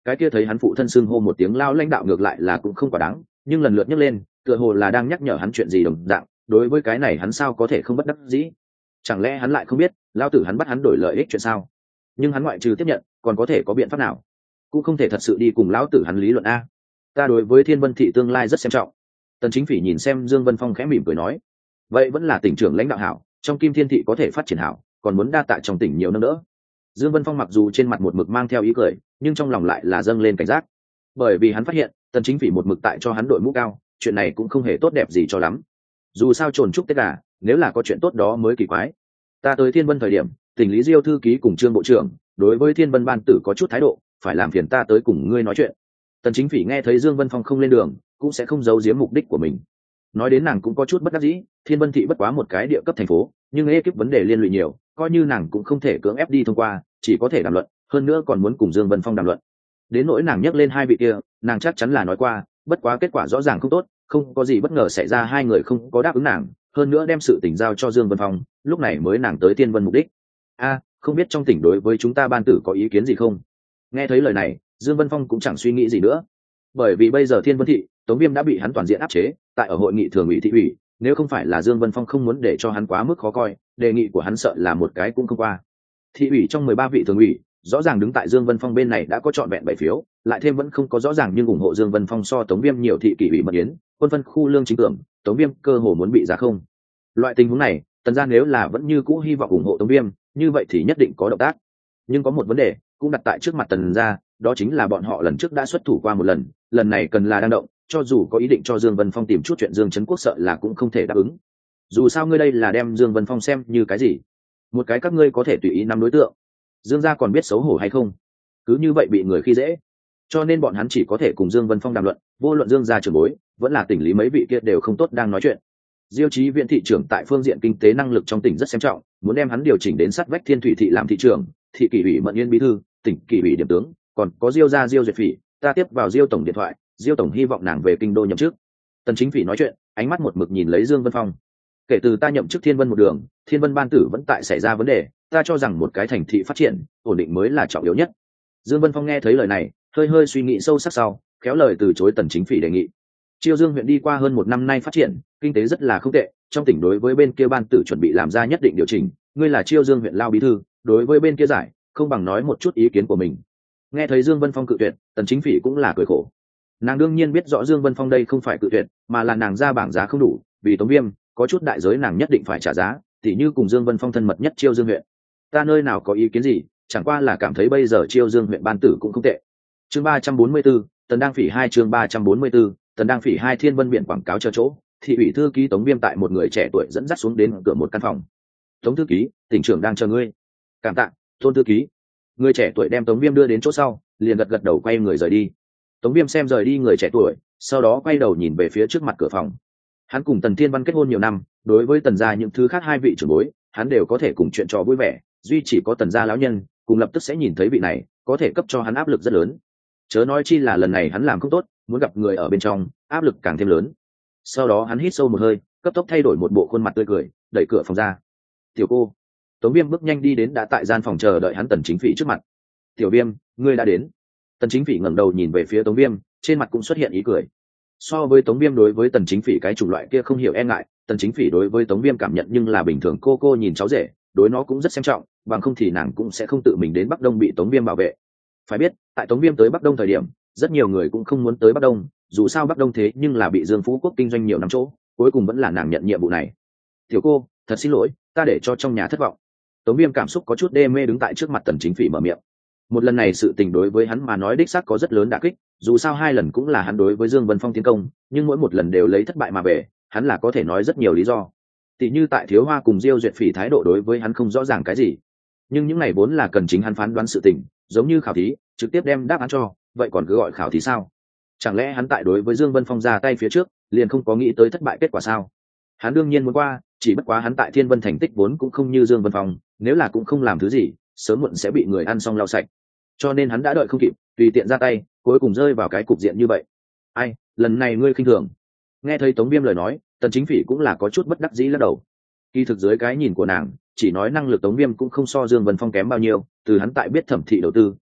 cái kia thấy hắn phụ thân xưng hô một tiếng lao lãnh đạo ngược lại là cũng không quá đáng, nhưng lần lượt nhấc lên tựa hồ là đang nhắc nhở hắn chuyện gì đồng dạng. Đối với cái này hắn sao có thể không bất đắc dĩ? Chẳng lẽ hắn lại không biết lao tử hắn bắt hắn đổi lợi ích chuyện sao? Nhưng hắn ngoại trừ tiếp nhận còn có thể có biện pháp nào? Cũng không thể thật sự đi cùng lão tử hắn lý luận a. Ta đối với Thiên Vân thị tương lai rất xem trọng. Tần Chính Phỉ nhìn xem Dương Vân Phong khẽ mỉm cười nói, vậy vẫn là tỉnh trưởng lãnh đạo hảo, trong Kim Thiên thị có thể phát triển hảo, còn muốn đa tạ trong tỉnh nhiều nâng đỡ. Dương Vân Phong mặc dù trên mặt một mực mang theo ý cười, nhưng trong lòng lại là dâng lên cảnh giác, bởi vì hắn phát hiện Tần Chính Phỉ một mực tại cho hắn đội mũ cao, chuyện này cũng không hề tốt đẹp gì cho lắm. Dù sao trồn chúc tất cả, nếu là có chuyện tốt đó mới kỳ quái. Ta tới Thiên Vân thời điểm, tỉnh lý Diêu thư ký cùng Trương bộ trưởng đối với Thiên Vân ban tử có chút thái độ, phải làm phiền ta tới cùng ngươi nói chuyện. Tần Chính Phỉ nghe thấy Dương Vân Phong không lên đường, cũng sẽ không giấu giếm mục đích của mình. Nói đến nàng cũng có chút bất đắc dĩ, Thiên Vân thị bất quá một cái địa cấp thành phố, nhưng ekip vấn đề liên lụy nhiều, coi như nàng cũng không thể cưỡng ép đi thông qua, chỉ có thể đàm luận, hơn nữa còn muốn cùng Dương Vân Phong đàm luận. Đến nỗi nàng nhắc lên hai vị kia, nàng chắc chắn là nói qua, bất quá kết quả rõ ràng không tốt, không có gì bất ngờ xảy ra, hai người không có đáp ứng nàng, hơn nữa đem sự tình giao cho Dương Vân Phong, lúc này mới nàng tới Thiên Vân mục đích. A, không biết trong tỉnh đối với chúng ta ban tử có ý kiến gì không? Nghe thấy lời này, Dương Vân Phong cũng chẳng suy nghĩ gì nữa, bởi vì bây giờ Thiên Vân thị, Tống Viêm đã bị hắn toàn diện áp chế, tại ở hội nghị thường ủy thị ủy, nếu không phải là Dương Vân Phong không muốn để cho hắn quá mức khó coi, đề nghị của hắn sợ là một cái cũng không qua. Thị ủy trong mười ba vị thường ủy, rõ ràng đứng tại Dương Vân Phong bên này đã có trọn vẹn bảy phiếu, lại thêm vẫn không có rõ ràng nhưng ủng hộ Dương Vân Phong so Tống Viêm nhiều thị kỷ ủy mật yến, quân phân khu lương chính tưởng, Tống Viêm cơ hồ muốn bị giá không. Loại tình huống này, Tần gia nếu là vẫn như cũ hy vọng ủng hộ Tống Viêm, như vậy thì nhất định có động tác. Nhưng có một vấn đề cũng đặt tại trước mặt Tần gia, đó chính là bọn họ lần trước đã xuất thủ qua một lần, lần này cần là đang động, cho dù có ý định cho Dương Vân Phong tìm chút chuyện Dương Trấn Quốc sợ là cũng không thể đáp ứng. Dù sao ngươi đây là đem Dương Vân Phong xem như cái gì? Một cái các ngươi có thể tùy ý nắm đối tượng. Dương gia còn biết xấu hổ hay không? Cứ như vậy bị người khi dễ. Cho nên bọn hắn chỉ có thể cùng Dương Vân Phong đàm luận, vô luận Dương gia trưởng bối, vẫn là tỉnh lý mấy vị kia đều không tốt đang nói chuyện. Diêu Chí Viễn thị trưởng tại phương diện kinh tế năng lực trong tỉnh rất xem trọng, muốn đem hắn điều chỉnh đến sát vách Thiên Thủy thị làm thị trưởng, thị kỷ ủy Mận Yên bí thư, tỉnh kỷ ủy điểm tướng, còn có Diêu gia Diêu Duyệt Phỉ, ta tiếp vào Diêu tổng điện thoại, Diêu tổng hy vọng nàng về kinh đô nhậm chức. Tần Chính Phỉ nói chuyện, ánh mắt một mực nhìn lấy Dương Vân Phong. Kể từ ta nhậm chức Thiên Vân một đường, Thiên Vân ban tử vẫn tại xảy ra vấn đề, ta cho rằng một cái thành thị phát triển, ổn định mới là trọng yếu nhất. Dương Vân Phong nghe thấy lời này, hơi hơi suy nghĩ sâu sắc sau, khéo lời từ chối Tần Chính Phỉ đề nghị. Chiêu Dương huyện đi qua hơn một năm nay phát triển, kinh tế rất là không tệ, trong tỉnh đối với bên kia ban tử chuẩn bị làm ra nhất định điều chỉnh, ngươi là Chiêu Dương huyện lao bí thư, đối với bên kia giải, không bằng nói một chút ý kiến của mình. Nghe thấy Dương Vân Phong cự tuyệt, Tần Chính Phỉ cũng là cười khổ. Nàng đương nhiên biết rõ Dương Vân Phong đây không phải cự tuyệt, mà là nàng ra bảng giá không đủ, vì Tống Viêm, có chút đại giới nàng nhất định phải trả giá, tỉ như cùng Dương Vân Phong thân mật nhất Chiêu Dương huyện. Ta nơi nào có ý kiến gì, chẳng qua là cảm thấy bây giờ Chiêu Dương huyện ban tử cũng không tệ. Chương ba trăm bốn mươi tư, Tần Đang Phỉ hai chương ba trăm bốn mươi tư, Tần Đang Phỉ hai Thiên Vân biển quảng cáo chờ chỗ, thị ủy thư ký Tống Viêm tại một người trẻ tuổi dẫn dắt xuống đến cửa một căn phòng. Tống thư ký, tỉnh trưởng đang chờ ngươi. Cảm tạ, Tôn thư ký. Người trẻ tuổi đem Tống Viêm đưa đến chỗ sau, liền gật gật đầu quay người rời đi. Tống Viêm xem rời đi người trẻ tuổi, sau đó quay đầu nhìn về phía trước mặt cửa phòng. Hắn cùng Tần Thiên Văn kết hôn nhiều năm, đối với Tần gia những thứ khác hai vị trưởng bối, hắn đều có thể cùng chuyện trò vui vẻ, duy chỉ có Tần gia lão nhân, cùng lập tức sẽ nhìn thấy vị này, có thể cấp cho hắn áp lực rất lớn. Chớ nói chi là lần này hắn làm không tốt, muốn gặp người ở bên trong, áp lực càng thêm lớn. Sau đó hắn hít sâu một hơi, cấp tốc thay đổi một bộ khuôn mặt tươi cười, đẩy cửa phòng ra. "Tiểu cô." Tống Viêm bước nhanh đi đến đã tại gian phòng chờ đợi hắn Tần Chính Phỉ trước mặt. "Tiểu Viêm, ngươi đã đến." Tần Chính Phỉ ngẩng đầu nhìn về phía Tống Viêm, trên mặt cũng xuất hiện ý cười. So với Tống Viêm đối với Tần Chính Phỉ cái chủng loại kia không hiểu e ngại, Tần Chính Phỉ đối với Tống Viêm cảm nhận nhưng là bình thường, cô cô nhìn cháu rể, đối nó cũng rất xem trọng, bằng không thì nàng cũng sẽ không tự mình đến Bắc Đông bị Tống Viêm bảo vệ. Phải biết, tại Tống Viêm tới Bắc Đông thời điểm, rất nhiều người cũng không muốn tới Bắc Đông, dù sao Bắc Đông thế nhưng là bị Dương Phú Quốc kinh doanh nhiều năm chỗ, cuối cùng vẫn là nàng nhận nhiệm vụ này. "Tiểu cô, thật xin lỗi, ta để cho trong nhà thất vọng." Tống Viêm cảm xúc có chút đê mê đứng tại trước mặt Tần Chính Phỉ mở miệng. Một lần này sự tình đối với hắn mà nói đích xác có rất lớn đả kích, dù sao hai lần cũng là hắn đối với Dương Vân Phong tiến công, nhưng mỗi một lần đều lấy thất bại mà về, hắn là có thể nói rất nhiều lý do. Tỷ như tại Thiếu Hoa cùng Diêu Duyệt Phỉ thái độ đối với hắn không rõ ràng cái gì, nhưng những này vốn là cần chính hắn phán đoán sự tình, giống như khảo thí, trực tiếp đem đáp án cho, vậy còn cứ gọi khảo thí sao? Chẳng lẽ hắn tại đối với Dương Vân Phong ra tay phía trước, liền không có nghĩ tới thất bại kết quả sao? Hắn đương nhiên muốn qua, chỉ bất quá hắn tại Thiên Vân thành tích vốn cũng không như Dương Vân Phong, nếu là cũng không làm thứ gì, sớm muộn sẽ bị người ăn xong lau sạch. Cho nên hắn đã đợi không kịp, tùy tiện ra tay, cuối cùng rơi vào cái cục diện như vậy. "Ai, lần này ngươi khinh thường." Nghe thấy Tống Viêm lời nói, Tần Chính Phỉ cũng là có chút bất đắc dĩ lắc đầu. Kỳ thực dưới cái nhìn của nàng, chỉ nói năng lực Tống Viêm cũng không so Dương Vân Phong kém bao nhiêu, từ hắn tại biết thẩm thị đầu tư,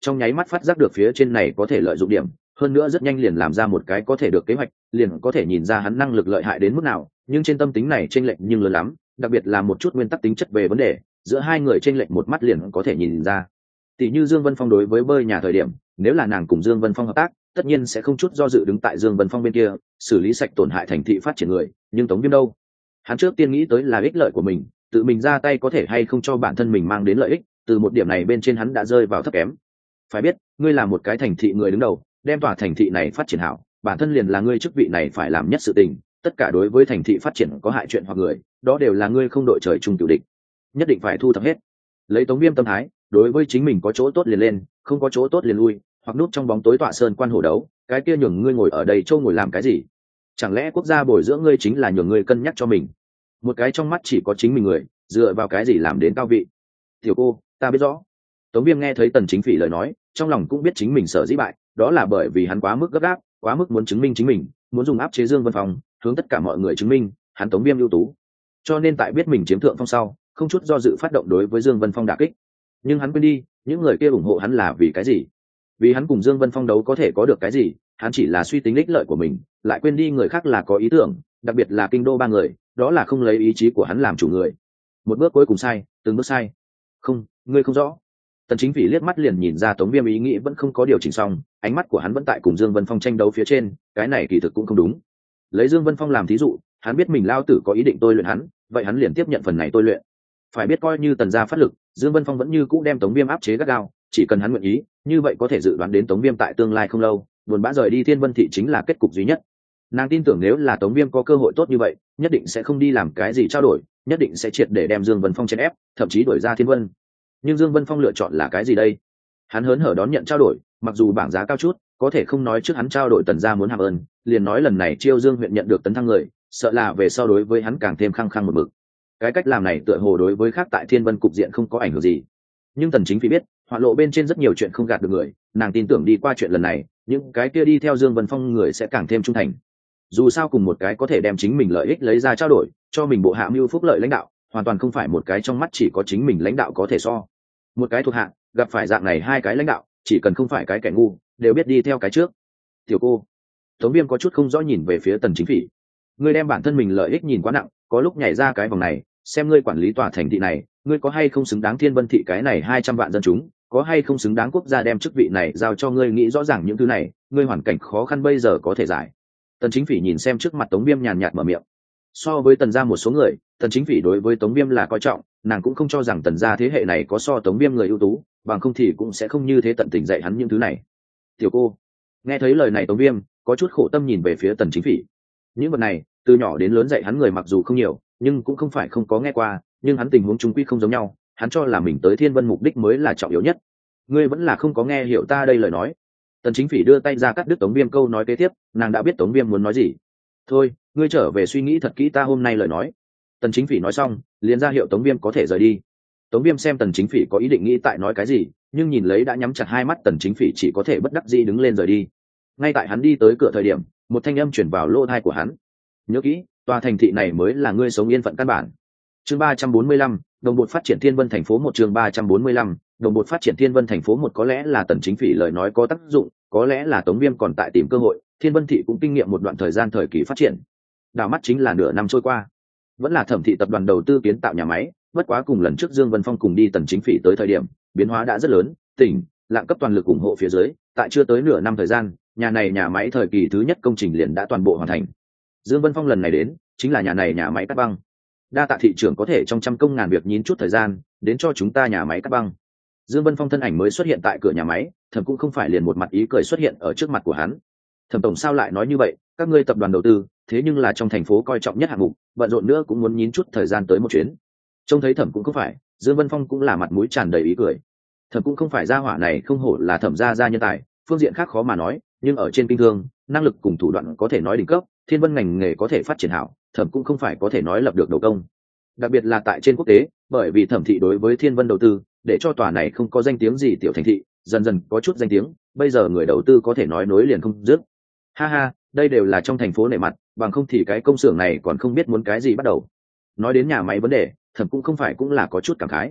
trong nháy mắt phát giác được phía trên này có thể lợi dụng điểm, hơn nữa rất nhanh liền làm ra một cái có thể được kế hoạch, liền có thể nhìn ra hắn năng lực lợi hại đến mức nào, nhưng trên tâm tính này chênh lệch nhưng lớn lắm, đặc biệt là một chút nguyên tắc tính chất về vấn đề, giữa hai người chênh lệch một mắt liền có thể nhìn ra. Tỷ như Dương Vân Phong đối với bơi nhà thời điểm, nếu là nàng cùng Dương Vân Phong hợp tác, tất nhiên sẽ không chút do dự đứng tại Dương Vân Phong bên kia, xử lý sạch tổn hại thành thị phát triển người, nhưng Tống Viêm đâu? Hắn trước tiên nghĩ tới là ích lợi của mình, tự mình ra tay có thể hay không cho bản thân mình mang đến lợi ích, từ một điểm này bên trên hắn đã rơi vào thấp kém. Phải biết, ngươi là một cái thành thị người đứng đầu, đem tòa thành thị này phát triển hảo, bản thân liền là ngươi chức vị này phải làm nhất sự tình, tất cả đối với thành thị phát triển có hại chuyện hoặc người, đó đều là ngươi không đội trời chung tiểu địch, nhất định phải thu thập hết. Lấy Tống Viêm tâm thái, đối với chính mình có chỗ tốt liền lên, không có chỗ tốt liền lui, hoặc núp trong bóng tối tọa sơn quan hổ đấu, cái kia nhường ngươi ngồi ở đây châu ngồi làm cái gì? Chẳng lẽ quốc gia bồi dưỡng ngươi chính là nhường ngươi cân nhắc cho mình? Một cái trong mắt chỉ có chính mình người, dựa vào cái gì làm đến cao vị? Tiểu cô, ta biết rõ. Tống Viêm nghe thấy Tần Chính Phỉ lời nói, trong lòng cũng biết chính mình sợ dĩ bại, đó là bởi vì hắn quá mức gấp gáp, quá mức muốn chứng minh chính mình, muốn dùng áp chế Dương Vân Phong, hướng tất cả mọi người chứng minh hắn Tống Viêm ưu tú. Cho nên tại biết mình chiếm thượng phong sau, không chút do dự phát động đối với Dương Vân Phong đả kích. Nhưng hắn quên đi, những người kia ủng hộ hắn là vì cái gì? Vì hắn cùng Dương Vân Phong đấu có thể có được cái gì, hắn chỉ là suy tính ích lợi của mình, lại quên đi người khác là có ý tưởng, đặc biệt là kinh đô ba người, đó là không lấy ý chí của hắn làm chủ người. Một bước cuối cùng sai, từng bước sai. Không, ngươi không rõ. Tần Chính Phỉ liếc mắt liền nhìn ra Tống Viêm ý nghĩ vẫn không có điều chỉnh xong, ánh mắt của hắn vẫn tại cùng Dương Vân Phong tranh đấu phía trên, cái này kỳ thực cũng không đúng. Lấy Dương Vân Phong làm thí dụ, hắn biết mình lao tử có ý định tôi luyện hắn, vậy hắn liền tiếp nhận phần này tôi luyện. Phải biết coi như Tần gia phát lực, Dương Vân Phong vẫn như cũ đem Tống Viêm áp chế gắt gao, chỉ cần hắn nguyện ý, như vậy có thể dự đoán đến Tống Viêm tại tương lai không lâu, buồn bã rời đi Thiên Vân thị chính là kết cục duy nhất. Nàng tin tưởng nếu là Tống Viêm có cơ hội tốt như vậy, nhất định sẽ không đi làm cái gì trao đổi, nhất định sẽ triệt để đem Dương Vân Phong chèn ép, thậm chí đuổi ra Thiên Vân. Nhưng Dương Vân Phong lựa chọn là cái gì đây? Hắn hớn hở đón nhận trao đổi, mặc dù bảng giá cao chút, có thể không nói trước hắn trao đổi Tần gia muốn hàm ơn, liền nói lần này Chiêu Dương huyện nhận được tấn thăng người, sợ là về sau đối với hắn càng thêm khăng khăng một mực. Cái cách làm này tựa hồ đối với khác tại Thiên Vân cục diện không có ảnh hưởng gì. Nhưng Tần Chính Phỉ biết, hoạn lộ bên trên rất nhiều chuyện không gạt được người, nàng tin tưởng đi qua chuyện lần này, những cái kia đi theo Dương Vân Phong người sẽ càng thêm trung thành. Dù sao cùng một cái có thể đem chính mình lợi ích lấy ra trao đổi, cho mình bộ hạ mưu phúc lợi lãnh đạo, hoàn toàn không phải một cái trong mắt chỉ có chính mình lãnh đạo có thể so. Một cái thuộc hạ gặp phải dạng này hai cái lãnh đạo, chỉ cần không phải cái kẻ ngu, đều biết đi theo cái trước. Tiểu cô, Tống Viêm có chút không rõ nhìn về phía Tần Chính Phỉ. Ngươi đem bản thân mình lợi ích nhìn quá nặng, có lúc nhảy ra cái vòng này, xem ngươi quản lý tòa thành thị này, ngươi có hay không xứng đáng Thiên Vân thị cái này hai trăm vạn dân chúng, có hay không xứng đáng quốc gia đem chức vị này giao cho ngươi, nghĩ rõ ràng những thứ này, ngươi hoàn cảnh khó khăn bây giờ có thể giải. Tần Chính Phỉ nhìn xem trước mặt Tống Viêm nhàn nhạt mở miệng. So với Tần gia một số người, Tần Chính Phỉ đối với Tống Viêm là coi trọng, nàng cũng không cho rằng Tần gia thế hệ này có so Tống Viêm người ưu tú, bằng không thì cũng sẽ không như thế tận tình dạy hắn những thứ này. Tiểu cô, nghe thấy lời này Tống Viêm có chút khổ tâm nhìn về phía Tần Chính Phỉ. Những vật này, từ nhỏ đến lớn dạy hắn người mặc dù không nhiều, nhưng cũng không phải không có nghe qua, nhưng hắn tình huống chung quy không giống nhau, hắn cho là mình tới Thiên Vân mục đích mới là trọng yếu nhất. Ngươi vẫn là không có nghe hiểu ta đây lời nói. Tần Chính Phỉ đưa tay ra cắt đứt Tống Viêm câu nói kế tiếp, nàng đã biết Tống Viêm muốn nói gì. Thôi, ngươi trở về suy nghĩ thật kỹ ta hôm nay lời nói. Tần Chính Phỉ nói xong, liền ra hiệu Tống Viêm có thể rời đi. Tống Viêm xem Tần Chính Phỉ có ý định nghĩ tại nói cái gì, nhưng nhìn lấy đã nhắm chặt hai mắt Tần Chính Phỉ chỉ có thể bất đắc dĩ đứng lên rời đi. Ngay tại hắn đi tới cửa thời điểm, một thanh âm truyền vào lỗ tai của hắn. Nhớ kỹ, tòa thành thị này mới là ngươi sống yên phận căn bản. Chương ba trăm bốn mươi lăm, đồng bộ phát triển Thiên Vân thành phố một. Chương ba trăm bốn mươi lăm, đồng bộ phát triển Thiên Vân thành phố một. Có lẽ là Tần Chính Phỉ lời nói có tác dụng, có lẽ là Tống Viêm còn tại tìm cơ hội, Thiên Vân thị cũng kinh nghiệm một đoạn thời gian thời kỳ phát triển. Đảo mắt chính là nửa năm trôi qua, vẫn là Thẩm thị tập đoàn đầu tư kiến tạo nhà máy, bất quá cùng lần trước Dương Vân Phong cùng đi Tần Chính Phỉ tới thời điểm, biến hóa đã rất lớn, tỉnh, lạng cấp toàn lực ủng hộ phía dưới, tại chưa tới nửa năm thời gian, nhà này nhà máy thời kỳ thứ nhất công trình liền đã toàn bộ hoàn thành. Dương Vân Phong lần này đến, chính là nhà này nhà máy cắt băng. Đa tạ thị trưởng có thể trong trăm công ngàn việc nhín chút thời gian, đến cho chúng ta nhà máy cắt băng. Dương Vân Phong thân ảnh mới xuất hiện tại cửa nhà máy, Thẩm cũng không phải liền một mặt ý cười xuất hiện ở trước mặt của hắn. Thẩm tổng sao lại nói như vậy, các ngươi tập đoàn đầu tư, thế nhưng là trong thành phố coi trọng nhất hạng mục, bận rộn nữa cũng muốn nhín chút thời gian tới một chuyến. Trông thấy Thẩm cũng không phải, Dương Vân Phong cũng là mặt mũi tràn đầy ý cười. Thẩm cũng không phải gia hỏa này không hổ là Thẩm gia gia nhân tài, phương diện khác khó mà nói, nhưng ở trên kinh thương, năng lực cùng thủ đoạn có thể nói đỉnh cấp, Thiên Vân ngành nghề có thể phát triển hảo, Thẩm cũng không phải có thể nói lập được đầu công. Đặc biệt là tại trên quốc tế, bởi vì Thẩm thị đối với Thiên Vân đầu tư, để cho tòa này không có danh tiếng gì tiểu thành thị, dần dần có chút danh tiếng, bây giờ người đầu tư có thể nói nối liền không dứt. Ha ha, đây đều là trong thành phố nể mặt, bằng không thì cái công xưởng này còn không biết muốn cái gì bắt đầu. Nói đến nhà máy vấn đề, Thẩm cũng không phải cũng là có chút cảm khái.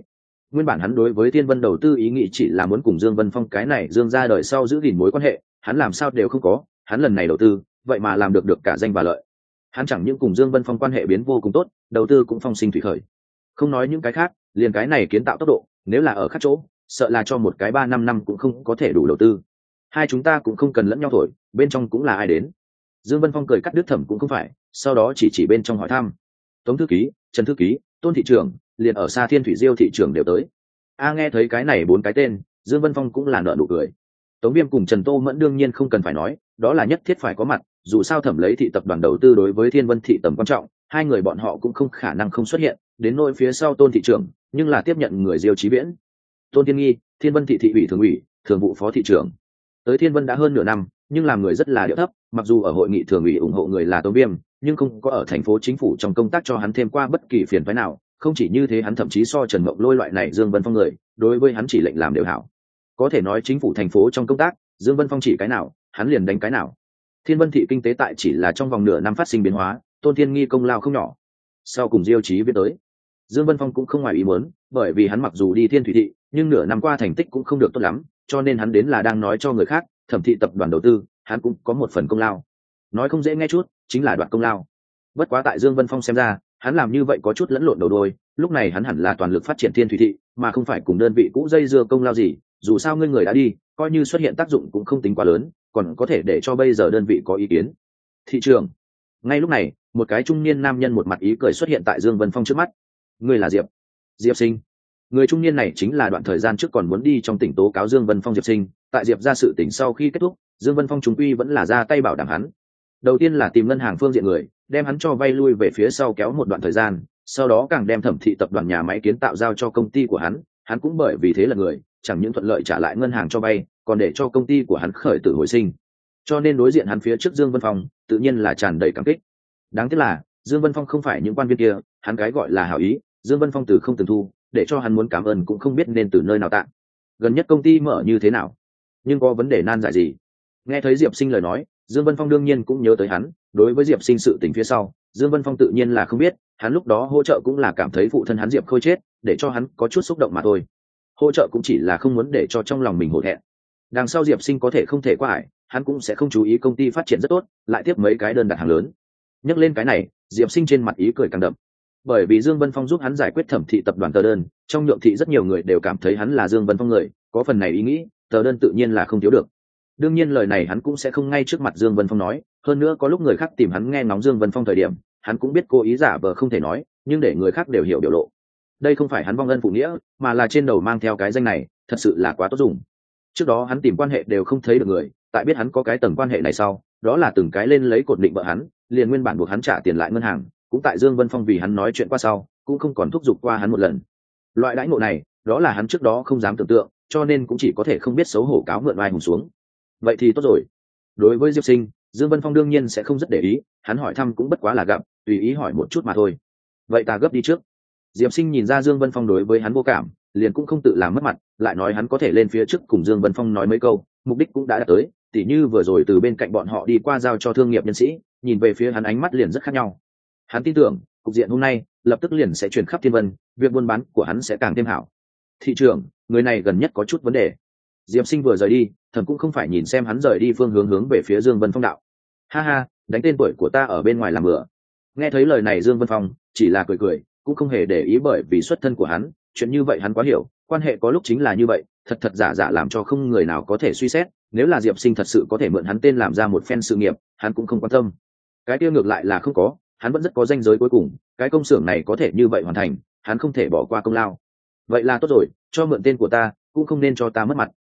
Nguyên bản hắn đối với Thiên Vân đầu tư ý nghĩ chỉ là muốn cùng Dương Vân Phong cái này Dương ra đời sau giữ gìn mối quan hệ, hắn làm sao đều không có, hắn lần này đầu tư, vậy mà làm được được cả danh và lợi. Hắn chẳng những cùng Dương Vân Phong quan hệ biến vô cùng tốt, đầu tư cũng phong sinh thủy khởi. Không nói những cái khác, liền cái này kiến tạo tốc độ, nếu là ở khác chỗ, sợ là cho một cái ba năm năm cũng không có thể đủ đầu tư. Hai chúng ta cũng không cần lẫn nhau thổi, bên trong cũng là ai đến. Dương Vân Phong cười cắt đứt Thẩm cũng không phải, sau đó chỉ chỉ bên trong hỏi thăm. Tống thư ký, Trần thư ký, Tôn thị trưởng, liền ở xa Thiên Thủy Diêu thị trưởng đều tới. A nghe thấy cái này bốn cái tên, Dương Vân Phong cũng là nở nụ cười. Tống Viêm cùng Trần Tô Mẫn đương nhiên không cần phải nói, đó là nhất thiết phải có mặt, dù sao Thẩm lấy thị tập đoàn đầu tư đối với Thiên Vân thị tầm quan trọng, hai người bọn họ cũng không khả năng không xuất hiện, đến nỗi phía sau Tôn thị trưởng, nhưng là tiếp nhận người Diêu Chí Viễn. Tôn Tiên Nghi, Thiên Vân thị thị ủy thường ủy, thường vụ phó thị trưởng. Tới Thiên Vân đã hơn nửa năm, nhưng làm người rất là điệu thấp, mặc dù ở hội nghị thường ủy ủng hộ người là Tống Viêm, nhưng không có ở thành phố chính phủ trong công tác cho hắn thêm qua bất kỳ phiền phức nào, không chỉ như thế hắn thậm chí so Trần Mộng Lôi loại này Dương Vân Phong người, đối với hắn chỉ lệnh làm đều hảo. Có thể nói chính phủ thành phố trong công tác, Dương Vân Phong chỉ cái nào, hắn liền đánh cái nào. Thiên Vân thị kinh tế tại chỉ là trong vòng nửa năm phát sinh biến hóa, Tôn Thiên Nghi công lao không nhỏ. Sau cùng Diêu Chí viết tới, Dương Vân Phong cũng không ngoài ý muốn, bởi vì hắn mặc dù đi Thiên Thủy thị, nhưng nửa năm qua thành tích cũng không được tốt lắm, cho nên hắn đến là đang nói cho người khác, Thẩm thị tập đoàn đầu tư, hắn cũng có một phần công lao. Nói không dễ nghe chút, chính là đoạt công lao. Bất quá tại Dương Vân Phong xem ra, hắn làm như vậy có chút lẫn lộn đầu đuôi, lúc này hắn hẳn là toàn lực phát triển Thiên Thủy thị, mà không phải cùng đơn vị cũ dây dưa công lao gì, dù sao ngươi người đã đi, coi như xuất hiện tác dụng cũng không tính quá lớn, còn có thể để cho bây giờ đơn vị có ý kiến. Thị trường. Ngay lúc này, một cái trung niên nam nhân một mặt ý cười xuất hiện tại Dương Vân Phong trước mắt. Ngươi là Diệp? Diệp Sinh. Người trung niên này chính là đoạn thời gian trước còn muốn đi trong tỉnh tố cáo Dương Vân Phong Diệp Sinh, tại Diệp ra sự tỉnh sau khi kết thúc, Dương Vân Phong chúng quy vẫn là ra tay bảo đảm hắn. Đầu tiên là tìm ngân hàng phương diện người, đem hắn cho vay lui về phía sau kéo một đoạn thời gian, sau đó càng đem Thẩm thị tập đoàn nhà máy kiến tạo giao cho công ty của hắn, hắn cũng bởi vì thế là người, chẳng những thuận lợi trả lại ngân hàng cho vay, còn để cho công ty của hắn khởi tử hồi sinh. Cho nên đối diện hắn phía trước Dương Vân Phong, tự nhiên là tràn đầy cảm kích. Đáng tiếc là, Dương Vân Phong không phải những quan viên kia, hắn cái gọi là hảo ý, Dương Vân Phong từ không từng thu, để cho hắn muốn cảm ơn cũng không biết nên từ nơi nào tặng. Gần nhất công ty mở như thế nào, nhưng có vấn đề nan giải gì? Nghe thấy Diệp Sinh lời nói, Dương Vân Phong đương nhiên cũng nhớ tới hắn, đối với Diệp Sinh sự tình phía sau, Dương Vân Phong tự nhiên là không biết, hắn lúc đó hỗ trợ cũng là cảm thấy phụ thân hắn Diệp Khôi chết, để cho hắn có chút xúc động mà thôi. Hỗ trợ cũng chỉ là không muốn để cho trong lòng mình hổ thẹn. Đằng sau Diệp Sinh có thể không thể qua ải, hắn cũng sẽ không chú ý công ty phát triển rất tốt, lại tiếp mấy cái đơn đặt hàng lớn. Nhắc lên cái này, Diệp Sinh trên mặt ý cười càng đậm. Bởi vì Dương Vân Phong giúp hắn giải quyết Thẩm thị tập đoàn tờ đơn, trong nhượng thị rất nhiều người đều cảm thấy hắn là Dương Vân Phong người, có phần này ý nghĩ, tờ đơn tự nhiên là không thiếu được. Đương nhiên lời này hắn cũng sẽ không ngay trước mặt Dương Vân Phong nói, hơn nữa có lúc người khác tìm hắn nghe ngóng Dương Vân Phong thời điểm, hắn cũng biết cố ý giả vờ không thể nói, nhưng để người khác đều hiểu biểu lộ. Đây không phải hắn vong ân phụ nghĩa, mà là trên đầu mang theo cái danh này, thật sự là quá tốt dùng. Trước đó hắn tìm quan hệ đều không thấy được người, tại biết hắn có cái tầng quan hệ này sau, đó là từng cái lên lấy cột định vợ hắn, liền nguyên bản buộc hắn trả tiền lại ngân hàng, cũng tại Dương Vân Phong vì hắn nói chuyện qua sau, cũng không còn thúc giục qua hắn một lần. Loại đãi ngộ này, đó là hắn trước đó không dám tưởng tượng, cho nên cũng chỉ có thể không biết xấu hổ cáo mượn oai hùng xuống. Vậy thì tốt rồi. Đối với Diệp Sinh, Dương Vân Phong đương nhiên sẽ không rất để ý, hắn hỏi thăm cũng bất quá là gặp, tùy ý hỏi một chút mà thôi. Vậy ta gấp đi trước. Diệp Sinh nhìn ra Dương Vân Phong đối với hắn vô cảm, liền cũng không tự làm mất mặt, lại nói hắn có thể lên phía trước cùng Dương Vân Phong nói mấy câu, mục đích cũng đã đạt tới, tỉ như vừa rồi từ bên cạnh bọn họ đi qua giao cho thương nghiệp nhân sĩ, nhìn về phía hắn ánh mắt liền rất khác nhau. Hắn tin tưởng, cục diện hôm nay lập tức liền sẽ truyền khắp Thiên Vân, việc buôn bán của hắn sẽ càng thêm hảo. Thị trưởng, người này gần nhất có chút vấn đề. Diệp Sinh vừa rời đi, Thẩm cũng không phải nhìn xem hắn rời đi phương hướng hướng về phía Dương Vân Phong đạo. Ha ha, đánh tên tuổi của ta ở bên ngoài làm bừa. Nghe thấy lời này Dương Vân Phong chỉ là cười cười, cũng không hề để ý bởi vì xuất thân của hắn, chuyện như vậy hắn quá hiểu, quan hệ có lúc chính là như vậy, thật thật giả giả làm cho không người nào có thể suy xét, nếu là Diệp Sinh thật sự có thể mượn hắn tên làm ra một phen sự nghiệp, hắn cũng không quan tâm. Cái tiêu ngược lại là không có, hắn vẫn rất có danh giới cuối cùng, cái công xưởng này có thể như vậy hoàn thành, hắn không thể bỏ qua công lao. Vậy là tốt rồi, cho mượn tên của ta, cũng không nên cho ta mất mặt.